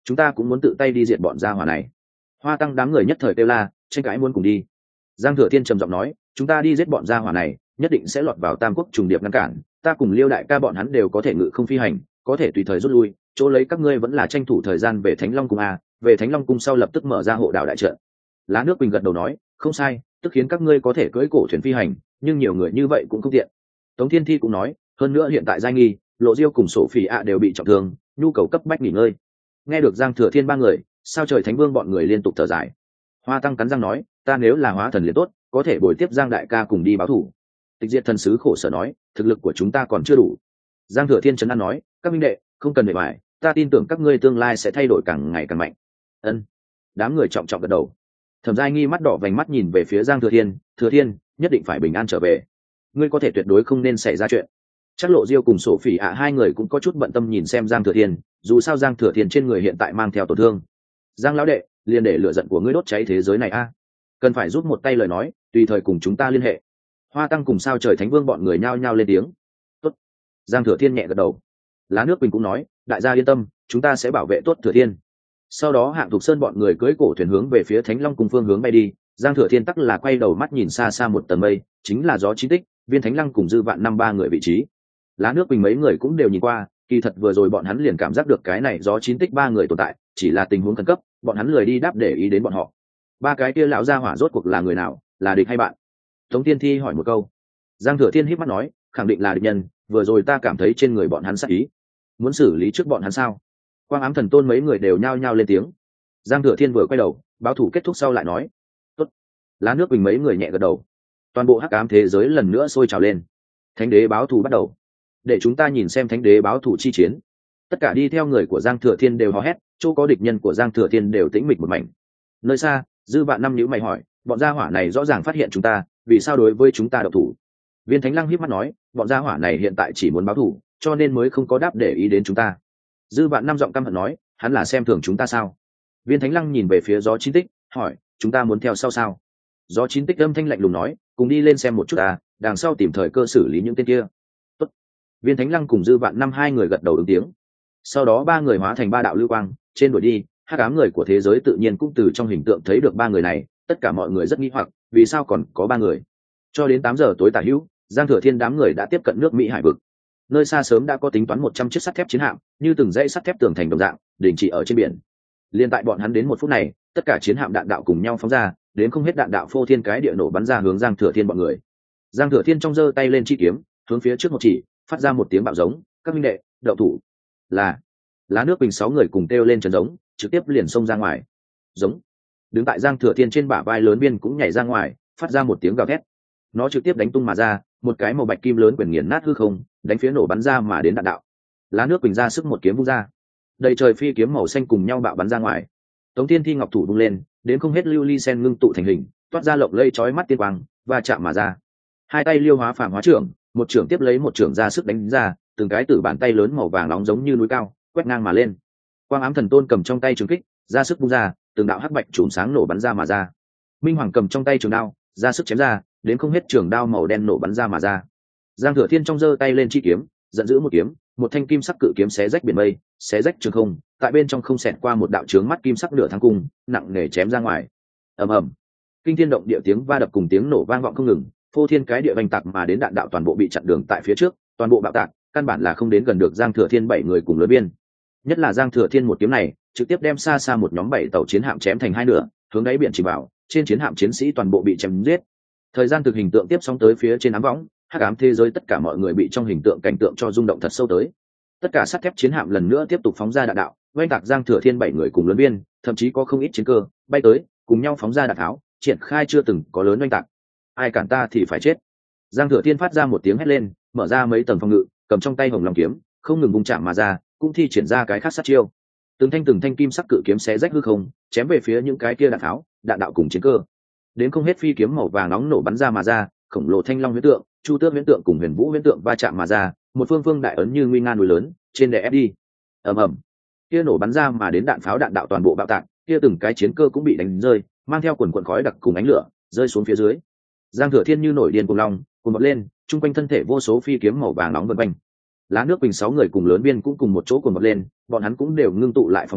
chúng ta cũng muốn tự tay đi diệt bọn gia hỏa này. Hoa Tăng đám người nhất thời kêu la, tranh cãi muốn cùng đi. Giang Thừa Thiên trầm giọng nói, chúng ta đi giết bọn gia hỏa này nhất định sẽ lọt vào Tam Quốc trùng điệp ngăn cản, ta cùng Liêu đại ca bọn hắn đều có thể ngự không phi hành, có thể tùy thời rút lui, chỗ lấy các ngươi vẫn là tranh thủ thời gian về Thánh Long cung a, về Thánh Long cung sau lập tức mở ra hộ đạo đại trận. Lá Nước Quỳnh gật đầu nói, không sai, tức khiến các ngươi có thể cưỡi cổ thuyền phi hành, nhưng nhiều người như vậy cũng không tiện. Tống Thiên Thi cũng nói, hơn nữa hiện tại Giai Nghi, Lộ Diêu cùng Sổ Phỉ ạ đều bị trọng thương, nhu cầu cấp bách nghỉ ngơi. Nghe được Giang Thừa Thiên ba người, sao trời Thánh Vương bọn người liên tục thở dài. Hoa Tăng cắn răng nói, ta nếu là hóa thần liền tốt, có thể bồi tiếp Giang đại ca cùng đi báo thù. Tịch Diệt thần sứ khổ sở nói, thực lực của chúng ta còn chưa đủ. Giang Thừa Thiên trấn an nói, các minh đệ không cần bề bài, ta tin tưởng các ngươi tương lai sẽ thay đổi càng ngày càng mạnh. Ân. Đám người trọng trọng gật đầu. Thẩm Giai Nghi mắt đỏ vành mắt nhìn về phía Giang Thừa Thiên, Thừa Thiên nhất định phải bình an trở về, ngươi có thể tuyệt đối không nên xảy ra chuyện. Chắc Lộ Diêu cùng Sổ Phỉ ạ hai người cũng có chút bận tâm nhìn xem Giang Thừa Thiên, dù sao Giang Thừa Thiên trên người hiện tại mang theo tổn thương. Giang lão đệ, liền để lửa giận của ngươi đốt cháy thế giới này a, cần phải giúp một tay lời nói, tùy thời cùng chúng ta liên hệ. Hoa Tăng cùng sao trời Thánh Vương bọn người nhao nhao lên tiếng. Tốt. Giang Thừa Thiên nhẹ gật đầu. Lá Nước Quỳnh cũng nói, đại gia yên tâm, chúng ta sẽ bảo vệ tốt Thừa Thiên. Sau đó Hạng Thục Sơn bọn người cưỡi cổ thuyền hướng về phía Thánh Long cùng phương hướng bay đi. Giang Thừa Thiên tắc là quay đầu mắt nhìn xa xa một tầng mây, chính là gió chín tích, Viên Thánh Lăng cùng Dư Vạn năm ba người vị trí. Lá Nước Quỳnh mấy người cũng đều nhìn qua, kỳ thật vừa rồi bọn hắn liền cảm giác được cái này gió chín tích ba người tồn tại, chỉ là tình huống khẩn cấp, bọn hắn lười đi đáp để ý đến bọn họ. Ba cái kia lão gia hỏa rốt cuộc là người nào, là địch hay bạn? Tống Tiên Thi hỏi một câu. Giang Thừa Thiên híp mắt nói, khẳng định là địch nhân, vừa rồi ta cảm thấy trên người bọn hắn sát ý, muốn xử lý trước bọn hắn sao? Quang Ám Thần Tôn mấy người đều nhao nhao lên tiếng. Giang Thừa Thiên vừa quay đầu, báo thủ kết thúc sau lại nói, tốt. Lá Nước Quỳnh mấy người nhẹ gật đầu. Toàn bộ hắc ám thế giới lần nữa sôi trào lên. Thánh đế báo thù bắt đầu, để chúng ta nhìn xem thánh đế báo thù chi chiến. Tất cả đi theo người của Giang Thừa Thiên đều hò hét, chỗ có địch nhân của Giang Thừa Thiên đều tĩnh mịch một mảnh. Nơi xa, Dư Vạn năm nhíu mày hỏi, bọn gia hỏa này rõ ràng phát hiện chúng ta, vì sao đối với chúng ta độc thủ? Viên Thánh Lăng híp mắt nói, bọn gia hỏa này hiện tại chỉ muốn báo thù, cho nên mới không có đáp để ý đến chúng ta. Dư Vạn năm giọng căm hận nói, hắn là xem thường chúng ta sao? Viên Thánh Lăng nhìn về phía gió chín tích, hỏi, chúng ta muốn theo sau sao? Gió chín tích âm thanh lạnh lùng nói, cùng đi lên xem một chút ta, đằng sau tìm thời cơ xử lý những tên kia. Tốt. Viên Thánh Lăng cùng Dư Vạn năm hai người gật đầu ứng tiếng. Sau đó ba người hóa thành ba đạo lưu quang, trên đuổi đi, hắc ám người của thế giới tự nhiên cũng từ trong hình tượng thấy được ba người này, tất cả mọi người rất nghi hoặc, vì sao còn có ba người? Cho đến 8 giờ tối tả hữu, Giang Thừa Thiên đám người đã tiếp cận nước Mỹ hải vực. Nơi xa sớm đã có tính toán 100 chiếc sắt thép chiến hạm, như từng dãy sắt thép tường thành đồng dạng, đình chỉ ở trên biển. Liên tại bọn hắn đến một phút này, tất cả chiến hạm đạn đạo cùng nhau phóng ra, đến không hết đạn đạo phô thiên cái địa nổ bắn ra hướng Giang Thừa Thiên bọn người. Giang Thừa Thiên trong giơ tay lên chi kiếm, hướng phía trước một chỉ, phát ra một tiếng bạo giống, các minh đệ, đậu thủ. Là Lá Nước Quỳnh 6 người cùng kêu lên trấn giống, trực tiếp liền xông ra ngoài. Giống. Đứng tại Giang Thừa Thiên trên bả vai lớn biên cũng nhảy ra ngoài, phát ra một tiếng gào thét. Nó trực tiếp đánh tung mà ra, một cái màu bạch kim lớn quyền nghiền nát hư không, đánh phía nổ bắn ra mà đến đạn đạo. Lá Nước Quỳnh ra sức một kiếm vung ra, đầy trời phi kiếm màu xanh cùng nhau bạo bắn ra ngoài. Tống Thiên Thi ngọc thủ vung lên, đến không hết lưu ly sen ngưng tụ thành hình, toát ra lộng lây chói mắt tiên quang, và chạm mà ra. Hai tay liêu hóa phàm hóa trưởng, một trưởng tiếp lấy một trưởng ra sức đánh ra, từng cái tử bàn tay lớn màu vàng nóng giống như núi cao, quét ngang mà lên. Quang Ám Thần Tôn cầm trong tay trường kích, ra sức vung ra, từng đạo hắc bạch chùm sáng nổ bắn ra mà ra. Minh Hoàng cầm trong tay trường đao, ra sức chém ra, đến không hết trường đao màu đen nổ bắn ra mà ra. Giang Thừa Thiên trong giơ tay lên chi kiếm, giận dữ một kiếm, một thanh kim sắc cự kiếm xé rách biển mây, xé rách trường không, tại bên trong không xẹt qua một đạo chướng mắt kim sắc nửa thang cung, nặng nề chém ra ngoài. Ầm ầm, kinh thiên động địa tiếng va đập cùng tiếng nổ vang vọng không ngừng, phô thiên cái địa vành tạc mà đến đạn đạo toàn bộ bị chặn đường tại phía trước, toàn bộ bạo tạc, căn bản là không đến gần được Giang Thừa Thiên 7 người cùng lớn biên. Nhất là Giang Thừa Thiên một kiếm này, trực tiếp đem xa xa một nhóm 7 tàu chiến hạm chém thành hai nửa, hướng đáy biển chìm vào, trên chiến hạm chiến sĩ toàn bộ bị chém giết. Thời gian thực hình tượng tiếp sóng tới phía trên ám võng, hắc ám thế giới tất cả mọi người bị trong hình tượng cảnh tượng cho rung động thật sâu tới. Tất cả sắt thép chiến hạm lần nữa tiếp tục phóng ra đạn đạo, oanh tạc Giang Thừa Thiên 7 người cùng lớn biên, thậm chí có không ít chiến cơ bay tới, cùng nhau phóng ra đạn tháo, triển khai chưa từng có lớn oanh tạc. Ai cản ta thì phải chết. Giang Thừa Thiên phát ra một tiếng hét lên, mở ra mấy tầng phòng ngự, cầm trong tay hồng long kiếm, không ngừng vung chạm mà ra, cũng thi triển ra cái khác sát chiêu. Từng thanh kim sắc cự kiếm xé rách hư không, chém về phía những cái kia đạn tháo, đạn đạo cùng chiến cơ. Đến không hết phi kiếm màu vàng nóng nổ bắn ra mà ra, khổng lồ thanh long huyễn tượng, chu tước huyễn tượng cùng huyền vũ huyễn tượng va chạm mà ra, một phương phương đại ấn như nguy nga núi lớn, trên đè ép đi. Ầm ầm, kia nổ bắn ra mà đến đạn pháo đạn đạo toàn bộ bạo tạc, kia từng cái chiến cơ cũng bị đánh rơi, mang theo quần quần khói đặc cùng ánh lửa, rơi xuống phía dưới. Giang Thừa Thiên như nổi điên cuồng long, cuồng bật lên, trung quanh thân thể vô số phi kiếm màu vàng nóng vần quanh. Lá Nước Quỳnh 6 người cùng lớn biên cũng cùng một chỗ cuồng bật lên, bọn hắn cũng đều ngưng tụ lại phòng ngự,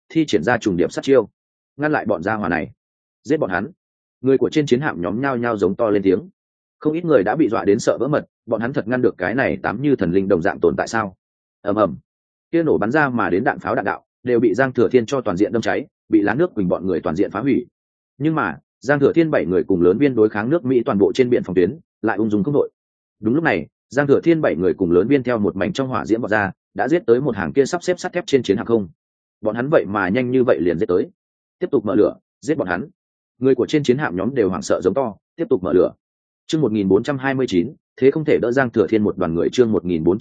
thi triển ra trùng điểm sát chiêu ngăn lại bọn gia hỏa này, giết bọn hắn. Người của trên chiến hạm nhóm nhao nhao giống to lên tiếng. Không ít người đã bị dọa đến sợ vỡ mật, bọn hắn thật ngăn được cái này tám như thần linh đồng dạng tồn tại sao? Ầm ầm, kia nổ bắn ra mà đến đạn pháo đạn đạo đều bị Giang Thừa Thiên cho toàn diện đâm cháy, bị lá nước quỳnh bọn người toàn diện phá hủy. Nhưng mà Giang Thừa Thiên 7 người cùng lớn viên đối kháng nước Mỹ toàn bộ trên biển phòng tuyến lại ung dung không đội. Đúng lúc này Giang Thừa Thiên 7 người cùng lớn viên theo một mảnh trong hỏa diễm bọc ra, đã giết tới một hàng kia sắp xếp sắt thép trên chiến hạm không. Bọn hắn vậy mà nhanh như vậy liền giết tới. Tiếp tục mở lửa, giết bọn hắn. Người của trên chiến hạm nhóm đều hoảng sợ giống to, tiếp tục mở lửa. Chương 1429, thế không thể đỡ Giang Thừa Thiên một đoàn người. Chương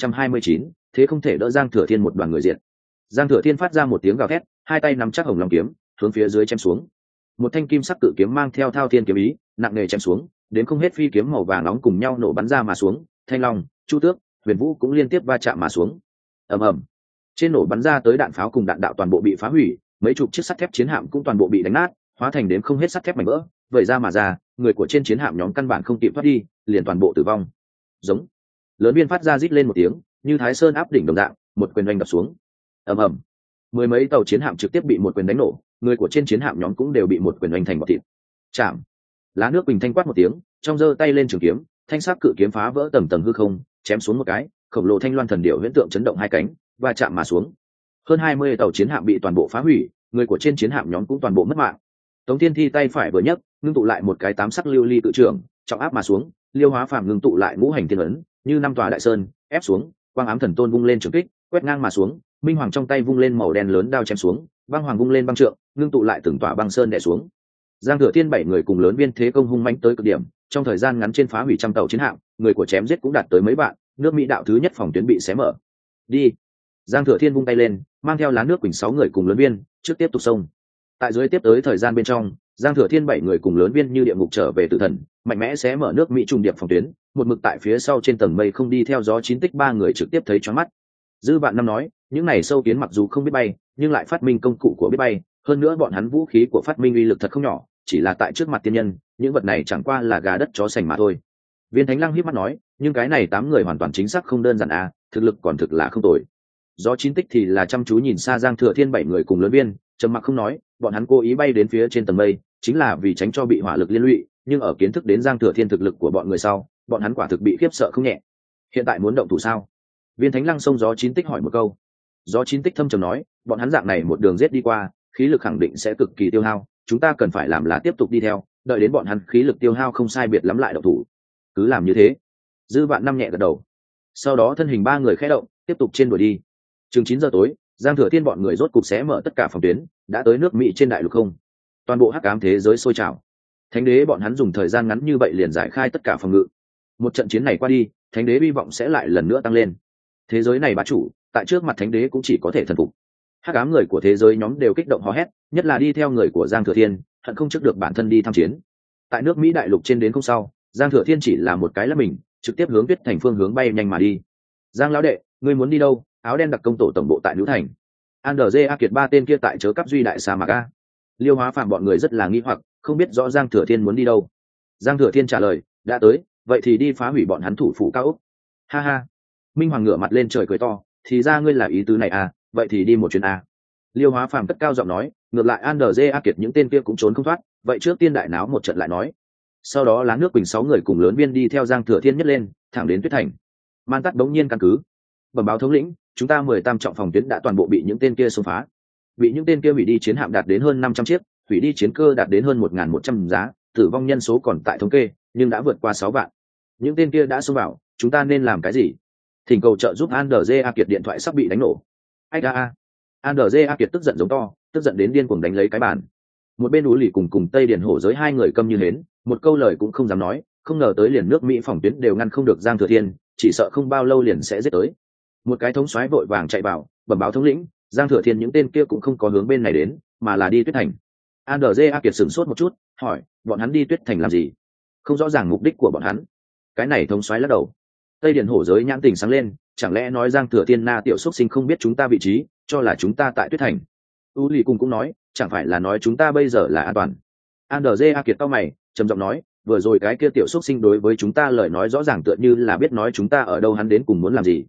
1429, thế không thể đỡ Giang Thừa Thiên một đoàn người diệt. Giang Thừa Thiên phát ra một tiếng gào thét, hai tay nắm chắc hồng long kiếm, hướng phía dưới chém xuống. Một thanh kim sắc cự kiếm mang theo thao thiên kiếm ý, nặng nề chém xuống, đến không hết phi kiếm màu vàng nóng cùng nhau nổ bắn ra mà xuống, Thanh Long, Chu Tước, Huyền Vũ cũng liên tiếp va chạm mà xuống. Ầm ầm. Trên nổ bắn ra tới đạn pháo cùng đạn đạo toàn bộ bị phá hủy, mấy chục chiếc sắt thép chiến hạm cũng toàn bộ bị đánh nát, hóa thành đến không hết sắt thép mảnh vỡ, vậy ra mà ra, người của trên chiến hạm nhóm căn bản không kịp thoát đi, liền toàn bộ tử vong. Giống. Lớn viên phát ra rít lên một tiếng, như Thái Sơn áp đỉnh đồng dạng, một quyền đánh đập xuống. Ầm ầm. Mười mấy tàu chiến hạm trực tiếp bị một quyền đánh nổ, người của trên chiến hạm nhóm cũng đều bị một quyền đánh thành bọt thịt. Chạm. Lá nước bình thanh quát một tiếng, trong giơ tay lên trường kiếm, thanh sắc cự kiếm phá vỡ tầng tầng hư không, chém xuống một cái, khổng lồ thanh loan thần điểu huyễn tượng chấn động hai cánh, và chạm mà xuống. Hơn 20 tàu chiến hạm bị toàn bộ phá hủy, người của trên chiến hạm nhóm cũng toàn bộ mất mạng. Tống Thiên Thi tay phải vừa nhấc, ngưng tụ lại một cái tám sắc lưu ly tự trưởng, trọng áp mà xuống, Liêu Hóa Phàm ngưng tụ lại ngũ hành thiên ấn, như năm tòa đại sơn, ép xuống, quang ám thần tôn vung lên trường kích, quét ngang mà xuống, Minh Hoàng trong tay vung lên màu đen lớn đao chém xuống, băng hoàng vung lên băng trượng, ngưng tụ lại từng tòa băng sơn đè xuống. Giang Thừa Thiên 7 người cùng lớn viên thế công hung mãnh tới cực điểm, trong thời gian ngắn trên phá hủy trăm tàu chiến hạm, người của chém giết cũng đạt tới mấy vạn, nước Mỹ đạo thứ nhất phòng tuyến bị xé mở. Đi. Giang Thừa Thiên vung tay lên, mang theo lá nước quỳnh 6 người cùng lớn viên, trước tiếp tục xông. Tại dưới tiếp tới thời gian bên trong, Giang Thừa Thiên 7 người cùng lớn viên như địa ngục trở về tử thần, mạnh mẽ xé mở nước Mỹ trùng điệp phòng tuyến, một mực tại phía sau trên tầng mây không đi theo gió chín tích 3 người trực tiếp thấy choáng mắt. Dư Vạn Năm nói, những này sâu kiến mặc dù không biết bay, nhưng lại phát minh công cụ của biết bay, hơn nữa bọn hắn vũ khí của phát minh uy lực thật không nhỏ, chỉ là tại trước mặt tiên nhân, những vật này chẳng qua là gà đất chó sành mà thôi. Viên Thánh Lăng híp mắt nói, nhưng cái này 8 người hoàn toàn chính xác không đơn giản à, thực lực còn thực là không tồi. Gió chín tích thì là chăm chú nhìn xa Giang Thừa Thiên 7 người cùng lớn viên, trầm mặc không nói, bọn hắn cố ý bay đến phía trên tầng mây, chính là vì tránh cho bị hỏa lực liên lụy, nhưng ở kiến thức đến Giang Thừa Thiên thực lực của bọn người sau, bọn hắn quả thực bị khiếp sợ không nhẹ. Hiện tại muốn động thủ sao? Viên Thánh Lăng xông gió chín tích hỏi một câu. Gió chín tích thâm trầm nói, bọn hắn dạng này một đường giết đi qua, khí lực khẳng định sẽ cực kỳ tiêu hao, chúng ta cần phải làm là tiếp tục đi theo, đợi đến bọn hắn khí lực tiêu hao không sai biệt lắm lại động thủ. Cứ làm như thế. Dư Vạn Năm nhẹ gật đầu. Sau đó thân hình 3 người khẽ động, tiếp tục trên đuổi đi. Chừng 9 giờ tối, Giang Thừa Thiên bọn người rốt cục xé mở tất cả phòng tuyến, đã tới nước Mỹ trên đại lục không. Toàn bộ hắc ám thế giới sôi trào. Thánh đế bọn hắn dùng thời gian ngắn như vậy liền giải khai tất cả phòng ngự. Một trận chiến này qua đi, thánh đế hy vọng sẽ lại lần nữa tăng lên. Thế giới này bá chủ, tại trước mặt thánh đế cũng chỉ có thể thần phục. Hắc ám người của thế giới nhóm đều kích động hò hét, nhất là đi theo người của Giang Thừa Thiên, hận không trước được bản thân đi tham chiến. Tại nước Mỹ đại lục trên đến không sau, Giang Thừa Thiên chỉ là một cái là mình, trực tiếp hướng Tuyết Thành phương hướng bay nhanh mà đi. Giang lão đệ, ngươi muốn đi đâu? Áo đen đặc công tổ tổng bộ tại Nữ Thành. Andrze Kiệt 3 tên kia tại chớ cấp duy đại sa mạc a. Liêu Hóa Phàm bọn người rất là nghi hoặc, không biết rõ Giang Thừa Thiên muốn đi đâu. Giang Thừa Thiên trả lời, đã tới, vậy thì đi phá hủy bọn hắn thủ phủ cao ốc. Ha ha. Minh Hoàng ngửa mặt lên trời cười to, thì ra ngươi là ý tứ này à, vậy thì đi một chuyến à. Liêu Hóa Phàm cất cao giọng nói, ngược lại Andrze Kiệt những tên kia cũng trốn không thoát, vậy trước tiên đại náo một trận lại nói. Sau đó lá nước quỳnh 6 người cùng lớn viên đi theo Giang Thừa Thiên nhất lên, thẳng đến Tuyết Thành. Man Tắt đống nhiên căn cứ. Bẩm báo thống lĩnh, chúng ta 18 trọng phòng tuyến đã toàn bộ bị những tên kia xông phá. Bị những tên kia hủy đi chiến hạm đạt đến hơn 500 chiếc, hủy đi chiến cơ đạt đến hơn 1.100 giá, tử vong nhân số còn tại thống kê, nhưng đã vượt qua 6 vạn. Những tên kia đã xông vào, chúng ta nên làm cái gì? Thỉnh cầu trợ giúp Andrze Kiệt điện thoại sắp bị đánh nổ. Ách a. Andrze Kiệt tức giận giống to, tức giận đến điên cuồng đánh lấy cái bàn. Một bên Ú Lì cùng Tây Điền Hổ giới hai người câm như hến, một câu lời cũng không dám nói, không ngờ tới liền nước Mỹ phòng tuyến đều ngăn không được Giang Thừa Thiên, chỉ sợ không bao lâu liền sẽ giết tới. Một cái thống soái vội vàng chạy vào, bẩm báo thống lĩnh, Giang Thừa Thiên những tên kia cũng không có hướng bên này đến, mà là đi Tuyết Thành. Andrze Kiệt sửng sốt một chút, hỏi, bọn hắn đi Tuyết Thành làm gì? Không rõ ràng mục đích của bọn hắn. Cái này thống soái lắc đầu. Tây Điền Hổ giới nhãn tình sáng lên, chẳng lẽ nói Giang Thừa Thiên na tiểu xuất sinh không biết chúng ta vị trí, cho là chúng ta tại Tuyết Thành. U Lì cũng nói, chẳng phải là nói chúng ta bây giờ là an toàn. Andrze Kiệt cau mày, trầm giọng nói, vừa rồi cái kia tiểu xuất sinh đối với chúng ta lời nói rõ ràng tựa như là biết nói chúng ta ở đâu hắn đến cùng muốn làm gì.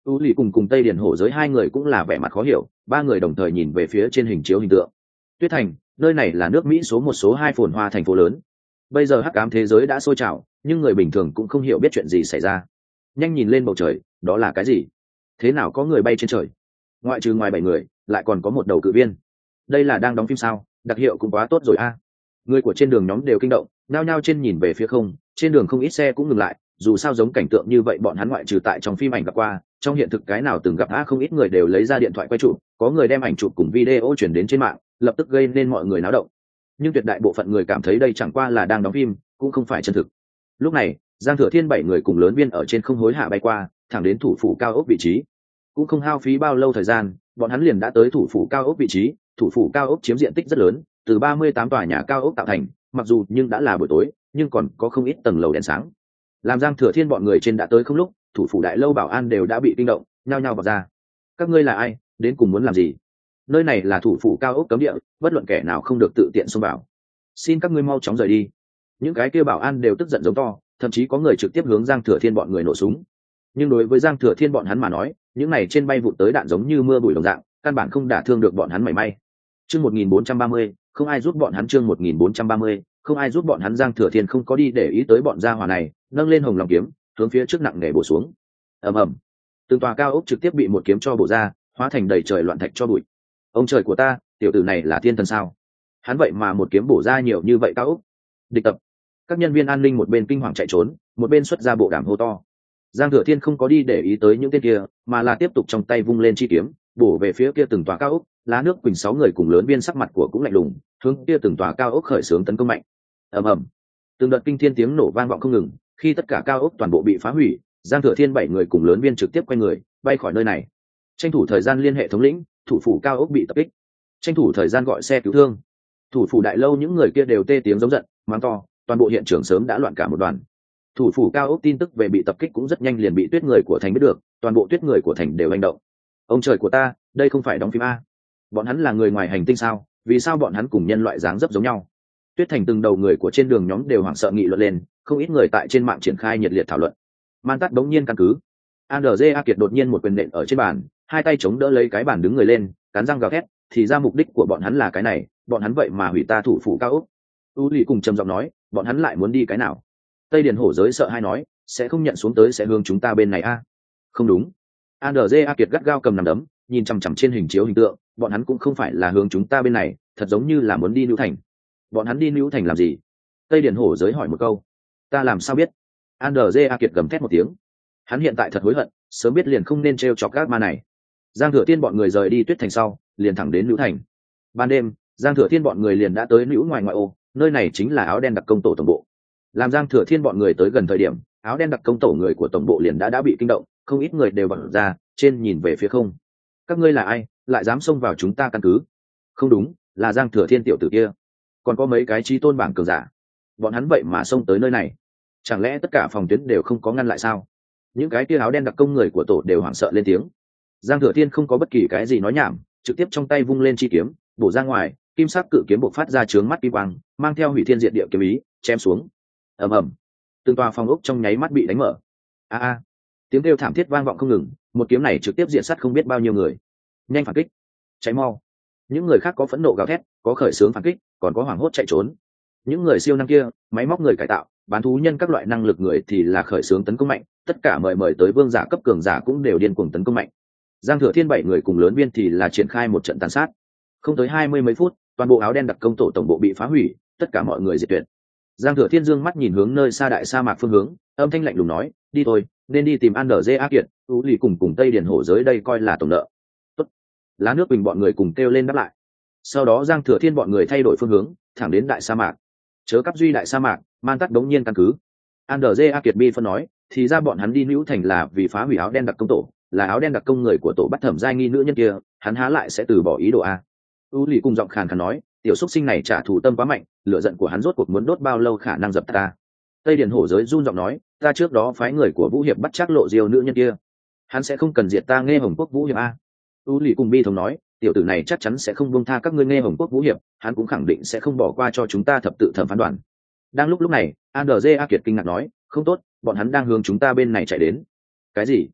U lì cùng Tây Điền Hổ Giới hai người cũng là vẻ mặt khó hiểu, ba người đồng thời nhìn về phía trên hình chiếu hình tượng. Tuyết Thành, nơi này là nước Mỹ số một số hai phồn hoa thành phố lớn. Bây giờ hắc ám thế giới đã sôi trào, nhưng người bình thường cũng không hiểu biết chuyện gì xảy ra. Nhanh nhìn lên bầu trời, đó là cái gì? Thế nào có người bay trên trời? Ngoại trừ ngoài 7 người, lại còn có một đầu cự viên. Đây là đang đóng phim sao? Đặc hiệu cũng quá tốt rồi a. Người của trên đường nhóm đều kinh động, nao nhao trên nhìn về phía không, trên đường không ít xe cũng ngừng lại, dù sao giống cảnh tượng như vậy bọn hắn ngoại trừ tại trong phim ảnh gặp qua, trong hiện thực cái nào từng gặp không ít người đều lấy ra điện thoại quay chụp, có người đem ảnh chụp cùng video chuyển đến trên mạng, lập tức gây nên mọi người náo động. Nhưng tuyệt đại bộ phận người cảm thấy đây chẳng qua là đang đóng phim, cũng không phải chân thực. Lúc này, Giang Thừa Thiên 7 người cùng lớn viên ở trên không hối hạ bay qua, thẳng đến thủ phủ cao ốc vị trí. Cũng không hao phí bao lâu thời gian, bọn hắn liền đã tới thủ phủ cao ốc vị trí. Thủ phủ cao ốc chiếm diện tích rất lớn, từ 38 tòa nhà cao ốc tạo thành, mặc dù nhưng đã là buổi tối, nhưng còn có không ít tầng lầu đèn sáng. Làm Giang Thừa Thiên bọn người trên đã tới không lúc, thủ phủ đại lâu bảo an đều đã bị kinh động, nhao nhao vào ra. Các ngươi là ai, đến cùng muốn làm gì? Nơi này là thủ phủ cao ốc cấm địa, bất luận kẻ nào không được tự tiện xông vào. Xin các ngươi mau chóng rời đi. Những cái kia bảo an đều tức giận giống to, thậm chí có người trực tiếp hướng Giang Thừa Thiên bọn người nổ súng. Nhưng đối với Giang Thừa Thiên bọn hắn mà nói, những này trên bay vụt tới đạn giống như mưa bụi đồng dạng, căn bản không đả thương được bọn hắn mảy may. Chương 1430, không ai giúp bọn hắn. Chương 1430, không ai giúp bọn hắn. Giang Thừa Thiên không có đi để ý tới bọn gia hỏa này, nâng lên hồng lòng kiếm, hướng phía trước nặng nề bổ xuống. Ầm ầm, từng tòa cao ốc trực tiếp bị một kiếm cho bổ ra, hóa thành đầy trời loạn thạch cho bụi. Ông trời của ta, tiểu tử này là thiên thần sao? Hắn vậy mà một kiếm bổ ra nhiều như vậy cao ốc. Địch tập. Các nhân viên an ninh một bên kinh hoàng chạy trốn, một bên xuất ra bộ đàm hô to. Giang Thừa Thiên không có đi để ý tới những tên kia, mà là tiếp tục trong tay vung lên chi kiếm, bổ về phía kia từng tòa cao ốc. Lá nước Quỳnh 6 người cùng lớn viên sắc mặt của cũng lạnh lùng, hướng kia từng tòa cao ốc khởi xướng tấn công mạnh. Ầm ầm, từng đợt kinh thiên tiếng nổ vang vọng không ngừng. Khi tất cả cao ốc toàn bộ bị phá hủy, Giang Thừa Thiên 7 người cùng lớn viên trực tiếp quay người bay khỏi nơi này. Tranh thủ thời gian liên hệ thống lĩnh, thủ phủ cao ốc bị tập kích. Tranh thủ thời gian gọi xe cứu thương. Thủ phủ đại lâu những người kia đều tê tiếng giống giận, mắng to, toàn bộ hiện trường sớm đã loạn cả một đoàn. Thủ phủ cao ốc tin tức về bị tập kích cũng rất nhanh liền bị Tuyết người của thành biết được, toàn bộ Tuyết người của thành đều hành động. Ông trời của ta, đây không phải đóng phim a? Bọn hắn là người ngoài hành tinh sao? Vì sao bọn hắn cùng nhân loại dáng dấp giống nhau? Tuyết thành từng đầu người của trên đường nhóm đều hoảng sợ nghị luận lên, không ít người tại trên mạng triển khai nhiệt liệt thảo luận. Man Tát đống nhiên căn cứ. Andrze Kiệt đột nhiên một quyền nện ở trên bàn, hai tay chống đỡ lấy cái bàn đứng người lên, cắn răng gào thét, thì ra mục đích của bọn hắn là cái này, bọn hắn vậy mà hủy ta thủ phủ cao ốc. U Lì cùng trầm giọng nói, bọn hắn lại muốn đi cái nào? Tây Điền Hổ Giới sợ hai nói, sẽ không nhận xuống tới sẽ hướng chúng ta bên này a. Không đúng. Andrze Kiệt gắt gao cầm nằm đấm, nhìn chằm chằm trên hình chiếu hình tượng, bọn hắn cũng không phải là hướng chúng ta bên này, thật giống như là muốn đi Nữu Thành. Bọn hắn đi Nữu Thành làm gì? Tây Điền Hổ Giới hỏi một câu. Ta làm sao biết? Andrze Kiệt gầm thét một tiếng. Hắn hiện tại thật hối hận, sớm biết liền không nên trêu chọc các ma này. Giang Thừa Thiên bọn người rời đi Tuyết Thành sau, liền thẳng đến Nữu Thành. Ban đêm, Giang Thừa Thiên bọn người liền đã tới Nữu ngoài ngoại ô, nơi này chính là áo đen đặc công tổ tổng bộ. Làm Giang Thừa Thiên bọn người tới gần thời điểm, áo đen đặc công tổ người của tổng bộ liền đã bị kinh động, không ít người đều bật ra, trên nhìn về phía không. Các ngươi là ai, lại dám xông vào chúng ta căn cứ? Không đúng, là Giang Thừa Thiên tiểu tử kia. Còn có mấy cái chí tôn bảng cường giả. Bọn hắn vậy mà xông tới nơi này. Chẳng lẽ tất cả phòng tuyến đều không có ngăn lại sao? Những cái kia áo đen đặc công người của tổ đều hoảng sợ lên tiếng. Giang Thừa Thiên không có bất kỳ cái gì nói nhảm, trực tiếp trong tay vung lên chi kiếm, bổ ra ngoài, kim sắc cự kiếm bộc phát ra chướng mắt kim quang, mang theo hủy thiên diệt địa kiếm ý, chém xuống. Ầm ầm, từng tòa phòng ốc trong nháy mắt bị đánh mở. A, tiếng kêu thảm thiết vang vọng không ngừng, một kiếm này trực tiếp diện sát không biết bao nhiêu người. Nhanh phản kích, cháy mau. Những người khác có phẫn nộ gào thét, có khởi xướng phản kích, còn có hoảng hốt chạy trốn. Những người siêu năng kia, máy móc người cải tạo, bán thú nhân các loại năng lực người thì là khởi xướng tấn công mạnh, tất cả mời tới vương giả cấp cường giả cũng đều điên cuồng tấn công mạnh. Giang Thừa Thiên 7 người cùng lớn viên thì là triển khai một trận tàn sát. Không tới 20 mấy phút, toàn bộ áo đen đặc công tổ tổng bộ bị phá hủy, tất cả mọi người diệt tuyệt. Giang Thừa Thiên dương mắt nhìn hướng nơi xa đại sa mạc phương hướng, âm thanh lạnh lùng nói, đi thôi, nên đi tìm Andrze Kiệt, U Lì cùng Tây Điền Hổ Giới đây coi là tổng nợ. Tốt. Lá nước Bình bọn người cùng kêu lên đáp lại. Sau đó Giang Thừa Thiên bọn người thay đổi phương hướng, thẳng đến đại sa mạc. Chớ cắp duy đại sa mạc, Man Tát đống nhiên căn cứ. Andrze Kiệt bi phân nói, thì ra bọn hắn đi Nữu Thành là vì phá hủy áo đen đặc công tổ, là áo đen đặc công người của tổ bắt Thẩm Giai Nghi nữ nhân kia, hắn há lại sẽ từ bỏ ý đồ a. U Lì cùng giọng khàn khàn nói, tiểu xúc sinh này trả thù tâm quá mạnh, lửa giận của hắn rốt cuộc muốn đốt bao lâu khả năng dập ta. Tây Điền Hổ Giới run giọng nói, ta trước đó phái người của Vũ Hiệp bắt Trác Lộ Diêu nữ nhân kia, hắn sẽ không cần diệt ta Nghe Hồng Quốc Vũ Hiệp a. U Lì cùng bi thống nói, tiểu tử này chắc chắn sẽ không buông tha các ngươi Nghe Hồng Quốc Vũ Hiệp, hắn cũng khẳng định sẽ không bỏ qua cho chúng ta thập tự thẩm phán đoàn. Đang lúc này, Andrze Kiệt kinh ngạc nói, không tốt, bọn hắn đang hướng chúng ta bên này chạy đến. Cái gì?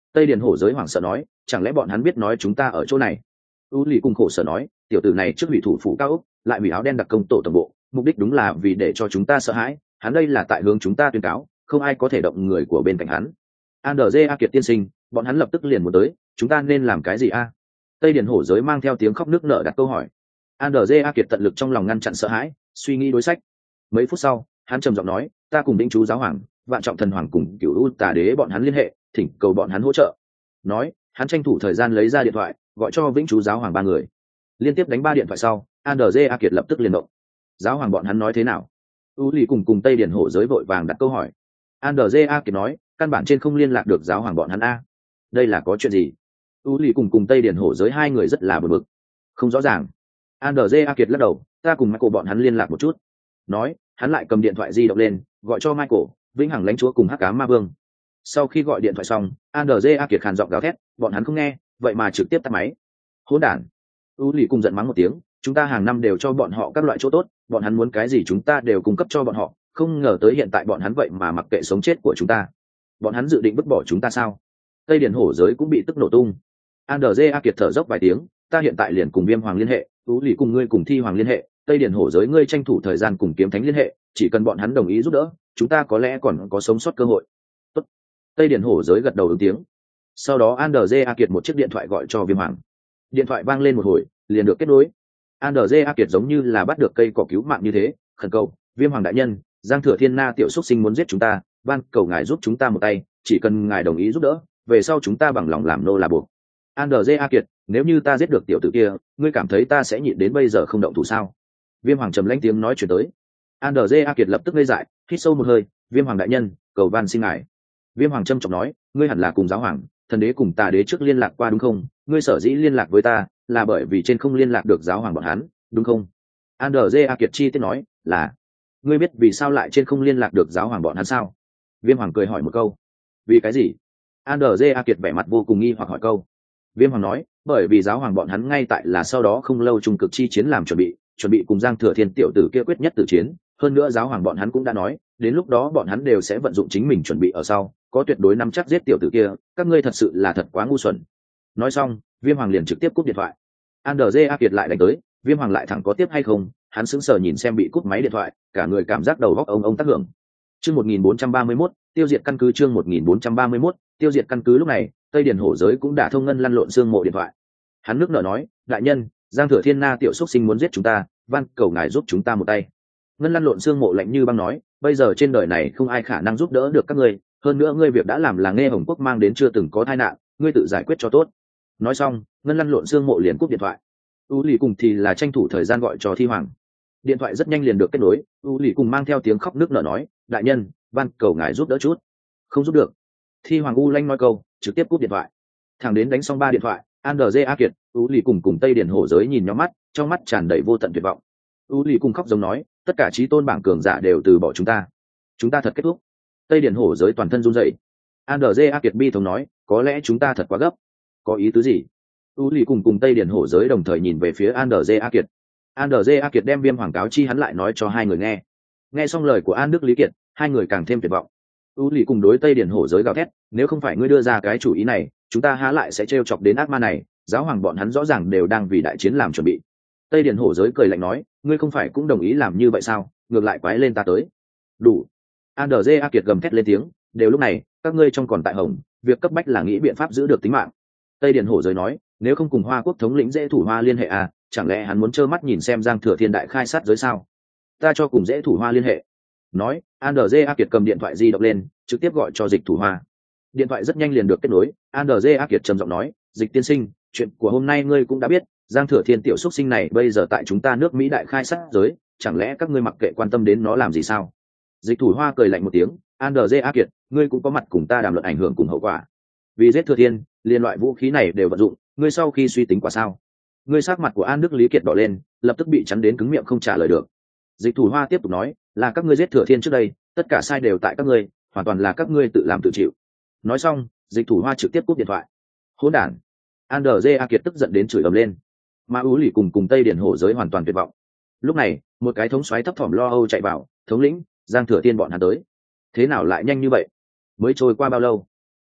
Tây Điền Hổ giới hoảng sợ nói, chẳng lẽ bọn hắn biết nói chúng ta ở chỗ này? U lì cùng khổ sở nói, tiểu tử này trước hủy thủ phủ cao ốc, lại hủy áo đen đặc công tổ tổng bộ, mục đích đúng là vì để cho chúng ta sợ hãi, hắn đây là tại hướng chúng ta tuyên cáo, không ai có thể động người của bên cạnh hắn. Andrze Kiệt tiên sinh, bọn hắn lập tức liền muốn tới, chúng ta nên làm cái gì a? Tây Điền Hổ giới mang theo tiếng khóc nức nở đặt câu hỏi. Andrze Kiệt tận lực trong lòng ngăn chặn sợ hãi, suy nghĩ đối sách. Mấy phút sau, hắn trầm giọng nói, ta cùng đinh chú giáo hoàng, vạn trọng thần hoàng cùng cửu u tà đế bọn hắn liên hệ, thỉnh cầu bọn hắn hỗ trợ. Nói, hắn tranh thủ thời gian lấy ra điện thoại, gọi cho vĩnh chú giáo hoàng ba người. Liên tiếp đánh 3 điện thoại sau, Andrze Kiệt lập tức liền động. Giáo hoàng bọn hắn nói thế nào? U lì cùng Tây Điền Hổ giới vội vàng đặt câu hỏi. Andrze Kiệt nói, căn bản trên không liên lạc được giáo hoàng bọn hắn a. Đây là có chuyện gì? U lì cùng Tây Điền Hổ giới hai người rất là bực bực. Không rõ ràng. Andrze Kiệt lắc đầu, ta cùng Michael bọn hắn liên lạc một chút. Nói, hắn lại cầm điện thoại di động lên, gọi cho Michael, vĩnh hằng lãnh chúa cùng hắc ám ma vương. Sau khi gọi điện thoại xong, Andrze Kiệt khàn giọng gào thét, bọn hắn không nghe, vậy mà trực tiếp tắt máy. Hỗn đản. U lì cùng giận mắng một tiếng, chúng ta hàng năm đều cho bọn họ các loại chỗ tốt, bọn hắn muốn cái gì chúng ta đều cung cấp cho bọn họ, không ngờ tới hiện tại bọn hắn vậy mà mặc kệ sống chết của chúng ta. Bọn hắn dự định vứt bỏ chúng ta sao? Tây Điền Hổ giới cũng bị tức nổ tung. Andrze Kiệt thở dốc vài tiếng, ta hiện tại liền cùng Viêm Hoàng liên hệ, U lì cùng ngươi cùng Thi Hoàng liên hệ, Tây Điền Hổ giới ngươi tranh thủ thời gian cùng Kiếm Thánh liên hệ, chỉ cần bọn hắn đồng ý giúp đỡ, chúng ta có lẽ còn có sống sót cơ hội. Tốt. Tây Điền Hổ giới gật đầu ứng tiếng. Sau đó Andrze Kiệt một chiếc điện thoại gọi cho Viêm Hoàng. Điện thoại vang lên một hồi, liền được kết nối. Andrze Kiệt giống như là bắt được cây cỏ cứu mạng như thế, khẩn cầu, Viêm Hoàng đại nhân, Giang Thừa Thiên Na tiểu xuất sinh muốn giết chúng ta, van cầu ngài giúp chúng ta một tay, chỉ cần ngài đồng ý giúp đỡ, về sau chúng ta bằng lòng làm nô là buộc. Andrze Kiệt, nếu như ta giết được tiểu tử kia, ngươi cảm thấy ta sẽ nhịn đến bây giờ không động thủ sao? Viêm Hoàng trầm lãnh tiếng nói chuyển tới. Andrze Kiệt lập tức ngây dại, hít sâu một hơi, Viêm Hoàng đại nhân, cầu van xin ngài. Viêm Hoàng trầm trọng nói, ngươi hẳn là cùng giáo hoàng, thần đế cùng tà đế trước liên lạc qua đúng không? Ngươi sở dĩ liên lạc với ta, là bởi vì trên không liên lạc được giáo hoàng bọn hắn, đúng không? Andrze Kiệt chi tiết nói, là. Ngươi biết vì sao lại trên không liên lạc được giáo hoàng bọn hắn sao? Viêm Hoàng cười hỏi một câu. Vì cái gì? Andrze Kiệt vẻ mặt vô cùng nghi hoặc hỏi câu. Viêm Hoàng nói, bởi vì giáo hoàng bọn hắn ngay tại là sau đó không lâu trung cực chi chiến làm chuẩn bị cùng Giang Thừa Thiên tiểu tử kia quyết nhất tử chiến. Hơn nữa giáo hoàng bọn hắn cũng đã nói, đến lúc đó bọn hắn đều sẽ vận dụng chính mình chuẩn bị ở sau, có tuyệt đối nắm chắc giết tiểu tử kia. Các ngươi thật sự là thật quá ngu xuẩn. Nói xong, Viêm Hoàng liền trực tiếp cúp điện thoại. Andrze Kiệt lại đánh tới, Viêm Hoàng lại thẳng có tiếp hay không? Hắn sững sờ nhìn xem bị cúp máy điện thoại, cả người cảm giác đầu óc ông tác hưởng. Chương 1431, tiêu diệt căn cứ. Chương 1431, tiêu diệt căn cứ. Lúc này, Tây Điền Hổ giới cũng đã thông ngân lăn lộn xương mộ điện thoại. Hắn nước nở nói, đại nhân, Giang Thừa Thiên Na tiểu xuất sinh muốn giết chúng ta, van cầu ngài giúp chúng ta một tay. Ngân lăn lộn xương mộ lạnh như băng nói, bây giờ trên đời này không ai khả năng giúp đỡ được các ngươi, hơn nữa ngươi việc đã làm là nghe Hồng Quốc mang đến chưa từng có tai nạn, ngươi tự giải quyết cho tốt. Nói xong, ngân lăn lộn xương mộ liền cúp điện thoại. U lì cùng thì là tranh thủ thời gian gọi cho Thi Hoàng. Điện thoại rất nhanh liền được kết nối. U lì cùng mang theo tiếng khóc nước nở nói, đại nhân, van cầu ngài giúp đỡ chút. Không giúp được. Thi Hoàng u lanh nói câu, trực tiếp cúp điện thoại. Thằng đến đánh xong 3 điện thoại, Andrze Kiệt, U lì cùng Tây Điền Hổ giới nhìn nhóm mắt, trong mắt tràn đầy vô tận tuyệt vọng. U lì cùng khóc giống nói, tất cả chí tôn bảng cường giả đều từ bỏ chúng ta thật kết thúc. Tây Điền Hổ giới toàn thân run rẩy. Andrze Kiệt bi thống nói, có lẽ chúng ta thật quá gấp. Có ý tứ gì? U lì cùng Tây Điền Hổ giới đồng thời nhìn về phía Andrze Kiệt. Andrze Kiệt đem Viêm Hoàng cáo chi hắn lại nói cho hai người nghe. Nghe xong lời của An Đức Lý Kiệt, hai người càng thêm tuyệt vọng. U lì cùng đối Tây Điền Hổ giới gào thét, nếu không phải ngươi đưa ra cái chủ ý này, chúng ta há lại sẽ trêu chọc đến ác ma này, giáo hoàng bọn hắn rõ ràng đều đang vì đại chiến làm chuẩn bị. Tây Điền Hổ giới cười lạnh nói, ngươi không phải cũng đồng ý làm như vậy sao, ngược lại quái lên ta tới. Đủ. Andrze Kiệt gầm thét lên tiếng, đều lúc này, các ngươi trong còn tại hồng, việc cấp bách là nghĩ biện pháp giữ được tính mạng. Tây Điền Hổ giới nói, nếu không cùng Hoa Quốc thống lĩnh Dễ Thủ Hoa liên hệ à, chẳng lẽ hắn muốn trơ mắt nhìn xem Giang Thừa Thiên đại khai sát giới sao? Ta cho cùng Dễ Thủ Hoa liên hệ. Nói, Andrze Kiệt cầm điện thoại di động lên, trực tiếp gọi cho Dịch Thủ Hoa. Điện thoại rất nhanh liền được kết nối. Andrze Kiệt trầm giọng nói, Dịch tiên sinh, chuyện của hôm nay ngươi cũng đã biết, Giang Thừa Thiên tiểu xuất sinh này bây giờ tại chúng ta nước Mỹ đại khai sát giới, chẳng lẽ các ngươi mặc kệ quan tâm đến nó làm gì sao? Dịch Thủ Hoa cười lạnh một tiếng, Andrze Kiệt, ngươi cũng có mặt cùng ta đàm luận ảnh hưởng cùng hậu quả. Vì giết Thừa Thiên, liên loại vũ khí này đều vận dụng, ngươi sau khi suy tính quả sao? Ngươi sắc mặt của An Đức Lý Kiệt đỏ lên, lập tức bị chắn đến cứng miệng không trả lời được. Dịch Thủ Hoa tiếp tục nói, là các ngươi giết Thừa Thiên trước đây, tất cả sai đều tại các ngươi, hoàn toàn là các ngươi tự làm tự chịu. Nói xong, Dịch Thủ Hoa trực tiếp cúp điện thoại. Hỗn đản. Andrze Kiệt tức giận đến chửi ầm lên. Mà Ú Lì cùng Tây Điền Hổ giới hoàn toàn tuyệt vọng. Lúc này, một cái thống soái thấp thỏm lo âu chạy vào, thống lĩnh, Giang Thừa Thiên bọn hắn tới. Thế nào lại nhanh như vậy? Mới trôi qua bao lâu?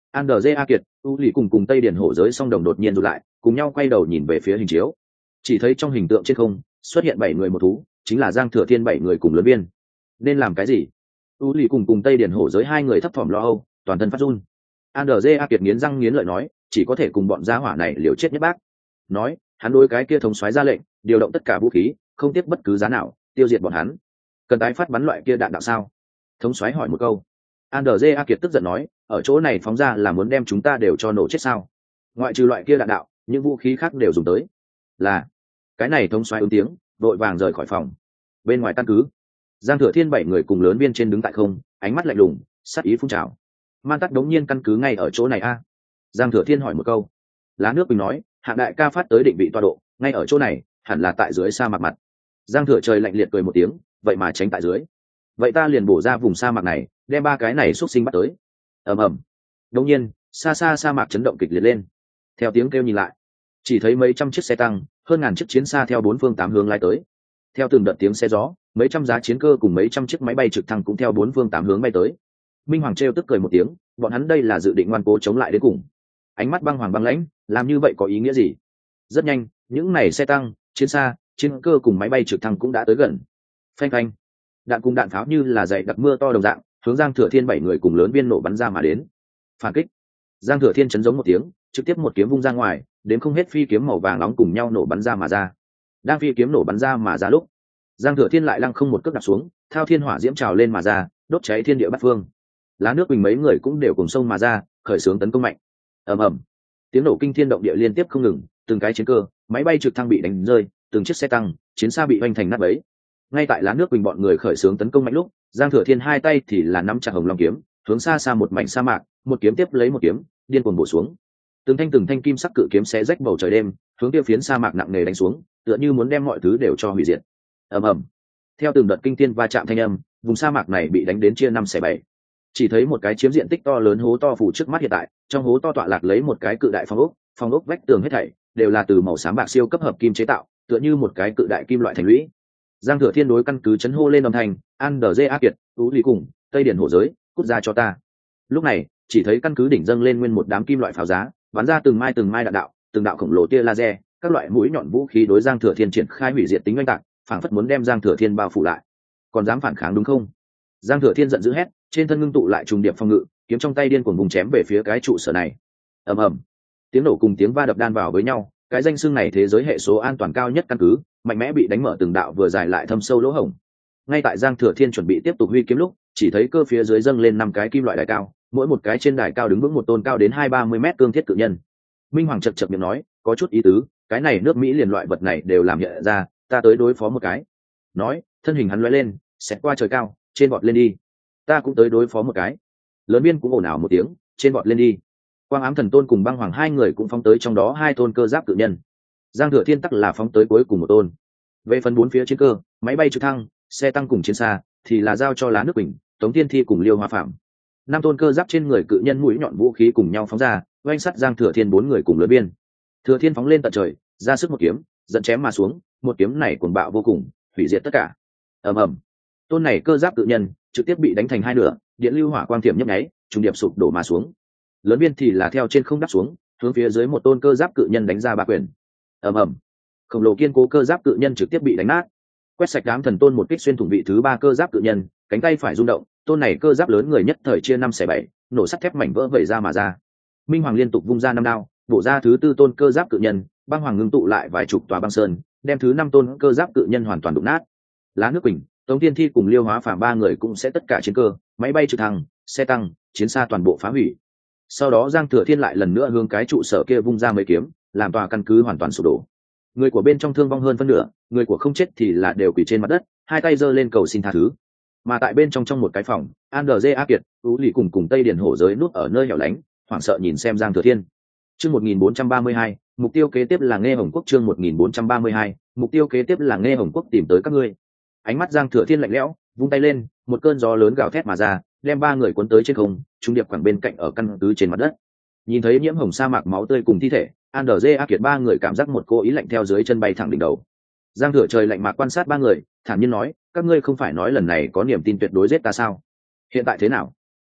Andrze Kiệt, U Lì cùng Tây Điển Hổ giới song đồng đột nhiên rụt lại, cùng nhau quay đầu nhìn về phía hình chiếu. Chỉ thấy trong hình tượng trên không xuất hiện 7 người một thú, chính là Giang Thừa Thiên 7 người cùng lớn viên. Nên làm cái gì? U Lì cùng Tây Điển Hổ giới hai người thấp thỏm lo âu, toàn thân phát run. Andrze Kiệt nghiến răng nghiến lợi nói, chỉ có thể cùng bọn gia hỏa này liều chết nhất bác. Nói, hắn đối cái kia thống soái ra lệnh, điều động tất cả vũ khí, không tiếc bất cứ giá nào, tiêu diệt bọn hắn. Cần tái phát bắn loại kia đạn đạo sao? Thống soái hỏi một câu. Andrze Kiệt tức giận nói, ở chỗ này phóng ra là muốn đem chúng ta đều cho nổ chết sao? Ngoại trừ loại kia đạn đạo, những vũ khí khác đều dùng tới. Là, cái này thống soái ứng tiếng, vội vàng rời khỏi phòng. Bên ngoài căn cứ, Giang Thừa Thiên 7 người cùng lớn viên trên đứng tại không, ánh mắt lạnh lùng, sát ý phun trào. Man Tắc đống nhiên căn cứ ngay ở chỗ này a? Giang Thừa Thiên hỏi một câu. Lá nước bình nói, hạng đại ca phát tới định vị tọa độ, ngay ở chỗ này, hẳn là tại dưới sa mạc mặt. Giang Thừa trời lạnh liệt cười một tiếng, vậy mà tránh tại dưới. Vậy ta liền bổ ra vùng sa mạc này, đem 3 cái này xuất sinh bắt tới. Ầm ầm. Đột nhiên, xa xa sa mạc chấn động kịch liệt lên. Theo tiếng kêu nhìn lại, chỉ thấy mấy trăm chiếc xe tăng, hơn ngàn chiếc chiến xa theo 4 phương 8 hướng lái tới. Theo từng đợt tiếng xe gió, mấy trăm giá chiến cơ cùng mấy trăm chiếc máy bay trực thăng cũng theo 4 phương 8 hướng bay tới. Minh Hoàng trêu tức cười một tiếng, bọn hắn đây là dự định ngoan cố chống lại đến cùng. Ánh mắt băng hoàng băng lãnh, làm như vậy có ý nghĩa gì? Rất nhanh, những này xe tăng, chiến xa, chiến cơ cùng máy bay trực thăng cũng đã tới gần. Phanh phanh, đạn cùng đạn pháo như là dày đặc mưa to đồng dạng, hướng Giang Thừa Thiên 7 người cùng lớn viên nổ bắn ra mà đến. Phản kích. Giang Thừa Thiên chấn giống một tiếng, trực tiếp một kiếm vung ra ngoài, đến không hết phi kiếm màu vàng nóng cùng nhau nổ bắn ra mà ra. Đang phi kiếm nổ bắn ra mà ra lúc, Giang Thừa Thiên lại lăng không một cước đạp xuống, thao thiên hỏa diễm trào lên mà ra, đốt cháy thiên địa bát phương. Lá nước bình mấy người cũng đều cùng sông mà ra, khởi xướng tấn công mạnh. Ầm ầm, tiếng nổ kinh thiên động địa liên tiếp không ngừng, từng cái chiến cơ, máy bay trực thăng bị đánh rơi, từng chiếc xe tăng, chiến xa bị hoành thành nát bấy. Ngay tại lá nước bình bọn người khởi xướng tấn công mạnh lúc, Giang Thừa Thiên hai tay thì là nắm chặt hồng long kiếm, hướng xa xa một mảnh sa mạc, một kiếm tiếp lấy một kiếm, điên cuồng bổ xuống. Từng thanh kim sắc cự kiếm xé rách bầu trời đêm, hướng tiêu phiến sa mạc nặng nề đánh xuống, tựa như muốn đem mọi thứ đều cho hủy diệt. Ầm ầm, theo từng đợt kinh thiên va chạm thanh âm, vùng sa mạc này bị đánh đến chia 5 xẻ 7. Chỉ thấy một cái chiếm diện tích to lớn hố to phủ trước mắt hiện tại, trong hố to tọa lạc lấy một cái cự đại phong ốc vách tường hết thảy đều là từ màu xám bạc siêu cấp hợp kim chế tạo, tựa như một cái cự đại kim loại thành lũy. Giang Thừa Thiên đối căn cứ chấn hô lên âm thanh, Andrze Kiệt, Tú Lý cùng Tây Điển Hổ giới, cút ra cho ta. Lúc này, chỉ thấy căn cứ đỉnh dâng lên nguyên một đám kim loại pháo giá, bắn ra từng mai đạn đạo, từng đạo khổng lồ tia laser, các loại mũi nhọn vũ khí đối Giang Thừa Thiên triển khai hủy diệt tính oanh tạc, phảng phất muốn đem Giang Thừa Thiên bao phủ lại. Còn dám phản kháng đúng không? Giang Thừa Thiên giận dữ hét, trên thân ngưng tụ lại trùng điệp phong ngự, kiếm trong tay điên cuồng vùng chém về phía cái trụ sở này. Ầm ầm, tiếng nổ cùng tiếng va đập đan vào với nhau, cái danh xưng này thế giới hệ số an toàn cao nhất căn cứ mạnh mẽ bị đánh mở từng đạo vừa dài lại thâm sâu lỗ hổng. Ngay tại Giang Thừa Thiên chuẩn bị tiếp tục huy kiếm lúc, chỉ thấy cơ phía dưới dâng lên 5 cái kim loại đài cao, mỗi một cái trên đài cao đứng vững một tôn cao đến 20-30 mét cương thiết cự nhân. Minh Hoàng chậc miệng nói, có chút ý tứ, cái này nước Mỹ liền loại vật này đều làm hiện ra, ta tới đối phó một cái. Nói, thân hình hắn lóe lên, xẹt qua trời cao, trên bọt lên đi. Ta cũng tới đối phó một cái. Lớn Biên cũng ồn ào một tiếng, trên bọt lên đi. Quang Ám Thần Tôn cùng Băng Hoàng hai người cũng phóng tới trong đó 2 tôn cơ giáp cự nhân. Giang Thừa Thiên tắc là phóng tới cuối cùng một tôn. Về phần 4 phía chiến cơ, máy bay trực thăng, xe tăng cùng chiến xa thì là giao cho Lá Nước Bình, Tống Tiên Thi cùng Liêu Hoa Phạm. 5 tôn cơ giáp trên người cự nhân mũi nhọn vũ khí cùng nhau phóng ra, oanh sắt Giang Thừa Thiên 4 người cùng Lớn Biên. Thừa Thiên phóng lên tận trời, ra sức một kiếm, dẫn chém mà xuống, một kiếm này cuồng bạo vô cùng, hủy diệt tất cả. Ầm ầm, tôn này cơ giáp cự nhân trực tiếp bị đánh thành 2 nửa, điện lưu hỏa quang tiệm nhấp nháy, trùng điệp sụp đổ mà xuống. Lớn Biên thì là theo trên không đáp xuống, hướng phía dưới một tôn cơ giáp cự nhân đánh ra 3 quyền. Ầm ầm, khổng lồ kiên cố cơ giáp cự nhân trực tiếp bị đánh nát. Quét sạch đám thần tôn một kích xuyên thủng vị thứ 3 cơ giáp cự nhân, cánh tay phải rung động, tôn này cơ giáp lớn người nhất thời chia 5 xẻ 7, nổ sắt thép mảnh vỡ vẩy ra mà ra. Minh Hoàng liên tục vung ra 5 đao, bổ ra thứ 4 tôn cơ giáp cự nhân, Băng Hoàng ngưng tụ lại vài chục tòa băng sơn, đem thứ 5 tôn cơ giáp cự nhân hoàn toàn đụng nát. Lá Nước Bình, Tống Tiên Thi cùng Liêu Hóa Phàm 3 người cũng sẽ tất cả chiến cơ, máy bay trực thăng, xe tăng, chiến xa toàn bộ phá hủy. Sau đó Giang Thừa Thiên lại lần nữa hướng cái trụ sở kia vung ra mấy kiếm, làm tòa căn cứ hoàn toàn sụp đổ. Người của bên trong thương vong hơn phân nửa, người của không chết thì là đều quỳ trên mặt đất, hai tay giơ lên cầu xin tha thứ. Mà tại bên trong một cái phòng, Andrze Kiệt, Tú Lì cùng Tây Điển Hổ giới núp ở nơi hẻo lánh, hoảng sợ nhìn xem Giang Thừa Thiên. Chương 1432, mục tiêu kế tiếp là Nghe Hồng Quốc. Chương 1432, mục tiêu kế tiếp là Nghe Hồng Quốc tìm tới các ngươi. Ánh mắt Giang Thừa Thiên lạnh lẽo, vung tay lên, một cơn gió lớn gào thét mà ra, đem 3 người cuốn tới trên không, trung điệp quẳng bên cạnh ở căn cứ trên mặt đất. Nhìn thấy nhiễm hồng sa mạc máu tươi cùng thi thể, Andrze Kiệt 3 người cảm giác một cô ý lạnh theo dưới chân bay thẳng đỉnh đầu. Giang Thừa trời lạnh mạc quan sát 3 người, thản nhiên nói, các ngươi không phải nói lần này có niềm tin tuyệt đối giết ta sao? Hiện tại thế nào?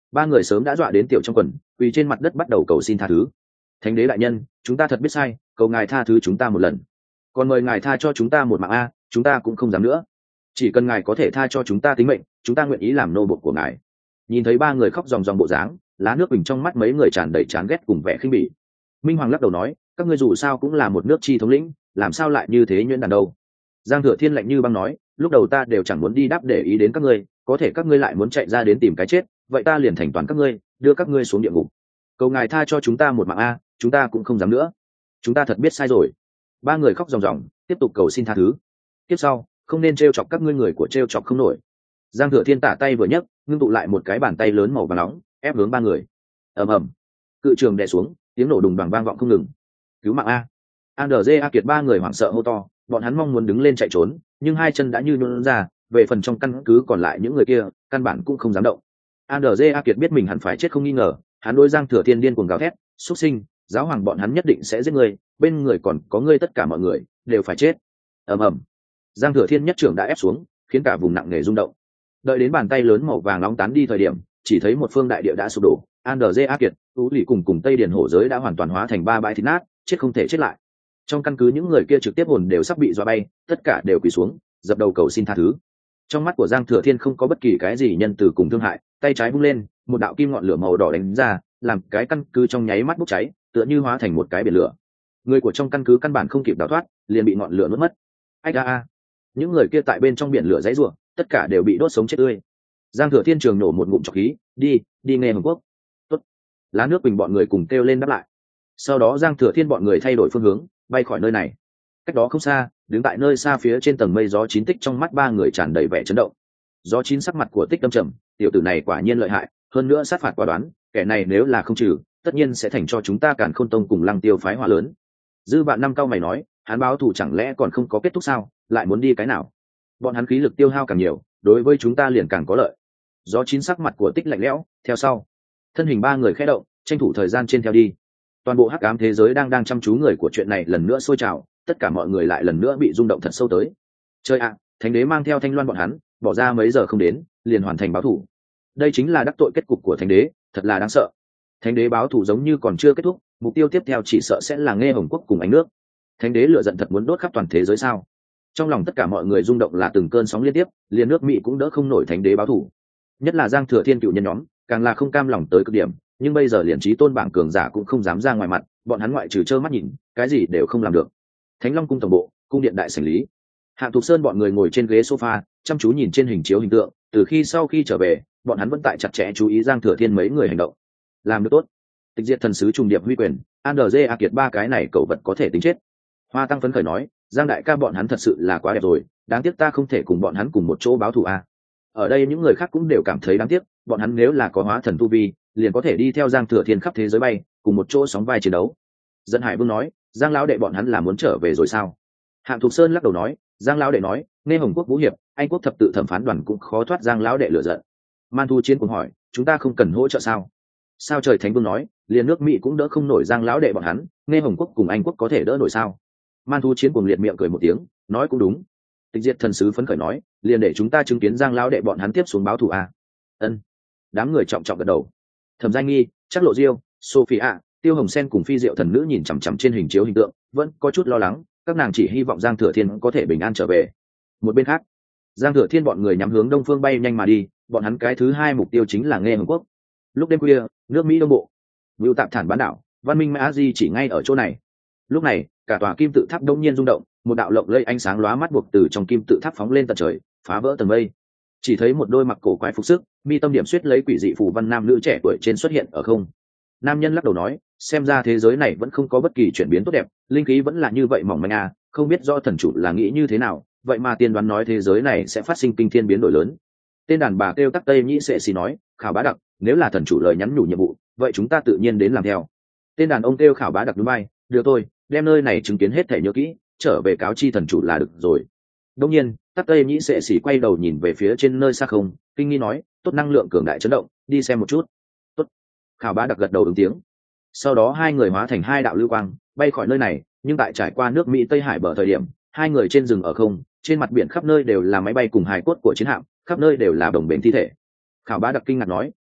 ba người sớm đã dọa đến tiểu trong quần, quỳ trên mặt đất bắt đầu cầu xin tha thứ. Thánh đế đại nhân, chúng ta thật biết sai, cầu ngài tha thứ chúng ta một lần, còn mời ngài tha cho chúng ta một mạng a, chúng ta cũng không dám nữa. Chỉ cần ngài có thể tha cho chúng ta tính mệnh, chúng ta nguyện ý làm nô bộc của ngài. Nhìn thấy ba người khóc ròng ròng bộ dáng, Lá Nước Bình trong mắt mấy người tràn đầy chán ghét cùng vẻ khinh bỉ. Minh Hoàng lắc đầu nói, các ngươi dù sao cũng là một nước chi thống lĩnh, làm sao lại như thế nhuyễn đàn đâu. Giang Thừa Thiên lạnh như băng nói, lúc đầu ta đều chẳng muốn đi đáp để ý đến các ngươi, có thể các ngươi lại muốn chạy ra đến tìm cái chết, vậy ta liền thành toàn các ngươi, đưa các ngươi xuống địa ngục. Cầu ngài tha cho chúng ta một mạng a, chúng ta cũng không dám nữa, chúng ta thật biết sai rồi. Ba người khóc ròng ròng, tiếp tục cầu xin tha thứ. Tiếp sau, không nên trêu chọc các ngươi, người của trêu chọc không nổi. Giang Thừa Thiên tả tay vừa nhấc, ngưng tụ lại một cái bàn tay lớn màu vàng nóng, ép hướng ba người. Ầm ầm, cự trường đè xuống, tiếng nổ đùng đoàng vang vọng không ngừng. Cứu mạng a! Andrze A Kiệt ba người hoảng sợ hô to, bọn hắn mong muốn đứng lên chạy trốn, nhưng hai chân đã như nhũn ra, về phần trong căn cứ còn lại những người kia, căn bản cũng không dám động. Andrze A Kiệt biết mình hẳn phải chết không nghi ngờ, hắn đối Giang Thừa Thiên điên cuồng gào thét, "Súc sinh, giáo hoàng bọn hắn nhất định sẽ giết ngươi, bên người còn có ngươi, tất cả mọi người đều phải chết." Ầm ầm, Giang Thừa Thiên nhất trưởng đã ép xuống, khiến cả vùng nặng nề rung động. Đợi đến bàn tay lớn màu vàng nóng tán đi thời điểm, chỉ thấy một phương đại địa đã sụp đổ, Andrze A Kiệt, Tú Lỷ cùng Tây Điền hổ giới đã hoàn toàn hóa thành ba bãi thịt nát, chết không thể chết lại. Trong căn cứ những người kia trực tiếp hồn đều sắp bị dọa bay, tất cả đều quỳ xuống, dập đầu cầu xin tha thứ. Trong mắt của Giang Thừa Thiên không có bất kỳ cái gì nhân từ cùng thương hại, tay trái vung lên, một đạo kim ngọn lửa màu đỏ đánh ra, làm cái căn cứ trong nháy mắt bốc cháy, tựa như hóa thành một cái biển lửa. Người của trong căn cứ căn bản không kịp đào thoát, liền bị ngọn lửa nuốt mất. Ách a! Những người kia tại bên trong biển lửa giãy giụa, tất cả đều bị đốt sống chết tươi. Giang Thừa Thiên trường nổ một ngụm trọc khí, đi nghe Hồng Quốc. Tốt. Lá Nước Bình bọn người cùng kêu lên đáp lại. Sau đó Giang Thừa Thiên bọn người thay đổi phương hướng, bay khỏi nơi này. Cách đó không xa, đứng tại nơi xa phía trên tầng mây, Gió Chín Tích trong mắt ba người tràn đầy vẻ chấn động. Gió Chín sắc mặt của Tích âm trầm, tiểu tử này quả nhiên lợi hại, hơn nữa sát phạt quả đoán, kẻ này nếu là không trừ, tất nhiên sẽ thành cho chúng ta Càn Khôn Tông cùng Lăng Tiêu phái họa lớn. Dư Vạn Năm cao mày nói, hắn báo thù chẳng lẽ còn không có kết thúc sao, lại muốn đi cái nào? Bọn hắn khí lực tiêu hao càng nhiều, đối với chúng ta liền càng có lợi. Gió Chín sắc mặt của Tích lạnh lẽo, theo sau thân hình ba người khẽ động, tranh thủ thời gian trên theo đi. Toàn bộ hắc ám thế giới đang chăm chú người của chuyện này lần nữa sôi trào, tất cả mọi người lại lần nữa bị rung động thật sâu tới. Chơi ạ, Thánh đế mang theo Thanh Loan bọn hắn, bỏ ra mấy giờ không đến, liền hoàn thành báo thù. Đây chính là đắc tội kết cục của Thánh đế, thật là đáng sợ. Thánh đế báo thù giống như còn chưa kết thúc, mục tiêu tiếp theo chỉ sợ sẽ là Nghe Hồng Quốc cùng Ánh Nước. Thánh đế lửa giận thật muốn đốt khắp toàn thế giới sao? Trong lòng tất cả mọi người rung động là từng cơn sóng liên tiếp, liền nước Mỹ cũng đỡ không nổi Thánh đế báo thù. Nhất là Giang Thừa Thiên cựu nhân nhóm, càng là không cam lòng tới cực điểm, nhưng bây giờ liền chí tôn bảng cường giả cũng không dám ra ngoài mặt, bọn hắn ngoại trừ trơ mắt nhìn, cái gì đều không làm được. Thánh Long cung tổng bộ, cung điện đại sảnh lý. Hạ Thục Sơn bọn người ngồi trên ghế sofa, chăm chú nhìn trên hình chiếu hình tượng, từ sau khi trở về, bọn hắn vẫn tại chặt chẽ chú ý Giang Thừa Thiên mấy người hành động. Làm được tốt. Tịch diệt thần sứ trùng điệp huy quyền, Andrze A Kiệt ba cái này cậu vật có thể tính chết. Hoa Tăng phấn khởi nói, Giang đại ca bọn hắn thật sự là quá đẹp rồi, đáng tiếc ta không thể cùng bọn hắn cùng một chỗ báo thù a. Ở đây những người khác cũng đều cảm thấy đáng tiếc, bọn hắn nếu là có hóa thần tu vi, liền có thể đi theo Giang Thừa Thiên khắp thế giới bay, cùng một chỗ sóng vai chiến đấu. Dẫn Hải Vương nói, Giang lão đệ bọn hắn là muốn trở về rồi sao? Hạng Thục Sơn lắc đầu nói, Giang lão đệ nói, Nghe Hồng Quốc vũ hiệp, Anh quốc thập tự thẩm phán đoàn cũng khó thoát Giang lão đệ lửa giận. Man Thu Chiến cũng hỏi, chúng ta không cần hỗ trợ sao? Sao Trời Thánh Vương nói, liền nước Mỹ cũng đỡ không nổi Giang lão đệ bọn hắn, Nghe Hồng Quốc cùng Anh quốc có thể đỡ nổi sao? Man Thu Chiến cùng liệt miệng cười một tiếng, nói cũng đúng. Tịch diệt thần sứ phấn khởi nói, liền để chúng ta chứng kiến Giang lão đệ bọn hắn tiếp xuống báo thù a. Ân. Đám người trọng trọng gật đầu. Thẩm Giai Nghi, Trác Lộ Diêu, Sophia, Tiêu Hồng Sen cùng Phi Diệu thần nữ nhìn chằm chằm trên hình chiếu hình tượng, vẫn có chút lo lắng, các nàng chỉ hy vọng Giang Thừa Thiên có thể bình an trở về. Một bên khác, Giang Thừa Thiên bọn người nhắm hướng đông phương bay nhanh mà đi, bọn hắn cái thứ hai mục tiêu chính là Nghe Hồng Quốc. Lúc đêm khuya, nước Mỹ đông bộ, Vưu Tạp Thản bán đảo, Văn Minh Mã Di chỉ ngay ở chỗ này. Lúc này, cả tòa kim tự tháp đông nhiên rung động, một đạo lộng lẫy ánh sáng lóa mắt buộc từ trong kim tự tháp phóng lên tận trời, phá vỡ tầng mây. Chỉ thấy một đôi mặc cổ quái phục sức, mi tâm điểm xuyết lấy quỷ dị phù văn nam nữ trẻ tuổi trên xuất hiện ở không. Nam nhân lắc đầu nói, xem ra thế giới này vẫn không có bất kỳ chuyển biến tốt đẹp, linh khí vẫn là như vậy mỏng manh à, không biết do thần chủ là nghĩ như thế nào, vậy mà tiên đoán nói thế giới này sẽ phát sinh kinh thiên biến đổi lớn. Tên đàn bà kêu Tắc Tây Nhĩ Sệ Xì nói, Khảo Bá Đặc, nếu là thần chủ lời nhắn nhủ nhiệm vụ, vậy chúng ta tự nhiên đến làm theo. Tên đàn ông kêu Khảo Bá Đặc núi bay, được thôi, đem nơi này chứng kiến hết thể nhớ kỹ, trở về cáo chi thần chủ là được rồi. Đông nhiên, Tắc Tây Nhĩ Sệ Xì quay đầu nhìn về phía trên nơi xa không, kinh nghi nói, tốt năng lượng cường đại chấn động, đi xem một chút. Tốt. Khảo Bá Đặc gật đầu ứng tiếng. Sau đó hai người hóa thành hai đạo lưu quang, bay khỏi nơi này, nhưng tại trải qua nước Mỹ Tây Hải bờ thời điểm, hai người trên rừng ở không, trên mặt biển khắp nơi đều là máy bay cùng hài cốt của chiến hạm, khắp nơi đều là đồng bền thi thể. Khảo Bá Đặc kinh ngạc nói,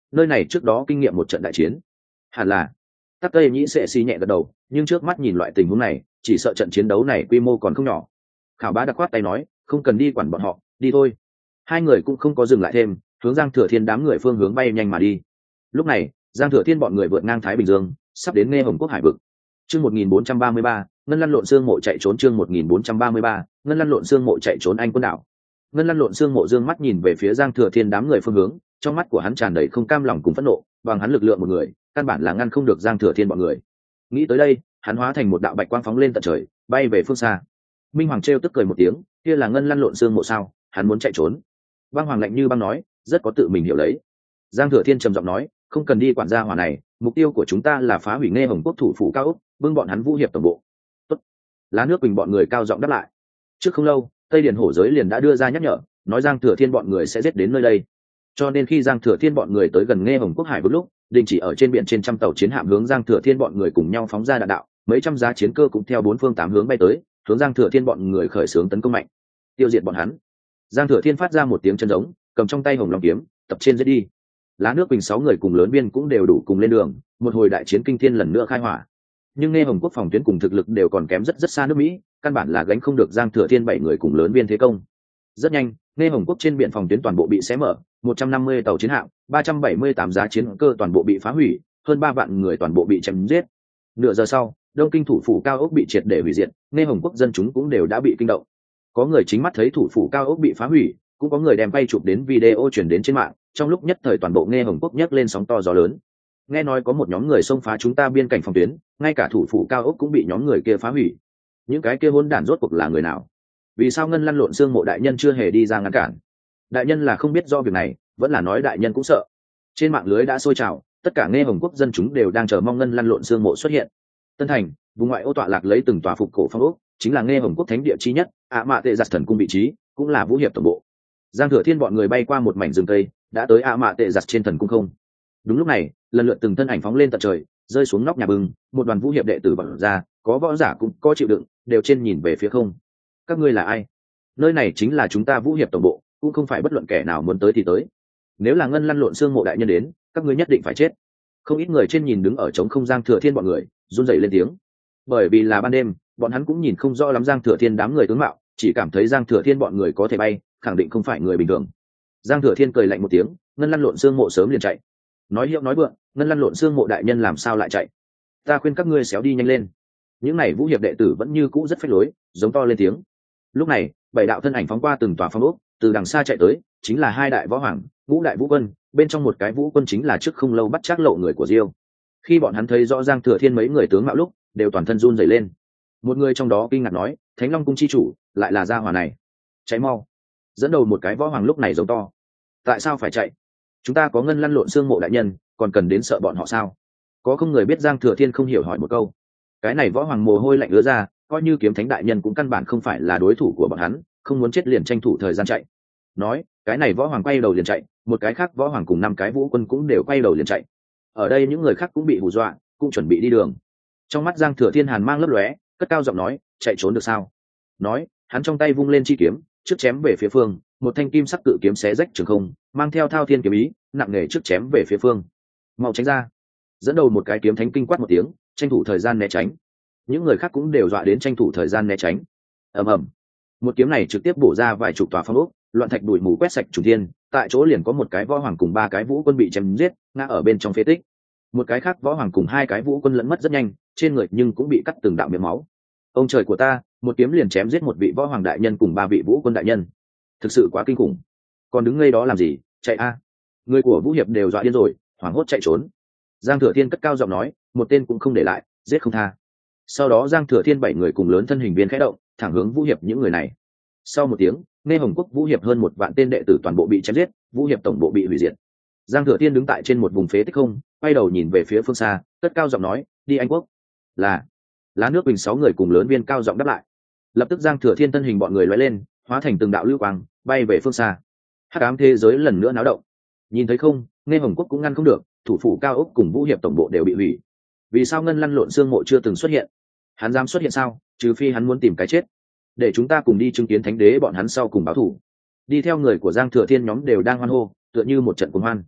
nơi này trước đó kinh nghiệm một trận đại chiến. Hẳn là. Tắc Tây Nhĩ sẽ xì nhẹ gật đầu, nhưng trước mắt nhìn loại tình huống này, chỉ sợ trận chiến đấu này quy mô còn không nhỏ. Khảo Bá đặc khoát tay nói, không cần đi quản bọn họ, đi thôi. Hai người cũng không có dừng lại thêm, hướng Giang Thừa Thiên đám người phương hướng bay nhanh mà đi. Lúc này, Giang Thừa Thiên bọn người vượt ngang Thái Bình Dương, sắp đến Nghe Hồng Quốc hải vực. Chương 1433, ngân lăn lộn xương mộ chạy trốn. Chương 1433, ngân lăn lộn xương mộ chạy trốn Anh quân đảo. Ngân lăn lộn xương mộ dương mắt nhìn về phía Giang Thừa Thiên đám người phương hướng, trong mắt của hắn tràn đầy không cam lòng cùng phẫn nộ, bằng hắn lực lượng một người, căn bản là ngăn không được Giang Thừa Thiên bọn người. Nghĩ tới đây, hắn hóa thành một đạo bạch quang phóng lên tận trời, bay về phương xa. Minh Hoàng trêu tức cười một tiếng, kia là ngân lăn lộn xương mộ sao? Hắn muốn chạy trốn. Băng Hoàng lạnh như băng nói, rất có tự mình hiểu lấy. Giang Thừa Thiên trầm giọng nói, không cần đi quản gia hỏa này, mục tiêu của chúng ta là phá hủy Nghe Hồng Quốc thủ phủ cao ốc, bưng bọn hắn vũ hiệp tổng bộ. Tốt. Lá nước Quỳnh bọn người cao giọng đáp lại. Trước không lâu, Tây Điền Hổ giới liền đã đưa ra nhắc nhở, nói Giang Thừa Thiên bọn người sẽ giết đến nơi đây. Cho nên khi Giang Thừa Thiên bọn người tới gần Nghe Hồng Quốc hải vực lúc, đình chỉ ở trên biển trên trăm tàu chiến hạm hướng Giang Thừa Thiên bọn người cùng nhau phóng ra đạn đạo, mấy trăm giá chiến cơ cũng theo bốn phương tám hướng bay tới, hướng Giang Thừa Thiên bọn người khởi xướng tấn công mạnh, tiêu diệt bọn hắn. Giang Thừa Thiên phát ra một tiếng chân giống, cầm trong tay Hồng Long kiếm, tập trên giết đi. Lá nước Quỳnh 6 người cùng lớn viên cũng đều đủ cùng lên đường, một hồi đại chiến kinh thiên lần nữa khai hỏa. Nhưng Nghe Hồng Quốc phòng tuyến cùng thực lực đều còn kém rất xa nước Mỹ, căn bản là gánh không được Giang Thừa Thiên 7 người cùng lớn viên thế công. Rất nhanh, Nghe Hồng Quốc trên biển phòng tuyến toàn bộ bị xé mở, 150 tàu chiến hạm, 378 giá chiến cơ toàn bộ bị phá hủy, hơn 3 vạn người toàn bộ bị chém giết. Nửa giờ sau, Đông Kinh thủ phủ cao ốc bị triệt để hủy diệt, Nghe Hồng Quốc dân chúng cũng đều đã bị kinh động. Có người chính mắt thấy thủ phủ cao ốc bị phá hủy, cũng có người đem quay chụp đến video chuyển đến trên mạng, trong lúc nhất thời toàn bộ Nghe Hồng Quốc nhấc lên sóng to gió lớn. Nghe nói có một nhóm người xông phá chúng ta biên cảnh phòng tuyến, ngay cả thủ phủ cao ốc cũng bị nhóm người kia phá hủy. Những cái kia hỗn đản rốt cuộc là người nào? Vì sao ngân lăn lộn xương mộ đại nhân chưa hề đi ra ngăn cản? Đại nhân là không biết do việc này, vẫn là nói đại nhân cũng sợ? Trên mạng lưới đã sôi trào, tất cả Nghe Hồng Quốc dân chúng đều đang chờ mong ngân lăn lộn xương mộ xuất hiện. Tân Thành, vùng ngoại ô tọa lạc lấy từng tòa phục cổ phong ốc, chính là Nghe Hồng Quốc thánh địa chi nhất, Mạ Tệ Giặt thần cung vị trí, cũng là vũ hiệp tổng bộ. Giang Thừa Thiên bọn người bay qua một mảnh rừng cây, đã tới Mạ Tệ Giặt trên thần cung không. Đúng lúc này, lần lượt từng thân ảnh phóng lên tận trời, rơi xuống nóc nhà bừng, một đoàn vũ hiệp đệ tử bật ra, có võ giả cũng có chịu đựng, đều trên nhìn về phía không. Các ngươi là ai? Nơi này chính là chúng ta vũ hiệp tổng bộ, cũng không phải bất luận kẻ nào muốn tới thì tới. Nếu là ngân lăn lộn xương mộ đại nhân đến, các ngươi nhất định phải chết. Không ít người trên nhìn đứng ở trống không Giang Thừa Thiên bọn người, run rẩy lên tiếng. Bởi vì là ban đêm, bọn hắn cũng nhìn không rõ lắm Giang Thừa Thiên đám người tướng mạo, chỉ cảm thấy Giang Thừa Thiên bọn người có thể bay, khẳng định không phải người bình thường. Giang Thừa Thiên cười lạnh một tiếng, ngân lăn lộn xương mộ sớm liền chạy. Nói hiệu nói vượng, ngân lăn lộn xương mộ đại nhân làm sao lại chạy? Ta khuyên các ngươi xéo đi nhanh lên. Những này vũ hiệp đệ tử vẫn như cũ rất phách lối, giống to lên tiếng. Lúc này, 7 đạo thân ảnh phóng qua từng tòa phong ốc, từ đằng xa chạy tới, chính là 2 đại võ hoàng, ngũ đại vũ quân, bên trong một cái vũ quân chính là trước không lâu bắt trác lộ người của Diêu. Khi bọn hắn thấy rõ Giang Thừa Thiên mấy người tướng mạo lúc, đều toàn thân run rẩy lên. Một người trong đó kinh ngạc nói, Thánh Long cung chi chủ, lại là gia hỏa này. Cháy mau. Dẫn đầu một cái võ hoàng lúc này giống to. Tại sao phải chạy? Chúng ta có ngân lăn lộn xương mộ đại nhân, còn cần đến sợ bọn họ sao? Có không người biết Giang Thừa Thiên không hiểu hỏi một câu. Cái này võ hoàng mồ hôi lạnh ứa ra, coi như kiếm thánh đại nhân cũng căn bản không phải là đối thủ của bọn hắn, không muốn chết liền tranh thủ thời gian chạy. Nói, cái này võ hoàng quay đầu liền chạy, một cái khác võ hoàng cùng 5 cái vũ quân cũng đều quay đầu liền chạy. Ở đây những người khác cũng bị hù dọa, cũng chuẩn bị đi đường. Trong mắt Giang Thừa Thiên hàn mang lấp lóe, cất cao giọng nói, chạy trốn được sao? Nói, hắn trong tay vung lên chi kiếm, trước chém về phía phương, một thanh kim sắc cự kiếm xé rách trường không, mang theo thao thiên kiếm ý, nặng nề trước chém về phía phương. Mau tránh ra! Dẫn đầu một cái kiếm thánh kinh quát một tiếng, tranh thủ thời gian né tránh. Những người khác cũng đều dọa đến tranh thủ thời gian né tránh. Ầm ầm, một kiếm này trực tiếp bổ ra vài chục tòa phong ốc, loạn thạch bụi mù quét sạch trùng thiên. Tại chỗ liền có một cái võ hoàng cùng 3 cái vũ quân bị chém giết, ngã ở bên trong phế tích. Một cái khác võ hoàng cùng 2 cái vũ quân lẫn mất rất nhanh, trên người nhưng cũng bị cắt từng đạo miệng máu. Ông trời của ta, một kiếm liền chém giết một vị võ hoàng đại nhân cùng 3 vị vũ quân đại nhân, thực sự quá kinh khủng. Còn đứng ngây đó làm gì, chạy a! Người của vũ hiệp đều dọa điên rồi, hoảng hốt chạy trốn. Giang Thừa Thiên cất cao giọng nói, một tên cũng không để lại, giết không tha. Sau đó Giang Thừa Thiên 7 người cùng lớn thân hình viên khẽ động, thẳng hướng vũ hiệp những người này. Sau một tiếng, Nghe Hồng Quốc vũ hiệp hơn 1 vạn tên đệ tử toàn bộ bị chém giết, vũ hiệp tổng bộ bị hủy diệt. Giang Thừa Thiên đứng tại trên một vùng phế tích không, quay đầu nhìn về phía phương xa, cất cao giọng nói, đi Anh Quốc. Là. Lá nước Bình 6 người cùng lớn viên cao giọng đáp lại. Lập tức Giang Thừa Thiên thân hình bọn người lóe lên, hóa thành từng đạo lưu quang, bay về phương xa. Hắc ám thế giới lần nữa náo động. Nhìn thấy không, Nghe Hồng Quốc cũng ngăn không được, thủ phủ cao ốc cùng vũ hiệp tổng bộ đều bị hủy. Vì sao ngân lăn lộn xương mộ chưa từng xuất hiện? Hắn dám xuất hiện sao? Trừ phi hắn muốn tìm cái chết. Để chúng ta cùng đi chứng kiến thánh đế bọn hắn sau cùng báo thù. Đi theo người của Giang Thừa Thiên nhóm đều đang hoan hô, tựa như một trận cuồng hoan.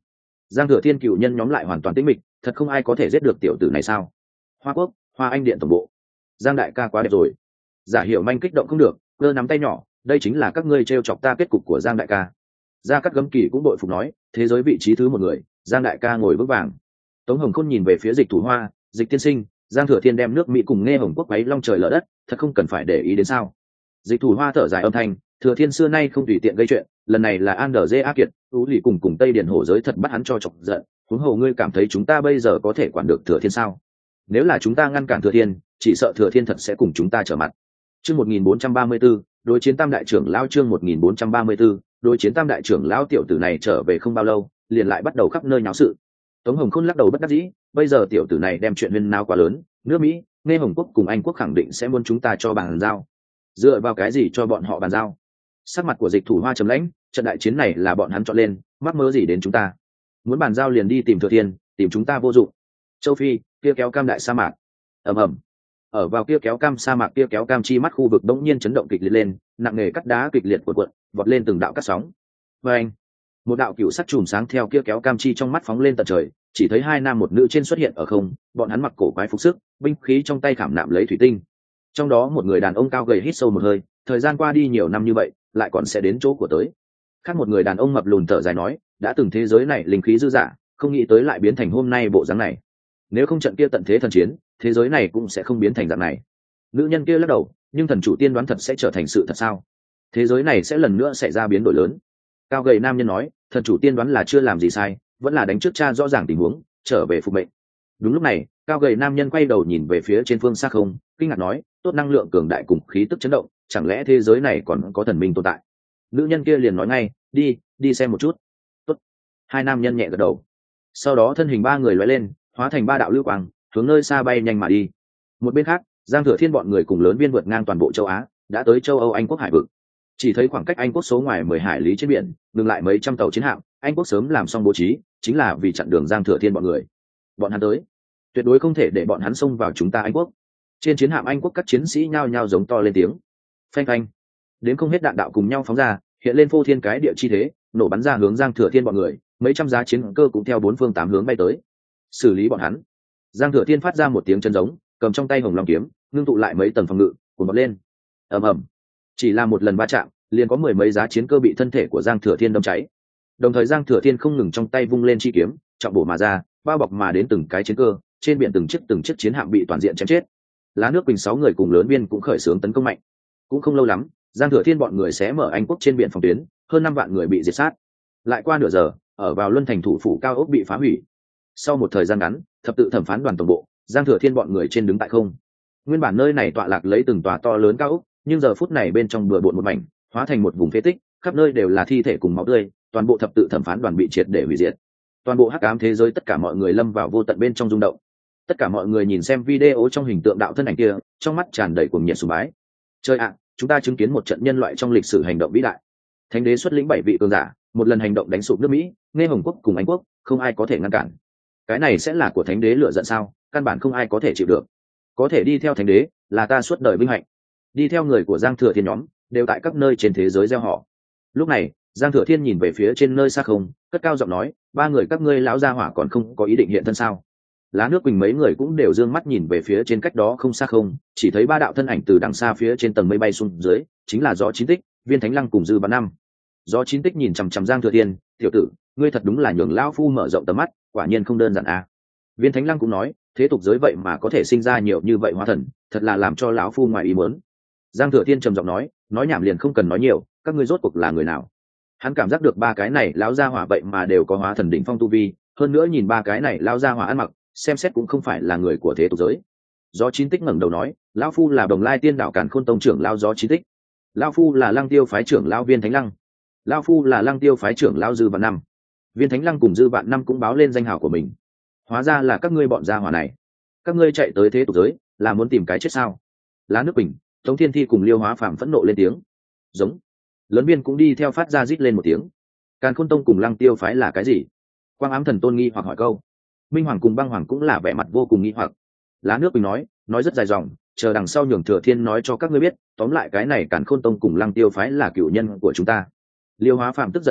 Giang Thừa Thiên cựu nhân nhóm lại hoàn toàn tĩnh mịch, thật không ai có thể giết được tiểu tử này sao? Hoa Quốc, Hoa Anh điện tổng bộ. Giang đại ca quá đẹp rồi. Giả Hiểu Manh kích động không được, cơ nắm tay nhỏ, đây chính là các ngươi trêu chọc ta kết cục của Giang đại ca. Gia Cát Gấm Kỳ cũng đội phục nói, thế giới vị trí thứ một người, Giang đại ca ngồi vững vàng. Tống Hồng Khôn nhìn về phía Dịch Thủ Hoa, Dịch tiên sinh, Giang Thừa Thiên đem nước Mỹ cùng Nghe Hồng Quốc quấy long trời lở đất, thật không cần phải để ý đến sao? Dịch Thủ Hoa thở dài âm thanh, Thừa Thiên xưa nay không tùy tiện gây chuyện, lần này là An Dê Ác Kiệt, Tú Lì cùng Tây Điển Hổ giới thật bắt hắn cho chọc giận. Huống hồ ngươi cảm thấy chúng ta bây giờ có thể quản được Thừa Thiên sao? Nếu là chúng ta ngăn cản Thừa Thiên, chỉ sợ Thừa Thiên thật sẽ cùng chúng ta trở mặt. Chương 1434, đối chiến Tam đại trưởng lão. Chương 1434, đối chiến Tam đại trưởng lão. Tiểu tử này trở về không bao lâu, liền lại bắt đầu khắp nơi nháo sự. Tống Hồng Khôn lắc đầu bất đắc dĩ, bây giờ tiểu tử này đem chuyện huyên náo quá lớn, nước Mỹ, Nghe Hồng Quốc cùng Anh Quốc khẳng định sẽ muốn chúng ta cho bàn giao. Dựa vào cái gì cho bọn họ bàn giao? Sắc mặt của Dịch Thủ Hoa trầm lãnh, trận đại chiến này là bọn hắn chọn lên, mắc mớ gì đến chúng ta? Muốn bàn giao liền đi tìm Thừa Thiên, tìm chúng ta vô dụng. Châu Phi, kia kéo cam đại sa mạc. Ầm ầm. Ở vào kia kéo cam sa mạc, kia kéo cam chi mắt khu vực đống nhiên chấn động kịch liệt lên, nặng nề cắt đá kịch liệt cuộn, vọt lên từng đạo cắt sóng. Và anh, một đạo cựu sắc chùm sáng theo kia kéo cam chi trong mắt phóng lên tận trời, chỉ thấy hai nam một nữ trên xuất hiện ở không, bọn hắn mặc cổ quái phục sức, binh khí trong tay khảm nạm lấy thủy tinh. Trong đó một người đàn ông cao gầy hít sâu một hơi, thời gian qua đi nhiều năm như vậy, lại còn sẽ đến chỗ của tới. Khác một người đàn ông mập lùn thở dài nói, đã từng thế giới này linh khí dư dả, không nghĩ tới lại biến thành hôm nay bộ dáng này. Nếu không trận kia tận thế thần chiến, thế giới này cũng sẽ không biến thành dạng này. Nữ nhân kia lắc đầu, nhưng thần chủ tiên đoán thật sẽ trở thành sự thật sao? Thế giới này sẽ lần nữa xảy ra biến đổi lớn. Cao gầy nam nhân nói, thần chủ tiên đoán là chưa làm gì sai, vẫn là đánh trước cha rõ ràng tình huống, trở về phục mệnh. Đúng lúc này, cao gầy nam nhân quay đầu nhìn về phía trên phương xa không, kinh ngạc nói, tốt năng lượng cường đại cùng khí tức chấn động, chẳng lẽ thế giới này còn có thần minh tồn tại? Nữ nhân kia liền nói ngay, đi xem một chút. Tốt. Hai nam nhân nhẹ gật đầu. Sau đó thân hình ba người lóe lên, hóa thành ba đạo lưu quang, hướng nơi xa bay nhanh mà đi. Một bên khác, Giang Thừa Thiên bọn người cùng lớn viên vượt ngang toàn bộ châu Á, đã tới châu Âu Anh quốc hải vực. Chỉ thấy khoảng cách Anh quốc số ngoài 10 hải lý trên biển, ngừng lại mấy trăm tàu chiến hạm, Anh quốc sớm làm xong bố trí, chính là vì chặn đường Giang Thừa Thiên bọn người. Bọn hắn tới, tuyệt đối không thể để bọn hắn xông vào chúng ta Anh quốc. Trên chiến hạm Anh quốc các chiến sĩ nhao nhao giống to lên tiếng. Phanh phanh, đến không hết đạn đạo cùng nhau phóng ra, hiện lên phô thiên cái địa chi thế, nổ bắn ra hướng Giang Thừa Thiên bọn người, mấy trăm giá chiến cơ cũng theo bốn phương tám hướng bay tới. Xử lý bọn hắn. Giang Thừa Thiên phát ra một tiếng chân giống, cầm trong tay hồng long kiếm, ngưng tụ lại mấy tầng phòng ngự, cuốn bật lên. Ầm ầm. Chỉ là một lần va chạm, liền có mười mấy giá chiến cơ bị thân thể của Giang Thừa Thiên đâm cháy. Đồng thời Giang Thừa Thiên không ngừng trong tay vung lên chi kiếm, trọng bổ mà ra, bao bọc mà đến từng cái chiến cơ, trên biển từng chiếc chiến hạm bị toàn diện chém chết. Lá nước Quỳnh 6 người cùng lớn biên cũng khởi xướng tấn công mạnh. Cũng không lâu lắm, Giang Thừa Thiên bọn người sẽ mở Anh quốc trên biển phòng tuyến, hơn 5 vạn người bị diệt sát. Lại qua nửa giờ, ở vào Luân thành thủ phủ cao ốc bị phá hủy. Sau một thời gian ngắn, thập tự thẩm phán đoàn tổng bộ, Giang Thừa Thiên bọn người trên đứng tại không. Nguyên bản nơi này tọa lạc lấy từng tòa to lớn cao ốc, nhưng giờ phút này bên trong bừa bộn một mảnh, hóa thành một vùng phế tích, khắp nơi đều là thi thể cùng máu tươi, toàn bộ thập tự thẩm phán đoàn bị triệt để hủy diệt. Toàn bộ hắc ám thế giới tất cả mọi người lâm vào vô tận bên trong rung động. Tất cả mọi người nhìn xem video trong hình tượng đạo thân ảnh kia, trong mắt tràn đầy cuồng nhiệt sùng bái. Trời ạ, chúng ta chứng kiến một trận nhân loại trong lịch sử hành động vĩ đại. Thánh đế xuất lĩnh 7 vị cường giả, một lần hành động đánh sụp nước Mỹ, Nghe Hồng Quốc cùng Anh Quốc, không ai có thể ngăn cản. Cái này sẽ là của thánh đế lựa giận sao? Căn bản không ai có thể chịu được. Có thể đi theo thánh đế, là ta suốt đời vinh hạnh. Đi theo người của Giang Thừa Thiên nhóm, đều tại các nơi trên thế giới gieo họ. Lúc này, Giang Thừa Thiên nhìn về phía trên nơi xa không, cất cao giọng nói, ba người các ngươi lão gia hỏa còn không có ý định hiện thân sao? Lá nước Quỳnh mấy người cũng đều dương mắt nhìn về phía trên cách đó không xa không, chỉ thấy ba đạo thân ảnh từ đằng xa phía trên tầng mây bay xuống dưới, chính là Gió Chín Tích, Viên Thánh Lăng cùng Dư Vạn Năm. Gió Chín Tích nhìn chằm chằm Giang Thừa Thiên, tiểu tử, ngươi thật đúng là nhường lão phu mở rộng tầm mắt, quả nhiên không đơn giản à. Viên Thánh Lăng cũng nói, thế tục giới vậy mà có thể sinh ra nhiều như vậy hóa thần, thật là làm cho lão phu ngoài ý muốn. Giang Thừa Thiên trầm giọng nói nhảm liền không cần nói nhiều, các ngươi rốt cuộc là người nào? Hắn cảm giác được ba cái này lão gia hỏa vậy mà đều có hóa thần đỉnh phong tu vi, hơn nữa nhìn ba cái này lão gia hỏa ăn mặc, xem xét cũng không phải là người của thế tục giới. Gió Chín Tích ngẩng đầu nói, lão phu là Đồng Lai Tiên Đạo Càn Khôn Tông trưởng lão Gió Chín Tích, lão phu là Lăng Tiêu phái trưởng lão Viên Thánh Lăng, lão phu là Lăng Tiêu phái trưởng lão Dư Vạn Năm. Viên Thánh Lăng cùng Dư Vạn Năm cũng báo lên danh hào của mình. Hóa ra là các ngươi bọn gia hỏa này, các ngươi chạy tới thế tục giới là muốn tìm cái chết sao? Lá nước Bình, Tống Thiên Thi cùng Liêu Hóa Phàm phẫn nộ lên tiếng. Giống. Lớn Biên cũng đi theo phát ra rít lên một tiếng. Càn Khôn Tông cùng Lăng Tiêu phái là cái gì? Quang Ám Thần tôn nghi hoặc hỏi câu. Minh Hoàng cùng Băng Hoàng cũng là vẻ mặt vô cùng nghi hoặc. Lá nước Bình nói rất dài dòng, chờ đằng sau nhường Thừa Thiên nói cho các ngươi biết, tóm lại cái này Càn Khôn Tông cùng Lăng Tiêu phái là cựu nhân của chúng ta. Liêu Hóa Phàm tức giận nói,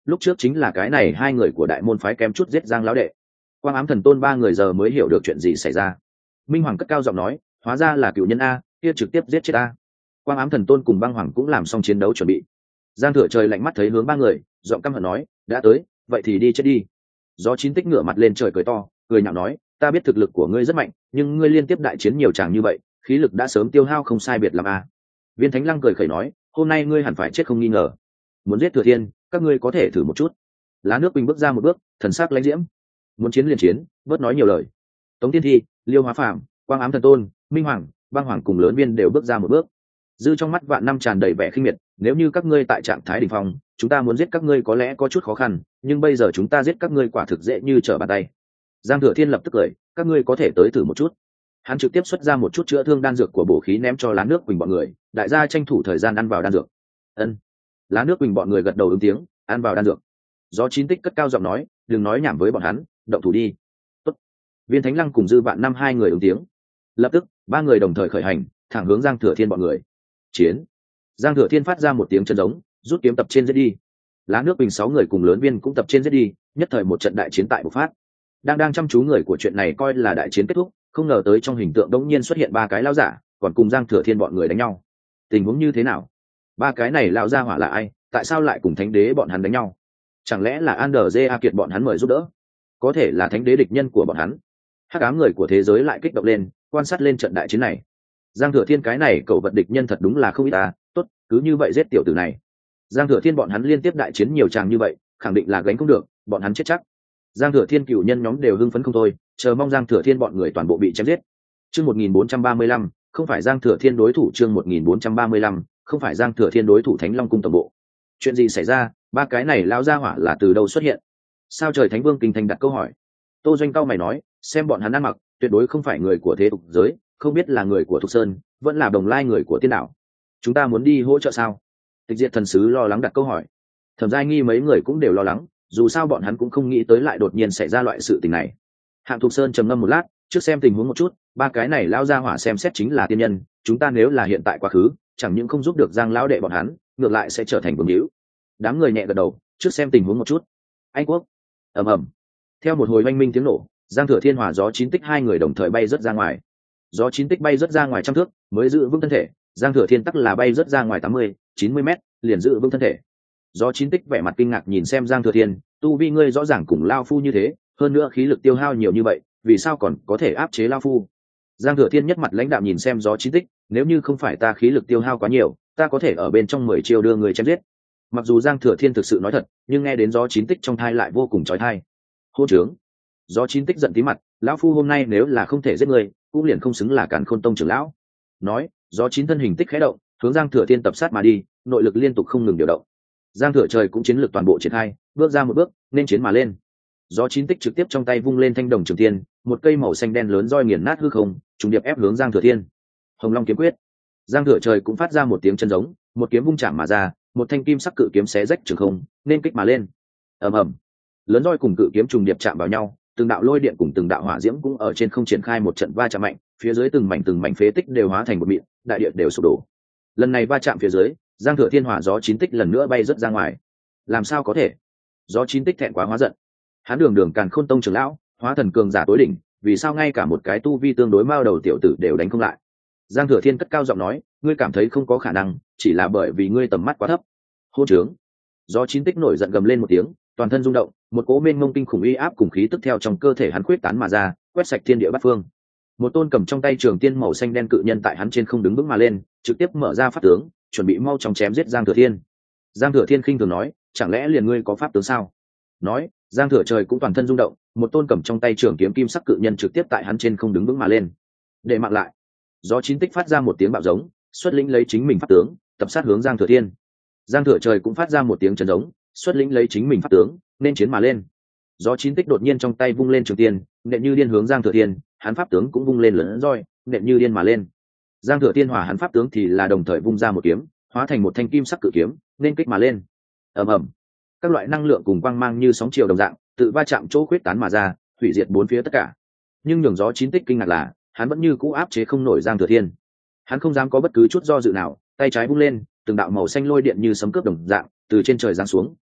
lúc trước chính là cái này hai người của đại môn phái kém chút giết Giang lão đệ. Quang Ám Thần Tôn ba người giờ mới hiểu được chuyện gì xảy ra. Minh Hoàng cất cao giọng nói, hóa ra là cựu nhân a, kia trực tiếp giết chết a. Quang Ám Thần Tôn cùng Băng Hoàng cũng làm xong chiến đấu chuẩn bị. Giang Thừa Trời lạnh mắt thấy hướng ba người, giọng căm hận nói, đã tới, vậy thì đi chết đi. Gió Chín Tích ngửa mặt lên trời cười to, cười nhạo nói, ta biết thực lực của ngươi rất mạnh, nhưng ngươi liên tiếp đại chiến nhiều tràng như vậy, khí lực đã sớm tiêu hao không sai biệt lắm a. Viên Thánh Lăng cười khẩy nói, hôm nay ngươi hẳn phải chết không nghi ngờ. Muốn giết Thừa Thiên, các ngươi có thể thử một chút. Lá Nước Quỳnh bước ra một bước, thần sắc lãnh diễm. Muốn chiến liền chiến, bớt nói nhiều lời. Tống Tiên Thi, Liêu Hóa Phàm, Quang Ám Thần Tôn, Minh Hoàng, Băng Hoàng cùng Lớn Viên đều bước ra một bước. Dư trong mắt Vạn Năm tràn đầy vẻ khinh miệt, nếu như các ngươi tại trạng thái đỉnh phong, chúng ta muốn giết các ngươi có lẽ có chút khó khăn, nhưng bây giờ chúng ta giết các ngươi quả thực dễ như trở bàn tay. Giang Thừa Thiên lập tức cười, các ngươi có thể tới thử một chút. Hắn trực tiếp xuất ra một chút chữa thương đan dược của bổ khí ném cho Lá Nước Quỳnh bọn người, đại gia tranh thủ thời gian ăn vào đan dược. Ân. Lá Nước Quỳnh bọn người gật đầu ứng tiếng, ăn vào đan dược. Gió Chín Tích cất cao giọng nói, đừng nói nhảm với bọn hắn, động thủ đi. Tốt. Viên Thánh Lăng cùng Dư Vạn Năm hai người ứng tiếng. Lập tức, ba người đồng thời khởi hành, thẳng hướng Giang Thừa Thiên bọn người. Chiến. Giang Thừa Thiên phát ra một tiếng chân giống, rút kiếm tập trên giết đi. Lá Nước Quỳnh sáu người cùng Lớn Viên cũng tập trên giết đi, nhất thời một trận đại chiến tại bộc phát. Đang chăm chú người của chuyện này coi là đại chiến kết thúc, không ngờ tới trong hình tượng đống nhiên xuất hiện ba cái lão giả, còn cùng Giang Thừa Thiên bọn người đánh nhau. Tình huống như thế nào? Ba cái này lão gia hỏa là ai? Tại sao lại cùng Thánh Đế bọn hắn đánh nhau? Chẳng lẽ là Anderje Kiệt bọn hắn mời giúp đỡ? Có thể là Thánh Đế địch nhân của bọn hắn. Hắc ám người của thế giới lại kích động lên, quan sát lên trận đại chiến này. Giang Thừa Thiên cái này cậu vật địch nhân thật đúng là không ít ta, tốt, cứ như vậy giết tiểu tử này. Giang Thừa Thiên bọn hắn liên tiếp đại chiến nhiều tràng như vậy, khẳng định là gánh không được, bọn hắn chết chắc. Giang Thừa Thiên cựu nhân nhóm đều hưng phấn không thôi, chờ mong Giang Thừa Thiên bọn người toàn bộ bị chém giết. Chương 1435, không phải Giang Thừa Thiên đối thủ. Chương 1435, không phải Giang Thừa Thiên đối thủ. Thánh Long cung tổng bộ. Chuyện gì xảy ra? Ba cái này lao ra hỏa là từ đâu xuất hiện? Sao trời Thánh Vương Kinh Thành đặt câu hỏi. Tô Doanh cao mày nói, xem bọn hắn ăn mặc, tuyệt đối không phải người của thế tục giới, không biết là người của Thục Sơn, vẫn là đồng lai người của Tiên Đảo. Chúng ta muốn đi hỗ trợ sao? Tịch Diệt thần sứ lo lắng đặt câu hỏi. Thẩm Giai Nghi mấy người cũng đều lo lắng, dù sao bọn hắn cũng không nghĩ tới lại đột nhiên xảy ra loại sự tình này. Hạng Thục Sơn trầm ngâm một lát, trước xem tình huống một chút, ba cái này lao ra hỏa xem xét chính là tiên nhân, chúng ta nếu là hiện tại quá khứ, chẳng những không giúp được Giang lão đệ bọn hắn, ngược lại sẽ trở thành vương hữu. Đám người nhẹ gật đầu, trước xem tình huống một chút. Anh Quốc. Ầm ầm. Theo một hồi oanh minh tiếng nổ, Giang Thừa Thiên hòa Gió Chín Tích hai người đồng thời bay rớt ra ngoài. Gió Chín Tích bay rớt ra ngoài trăm thước, mới giữ vững thân thể, Giang Thừa Thiên tắc là bay rớt ra ngoài 80-90 mét, liền giữ vững thân thể. Gió Chín Tích vẻ mặt kinh ngạc nhìn xem Giang Thừa Thiên, tu vi ngươi rõ ràng cùng lao phu như thế, hơn nữa khí lực tiêu hao nhiều như vậy, vì sao còn có thể áp chế lao phu? Giang Thừa Thiên nhất mặt lãnh đạm nhìn xem Gió Chín Tích, nếu như không phải ta khí lực tiêu hao quá nhiều, ta có thể ở bên trong 10 chiêu đưa người chém giết. Mặc dù Giang Thừa Thiên thực sự nói thật, nhưng nghe đến Gió Chín Tích trong thai lại vô cùng chói tai. Hô trướng! Gió Chín Tích giận tí mặt, lão phu hôm nay nếu là không thể giết người, cũng liền không xứng là Càn Khôn tông trưởng lão. Nói, Gió Chín thân hình tích khẽ động, hướng Giang Thừa Thiên tập sát mà đi, nội lực liên tục không ngừng điều động. Giang Thừa Trời cũng chiến lược toàn bộ triển khai, bước ra một bước, nên chiến mà lên. Gió Chín Tích trực tiếp trong tay vung lên thanh đồng trường tiên, một cây màu xanh đen lớn roi nghiền nát hư không, trùng điệp ép hướng Giang Thừa Thiên. Hồng Long kiếm quyết. Giang Thừa Trời cũng phát ra một tiếng chân giống, một kiếm vung chạm mà ra, một thanh kim sắc cự kiếm xé rách trường không, nên kích mà lên. Ầm ầm. Lớn roi cùng cự kiếm trùng điệp chạm vào nhau, từng đạo lôi điện cùng từng đạo hỏa diễm cũng ở trên không triển khai một trận va chạm mạnh, phía dưới từng mảnh phế tích đều hóa thành một mịn, đại địa đều sụp đổ. Lần này va chạm phía dưới, Giang Thừa Thiên hỏa Gió Chín Tích lần nữa bay rất ra ngoài. Làm sao có thể? Gió Chín Tích thẹn quá hóa giận. Hắn đường Càn Khôn tông trưởng lão, hóa thần cường giả tối đỉnh, vì sao ngay cả một cái tu vi tương đối mao đầu tiểu tử đều đánh không lại? Giang Thừa Thiên cất cao giọng nói, ngươi cảm thấy không có khả năng, chỉ là bởi vì ngươi tầm mắt quá thấp. Hô trướng! Gió Chín Tích nổi giận gầm lên một tiếng, toàn thân rung động, một cỗ mênh mông kinh khủng uy áp cùng khí tức theo trong cơ thể hắn khuyết tán mà ra, quét sạch thiên địa bát phương. Một tôn cầm trong tay trường tiên màu xanh đen cự nhân tại hắn trên không đứng vững mà lên, trực tiếp mở ra pháp tướng, chuẩn bị mau chóng chém giết Giang Thừa Thiên. Giang Thừa Thiên khinh thường nói, chẳng lẽ liền ngươi có pháp tướng sao? Nói, Giang Thừa Trời cũng toàn thân rung động, một tôn cầm trong tay trường kiếm kim sắc cự nhân trực tiếp tại hắn trên không đứng vững mà lên. Để mạng lại. Gió Chín Tích phát ra một tiếng bạo giống, xuất lĩnh lấy chính mình pháp tướng, tập sát hướng Giang Thừa Thiên. Giang Thừa Trời cũng phát ra một tiếng chấn giống, xuất lĩnh lấy chính mình pháp tướng, nên chiến mà lên. Gió Chín Tích đột nhiên trong tay vung lên trường tiên, nện như điên hướng Giang Thừa Thiên, hắn pháp tướng cũng vung lên lớn roi, nện như điên mà lên. Giang Thừa Thiên hỏa hắn pháp tướng thì là đồng thời vung ra một kiếm, hóa thành một thanh kim sắc cự kiếm, nên kích mà lên. Ầm ầm. Các loại năng lượng cùng quang mang như sóng chiều đồng dạng, tự va chạm chỗ khuyết tán mà ra, hủy diệt bốn phía tất cả. Nhưng nhường Gió Chín Tích kinh ngạc là, hắn vẫn như cũ áp chế không nổi Giang Thừa Thiên. Hắn không dám có bất cứ chút do dự nào, tay trái vung lên, từng đạo màu xanh lôi điện như sấm cướp đồng dạng, từ trên trời giáng xuống,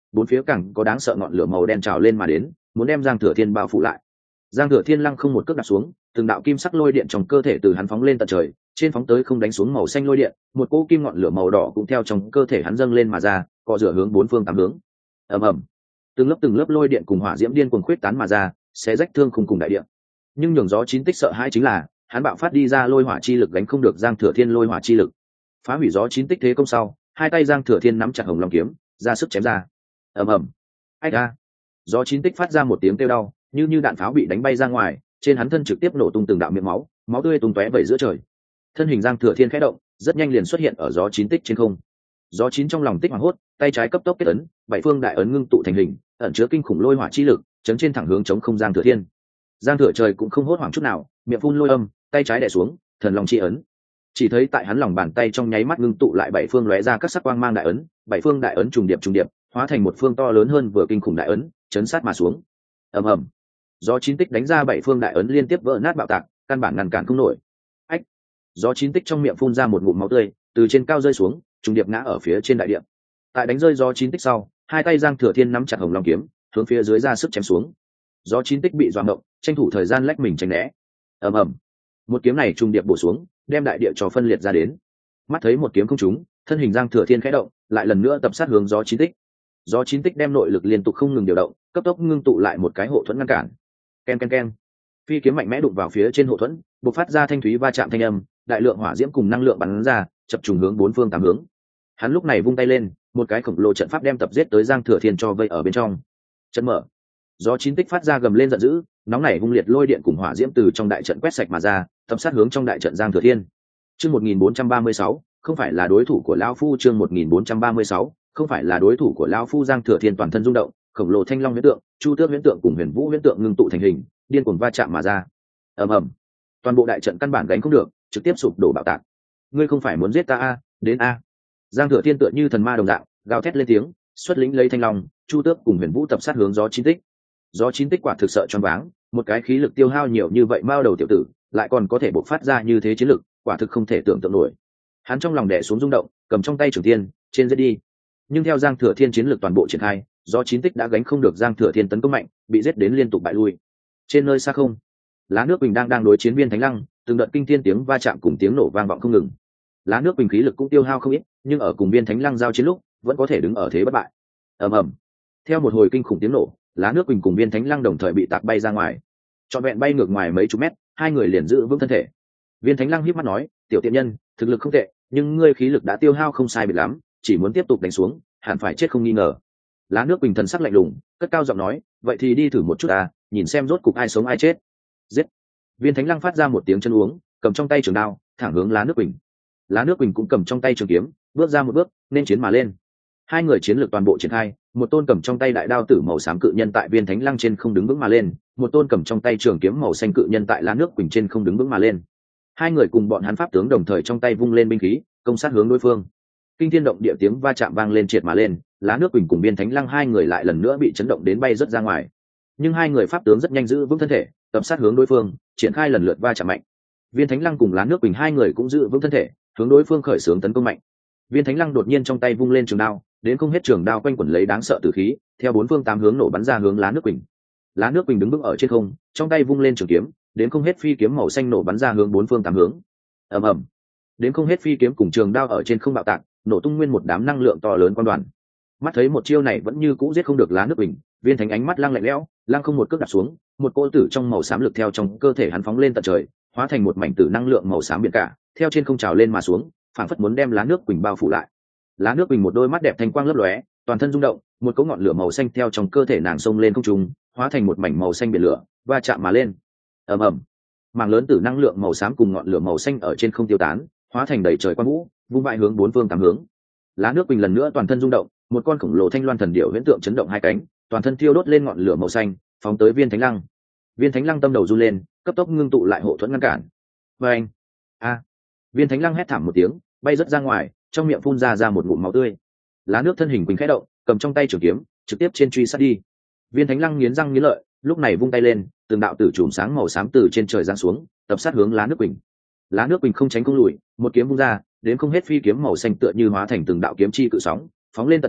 bốn phía càng có đáng sợ ngọn lửa màu đen trào lên mà đến, muốn đem Giang Thừa Thiên bao phủ lại. Giang Thừa Thiên lăng không một cước đặt xuống, từng đạo kim sắc lôi điện trong cơ thể từ hắn phóng lên tận trời, trên phóng tới không đánh xuống màu xanh lôi điện, một cỗ kim ngọn lửa màu đỏ cũng theo trong cơ thể hắn dâng lên mà ra, cọ rửa hướng bốn phương tám hướng. Ầm ầm, từng lớp lôi điện cùng hỏa diễm điên cuồng khuyết tán mà ra, xé rách thương khung cùng đại địa. Nhưng nhường Gió Chín Tích sợ hãi chính là, hắn bạo phát đi ra lôi hỏa chi lực gánh không được Giang Thừa Thiên lôi hỏa chi lực. Phá hủy Gió Chín Tích thế công sau, hai tay Giang Thừa Thiên nắm chặt Hồng Long kiếm, ra sức chém ra. Ầm ầm, ách a! Gió Chín Tích phát ra một tiếng kêu đau, như đạn pháo bị đánh bay ra ngoài, trên hắn thân trực tiếp nổ tung từng đạo miệng máu, máu tươi tung tóe vẩy giữa trời. Thân hình Giang Thừa Thiên khẽ động, rất nhanh liền xuất hiện ở Gió Chín Tích trên không. Gió Chín trong lòng tích hoảng hốt, tay trái cấp tốc kết ấn, bảy phương đại ấn ngưng tụ thành hình, ẩn chứa kinh khủng lôi hỏa chi lực, chấn trên thẳng hướng chống không Giang Thừa Thiên. Giang Thừa Trời cũng không hốt hoảng chút nào, miệng phun lôi âm, tay trái đè xuống, thần long chi ấn. Chỉ thấy tại hắn lòng bàn tay trong nháy mắt ngưng tụ lại bảy phương lóe ra các sắc quang mang đại ấn, bảy phương đại ấn trùng điệp, hóa thành một phương to lớn hơn vừa kinh khủng đại ấn, chấn sát mà xuống. Ầm ầm. Gió Chín Tích đánh ra bảy phương đại ấn liên tiếp vỡ nát bạo tạc, căn bản ngăn cản không nổi. Ách! Gió Chín Tích trong miệng phun ra một ngụm máu tươi, từ trên cao rơi xuống, trùng điệp ngã ở phía trên đại địa. Tại đánh rơi Gió Chín Tích sau, hai tay Giang Thừa Thiên nắm chặt Hồng Long kiếm, hướng phía dưới ra sức chém xuống. Gió Chín Tích bị doạng động, tranh thủ thời gian lách mình tránh né. Ầm ầm. Một kiếm này trùng điệp bổ xuống, đem đại địa cho phân liệt ra đến. Mắt thấy một kiếm không trúng, thân hình Giang Thừa Thiên khẽ động, lại lần nữa tập sát hướng Gió Chín Tích. Gió Chín Tích đem nội lực liên tục không ngừng điều động, cấp tốc ngưng tụ lại một cái hộ thuẫn ngăn cản. Ken. Phi kiếm mạnh mẽ đụng vào phía trên hộ thuẫn, bộc phát ra thanh thúy va chạm thanh âm, đại lượng hỏa diễm cùng năng lượng bắn ra, chập trùng hướng bốn phương tám hướng. Hắn lúc này vung tay lên, một cái khổng lồ trận pháp đem tập giết tới Giang Thừa Thiên cho vây ở bên trong. Trận mở. Gió Chín Tích phát ra gầm lên giận dữ, nóng nảy vung liệt lôi điện cùng hỏa diễm từ trong đại trận quét sạch mà ra, tập sát hướng trong đại trận Giang Thừa Thiên. Chương 1436, không phải là đối thủ của lão phu. Chương 1436, không phải là đối thủ của lão phu. Giang Thừa Thiên toàn thân rung động, khổng lồ thanh long huyễn tượng, chu tước huyễn tượng cùng huyền vũ huyễn tượng ngưng tụ thành hình, điên cuồng va chạm mà ra. Ầm ầm. Toàn bộ đại trận căn bản gánh không được, trực tiếp sụp đổ bạo tạc. Ngươi không phải muốn giết ta a, đến a. Giang Thừa Thiên tựa như thần ma đồng dạng, gào thét lên tiếng, xuất lĩnh lấy thanh long, chu tước cùng huyền vũ tập sát hướng Gió Chín Tích. Gió Chín Tích quả thực sợ choáng váng, một cái khí lực tiêu hao nhiều như vậy mao đầu tiểu tử, lại còn có thể bộc phát ra như thế chiến lực, quả thực không thể tưởng tượng nổi. Hắn trong lòng đè xuống rung động, cầm trong tay trường tiên, trên giết đi. Nhưng theo Giang Thừa Thiên chiến lực toàn bộ triển khai, Gió Chín Tích đã gánh không được Giang Thừa Thiên tấn công mạnh, bị giết đến liên tục bại lui. Trên nơi xa không, Lá Nước Bình đang đối chiến Viên Thánh Lăng, từng đợt kinh thiên tiếng va chạm cùng tiếng nổ vang vọng không ngừng. Lá Nước Bình khí lực cũng tiêu hao không ít, nhưng ở cùng Viên Thánh Lăng giao chiến lúc, vẫn có thể đứng ở thế bất bại. Ầm ầm. Theo một hồi kinh khủng tiếng nổ, Lá Nước Bình cùng Viên Thánh Lăng đồng thời bị tạc bay ra ngoài. Trọn vẹn bay ngược ngoài mấy chục mét, hai người liền giữ vững thân thể. Viên Thánh Lăng híp mắt nói, tiểu tiện nhân, thực lực không tệ, nhưng ngươi khí lực đã tiêu hao không sai biệt lắm, chỉ muốn tiếp tục đánh xuống, hẳn phải chết không nghi ngờ. Lá Nước Bình thần sắc lạnh lùng, cất cao giọng nói, vậy thì đi thử một chút à, nhìn xem rốt cục ai sống ai chết. Giết. Viên Thánh Lăng phát ra một tiếng chân uống, cầm trong tay trường đao, thẳng hướng Lá Nước Bình. Lá Nước Bình cũng cầm trong tay trường kiếm, bước ra một bước, nên chiến mà lên. Hai người chiến lược toàn bộ triển khai, một tôn cầm trong tay đại đao tử màu xám cự nhân tại Viên Thánh Lăng trên không đứng vững mà lên, một tôn cầm trong tay trường kiếm màu xanh cự nhân tại Lá Nước Bình trên không đứng vững mà lên. Hai người cùng bọn hắn pháp tướng đồng thời trong tay vung lên binh khí, công sát hướng đối phương. Kinh thiên động địa tiếng va chạm vang lên triệt mà lên, Lá Nước Bình cùng Viên Thánh Lăng hai người lại lần nữa bị chấn động đến bay rất ra ngoài. Nhưng hai người pháp tướng rất nhanh giữ vững thân thể, tập sát hướng đối phương, triển khai lần lượt va chạm mạnh. Viên Thánh Lăng cùng Lá Nước Bình hai người cũng giữ vững thân thể, hướng đối phương khởi xướng tấn công mạnh. Viên Thánh Lăng đột nhiên trong tay vung lên trường đao, đến không hết trường đao quanh quẩn lấy đáng sợ tử khí, theo bốn phương tám hướng nổ bắn ra hướng Lá Nước Bình. Lá Nước Bình đứng vững ở trên không, trong tay vung lên trường kiếm, đến không hết phi kiếm màu xanh nổ bắn ra hướng bốn phương tám hướng. Ầm ầm. Đến không hết phi kiếm cùng trường đao ở trên không bạo tạc, nổ tung nguyên một đám năng lượng to lớn quan đoàn. Mắt thấy một chiêu này vẫn như cũ giết không được Lá Nước Bình, Viên Thánh ánh mắt lăng lạnh lẽo, lăng không một cước đặt xuống, một cỗ tử trong màu xám lực theo trong cơ thể hắn phóng lên tận trời, hóa thành một mảnh tử năng lượng màu xám biển cả, theo trên không trào lên mà xuống, phảng phất muốn đem Lá Nước Bình bao phủ lại. Lá Nước Bình một đôi mắt đẹp thanh quang lấp lóe, toàn thân rung động, một cỗ ngọn lửa màu xanh theo trong cơ thể nàng xông lên không trung, hóa thành một mảnh màu xanh biển lửa, va chạm mà lên. Ầm ầm. Mảng lớn tử năng lượng màu xám cùng ngọn lửa màu xanh ở trên không tiêu tán, hóa thành đầy trời quang vũ, vung vãi hướng bốn phương tám hướng. Lá Nước Bình lần nữa toàn thân rung động, một con khổng lồ thanh loan thần điểu huyễn tượng chấn động hai cánh, toàn thân thiêu đốt lên ngọn lửa màu xanh, phóng tới Viên Thánh Lăng. Viên Thánh Lăng tâm đầu run lên, cấp tốc ngưng tụ lại hộ thuẫn ngăn cản. Oeng! A! Viên Thánh Lăng hét thảm một tiếng, bay rất ra ngoài, trong miệng phun ra một ngụm máu tươi. Lá Nước thân hình quỳnh khẽ động, cầm trong tay trường kiếm, trực tiếp trên truy sát đi. Viên Thánh Lăng nghiến răng nghiến lợi, lúc này vung tay lên, từng đạo tử chùm sáng màu xám từ trên trời giáng xuống, tập sát hướng Lá Nước Bình. Lá Nước Bình không tránh không lùi, một kiếm vung ra, đến không hết phi kiếm màu xanh tựa như hóa thành từng đạo kiếm chi cự sóng, phóng lên tận trời,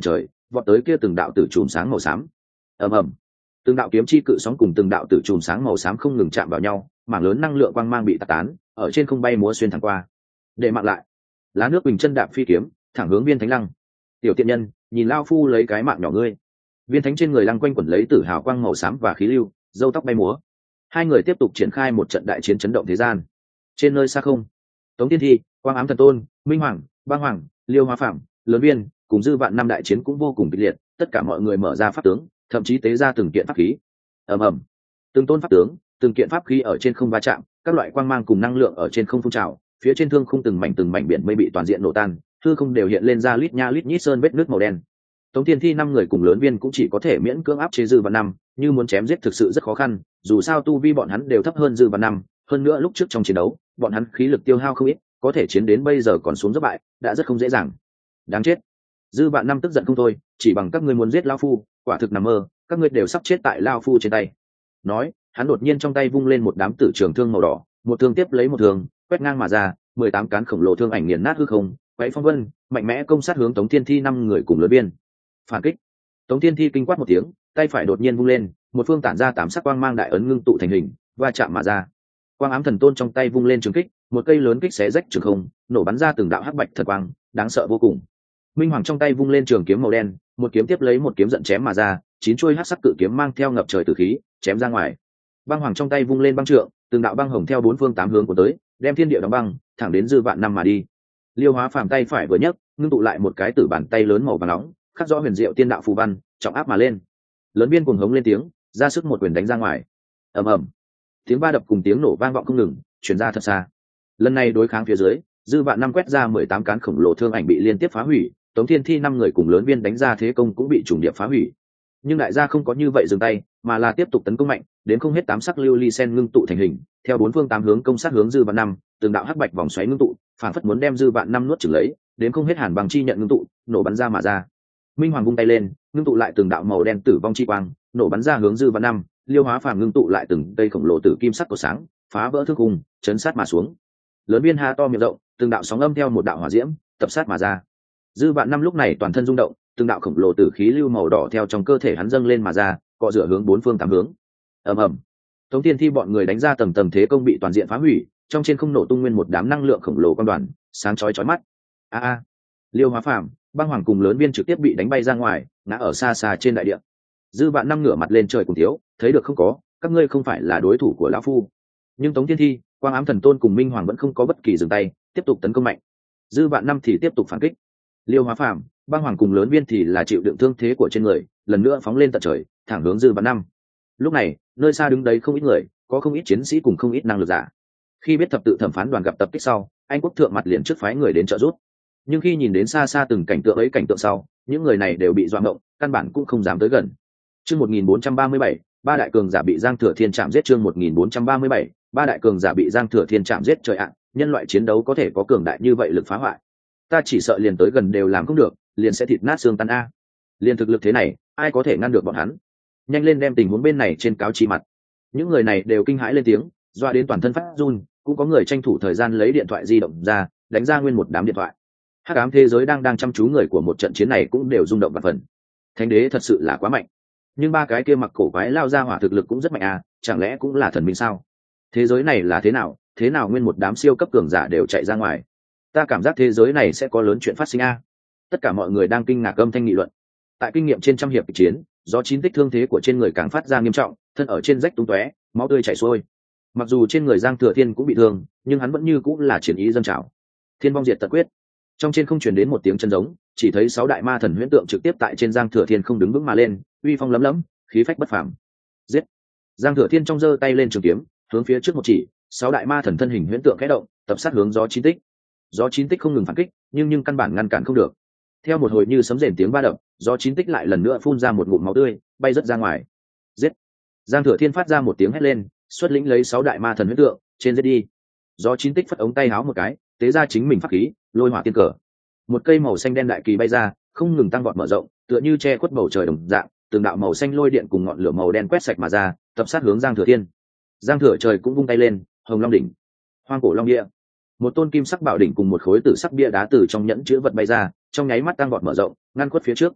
vọt tới kia từng đạo tử chùm sáng màu xám. Ầm ầm, từng đạo kiếm chi cự sóng cùng từng đạo tử chùm sáng màu xám không ngừng chạm vào nhau, mảng lớn năng lượng quang mang bị tạc tán, ở trên không bay múa xuyên thẳng qua. Để mạng lại, lá nước bình chân đạp phi kiếm thẳng hướng Viên Thánh Lăng. Tiểu tiện nhân, nhìn lao phu lấy cái mạng nhỏ ngươi. Viên Thánh trên người lăng quanh quẩn lấy tử hào quang màu xám và khí lưu, râu tóc bay múa. Hai người tiếp tục triển khai một trận đại chiến chấn động thế gian. Trên nơi xa không, Tống Thiên Thi, Quang Ám Thần Tôn, Minh Hoàng, Băng Hoàng, Liêu Hóa Phạm, Lớn Viên cùng Dư Vạn năm đại chiến cũng vô cùng kịch liệt, tất cả mọi người mở ra pháp tướng, thậm chí tế ra từng kiện pháp khí. Ầm ầm, từng tôn pháp tướng, từng kiện pháp khí ở trên không va chạm, các loại quang mang cùng năng lượng ở trên không phun trào, phía trên thương khung từng mảnh biển mây bị toàn diện nổ tan, hư không đều hiện lên ra lít nha lít nhít sơn vết nước màu đen. Tống Thiên Thi năm người cùng Lớn Viên cũng chỉ có thể miễn cưỡng áp chế Dư Vạn năm, như muốn chém giết thực sự rất khó khăn, dù sao tu vi bọn hắn đều thấp hơn Dư Vạn năm, hơn nữa lúc trước trong chiến đấu, bọn hắn khí lực tiêu hao không ít, có thể chiến đến bây giờ còn xuống dốc bại, đã rất không dễ dàng. Đáng chết. Dư Vạn năm tức giận không thôi, chỉ bằng các ngươi muốn giết lão phu, quả thực nằm mơ, các ngươi đều sắp chết tại lão phu trên tay. Nói, hắn đột nhiên trong tay vung lên một đám tử trường thương màu đỏ, một thương tiếp lấy một thương, quét ngang mà ra, 18 cán khổng lồ thương ảnh nghiền nát hư không, quấy phong vân, mạnh mẽ công sát hướng Tống Thiên Thi năm người cùng Lớn Viên. Phản kích. Tống Thiên Thi kinh quát một tiếng, tay phải đột nhiên vung lên, một phương tản ra tám sắc quang mang đại ấn ngưng tụ thành hình, va chạm mà ra. Quang Ám Thần Tôn trong tay vung lên trường kích, một cây lớn kích xé rách trường không, nổ bắn ra từng đạo hắc bạch thật quang, đáng sợ vô cùng. Minh Hoàng trong tay vung lên trường kiếm màu đen, một kiếm tiếp lấy một kiếm giận chém mà ra, 9 chuôi hắc sắc cự kiếm mang theo ngập trời tử khí, chém ra ngoài. Băng Hoàng trong tay vung lên băng trượng, từng đạo băng hồng theo bốn phương tám hướng của tới, đem thiên địa đóng băng, thẳng đến Dư Vạn năm mà đi. Liêu Hóa Phàm tay phải vừa nhấc, ngưng tụ lại một cái tử bàn tay lớn màu vàng nóng, khắc rõ huyền diệu tiên đạo phù văn, trọng áp mà lên. Lớn Viên cuồng hống lên tiếng, ra sức một quyền đánh ra ngoài. Ầm ầm, tiếng va đập cùng tiếng nổ vang vọng không ngừng, truyền ra thật xa. Lần này đối kháng phía dưới, Dư Vạn năm quét ra 18 cán khổng lồ thương ảnh bị liên tiếp phá hủy, Tống Thiên Thi năm người cùng Lớn Viên đánh ra thế công cũng bị trùng điệp phá hủy. Nhưng đại gia không có như vậy dừng tay, mà là tiếp tục tấn công mạnh, đến không hết tám sắc lưu ly sen ngưng tụ thành hình, theo bốn phương tám hướng công sát hướng Dư Vạn năm, từng đạo hắc bạch vòng xoáy ngưng tụ, phản phất muốn đem Dư Vạn năm nuốt chửng lấy, đến không hết hàn bằng chi nhận ngưng tụ, nổ bắn ra mà ra. Minh Hoàng vung tay lên, ngưng tụ lại từng đạo màu đen tử vong chi quang, nổ bắn ra hướng Dư Vạn năm. Liêu Hóa Phàm ngưng tụ lại từng cây khổng lồ tử kim sắc của sáng, phá vỡ thương khung, chấn sát mà xuống. Lớn Viên ha to miệng rộng, từng đạo sóng âm theo một đạo hỏa diễm tập sát mà ra. Dư Vạn năm lúc này toàn thân rung động, từng đạo khổng lồ tử khí lưu màu đỏ theo trong cơ thể hắn dâng lên mà ra, cọ rửa hướng bốn phương tám hướng. Ầm ầm, Tống Thiên Thi bọn người đánh ra tầng tầng thế công bị toàn diện phá hủy, trong trên không nổ tung nguyên một đám năng lượng khổng lồ quang đoàn, sáng chói chói mắt. A Liêu Hóa Phàm, Băng Hoàng cùng Lớn Viên trực tiếp bị đánh bay ra ngoài, ngã ở xa xa trên đại địa. Dư Vạn năm ngửa mặt lên trời cùng thiếu, thấy được không có, các ngươi không phải là đối thủ của lão phu. Nhưng Tống Thiên Thi, Quang Ám Thần Tôn cùng Minh Hoàng vẫn không có bất kỳ dừng tay, tiếp tục tấn công mạnh. Dư Vạn năm thì tiếp tục phản kích. Liêu Hóa Phàm, Băng Hoàng cùng Lớn Viên thì là chịu đựng thương thế của trên người, lần nữa phóng lên tận trời, thẳng hướng Dư Vạn năm. Lúc này, nơi xa đứng đấy không ít người, có không ít chiến sĩ cùng không ít năng lực giả. Khi biết thập tự thẩm phán đoàn gặp tập kích sau, Anh Quốc thượng mặt liền trước phái người đến trợ giúp. Nhưng khi nhìn đến xa xa từng cảnh tượng ấy cảnh tượng sau, những người này đều bị dọa ngộng, căn bản cũng không dám tới gần. Chương 1437, ba đại cường giả bị Giang Thừa Thiên chạm giết. Chương 1437, ba đại cường giả bị Giang Thừa Thiên chạm giết. Trời ạ, nhân loại chiến đấu có thể có cường đại như vậy lực phá hoại. Ta chỉ sợ liền tới gần đều làm không được, liền sẽ thịt nát xương tan a. Liền thực lực thế này, ai có thể ngăn được bọn hắn? Nhanh lên đem tình huống bên này trên cáo chi mặt. Những người này đều kinh hãi lên tiếng, doa đến toàn thân phát run, cũng có người tranh thủ thời gian lấy điện thoại di động ra, đánh ra nguyên một đám điện thoại. Hắc ám thế giới đang chăm chú người của một trận chiến này cũng đều rung động vạn phần. Thánh đế thật sự là quá mạnh, nhưng ba cái kia mặc cổ quái lao ra hỏa thực lực cũng rất mạnh à, chẳng lẽ cũng là thần minh sao? Thế giới này là thế nào nguyên một đám siêu cấp cường giả đều chạy ra ngoài? Ta cảm giác thế giới này sẽ có lớn chuyện phát sinh a. Tất cả mọi người đang kinh ngạc âm thanh nghị luận. Tại kinh nghiệm trên trăm hiệp chiến, do chín tích thương thế của trên người càng phát ra nghiêm trọng, thân ở trên rách tung tóe, máu tươi chảy xuôi. Mặc dù trên người Giang Thừa Thiên cũng bị thương, nhưng hắn vẫn như cũng là chiến ý dâng trào. Thiên vong diệt tận quyết. Trong trên không truyền đến một tiếng chân giống, chỉ thấy 6 đại ma thần huyễn tượng trực tiếp tại trên Giang Thừa Thiên không đứng vững mà lên, uy phong lấm lấm, khí phách bất phàm. Giết! Giang Thừa Thiên trong giơ tay lên trường kiếm, hướng phía trước một chỉ, 6 đại ma thần thân hình huyễn tượng khẽ động, tập sát hướng gió chín tích. Gió chín tích không ngừng phản kích, nhưng căn bản ngăn cản không được. Theo một hồi như sấm rền tiếng va đập, gió chín tích lại lần nữa phun ra một ngụm máu tươi, bay rất ra ngoài. Giết! Giang Thừa Thiên phát ra một tiếng hét lên, xuất lĩnh lấy 6 đại ma thần huyễn tượng, trên giết đi. Gió chín tích phất ống tay háo một cái, tế ra chính mình pháp khí, lôi hỏa tiên cờ. Một cây màu xanh đen đại kỳ bay ra, không ngừng tăng vọt mở rộng, tựa như che khuất bầu trời đồng dạng, từng đạo màu xanh lôi điện cùng ngọn lửa màu đen quét sạch mà ra, tập sát hướng Giang Thừa Thiên. Giang Thừa Trời cũng vung tay lên, Hồng Long đỉnh, Hoang Cổ Long địa. Một tôn kim sắc bảo đỉnh cùng một khối tử sắc bia đá từ trong nhẫn chứa vật bay ra, trong nháy mắt tăng vọt mở rộng, ngăn khuất phía trước.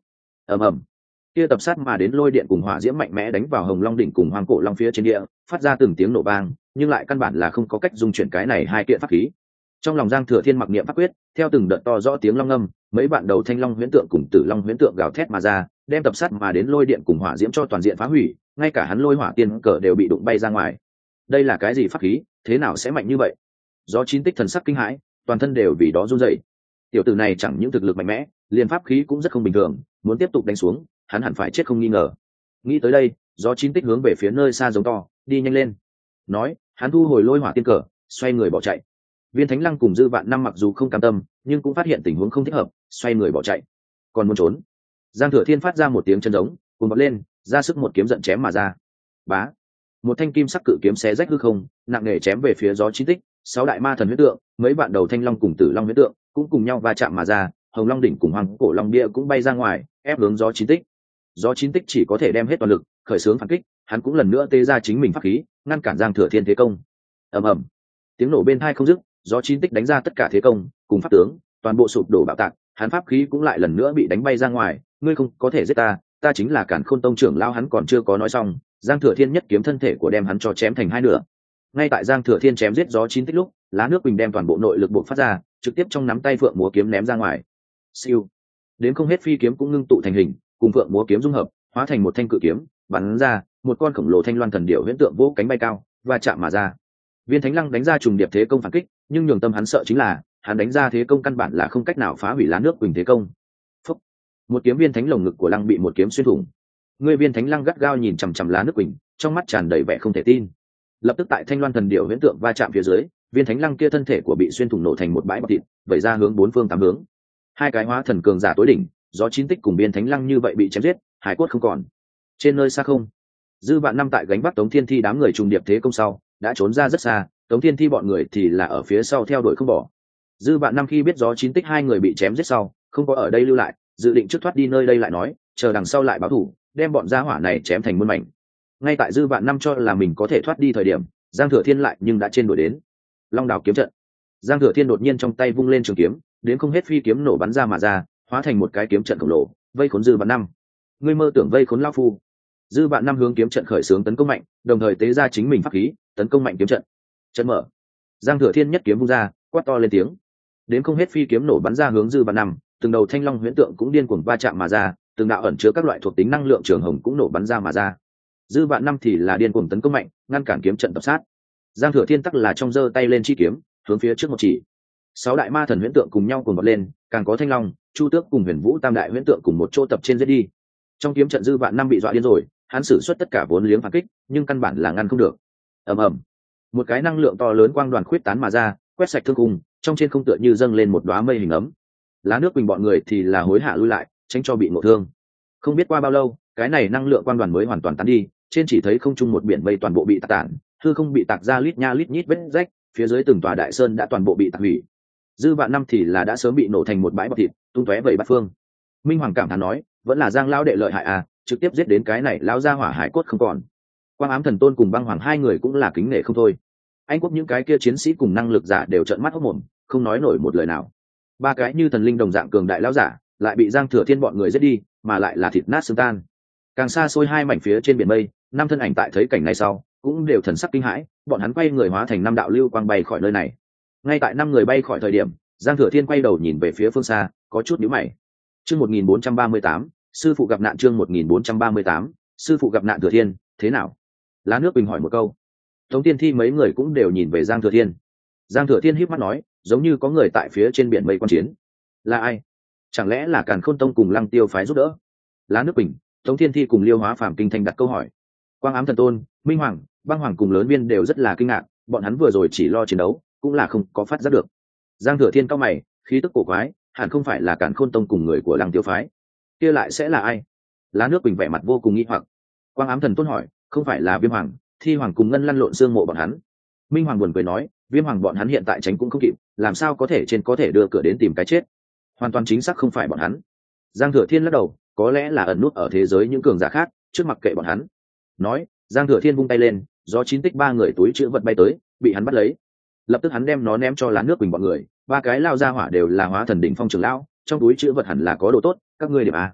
ầm ầm, kia tập sát mà đến lôi điện cùng hỏa diễm mạnh mẽ đánh vào hồng long đỉnh cùng hoang cổ long phía trên địa, phát ra từng tiếng nổ vang, nhưng lại căn bản là không có cách dung chuyển cái này hai kiện pháp khí. Trong lòng Giang Thừa Thiên mặc niệm pháp quyết, theo từng đợt to rõ tiếng long ngâm, mấy bạn đầu thanh long huyễn tượng cùng tử long huyễn tượng gào thét mà ra, đem tập sát mà đến lôi điện cùng hỏa diễm cho toàn diện phá hủy, ngay cả hắn lôi hỏa tiên cờ đều bị đụng bay ra ngoài. Đây là cái gì pháp khí, thế nào sẽ mạnh như vậy? Gió Chín Tích thần sắc kinh hãi, toàn thân đều vì đó run rẩy. Tiểu tử này chẳng những thực lực mạnh mẽ, liền pháp khí cũng rất không bình thường, muốn tiếp tục đánh xuống, hắn hẳn phải chết không nghi ngờ. Nghĩ tới đây, Gió Chín Tích hướng về phía nơi xa giống to, đi nhanh lên. Nói, hắn thu hồi lôi hỏa tiên cờ, xoay người bỏ chạy. Viên Thánh Lăng cùng Dư Vạn Năm mặc dù không cam tâm, nhưng cũng phát hiện tình huống không thích hợp, xoay người bỏ chạy. Còn muốn trốn, Giang Thừa Thiên phát ra một tiếng chân giống, cùng bật lên, ra sức một kiếm giận chém mà ra. Bá, một thanh kim sắc cự kiếm xé rách hư không, nặng nề chém về phía Gió Chín Tích. Sáu đại ma thần huyết tượng, mấy bạn đầu thanh long cùng tử long huyết tượng cũng cùng nhau va chạm mà ra, hồng long đỉnh cùng hoàng cổ long bia cũng bay ra ngoài, ép hướng Gió Chín Tích. Gió Chín Tích chỉ có thể đem hết toàn lực khởi xướng phản kích, hắn cũng lần nữa tê ra chính mình pháp khí, ngăn cản Giang Thừa Thiên thế công. Ầm ầm, tiếng nổ bên tai không dứt, Gió Chín Tích đánh ra tất cả thế công cùng pháp tướng, toàn bộ sụp đổ bạo tạc, hắn pháp khí cũng lại lần nữa bị đánh bay ra ngoài. Ngươi không có thể giết ta, ta chính là Càn Khôn Tông trưởng lão. Hắn còn chưa có nói xong, Giang Thừa Thiên nhất kiếm thân thể của đem hắn cho chém thành hai nửa. Ngay tại Giang Thừa Thiên chém giết Gió Chín Tích lúc, Lá Nước Quỳnh đem toàn bộ nội lực buộc phát ra, trực tiếp trong nắm tay phượng múa kiếm ném ra ngoài. Siêu, đến không hết phi kiếm cũng ngưng tụ thành hình, cùng phượng múa kiếm dung hợp, hóa thành một thanh cự kiếm, bắn ra, một con khổng lồ thanh loan thần điểu huyễn tượng vỗ cánh bay cao, và chạm mà ra. Viên Thánh Lăng đánh ra trùng điệp thế công phản kích, nhưng nhường tâm hắn sợ chính là, hắn đánh ra thế công căn bản là không cách nào phá hủy Lá Nước Quỳnh thế công. Phúc, một kiếm Viên Thánh lồng ngực của Lăng bị một kiếm xuyên thủng. Người Viên Thánh Lăng gắt gao nhìn chằm chằm Lá Nước Quỳnh, trong mắt tràn đầy vẻ không thể tin. Lập tức tại thanh loan thần điểu huyễn tượng va chạm phía dưới, Viên Thánh Lăng kia thân thể của bị xuyên thủng nổ thành một bãi bọt thịt, vẩy ra hướng bốn phương tám hướng. Hai cái hóa thần cường giả tối đỉnh, Gió Chín Tích cùng Viên Thánh Lăng như vậy bị chém giết, hải cốt không còn. Trên nơi xa không, Dư Vạn Năm tại gánh vác Tống Thiên Thi đám người trùng điệp thế công sau, đã trốn ra rất xa, Tống Thiên Thi bọn người thì là ở phía sau theo đuổi không bỏ. Dư Vạn Năm khi biết Gió Chín Tích hai người bị chém giết sau, không có ở đây lưu lại, dự định trước thoát đi nơi đây lại nói, chờ đằng sau lại báo thù, đem bọn gia hỏa này chém thành muôn mảnh. Ngay tại Dư Vạn Năm cho là mình có thể thoát đi thời điểm, Giang Thừa Thiên lại nhưng đã trên đuổi đến. Long Đào kiếm trận. Giang Thừa Thiên đột nhiên trong tay vung lên trường kiếm, đến không hết phi kiếm nổ bắn ra mà ra, hóa thành một cái kiếm trận khổng lồ, vây khốn Dư Vạn Năm. Ngươi mơ tưởng vây khốn lão phu? Dư Vạn Năm hướng kiếm trận khởi xướng tấn công mạnh, đồng thời tế ra chính mình pháp khí, tấn công mạnh kiếm trận. Trận mở. Giang Thừa Thiên nhất kiếm vung ra, quát to lên tiếng. Đến không hết phi kiếm nổ bắn ra hướng Dư Vạn Năm, từng đầu thanh long huyễn tượng cũng điên cuồng va chạm mà ra, từng đạo ẩn chứa các loại thuộc tính năng lượng trường hồng cũng nổ bắn ra mà ra. Dư Vạn Năm thì là điên cuồng tấn công mạnh, ngăn cản kiếm trận tập sát. Giang Thừa Thiên tắc là trong giơ tay lên chi kiếm, hướng phía trước một chỉ. Sáu đại ma thần huyễn tượng cùng nhau cuồng vọt lên, càng có thanh long, chu tước cùng huyền vũ tam đại huyễn tượng cùng một chỗ tập trên giết đi. Trong kiếm trận Dư Vạn Năm bị dọa điên rồi, hắn sử xuất tất cả vốn liếng phản kích, nhưng căn bản là ngăn không được. Ầm ầm, một cái năng lượng to lớn quang đoàn khuyết tán mà ra, quét sạch thương cung, trong trên không tựa như dâng lên một đóa mây hình ấm. Lá Nước Quỳnh bọn người thì là hối hạ lui lại, tránh cho bị ngộ thương. Không biết qua bao lâu, cái này năng lượng quang đoàn mới hoàn toàn tán đi, trên chỉ thấy không trung một biển mây toàn bộ bị tạc tản, hư không bị tạc ra lít nha lít nhít vết rách, phía dưới từng tòa đại sơn đã toàn bộ bị tạc hủy. Dư Vạn Năm thì là đã sớm bị nổ thành một bãi bọt thịt, tung tóe vẩy bát phương. Minh Hoàng cảm thán nói, vẫn là Giang lão đệ lợi hại à, trực tiếp giết đến cái này lão gia hỏa hải cốt không còn. Quang Ám Thần Tôn cùng Băng Hoàng hai người cũng là kính nể không thôi. Anh quốc những cái kia chiến sĩ cùng năng lực giả đều trợn mắt hốt mồm, không nói nổi một lời nào. Ba cái như thần linh đồng dạng cường đại lão giả, lại bị Giang Thừa Thiên bọn người giết đi, mà lại là thịt nát xương tan. Càng xa xôi hai mảnh phía trên biển mây, năm thân ảnh tại thấy cảnh này sau, cũng đều thần sắc kinh hãi, bọn hắn quay người hóa thành năm đạo lưu quang bay khỏi nơi này. Ngay tại năm người bay khỏi thời điểm, Giang Thừa Thiên quay đầu nhìn về phía phương xa, có chút nhíu mày. Chương 1438, sư phụ gặp nạn. Chương 1438, sư phụ gặp nạn. Thừa Thiên, thế nào? Lá Nước Bình hỏi một câu. Tống Tiên Thi mấy người cũng đều nhìn về Giang Thừa Thiên. Giang Thừa Thiên híp mắt nói, giống như có người tại phía trên biển mây quan chiến. Là ai? Chẳng lẽ là Càn Khôn Tông cùng Lăng Tiêu phái giúp đỡ? Lá Nước Bình, Tống Tiên Thi cùng Liêu Hóa Phàm kinh thành đặt câu hỏi. Quang Ám Thần Tôn, Minh Hoàng, Băng Hoàng cùng Lớn Viên đều rất là kinh ngạc, bọn hắn vừa rồi chỉ lo chiến đấu, cũng là không có phát giác được. Giang Thừa Thiên cao mày, khí tức cổ quái, hẳn không phải là Càn Khôn Tông cùng người của Lăng Tiêu phái, kia lại sẽ là ai? Lá Nước Bình vẻ mặt vô cùng nghi hoặc. Quang Ám Thần Tôn hỏi, không phải là Viêm Hoàng, Thi Hoàng cùng Ngân lăn lộn xương mộ bọn hắn? Minh Hoàng buồn cười nói, Viêm Hoàng bọn hắn hiện tại tránh cũng không kịp, làm sao có thể đưa cửa đến tìm cái chết? Hoàn toàn chính xác không phải bọn hắn. Giang Thừa Thiên lắc đầu, có lẽ là ẩn nút ở thế giới những cường giả khác, trước mặc kệ bọn hắn. Nói, Giang Thừa Thiên vung tay lên, Gió Chín Tích ba người túi chữ vật bay tới, bị hắn bắt lấy. Lập tức hắn đem nó ném cho Lá Nước Bình bọn người, ba cái lao ra hỏa đều là hóa thần đỉnh phong trưởng lão, trong túi chữ vật hẳn là có đồ tốt, các ngươi điểm a.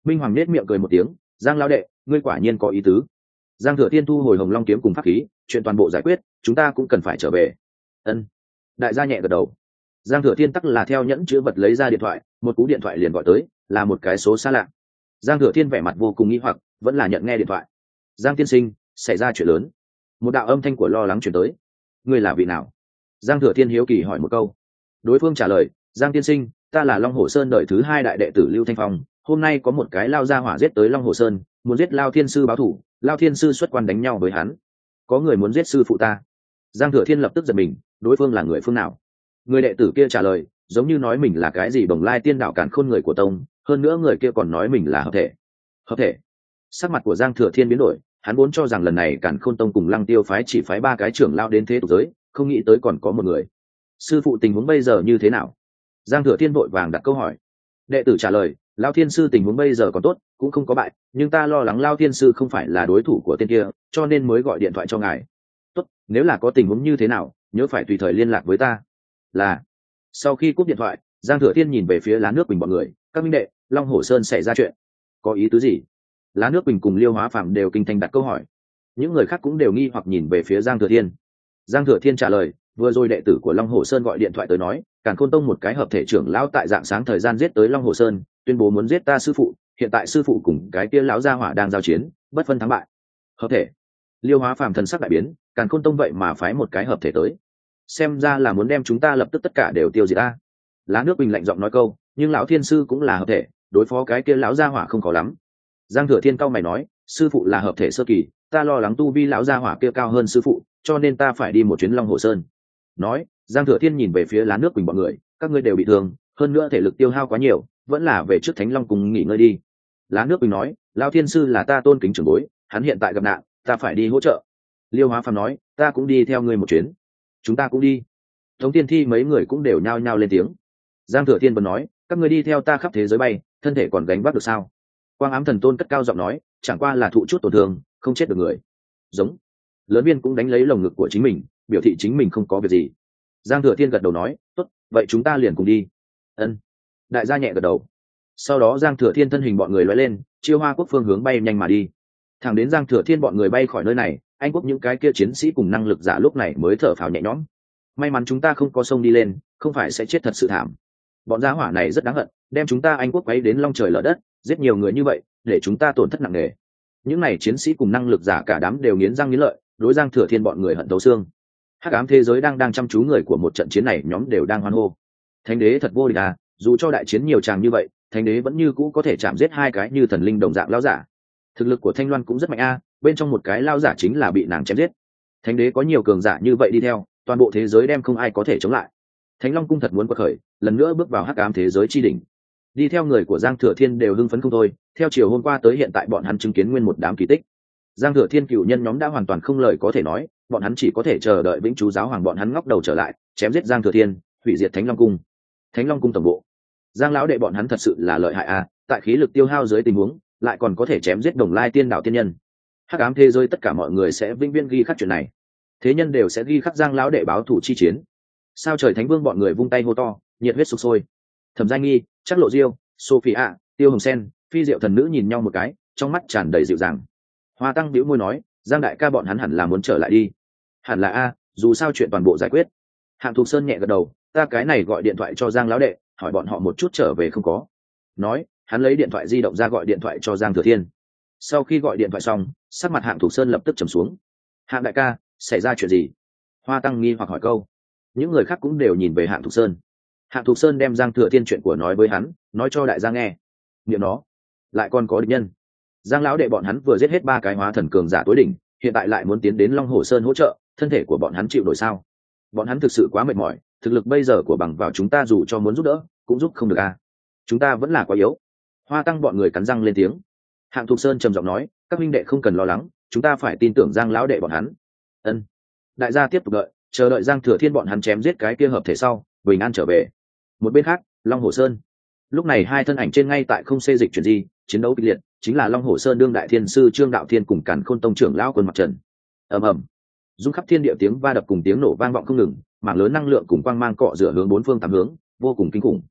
Minh Hoàng nết miệng cười một tiếng, Giang lão đệ, ngươi quả nhiên có ý tứ. Giang Thừa Thiên thu hồi Hồng Long kiếm cùng pháp khí, chuyện toàn bộ giải quyết, chúng ta cũng cần phải trở về. Ân. Đại gia nhẹ gật đầu. Giang Thừa Thiên tắc là theo nhẫn chứa vật lấy ra điện thoại, một cú điện thoại liền gọi tới, là một cái số xa lạ. Giang Thừa Thiên vẻ mặt vô cùng nghi hoặc, vẫn là nhận nghe điện thoại. Giang tiên sinh, xảy ra chuyện lớn. Một đạo âm thanh của lo lắng truyền tới. Ngươi là vị nào? Giang Thừa Thiên hiếu kỳ hỏi một câu. Đối phương trả lời, Giang tiên sinh, ta là Long Hồ Sơn đời thứ 2 đại đệ tử Lưu Thanh Phong, hôm nay có một cái lao ra hỏa giết tới Long Hồ Sơn, muốn giết Lao Thiên sư báo thù, Lao Thiên sư xuất quan đánh nhau với hắn. Có người muốn giết sư phụ ta. Giang Thừa Thiên lập tức giật mình, đối phương là người phương nào? Người đệ tử kia trả lời, giống như nói mình là cái gì Bồng Lai Tiên đạo càn khôn người của tông, hơn nữa người kia còn nói mình là hợp thể. Hợp thể? Sắc mặt của Giang Thừa Thiên biến đổi, hắn vốn cho rằng lần này càn khôn tông cùng Lăng Tiêu phái chỉ phái 3 cái trưởng lao đến thế tục giới, không nghĩ tới còn có một người. Sư phụ tình huống bây giờ như thế nào? Giang Thừa Thiên vội vàng đặt câu hỏi. Đệ tử trả lời, Lao Thiên sư tình huống bây giờ còn tốt, cũng không có bại, nhưng ta lo lắng Lao Thiên sư không phải là đối thủ của tên kia, cho nên mới gọi điện thoại cho ngài. Tốt, nếu là có tình huống như thế nào, nhớ phải tùy thời liên lạc với ta. Là. Sau khi cúp điện thoại, Giang Thừa Thiên nhìn về phía Lá Nước Bình bọn người, các minh đệ, Long Hổ Sơn xảy ra chuyện, có ý tứ gì? Lá Nước Bình cùng Liêu Hóa Phạm đều kinh thành đặt câu hỏi. Những người khác cũng đều nghi hoặc nhìn về phía Giang Thừa Thiên. Giang Thừa Thiên trả lời, vừa rồi đệ tử của Long Hồ Sơn gọi điện thoại tới nói, Càn Khôn Tông một cái hợp thể trưởng lão tại dạng sáng thời gian giết tới Long Hồ Sơn, tuyên bố muốn giết ta sư phụ, hiện tại sư phụ cùng cái kia lão gia hỏa đang giao chiến, bất phân thắng bại. Hợp thể? Liêu Hóa Phàm thần sắc đại biến, Càn Khôn Tông vậy mà phái một cái hợp thể tới, xem ra là muốn đem chúng ta lập tức tất cả đều tiêu diệt ta. Lá Nước Bình lạnh giọng nói câu, nhưng lão thiên sư cũng là hợp thể, đối phó cái kia lão gia hỏa không khó lắm. Giang Thừa Thiên cao mày nói, sư phụ là hợp thể sơ kỳ, ta lo lắng tu vi lão gia hỏa kia cao hơn sư phụ, cho nên ta phải đi một chuyến Long Hồ Sơn. Nói, Giang Thừa Thiên nhìn về phía Lá Nước Bình bọn người, các ngươi đều bị thương, hơn nữa thể lực tiêu hao quá nhiều, vẫn là về trước Thánh Long cùng nghỉ ngơi đi. Lá Nước Bình nói, lão thiên sư là ta tôn kính trưởng bối, hắn hiện tại gặp nạn, ta phải đi hỗ trợ. Liêu Hóa Phàm nói, ta cũng đi theo ngươi một chuyến. Chúng ta cũng đi. Tống Tiên Thi mấy người cũng đều nhao nhao lên tiếng. Giang Thừa Thiên vẫn nói, các ngươi đi theo ta khắp thế giới bay, thân thể còn gánh vác được sao? Quang Ám Thần Tôn cất cao giọng nói, chẳng qua là thụ chút tổn thương, không chết được người. Giống. Lớn Viên cũng đánh lấy lồng ngực của chính mình, biểu thị chính mình không có việc gì. Giang Thừa Thiên gật đầu nói, tốt, vậy chúng ta liền cùng đi. Ân. Đại gia nhẹ gật đầu. Sau đó Giang Thừa Thiên thân hình bọn người lóe lên, chiêu Hoa Quốc phương hướng bay nhanh mà đi. Thẳng đến Giang Thừa Thiên bọn người bay khỏi nơi này, Anh Quốc những cái kia chiến sĩ cùng năng lực giả lúc này mới thở phào nhẹ nhõm. May mắn chúng ta không có sông đi lên, không phải sẽ chết thật sự thảm. Bọn gia hỏa này rất đáng hận, đem chúng ta Anh Quốc quấy đến long trời lở đất, giết nhiều người như vậy, để chúng ta tổn thất nặng nề. Những này chiến sĩ cùng năng lực giả cả đám đều nghiến răng nghiến lợi, đối Giang Thừa Thiên bọn người hận thấu xương. Hắc ám thế giới đang chăm chú người của một trận chiến này, nhóm đều đang hoan hô. Thánh đế thật vô địch à, dù cho đại chiến nhiều tràng như vậy, thánh đế vẫn như cũ có thể chạm giết 2 cái như thần linh đồng dạng lão giả. Thực lực của Thanh Loan cũng rất mạnh a, bên trong một cái lão giả chính là bị nàng chém giết. Thánh đế có nhiều cường giả như vậy đi theo, toàn bộ thế giới đem không ai có thể chống lại. Thánh Long cung thật muốn quật khởi, lần nữa bước vào hắc ám thế giới chi đỉnh. Đi theo người của Giang Thừa Thiên đều hưng phấn không thôi, theo chiều hôm qua tới hiện tại bọn hắn chứng kiến nguyên một đám kỳ tích. Giang Thừa Thiên cựu nhân nhóm đã hoàn toàn không lời có thể nói, bọn hắn chỉ có thể chờ đợi Vĩnh Chú giáo hoàng bọn hắn ngóc đầu trở lại, chém giết Giang Thừa Thiên, hủy diệt Thánh Long cung. Thánh Long cung tổng bộ. Giang lão đệ bọn hắn thật sự là lợi hại a, tại khí lực tiêu hao dưới tình huống, lại còn có thể chém giết Đồng Lai Tiên đạo tiên nhân. Hắc ám thế giới tất cả mọi người sẽ vĩnh viễn ghi khắc chuyện này. Thế nhân đều sẽ ghi khắc Giang lão đệ báo thủ chi chiến. Sao Trời Thánh Vương bọn người vung tay hô to, nhiệt huyết sục sôi. Thẩm Giai Nghi, Trác Lộ Diêu, Sophia, Tiêu Hồng Sen, Phi Diệu thần nữ nhìn nhau một cái, trong mắt tràn đầy dịu dàng. Hoa Tăng bĩu môi nói, Giang đại ca bọn hắn hẳn là muốn trở lại đi. Hẳn là a, dù sao chuyện toàn bộ giải quyết. Hạng Thục Sơn nhẹ gật đầu, ta cái này gọi điện thoại cho Giang lão đệ, hỏi bọn họ một chút trở về không có. Nói, hắn lấy điện thoại di động ra gọi điện thoại cho Giang Thừa Thiên. Sau khi gọi điện thoại xong, sắc mặt Hạng Thục Sơn lập tức trầm xuống. Hạng đại ca, xảy ra chuyện gì? Hoa Tăng nghi hoặc hỏi câu. Những người khác cũng đều nhìn về Hạng Thục Sơn. Hạng Thục Sơn đem Giang Thừa Thiên chuyện của nói với hắn, nói cho đại gia nghe. Niệm nó, lại còn có địch nhân. Giang lão đệ bọn hắn vừa giết hết 3 cái hóa thần cường giả tối đỉnh, hiện tại lại muốn tiến đến Long Hồ Sơn hỗ trợ, thân thể của bọn hắn chịu nổi sao? Bọn hắn thực sự quá mệt mỏi, thực lực bây giờ của bằng vào chúng ta dù cho muốn giúp đỡ, cũng giúp không được a. Chúng ta vẫn là quá yếu. Hoa Tăng bọn người cắn răng lên tiếng. Hạng Thục Sơn trầm giọng nói, các huynh đệ không cần lo lắng, chúng ta phải tin tưởng Giang lão đệ bọn hắn. Ân. Đại gia tiếp tục đợi, chờ đợi Giang Thừa Thiên bọn hắn chém giết cái kia hợp thể sau, bình an trở về. Một bên khác, Long Hồ Sơn. Lúc này 2 thân ảnh trên ngay tại không xê dịch chuyển gì, chiến đấu kịch liệt, chính là Long Hồ Sơn đương đại thiên sư Trương Đạo Thiên cùng Càn Khôn tông trưởng lão Quân Mặc Trần. Ầm ầm. Rung khắp thiên địa tiếng va đập cùng tiếng nổ vang vọng không ngừng, mảng lớn năng lượng cùng quang mang cọ rửa hướng 4 phương 8 hướng, vô cùng kinh khủng.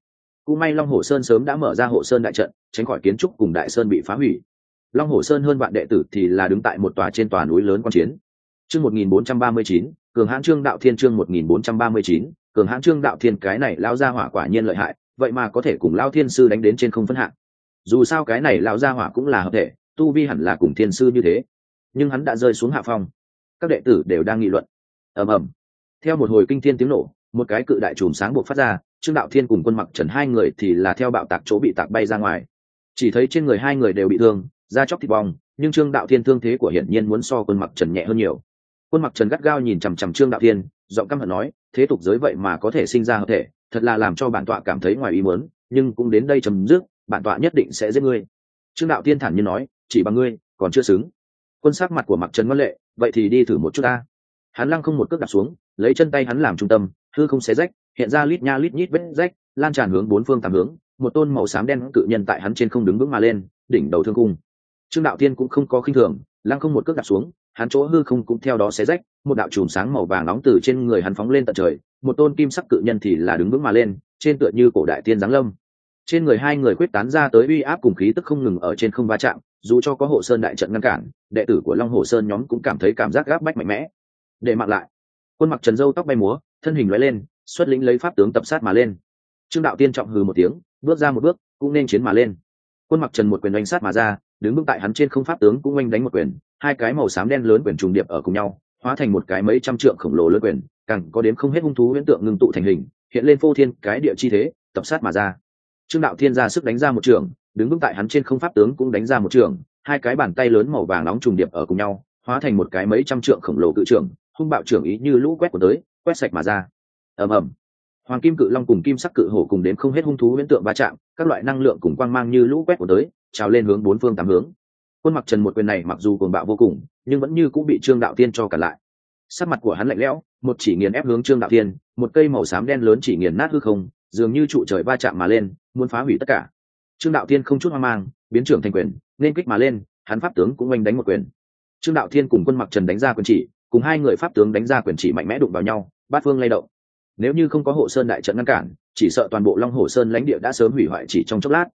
cũng may Long Hồ Sơn sớm đã mở ra hộ sơn đại trận, tránh khỏi kiến trúc cùng đại sơn bị phá hủy. Long Hồ Sơn hơn vạn đệ tử thì là đứng tại một tòa trên tòa núi lớn quan chiến. Chương 1439, cường hãn Trương Đạo Thiên. Chương 1439, cường hãn Trương Đạo Thiên. Cái này lao ra hỏa quả nhiên lợi hại, vậy mà có thể cùng lao thiên sư đánh đến trên không phân hạng. Dù sao cái này lao ra hỏa cũng là hợp thể, tu vi hẳn là cùng thiên sư như thế, nhưng hắn đã rơi xuống hạ phong. Các đệ tử đều đang nghị luận. Ầm ầm. Theo một hồi kinh thiên tiếng nổ, một cái cự đại chùm sáng buộc phát ra, Trương Đạo Thiên cùng Quân Mặc Trần hai người thì là theo bạo tạc chỗ bị tạc bay ra ngoài. Chỉ thấy trên người hai người đều bị thương, da chóc thịt bong, nhưng Trương Đạo Thiên thương thế của hiển nhiên muốn so Quân Mặc Trần nhẹ hơn nhiều. Quân Mặc Trần gắt gao nhìn chằm chằm Trương Đạo Thiên, giọng căm hận nói, thế tục giới vậy mà có thể sinh ra hợp thể, thật là làm cho bản tọa cảm thấy ngoài ý muốn, nhưng cũng đến đây chấm dứt, bản tọa nhất định sẽ giết ngươi. Trương Đạo Thiên thản nhiên nói, chỉ bằng ngươi còn chưa xứng. Quân sắc mặt của Mặc Trần ngoan lệ, vậy thì đi thử một chút ta. Hắn lăng không một cước đạp xuống, lấy chân tay hắn làm trung tâm, hư không xé rách, hiện ra lít nha lít nhít vết rách, lan tràn hướng bốn phương tám hướng. Một tôn màu xám đen cự nhân tại hắn trên không đứng vững mà lên, đỉnh đầu thương cung. Trương Đạo Thiên cũng không có khinh thường, lăng không một cước đạp xuống, hắn chỗ hư không cũng theo đó xé rách, một đạo chùm sáng màu vàng nóng từ trên người hắn phóng lên tận trời, một tôn kim sắc cự nhân thì là đứng vững mà lên, trên tựa như cổ đại tiên giáng lâm. Trên người hai người quyết tán ra tới uy áp cùng khí tức không ngừng ở trên không va chạm, dù cho có hộ sơn đại trận ngăn cản, đệ tử của Long Hồ Sơn nhóm cũng cảm thấy cảm giác gáp bách mạnh mẽ. Để mặc lại, Quân Mặc Trần râu tóc bay múa, thân hình lóe lên, xuất lĩnh lấy pháp tướng tập sát mà lên. Trương Đạo Tiên trọng hừ một tiếng, bước ra một bước, cũng nên chiến mà lên. Quân Mặc Trần một quyền đánh sát mà ra, đứng vững tại hắn trên không, pháp tướng cũng oanh đánh một quyền, hai cái màu xám đen lớn quyền trùng điệp ở cùng nhau, hóa thành một cái mấy trăm trượng khổng lồ lớn quyền, càng có đếm không hết hung thú huyễn tượng ngưng tụ thành hình, hiện lên phô thiên cái địa chi thế, tập sát mà ra. Trương Đạo Thiên ra sức đánh ra một trường, đứng vững tại hắn trên không, pháp tướng cũng đánh ra một trường, hai cái bàn tay lớn màu vàng nóng trùng điệp ở cùng nhau, hóa thành một cái mấy trăm trượng khổng lồ cự trường, hung bạo trưởng ý như lũ quét của tới, quét sạch mà ra. Ầm ầm. Hoàng kim cự long cùng kim sắc cự hổ cùng đến không hết hung thú huyễn tượng va chạm, các loại năng lượng cùng quang mang như lũ quét của tới, trào lên hướng bốn phương tám hướng. Quân Mặc Trần một quyền này mặc dù cuồng bạo vô cùng, nhưng vẫn như cũng bị Trương Đạo Thiên cho cản lại. Sắc mặt của hắn lạnh lẽo, một chỉ nghiền ép hướng Trương Đạo Thiên, một cây màu xám đen lớn chỉ nghiền nát hư không, dường như trụ trời va chạm mà lên, muốn phá hủy tất cả. Trương Đạo Thiên không chút hoang mang, biến trưởng thành quyền, nên kích mà lên, hắn pháp tướng cũng oanh đánh một quyền. Trương Đạo Thiên cùng Quân Mặc Trần đánh ra quyền chỉ, cùng hai người pháp tướng đánh ra quyền chỉ mạnh mẽ đụng vào nhau, bát phương lay động. Nếu như không có hộ sơn đại trận ngăn cản, chỉ sợ toàn bộ Long Hồ Sơn lãnh địa đã sớm hủy hoại chỉ trong chốc lát.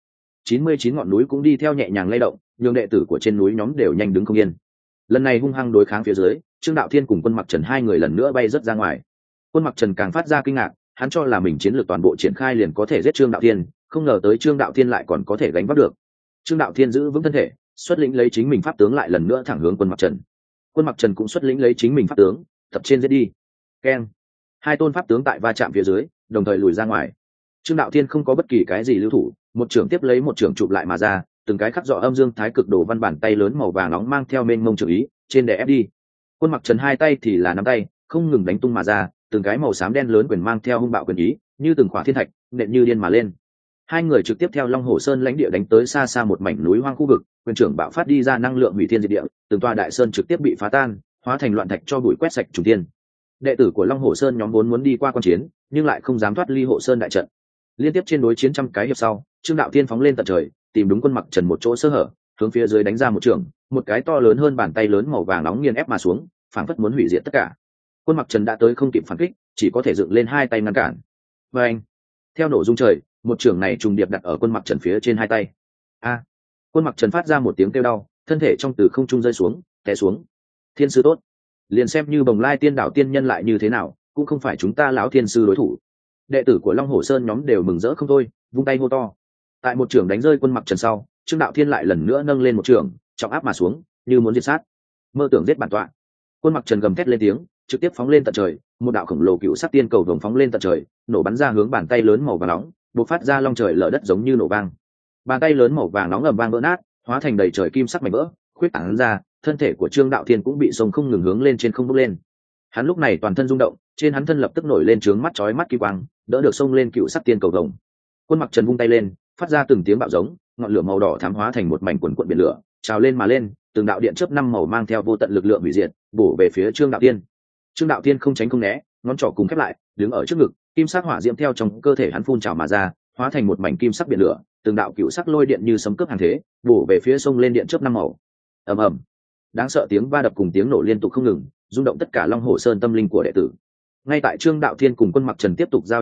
99 ngọn núi cũng đi theo nhẹ nhàng lay động, nhưng đệ tử của trên núi nhóm đều nhanh đứng không yên. Lần này hung hăng đối kháng phía dưới, Trương Đạo Thiên cùng Quân Mặc Trần hai người lần nữa bay rất ra ngoài. Quân Mặc Trần càng phát ra kinh ngạc, hắn cho là mình chiến lược toàn bộ triển khai liền có thể giết Trương Đạo Thiên, không ngờ tới Trương Đạo Thiên lại còn có thể gánh vác được. Trương Đạo Thiên giữ vững thân thể, xuất lĩnh lấy chính mình pháp tướng lại lần nữa thẳng hướng Quân Mặc Trần. Quân Mặc Trần cũng xuất lĩnh lấy chính mình pháp tướng, tập trên giết đi. Keng. Hai tôn pháp tướng tại va chạm phía dưới, đồng thời lùi ra ngoài. Trương Đạo Thiên không có bất kỳ cái gì lưu thủ, một trưởng tiếp lấy một trưởng chụp lại mà ra, từng cái khắc rõ âm dương thái cực đồ văn bản tay lớn màu vàng nóng mang theo mênh mông trường ý, trên đè ép đi. Quân Mặc Trần hai tay thì là nắm tay, không ngừng đánh tung mà ra, từng cái màu xám đen lớn quyền mang theo hung bạo quyền ý, như từng khỏa thiên thạch, nện như điên mà lên. Hai người trực tiếp theo Long Hồ Sơn lãnh địa đánh tới xa xa một mảnh núi hoang khu vực, quyền trưởng bạo phát đi ra năng lượng hủy thiên diệt địa, từng tòa đại sơn trực tiếp bị phá tan, hóa thành loạn thạch cho bụi quét sạch trùng thiên. Đệ tử của Long Hồ Sơn nhóm vốn muốn đi qua quan chiến, nhưng lại không dám thoát ly hộ sơn đại trận. Liên tiếp trên đối chiến trăm cái hiệp sau, Trương Đạo Thiên phóng lên tận trời, tìm đúng Quân Mặc Trần một chỗ sơ hở, hướng phía dưới đánh ra một trường, một cái to lớn hơn bàn tay lớn màu vàng nóng nghiền ép mà xuống, phảng phất muốn hủy diệt tất cả. Quân Mặc Trần đã tới không kịp phản kích, chỉ có thể dựng lên hai tay ngăn cản. Và anh, theo nổ rung trời, một trường này trùng điệp đặt ở Quân Mặc Trần phía trên hai tay. A! Quân Mặc Trần phát ra một tiếng kêu đau, thân thể trong từ không trung rơi xuống, té xuống. Thiên sư tốt, liền xem như Bồng Lai Tiên Đảo tiên nhân lại như thế nào, cũng không phải chúng ta lão thiên sư đối thủ. Đệ tử của Long Hồ Sơn nhóm đều mừng rỡ không thôi, vung tay hô to. Tại một trường đánh rơi Quân Mặc Trần sau, Trương Đạo Thiên lại lần nữa nâng lên một trường, trọng áp mà xuống, như muốn diệt sát. Mơ tưởng giết bản tọa. Quân Mặc Trần gầm thét lên tiếng, trực tiếp phóng lên tận trời, một đạo khổng lồ cựu sắc tiên cầu vồng phóng lên tận trời, nổ bắn ra hướng bàn tay lớn màu vàng nóng, bộc phát ra long trời lở đất giống như nổ vang. Bàn tay lớn màu vàng nóng ầm vang vỡ nát, hóa thành đầy trời kim sắc mảnh vỡ, khuyết tán ra, thân thể của Trương Đạo Thiên cũng bị sông không ngừng hướng lên trên không bốc lên. Hắn lúc này toàn thân rung động, trên hắn thân lập tức nổi lên trướng mắt chói mắt kỳ quang, đỡ được sông lên cựu sắc tiên cầu vồng. Quân Mặc Trần vung tay lên, phát ra từng tiếng bạo giống, ngọn lửa màu đỏ thắm hóa thành một mảnh cuộn cuộn biển lửa, trào lên mà lên, từng đạo điện chớp năm màu mang theo vô tận lực lượng hủy diệt, bổ về phía Trương Đạo Thiên. Trương Đạo Thiên không tránh không né, ngón trỏ cùng khép lại, đứng ở trước ngực, kim sắc hỏa diễm theo trong cơ thể hắn phun trào mà ra, hóa thành một mảnh kim sắc biển lửa, từng đạo cựu sắc lôi điện như sấm cướp hàng thế, bổ về phía sông lên điện chớp năm màu. Ầm ầm, đáng sợ tiếng va đập cùng tiếng nổ liên tục không ngừng, rung động tất cả Long Hồ Sơn tâm linh của đệ tử. Ngay tại Trương Đạo Thiên cùng Quân Mặc Trần tiếp tục giao chiến lúc,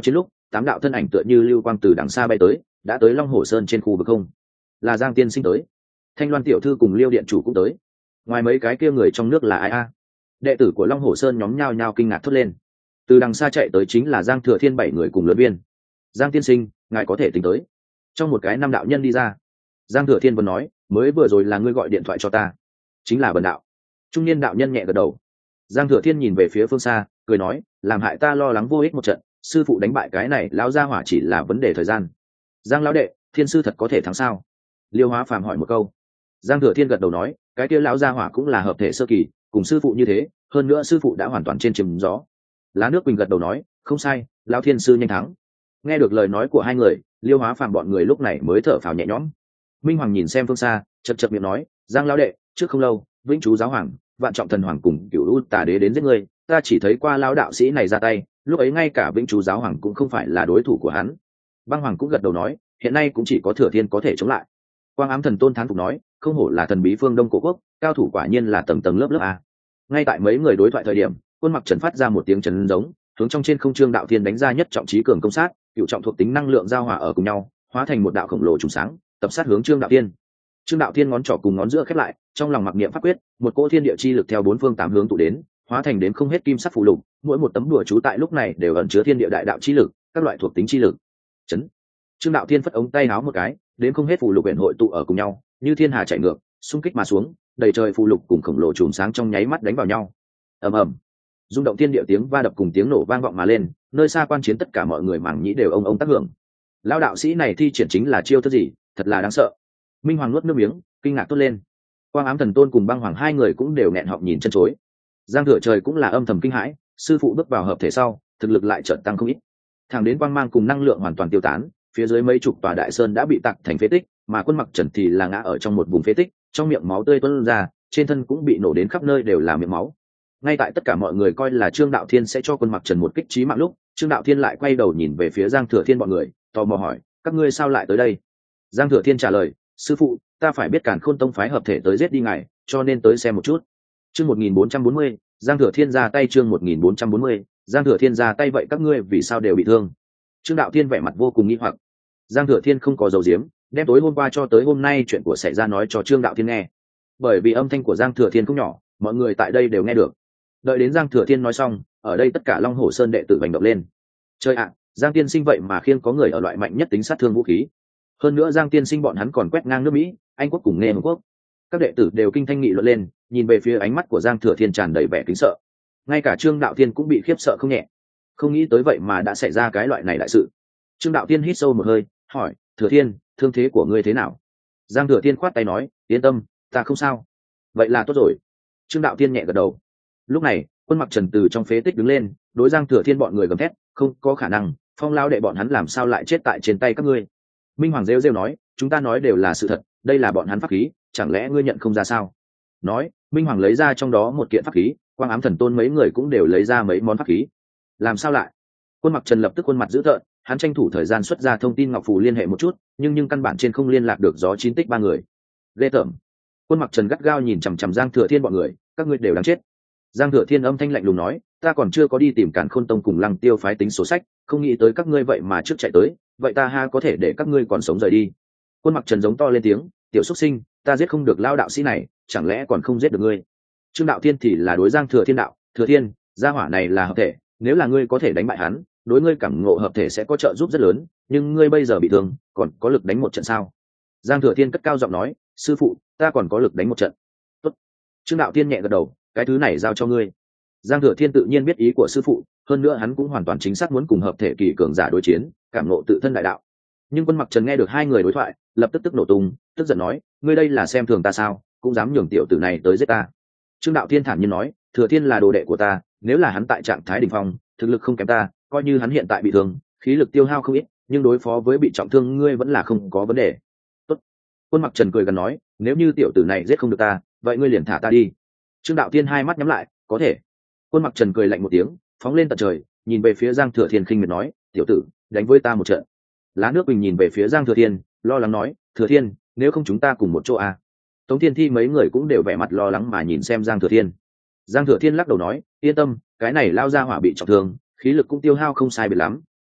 8 đạo thân ảnh tựa như lưu quang từ đằng xa bay tới, đã tới Long Hồ Sơn trên khu vực không. Là Giang tiên sinh tới. Thanh Loan tiểu thư cùng Liêu điện chủ cũng tới. Ngoài mấy cái kia người trong nước là ai a? Đệ tử của Long Hồ Sơn nhóm nhao nhao kinh ngạc thốt lên. Từ đằng xa chạy tới chính là Giang Thừa Thiên 7 người cùng lớn viên. Giang tiên sinh, ngài có thể tính tới. Trong một cái năm đạo nhân đi ra. Giang Thừa Thiên vừa nói, mới vừa rồi là ngươi gọi điện thoại cho ta. Chính là bần đạo. Trung niên đạo nhân nhẹ gật đầu. Giang Thừa Thiên nhìn về phía phương xa, cười nói, làm hại ta lo lắng vô ích một trận, sư phụ đánh bại cái này lão gia hỏa chỉ là vấn đề thời gian. Giang lão đệ, thiên sư thật có thể thắng sao? Liêu Hóa Phàm hỏi một câu. Giang Thừa Thiên gật đầu nói, cái kia lão gia hỏa cũng là hợp thể sơ kỳ, cùng sư phụ như thế, hơn nữa sư phụ đã hoàn toàn trên chìm gió. Lá Nước Quỳnh gật đầu nói, không sai, lão thiên sư nhanh thắng. Nghe được lời nói của hai người, Liêu Hóa Phàm bọn người lúc này mới thở phào nhẹ nhõm. Minh Hoàng nhìn xem phương xa, chật chật miệng nói, Giang lão đệ, trước không lâu, Vĩnh Chú giáo hoàng, Vạn Trọng thần hoàng cùng Cửu U Tà đế đến giết ngươi, ta chỉ thấy qua lão đạo sĩ này ra tay, lúc ấy ngay cả Vĩnh Chú giáo hoàng cũng không phải là đối thủ của hắn. Băng Hoàng cũng gật đầu nói, hiện nay cũng chỉ có Thừa Thiên có thể chống lại. Quang Ám Thần Tôn thán phục nói, không hổ là thần bí phương Đông cổ quốc, cao thủ quả nhiên là tầng tầng lớp lớp a. Ngay tại mấy người đối thoại thời điểm, Quân Mặc Trần phát ra một tiếng chấn giống, hướng trong trên không Trương Đạo Thiên đánh ra nhất trọng trí cường công sát, cựu trọng thuộc tính năng lượng giao hòa ở cùng nhau, hóa thành một đạo khổng lồ trùng sáng, tập sát hướng Trương Đạo Thiên. Trương Đạo Thiên ngón trỏ cùng ngón giữa khép lại, trong lòng mặc niệm pháp quyết, một cỗ thiên địa chi lực theo bốn phương tám hướng tụ đến, hóa thành đến không hết kim sắc phù lục, mỗi một tấm đùa chú tại lúc này đều ẩn chứa thiên địa đại đạo chi lực, các loại thuộc tính chi lực. Chấn. Trương Đạo Thiên phất ống tay áo một cái, đến không hết phù lục huyền hội tụ ở cùng nhau, như thiên hà chảy ngược, xung kích mà xuống, đầy trời phù lục cùng khổng lồ chùm sáng trong nháy mắt đánh vào nhau. Ầm ầm. Rung động thiên địa tiếng va đập cùng tiếng nổ vang vọng mà lên, nơi xa quan chiến tất cả mọi người màng nhĩ đều ông tác hưởng. Lão đạo sĩ này thi triển chính là chiêu thức gì, thật là đáng sợ. Minh Hoàng nuốt nước miếng, kinh ngạc tốt lên. Quang Ám Thần Tôn cùng Băng Hoàng hai người cũng đều nghẹn họng nhìn chân chối. Giang Thừa Trời cũng là âm thầm kinh hãi, sư phụ bước vào hợp thể sau, thực lực lại chợt tăng không ít. Thẳng đến quang mang cùng năng lượng hoàn toàn tiêu tán, phía dưới mấy chục tòa đại sơn đã bị tạc thành phế tích, mà Quân Mặc Trần thì là ngã ở trong một vùng phế tích, trong miệng máu tươi tuôn ra, trên thân cũng bị nổ đến khắp nơi đều là miệng máu. Ngay tại tất cả mọi người coi là Trương Đạo Thiên sẽ cho Quân Mặc Trần một kích chí mạng lúc, Trương Đạo Thiên lại quay đầu nhìn về phía Giang Thừa Thiên bọn người, tò mò hỏi, các ngươi sao lại tới đây? Giang Thừa Thiên trả lời, sư phụ, ta phải biết Càn Khôn Tông phái hợp thể tới giết đi ngài, cho nên tới xem một chút. Chương 1440, Giang Thừa Thiên ra tay. Chương 1440, Giang Thừa Thiên ra tay, vậy các ngươi vì sao đều bị thương? Trương Đạo Thiên vẻ mặt vô cùng nghi hoặc. Giang Thừa Thiên không có dầu diếm, đem tối hôm qua cho tới hôm nay chuyện của xảy ra nói cho Trương Đạo Thiên nghe. Bởi vì âm thanh của Giang Thừa Thiên không nhỏ, mọi người tại đây đều nghe được. Đợi đến Giang Thừa Thiên nói xong, ở đây tất cả Long Hổ Sơn đệ tử hành động lên. Chơi ạ, Giang tiên sinh vậy mà khiêng có người ở loại mạnh nhất tính sát thương vũ khí. Hơn nữa Giang tiên sinh bọn hắn còn quét ngang nước Mỹ, Anh quốc cùng Nghe Hồng quốc. Các đệ tử đều kinh thanh nghị luận lên, nhìn về phía ánh mắt của Giang Thừa Thiên tràn đầy vẻ kính sợ. Ngay cả Trương Đạo Thiên cũng bị khiếp sợ không nhẹ. Không nghĩ tới vậy mà đã xảy ra cái loại này đại sự. Trương Đạo Thiên hít sâu một hơi, hỏi, Thừa Thiên, thương thế của ngươi thế nào? Giang Thừa Thiên khoát tay nói, yên tâm, ta không sao. Vậy là tốt rồi. Trương Đạo Thiên nhẹ gật đầu. Lúc này, Quân Mặc Trần từ trong phế tích đứng lên, đối Giang Thừa Thiên bọn người gầm thét, không có khả năng, Phong lao đệ bọn hắn làm sao lại chết tại trên tay các ngươi? Minh Hoàng rêu rêu nói, chúng ta nói đều là sự thật, đây là bọn hắn pháp khí, chẳng lẽ ngươi nhận không ra sao? Nói, Minh Hoàng lấy ra trong đó một kiện pháp khí, Quang Ám Thần Tôn mấy người cũng đều lấy ra mấy món pháp khí. Làm sao lại? Quân Mặc Trần lập tức khuôn mặt dữ tợn, hắn tranh thủ thời gian xuất ra thông tin ngọc phù liên hệ một chút, nhưng căn bản trên không liên lạc được gió chín tích ba người. Ghê tởm. Quân Mặc Trần gắt gao nhìn chằm chằm Giang Thừa Thiên bọn người, các ngươi đều đáng chết. Giang Thừa Thiên âm thanh lạnh lùng nói, ta còn chưa có đi tìm Càn Khôn Tông cùng Lăng Tiêu phái tính sổ sách, không nghĩ tới các ngươi vậy mà trước chạy tới, vậy ta ha có thể để các ngươi còn sống rời đi. Quân Mặc Trần giống to lên tiếng, tiểu xuất sinh, ta giết không được lao đạo sĩ này, chẳng lẽ còn không giết được ngươi? Trương Đạo Thiên thì là đối Giang Thừa Thiên đạo, Thừa Thiên, gia hỏa này là hợp thể, nếu là ngươi có thể đánh bại hắn, đối ngươi cảm ngộ hợp thể sẽ có trợ giúp rất lớn, nhưng ngươi bây giờ bị thương, còn có lực đánh một trận sao? Giang Thừa Thiên cất cao giọng nói, sư phụ, ta còn có lực đánh một trận. Tốt. Trương Đạo Thiên nhẹ gật đầu, cái thứ này giao cho ngươi. Giang Thừa Thiên tự nhiên biết ý của sư phụ, hơn nữa hắn cũng hoàn toàn chính xác muốn cùng hợp thể kỳ cường giả đối chiến, cảm ngộ tự thân đại đạo. Nhưng Quân Mặc Trần nghe được hai người đối thoại, lập tức nổ tung, tức giận nói, ngươi đây là xem thường ta sao, cũng dám nhường tiểu tử này tới giết ta. Trương Đạo Thiên thản nhiên nói, Thừa Thiên là đồ đệ của ta, nếu là hắn tại trạng thái đỉnh phong, thực lực không kém ta, coi như hắn hiện tại bị thương, khí lực tiêu hao không ít, nhưng đối phó với bị trọng thương ngươi vẫn là không có vấn đề. Tốt. Quân Mặc Trần cười gần nói, nếu như tiểu tử này giết không được ta, vậy ngươi liền thả ta đi. Trương Đạo Thiên hai mắt nhắm lại, có thể. Quân Mặc Trần cười lạnh một tiếng, phóng lên tận trời, nhìn về phía Giang Thừa Thiên khinh miệt nói, tiểu tử, đánh với ta một trận. Lá Nước Bình nhìn về phía Giang Thừa Thiên, lo lắng nói, Thừa Thiên, nếu không chúng ta cùng một chỗ à? Tống Thiên Thi mấy người cũng đều vẻ mặt lo lắng mà nhìn xem Giang Thừa Thiên. Giang Thừa Thiên lắc đầu nói, yên tâm, cái này lao ra hỏa bị trọng thương, khí lực cũng tiêu hao không sai biệt lắm,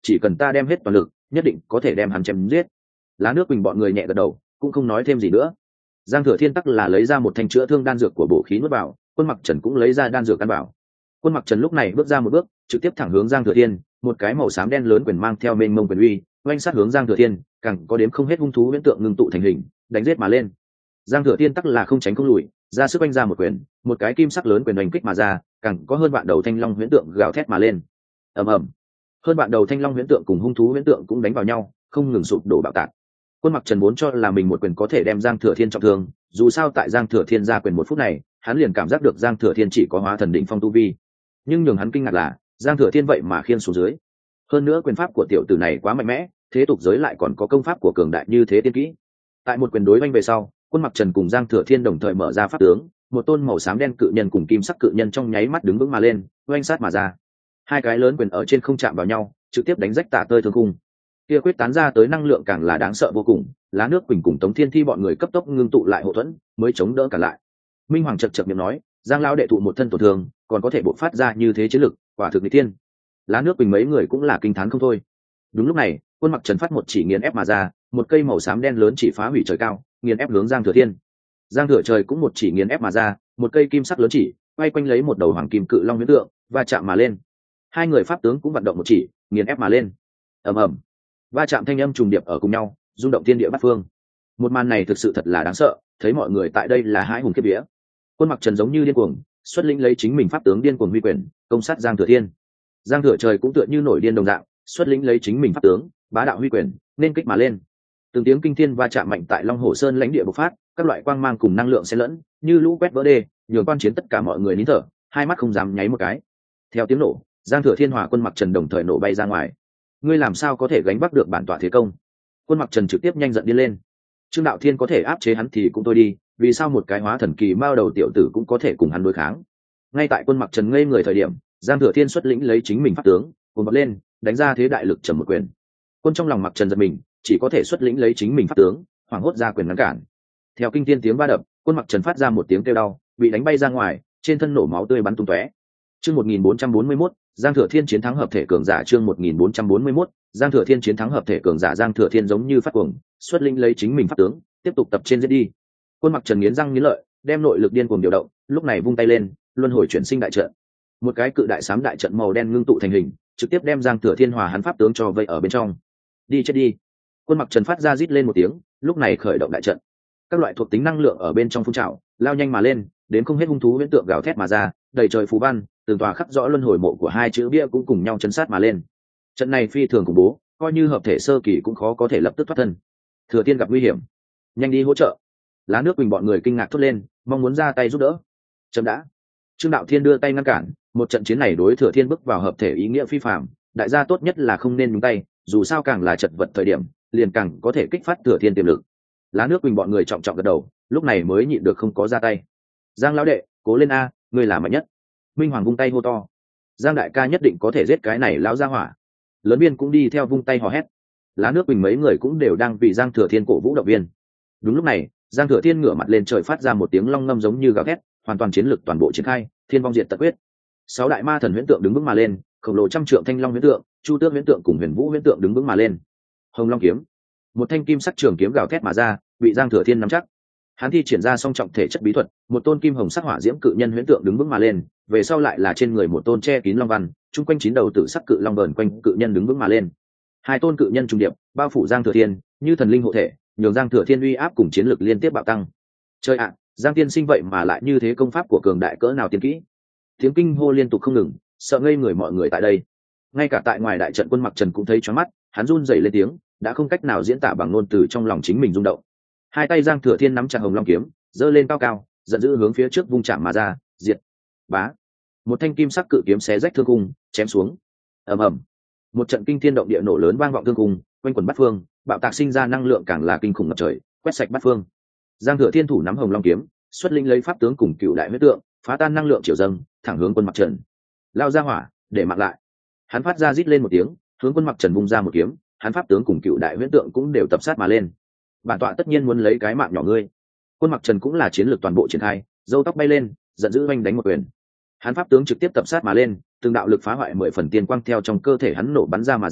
chỉ cần ta đem hết toàn lực nhất định có thể đem hắn chém giết. Lá Nước Quỳnh bọn người nhẹ gật đầu, cũng không nói thêm gì nữa. Giang Thừa Thiên tắc là lấy ra một thanh chữa thương đan dược của bổ khí nuốt vào, Quân Mặc Trần cũng lấy ra đan dược ăn bảo. Quân Mặc Trần lúc này bước ra một bước, trực tiếp thẳng hướng Giang Thừa Thiên, một cái màu xám đen lớn quyền mang theo mênh mông quyền uy, oanh sát hướng Giang Thừa Thiên, càng có đếm không hết hung thú huyễn tượng ngưng tụ thành hình, đánh giết mà lên. Giang Thừa Thiên tắc là không tránh không lùi, ra sức oanh ra một quyền, một cái kim sắc lớn quyền đánh kích mà ra, càng có hơn vạn đầu thanh long huyễn tượng gào thét mà lên. Ầm ầm. Hơn vạn đầu thanh long huyễn tượng cùng hung thú huyễn tượng cũng đánh vào nhau, không ngừng sụp đổ bạo tạc. Quân Mặc Trần vốn cho là mình một quyền có thể đem Giang Thừa Thiên trọng thương, dù sao tại Giang Thừa Thiên ra quyền một phút này, hắn liền cảm giác được Giang Thừa Thiên chỉ có hóa thần đỉnh phong tu vi. Nhưng nhường hắn kinh ngạc là, Giang Thừa Thiên vậy mà khiên xuống dưới. Hơn nữa quyền pháp của tiểu tử này quá mạnh mẽ, thế tục giới lại còn có công pháp của cường đại như thế tiên kỹ. Tại một quyền đối oanh về sau, Quân Mặc Trần cùng Giang Thừa Thiên đồng thời mở ra pháp tướng, một tôn màu xám đen cự nhân cùng kim sắc cự nhân trong nháy mắt đứng vững mà lên, oanh sát mà ra. Hai cái lớn quyền ở trên không chạm vào nhau, trực tiếp đánh rách tả tơi thương khung. Kia quyết tán ra tới năng lượng càng là đáng sợ vô cùng, Lá Nước Quỳnh cùng Tống Thiên Thi bọn người cấp tốc ngưng tụ lại hộ thuẫn, mới chống đỡ cả lại. Minh Hoàng chậc chậc miệng nói, Giang lão đệ thụ một thân tổn thương, còn có thể bộc phát ra như thế chiến lực, quả thực nghịch thiên. Lá Nước Quỳnh mấy người cũng là kinh thán không thôi. Đúng lúc này, Quân Mặc Trần phát một chỉ nghiền ép mà ra, một cây màu xám đen lớn chỉ phá hủy trời cao, nghiền ép hướng Giang Thừa Thiên. Giang Thừa Trời cũng một chỉ nghiền ép mà ra, một cây kim sắc lớn chỉ quay quanh lấy một đầu hoàng kim cự long huyễn tượng và chạm mà lên. Hai người pháp tướng cũng vận động một chỉ nghiền ép mà lên. Ầm ầm. Va chạm thanh âm trùng điệp ở cùng nhau, rung động thiên địa bát phương. Một màn này thực sự thật là đáng sợ, thấy mọi người tại đây là hãi hùng kiếp vía. Quân Mặc Trần giống như điên cuồng, xuất lĩnh lấy chính mình pháp tướng điên cuồng huy quyền, công sát Giang Thừa Thiên. Giang Thừa Trời cũng tựa như nổi điên đồng dạng, xuất lĩnh lấy chính mình pháp tướng, bá đạo huy quyền, nên kích mà lên. Từng tiếng kinh thiên va chạm mạnh tại Long Hồ Sơn lãnh địa bộc phát, các loại quang mang cùng năng lượng xen lẫn, như lũ quét vỡ đê, nhường quan chiến tất cả mọi người nín thở, hai mắt không dám nháy một cái. Theo tiếng nổ, Giang Thừa Thiên hòa Quân Mặc Trần đồng thời nổ bay ra ngoài. Ngươi làm sao có thể gánh vác được bản tọa thế công? Quân Mặc Trần trực tiếp nhanh giận điên lên. Trương Đạo Thiên có thể áp chế hắn thì cũng thôi đi, vì sao một cái hóa thần kỳ mao đầu tiểu tử cũng có thể cùng hắn đối kháng? Ngay tại Quân Mặc Trần ngây người thời điểm, Giang Thừa Thiên xuất lĩnh lấy chính mình pháp tướng, cuồng vọt lên, đánh ra thế đại lực trầm một quyền. Quân trong lòng Mặc Trần giật mình, chỉ có thể xuất lĩnh lấy chính mình pháp tướng, hoảng hốt ra quyền ngăn cản. Theo kinh thiên tiếng va đập, Quân Mặc Trần phát ra một tiếng kêu đau, bị đánh bay ra ngoài, trên thân nổ máu tươi bắn tung tóe. Chương 1441, Giang Thừa Thiên chiến thắng hợp thể cường giả. Chương 1441, Giang Thừa Thiên chiến thắng hợp thể cường giả. Giang Thừa Thiên giống như phát cuồng, xuất linh lấy chính mình pháp tướng, tiếp tục tập trên giết đi. Quân Mặc Trần nghiến răng nghiến lợi, đem nội lực điên cuồng điều động, lúc này vung tay lên, luân hồi chuyển sinh đại trận. Một cái cự đại sám đại trận màu đen ngưng tụ thành hình, trực tiếp đem Giang Thừa Thiên hòa hắn pháp tướng cho vây ở bên trong. Đi chết đi. Quân Mặc Trần phát ra rít lên một tiếng, lúc này khởi động đại trận. Các loại thuộc tính năng lượng ở bên trong phun trào, lao nhanh mà lên, đến không hết hung thú huyễn tượng gào thét mà ra, đầy trời phù văn, từng tòa khắc rõ luân hồi mộ của hai chữ bia cũng cùng nhau chấn sát mà lên. Trận này phi thường khủng bố, coi như hợp thể sơ kỳ cũng khó có thể lập tức thoát thân. Thừa Thiên gặp nguy hiểm, nhanh đi hỗ trợ. Lá Nước Quỳnh bọn người kinh ngạc thốt lên, mong muốn ra tay giúp đỡ. Chấm đã. Trương Đạo Thiên đưa tay ngăn cản, một trận chiến này đối Thừa Thiên bước vào hợp thể ý nghĩa phi phàm, đại gia tốt nhất là không nên nhúng tay, dù sao càng là chật vật thời điểm, liền càng có thể kích phát Thừa Thiên tiềm lực. Lá Nước Quỳnh bọn người trọng trọng gật đầu, lúc này mới nhịn được không có ra tay. Giang lão đệ, cố lên a, ngươi là mạnh nhất. Minh Hoàng vung tay hô to. Giang đại ca nhất định có thể giết cái này lão gia hỏa. Lớn Biên cũng đi theo vung tay hò hét. Lá Nước Quỳnh mấy người cũng đều đang vì Giang Thừa Thiên cổ vũ động viên. Đúng lúc này, Giang Thừa Thiên ngửa mặt lên trời phát ra một tiếng long ngâm giống như gào thét, hoàn toàn chiến lực toàn bộ triển khai, thiên vong diệt tận quyết. Sáu đại ma thần huyễn tượng đứng vững mà lên, khổng lồ trăm trượng thanh long huyễn tượng, chu tước huyễn tượng cùng huyền vũ huyễn tượng đứng vững mà lên. Hồng Long kiếm, một thanh kim sắc trường kiếm gào thét mà ra, bị Giang Thừa Thiên nắm chắc. Hắn thi triển ra song trọng thể chất bí thuật, một tôn kim hồng sắc hỏa diễm cự nhân huyễn tượng đứng vững mà lên, về sau lại là trên người một tôn che kín long văn, chung quanh chín đầu tử sắc cự long vờn quanh cự nhân đứng vững mà lên. Hai tôn cự nhân trùng điệp, bao phủ Giang Thừa Thiên, như thần linh hộ thể, nhường Giang Thừa Thiên uy áp cùng chiến lực liên tiếp bạo tăng. Chơi ạ, Giang tiên sinh vậy mà lại như thế công pháp của cường đại cỡ nào tiên kỹ. Tiếng kinh hô liên tục không ngừng, sợ ngây người mọi người tại đây. Ngay cả tại ngoài đại trận Quân Mặc Trần cũng thấy choáng mắt, hắn run rẩy lên tiếng, đã không cách nào diễn tả bằng ngôn từ trong lòng chính mình rung động. Hai tay Giang Thừa Thiên nắm chặt Hồng Long kiếm, giơ lên cao cao, giận dữ hướng phía trước vung chạm mà ra, diệt. Bá. Một thanh kim sắc cự kiếm xé rách thương cung, chém xuống. Ầm ầm. Một trận kinh thiên động địa nổ lớn vang vọng thương cung, quanh quần bát phương, bạo tạc sinh ra năng lượng càng là kinh khủng ngập trời, quét sạch bát phương. Giang Thừa Thiên thủ nắm Hồng Long kiếm, xuất linh lấy pháp tướng cùng cựu đại huyết tượng, phá tan năng lượng triều dâng, thẳng hướng Quân Mặc Trần. Lao ra hỏa, để mặc lại. Hắn phát ra rít lên một tiếng, hướng Quân Mặc Trần vung ra một kiếm, hắn pháp tướng cùng cựu đại huyết tượng cũng đều tập sát mà lên. Bản tọa tất nhiên muốn lấy cái mạng nhỏ ngươi. Quân Mặc Trần cũng là chiến lược toàn bộ triển khai, râu tóc bay lên, giận dữ oanh đánh một quyền. Hắn pháp tướng trực tiếp tập sát mà lên, từng đạo lực phá hoại 10 phần tiên quang theo trong cơ thể hắn nổ bắn ra mà ra,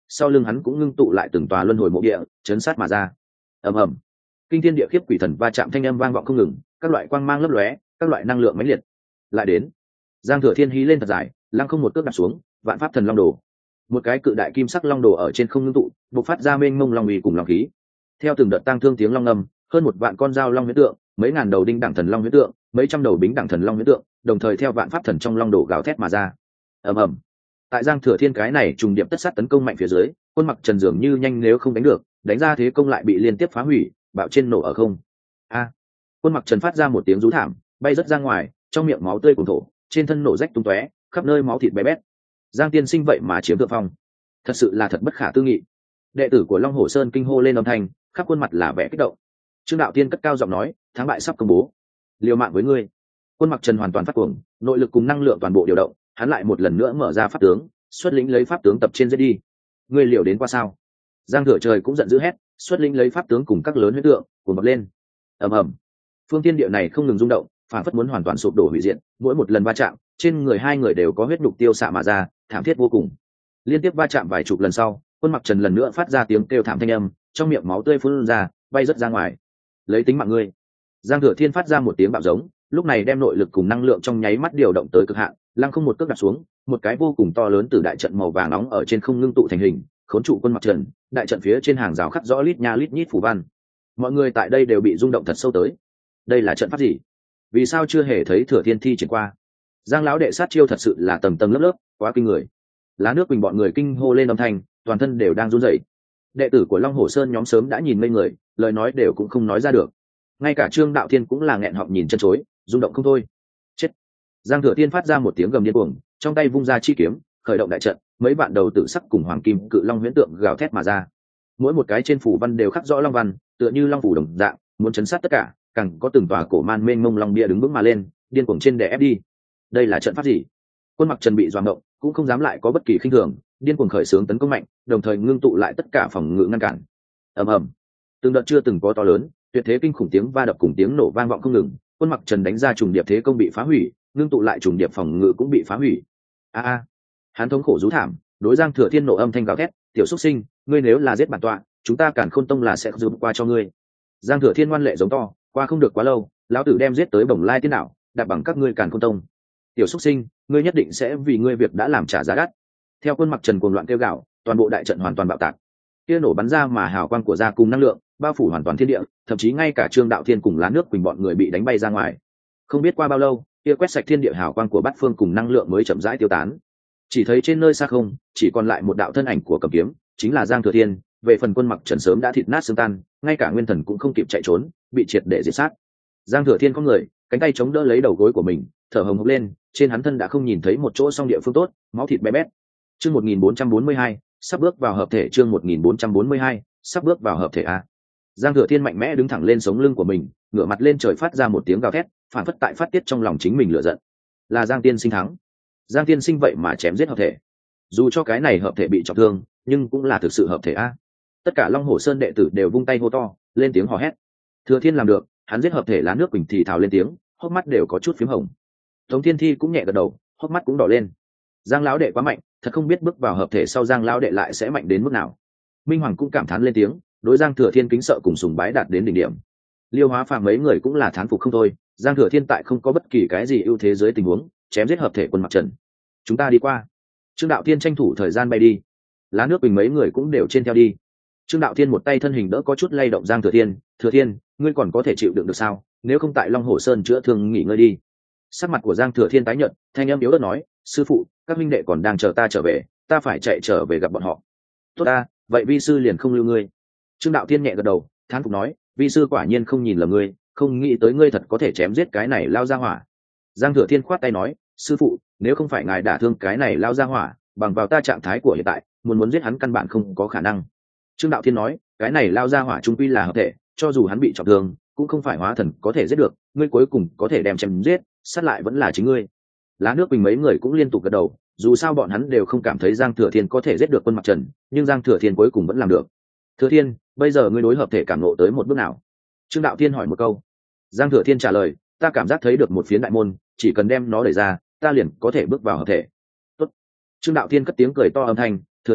sau lưng hắn cũng ngưng tụ lại từng tòa luân hồi mộ địa chấn sát mà ra. Ầm ầm, kinh thiên địa khiếp quỷ thần va chạm thanh âm vang vọng không ngừng, các loại quang mang lấp lóe, các loại năng lượng mãnh liệt lại đến. Giang Thừa Thiên hí lên thật dài, lăng không một cước đặt xuống, vạn pháp thần long đồ, một cái cự đại kim sắc long đồ ở trên không ngưng tụ, bộc phát ra mênh mông long uy cùng long khí. Theo từng đợt tang thương tiếng long ngâm, hơn 1 vạn con dao long huyễn tượng, mấy ngàn đầu đinh đẳng thần long huyễn tượng, mấy trăm đầu bính đẳng thần long huyễn tượng, đồng thời theo vạn pháp thần trong long đồ gào thét mà ra. Ầm ầm. Tại Giang Thừa Thiên cái này trùng điệp tất sát tấn công mạnh phía dưới, quân Mặc Trần dường như nhanh nếu không đánh được, đánh ra thế công lại bị liên tiếp phá hủy, bạo trên nổ ở không. A! Quân Mặc Trần phát ra một tiếng rú thảm, bay rất ra ngoài, trong miệng máu tươi cuồn thổ, trên thân nổ rách tung tóe, khắp nơi máu thịt bé bét. Giang tiên sinh vậy mà chiếm thượng phong, thật sự là thật bất khả tư nghị. Đệ tử của Long Hổ Sơn kinh hô lên âm thanh, khắp khuôn mặt là vẻ kích động. Trương Đạo Tiên cất cao giọng nói, thắng bại sắp công bố, liều mạng với ngươi. Quân Mặc Trần hoàn toàn phát cuồng, nội lực cùng năng lượng toàn bộ điều động, hắn lại một lần nữa mở ra pháp tướng, xuất lĩnh lấy pháp tướng tập trên giết đi. Ngươi liều đến qua sao? Giang Thừa Trời cũng giận dữ hét, xuất lĩnh lấy pháp tướng cùng các lớn huyết tượng cuồng bật lên. Ầm ầm, phương thiên địa này không ngừng rung động, phản phất muốn hoàn toàn sụp đổ hủy diệt, mỗi một lần va chạm, trên người hai người đều có huyết nhục tiêu xạ mà ra, thảm thiết vô cùng. Liên tiếp va chạm vài chục lần sau, Quân Mặc Trần lần nữa phát ra tiếng kêu thảm thanh âm, trong miệng máu tươi phun ra, bay rất ra ngoài. Lấy tính mạng ngươi. Giang Thừa Thiên phát ra một tiếng bạo giống, lúc này đem nội lực cùng năng lượng trong nháy mắt điều động tới cực hạn, lăng không một cước đặt xuống, một cái vô cùng to lớn từ đại trận màu vàng nóng ở trên không ngưng tụ thành hình, khốn trụ Quân Mặc Trần. Đại trận phía trên hàng rào khắc rõ lít nha lít nhít phù văn. Mọi người tại đây đều bị rung động thật sâu tới. Đây là trận pháp gì? Vì sao chưa hề thấy Thừa Thiên thi triển qua? Giang lão đệ sát chiêu thật sự là tầng tầng lớp lớp, quá kinh người. Lá nước Quỳnh bọn người kinh hô lên âm thanh, toàn thân đều đang run rẩy. Đệ tử của Long Hổ Sơn nhóm sớm đã nhìn ngây người, lời nói đều cũng không nói ra được. Ngay cả Trương Đạo Thiên cũng là nghẹn họng nhìn chân chối, rung động không thôi. Chết! Giang Thừa Thiên phát ra một tiếng gầm điên cuồng, trong tay vung ra chi kiếm, khởi động đại trận, mấy vạn đầu tử sắc cùng hoàng kim cự long huyễn tượng gào thét mà ra. Mỗi một cái trên phủ văn đều khắc rõ long văn, tựa như long phủ đồng dạng, muốn chấn sát tất cả, càng có từng tòa cổ man mênh mông long bia đứng vững mà lên, điên cuồng trên đè ép đi. Đây là trận pháp gì? Quân Mặc Trần bị doạng động, cũng không dám lại có bất kỳ khinh thường, điên cuồng khởi xướng tấn công mạnh, đồng thời ngưng tụ lại tất cả phòng ngự ngăn cản. Ầm ầm, từng đợt chưa từng có to lớn, tuyệt thế kinh khủng tiếng va đập cùng tiếng nổ vang vọng không ngừng. Quân Mặc Trần đánh ra trùng điệp thế công bị phá hủy, ngưng tụ lại trùng điệp phòng ngự cũng bị phá hủy. A hắn thống khổ rú thảm, đối Giang Thừa Thiên nộ âm thanh gào thét, tiểu xuất sinh, ngươi nếu là giết bản tọa, chúng ta Càn Khôn Tông là sẽ giúp qua cho ngươi. Giang Thừa Thiên ngoan lệ giống to, qua không được quá lâu, lão tử đem giết tới Bồng Lai Tiên Đảo, đạp bằng các ngươi Càn Khôn Tông. Tiểu xuất sinh, ngươi nhất định sẽ vì ngươi việc đã làm trả giá đắt. Theo Quân Mặc Trần cuồng loạn kêu gào, toàn bộ đại trận hoàn toàn bạo tạc, kia nổ bắn ra mà hào quang của ra cùng năng lượng bao phủ hoàn toàn thiên địa, thậm chí ngay cả Trương Đạo Thiên cùng Lá Nước Quỳnh bọn người bị đánh bay ra ngoài. Không biết qua bao lâu, kia quét sạch thiên địa hào quang của bát phương cùng năng lượng mới chậm rãi tiêu tán. Chỉ thấy trên nơi xa không, chỉ còn lại một đạo thân ảnh của cầm kiếm, chính là Giang Thừa Thiên. Về phần Quân Mặc Trần sớm đã thịt nát xương tan, ngay cả nguyên thần cũng không kịp chạy trốn, bị triệt để diệt sát. Giang Thừa Thiên có người, cánh tay chống đỡ lấy đầu gối của mình, thở hồng hộc lên, trên hắn thân đã không nhìn thấy một chỗ song địa phương tốt, máu thịt bé bét. Chương 1442, sắp bước vào hợp thể. Chương 1442, sắp bước vào hợp thể a. Giang Thừa Thiên mạnh mẽ đứng thẳng lên sống lưng của mình, ngửa mặt lên trời phát ra một tiếng gào thét, phản phất tại phát tiết trong lòng chính mình lửa giận. Là Giang tiên sinh thắng. Giang tiên sinh vậy mà chém giết hợp thể. Dù cho cái này hợp thể bị trọng thương, nhưng cũng là thực sự hợp thể a. Tất cả Long Hổ Sơn đệ tử đều vung tay hô to, lên tiếng hò hét. Thừa Thiên làm được, hắn giết hợp thể. Lá Nước Quỳnh thì thào lên tiếng, hốc mắt đều có chút phím hồng. Tống Thiên Thi cũng nhẹ gật đầu, hốc mắt cũng đỏ lên. Giang lão đệ quá mạnh, thật không biết bước vào hợp thể sau Giang lão đệ lại sẽ mạnh đến mức nào. Minh Hoàng cũng cảm thán lên tiếng, đối Giang Thừa Thiên kính sợ cùng sùng bái đạt đến đỉnh điểm. Liêu Hóa Phàm mấy người cũng là thán phục không thôi, Giang Thừa Thiên tại không có bất kỳ cái gì ưu thế dưới tình huống, chém giết hợp thể Quân Mặc Trần. Chúng ta đi qua. Trương Đạo Thiên tranh thủ thời gian bay đi. Lá Nước Bình mấy người cũng đều trên theo đi. Trương Đạo Thiên một tay thân hình đỡ có chút lay động Giang Thừa Thiên, "Thừa Thiên, ngươi còn có thể chịu đựng được sao? Nếu không tại Long Hổ Sơn chữa thương nghỉ ngơi đi." Sắc mặt của Giang Thừa Thiên tái nhợt, thanh âm yếu ớt nói, "Sư phụ, các minh đệ còn đang chờ ta trở về, ta phải chạy trở về gặp bọn họ." "Tốt ta, vậy vi sư liền không lưu ngươi." Trương Đạo Thiên nhẹ gật đầu, thán phục nói, "Vi sư quả nhiên không nhìn lầm ngươi, không nghĩ tới ngươi thật có thể chém giết cái này lao ra hỏa." Giang Thừa Thiên khoát tay nói, "Sư phụ, nếu không phải ngài đả thương cái này lao ra hỏa, bằng vào ta trạng thái của hiện tại, muốn giết hắn căn bản không có khả năng." Trương Đạo Thiên nói, "Cái này lao ra hỏa trung quy là hợp thể, cho dù hắn bị trọng thương, cũng không phải hóa thần có thể giết được, ngươi cuối cùng có thể đem chém giết, sát lại vẫn là chính ngươi." Lá Nước Bình mấy người cũng liên tục gật đầu, dù sao bọn hắn đều không cảm thấy Giang Thừa Thiên có thể giết được Quân Mặc Trần, nhưng Giang Thừa Thiên cuối cùng vẫn làm được. "Thừa Thiên, bây giờ ngươi đối hợp thể cảm ngộ tới một bước nào?" Trương Đạo Thiên hỏi một câu. Giang Thừa Thiên trả lời, "Ta cảm giác thấy được một phiến đại môn, chỉ cần đem nó đẩy ra, ta liền có thể bước vào hợp thể." "Tốt." Trương Đạo Thiên cất tiếng cười to âm thanh, "Thừa Thiên,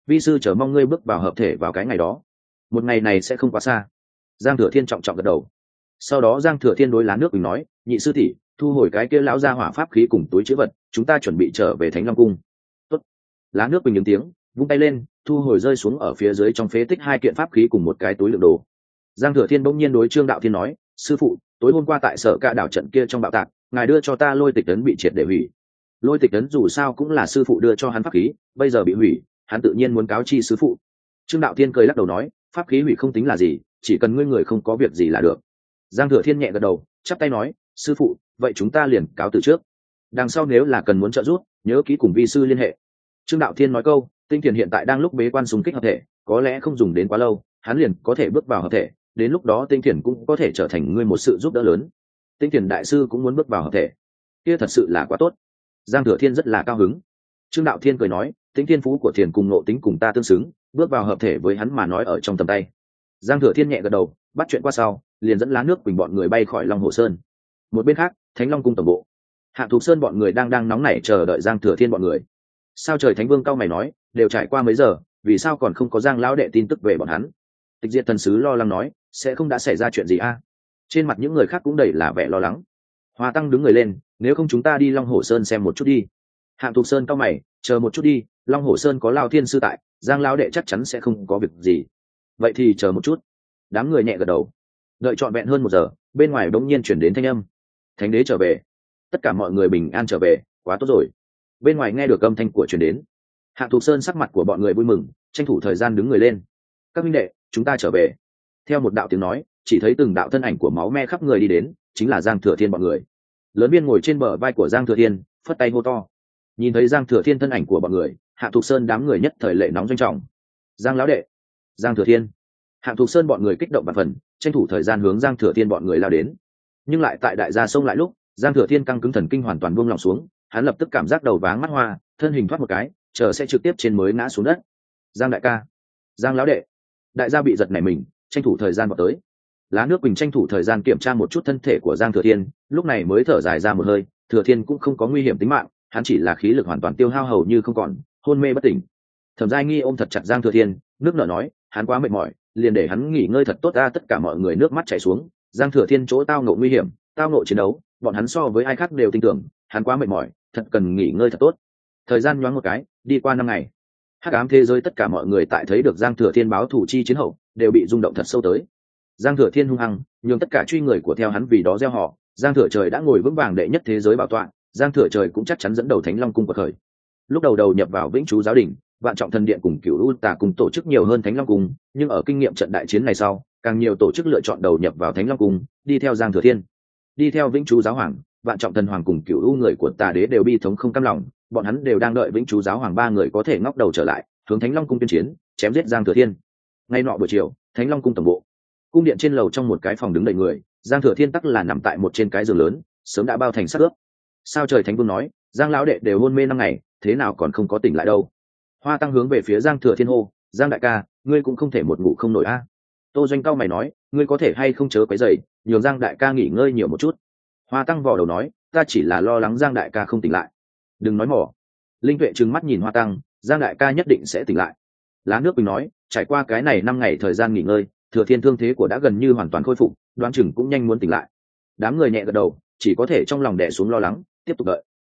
vi sư chờ mong ngươi bước vào hợp thể vào cái ngày đó. Một ngày này sẽ không quá xa. Giang Thừa Thiên trọng trọng gật đầu. Sau đó Giang Thừa Thiên đối Lá Nước Quỳnh nói, nhị sư tỷ, thu hồi cái kia lão gia hỏa pháp khí cùng túi trữ vật, chúng ta chuẩn bị trở về Thánh Long cung. Tốt. Lá Nước Quỳnh những tiếng, vung tay lên, thu hồi rơi xuống ở phía dưới trong phế tích 2 kiện pháp khí cùng một cái túi đựng đồ. Giang Thừa Thiên bỗng nhiên đối Trương Đạo Thiên nói, sư phụ, tối hôm qua tại Sở Ca đảo trận kia trong bạo tạc, ngài đưa cho ta lôi tịch ấn bị triệt để hủy. Lôi tịch ấn dù sao cũng là sư phụ đưa cho hắn pháp khí, bây giờ bị hủy, hắn tự nhiên muốn cáo chi sư phụ. Trương Đạo Thiên cười lắc đầu nói, pháp khí hủy không tính là gì, chỉ cần ngươi người không có việc gì là được. Giang Thừa Thiên nhẹ gật đầu, chắp tay nói, sư phụ, vậy chúng ta liền cáo từ trước. Đằng sau nếu là cần muốn trợ giúp, nhớ ký cùng vi sư liên hệ. Trương Đạo Thiên nói câu, Tinh Thiền hiện tại đang lúc bế quan xung kích hợp thể, có lẽ không dùng đến quá lâu, hắn liền có thể bước vào hợp thể, đến lúc đó Tinh Thiền cũng có thể trở thành ngươi một sự giúp đỡ lớn. Tinh Thiền đại sư cũng muốn bước vào hợp thể, kia thật sự là quá tốt. Giang Thừa Thiên rất là cao hứng. Trương Đạo Thiên cười nói, tính thiên phú của Thiền cùng nộ tính cùng ta tương xứng, bước vào hợp thể với hắn mà nói ở trong tầm tay. Giang Thừa Thiên nhẹ gật đầu, bắt chuyện qua sau, liền dẫn Lá Nước Quỳnh bọn người bay khỏi Long Hồ Sơn. Một bên khác, Thánh Long cung tổng bộ, Hạ Thục Sơn bọn người đang nóng nảy chờ đợi Giang Thừa Thiên bọn người. Sao trời Thánh Vương cao mày nói, đều trải qua mấy giờ, vì sao còn không có Giang lão đệ tin tức về bọn hắn? Tịch Diệt thần sứ lo lắng nói, sẽ không đã xảy ra chuyện gì a? Trên mặt những người khác cũng đầy là vẻ lo lắng. Hoa Tăng đứng người lên, nếu không chúng ta đi Long Hồ Sơn xem một chút đi. Hạng Thục Sơn cao mày, chờ một chút đi, Long Hồ Sơn có Lao Thiên sư tại, Giang lão đệ chắc chắn sẽ không có việc gì. Vậy thì chờ một chút. Đám người nhẹ gật đầu. Đợi trọn vẹn hơn 1 giờ, bên ngoài bỗng nhiên chuyển đến thanh âm. Thánh đế trở về. Tất cả mọi người bình an trở về, quá tốt rồi. Bên ngoài nghe được âm thanh của chuyển đến. Hạng Thục Sơn sắc mặt của bọn người vui mừng, tranh thủ thời gian đứng người lên. Các huynh đệ, chúng ta trở về. Theo một đạo tiếng nói, chỉ thấy từng đạo thân ảnh của máu me khắp người đi đến, chính là Giang Thừa Thiên bọn người. Lớn Biên ngồi trên bờ vai của Giang Thừa Thiên, phất tay hô to. Nhìn thấy Giang Thừa Thiên thân ảnh của bọn người, Hạ Thục Sơn đám người nhất thời lệ nóng doanh trọng. Giang lão đệ, Giang Thừa Thiên. Hạ Thục Sơn bọn người kích động bạt phần, tranh thủ thời gian hướng Giang Thừa Thiên bọn người lao đến. Nhưng lại tại đại gia sông lại lúc, Giang Thừa Thiên căng cứng thần kinh hoàn toàn buông lòng xuống, hắn lập tức cảm giác đầu váng mắt hoa, thân hình thoát một cái, chờ sẽ trực tiếp trên mới ngã xuống đất. Giang đại ca, Giang lão đệ. Đại gia bị giật nảy mình, tranh thủ thời gian vào tới. Lá Nước Quỳnh tranh thủ thời gian kiểm tra một chút thân thể của Giang Thừa Thiên, lúc này mới thở dài ra một hơi. Thừa Thiên cũng không có nguy hiểm tính mạng, hắn chỉ là khí lực hoàn toàn tiêu hao hầu như không còn, hôn mê bất tỉnh. Thẩm Giai Nghi ôm thật chặt Giang Thừa Thiên, nước nở nói, hắn quá mệt mỏi, liền để hắn nghỉ ngơi thật tốt ta. Tất cả mọi người nước mắt chảy xuống. Giang Thừa Thiên chỗ tao ngộ nguy hiểm, tao ngộ chiến đấu, bọn hắn so với ai khác đều tin tưởng, hắn quá mệt mỏi, thật cần nghỉ ngơi thật tốt. Thời gian nhoáng một cái, đi qua 5 ngày. Hắc ám thế giới tất cả mọi người tại thấy được Giang Thừa Thiên báo thủ chi chiến hậu, đều bị rung động thật sâu tới. Giang Thừa Thiên hung hăng, nhường tất cả truy người của theo hắn vì đó gieo họ. Giang Thừa Trời đã ngồi vững vàng đệ nhất thế giới bảo tọa, Giang Thừa Trời cũng chắc chắn dẫn đầu Thánh Long cung của khởi. Lúc đầu nhập vào Vĩnh Chú giáo đình, Vạn Trọng Thần điện cùng Cửu U Tà cùng tổ chức nhiều hơn Thánh Long cung, nhưng ở kinh nghiệm trận đại chiến này sau, càng nhiều tổ chức lựa chọn đầu nhập vào Thánh Long cung, đi theo Giang Thừa Thiên. Đi theo Vĩnh Chú giáo hoàng, Vạn Trọng Thần hoàng cùng Cửu U người của Tà đế đều bi thống không cam lòng, bọn hắn đều đang đợi Vĩnh Chú giáo hoàng 3 người có thể ngóc đầu trở lại, hướng Thánh Long cung tuyên chiến, chém giết Giang Thừa Thiên. Ngay nọ buổi chiều, Thánh Long cung tổng bộ, cung điện trên lầu trong một cái phòng đứng đầy người, Giang Thừa Thiên tắc là nằm tại một trên cái giường lớn, sớm đã bao thành xác ướp. Sao trời Thánh Vương nói, Giang lão đệ đều hôn mê 5 ngày, thế nào còn không có tỉnh lại đâu? Hoa Tăng hướng về phía Giang Thừa Thiên hô, Giang đại ca, ngươi cũng không thể một ngủ không nổi a. Tô Doanh cao mày nói, ngươi có thể hay không chớ quấy rầy, nhường Giang đại ca nghỉ ngơi nhiều một chút. Hoa Tăng vò đầu nói, ta chỉ là lo lắng Giang đại ca không tỉnh lại. Đừng nói mỏ. Linh Tuệ trừng mắt nhìn Hoa Tăng, Giang đại ca nhất định sẽ tỉnh lại. Lá Nước Quỳnh nói, trải qua cái này 5 ngày thời gian nghỉ ngơi, Thừa Thiên thương thế của đã gần như hoàn toàn khôi phục, đoán chừng cũng nhanh muốn tỉnh lại. Đám người nhẹ gật đầu, chỉ có thể trong lòng đè xuống lo lắng, tiếp tục đợi.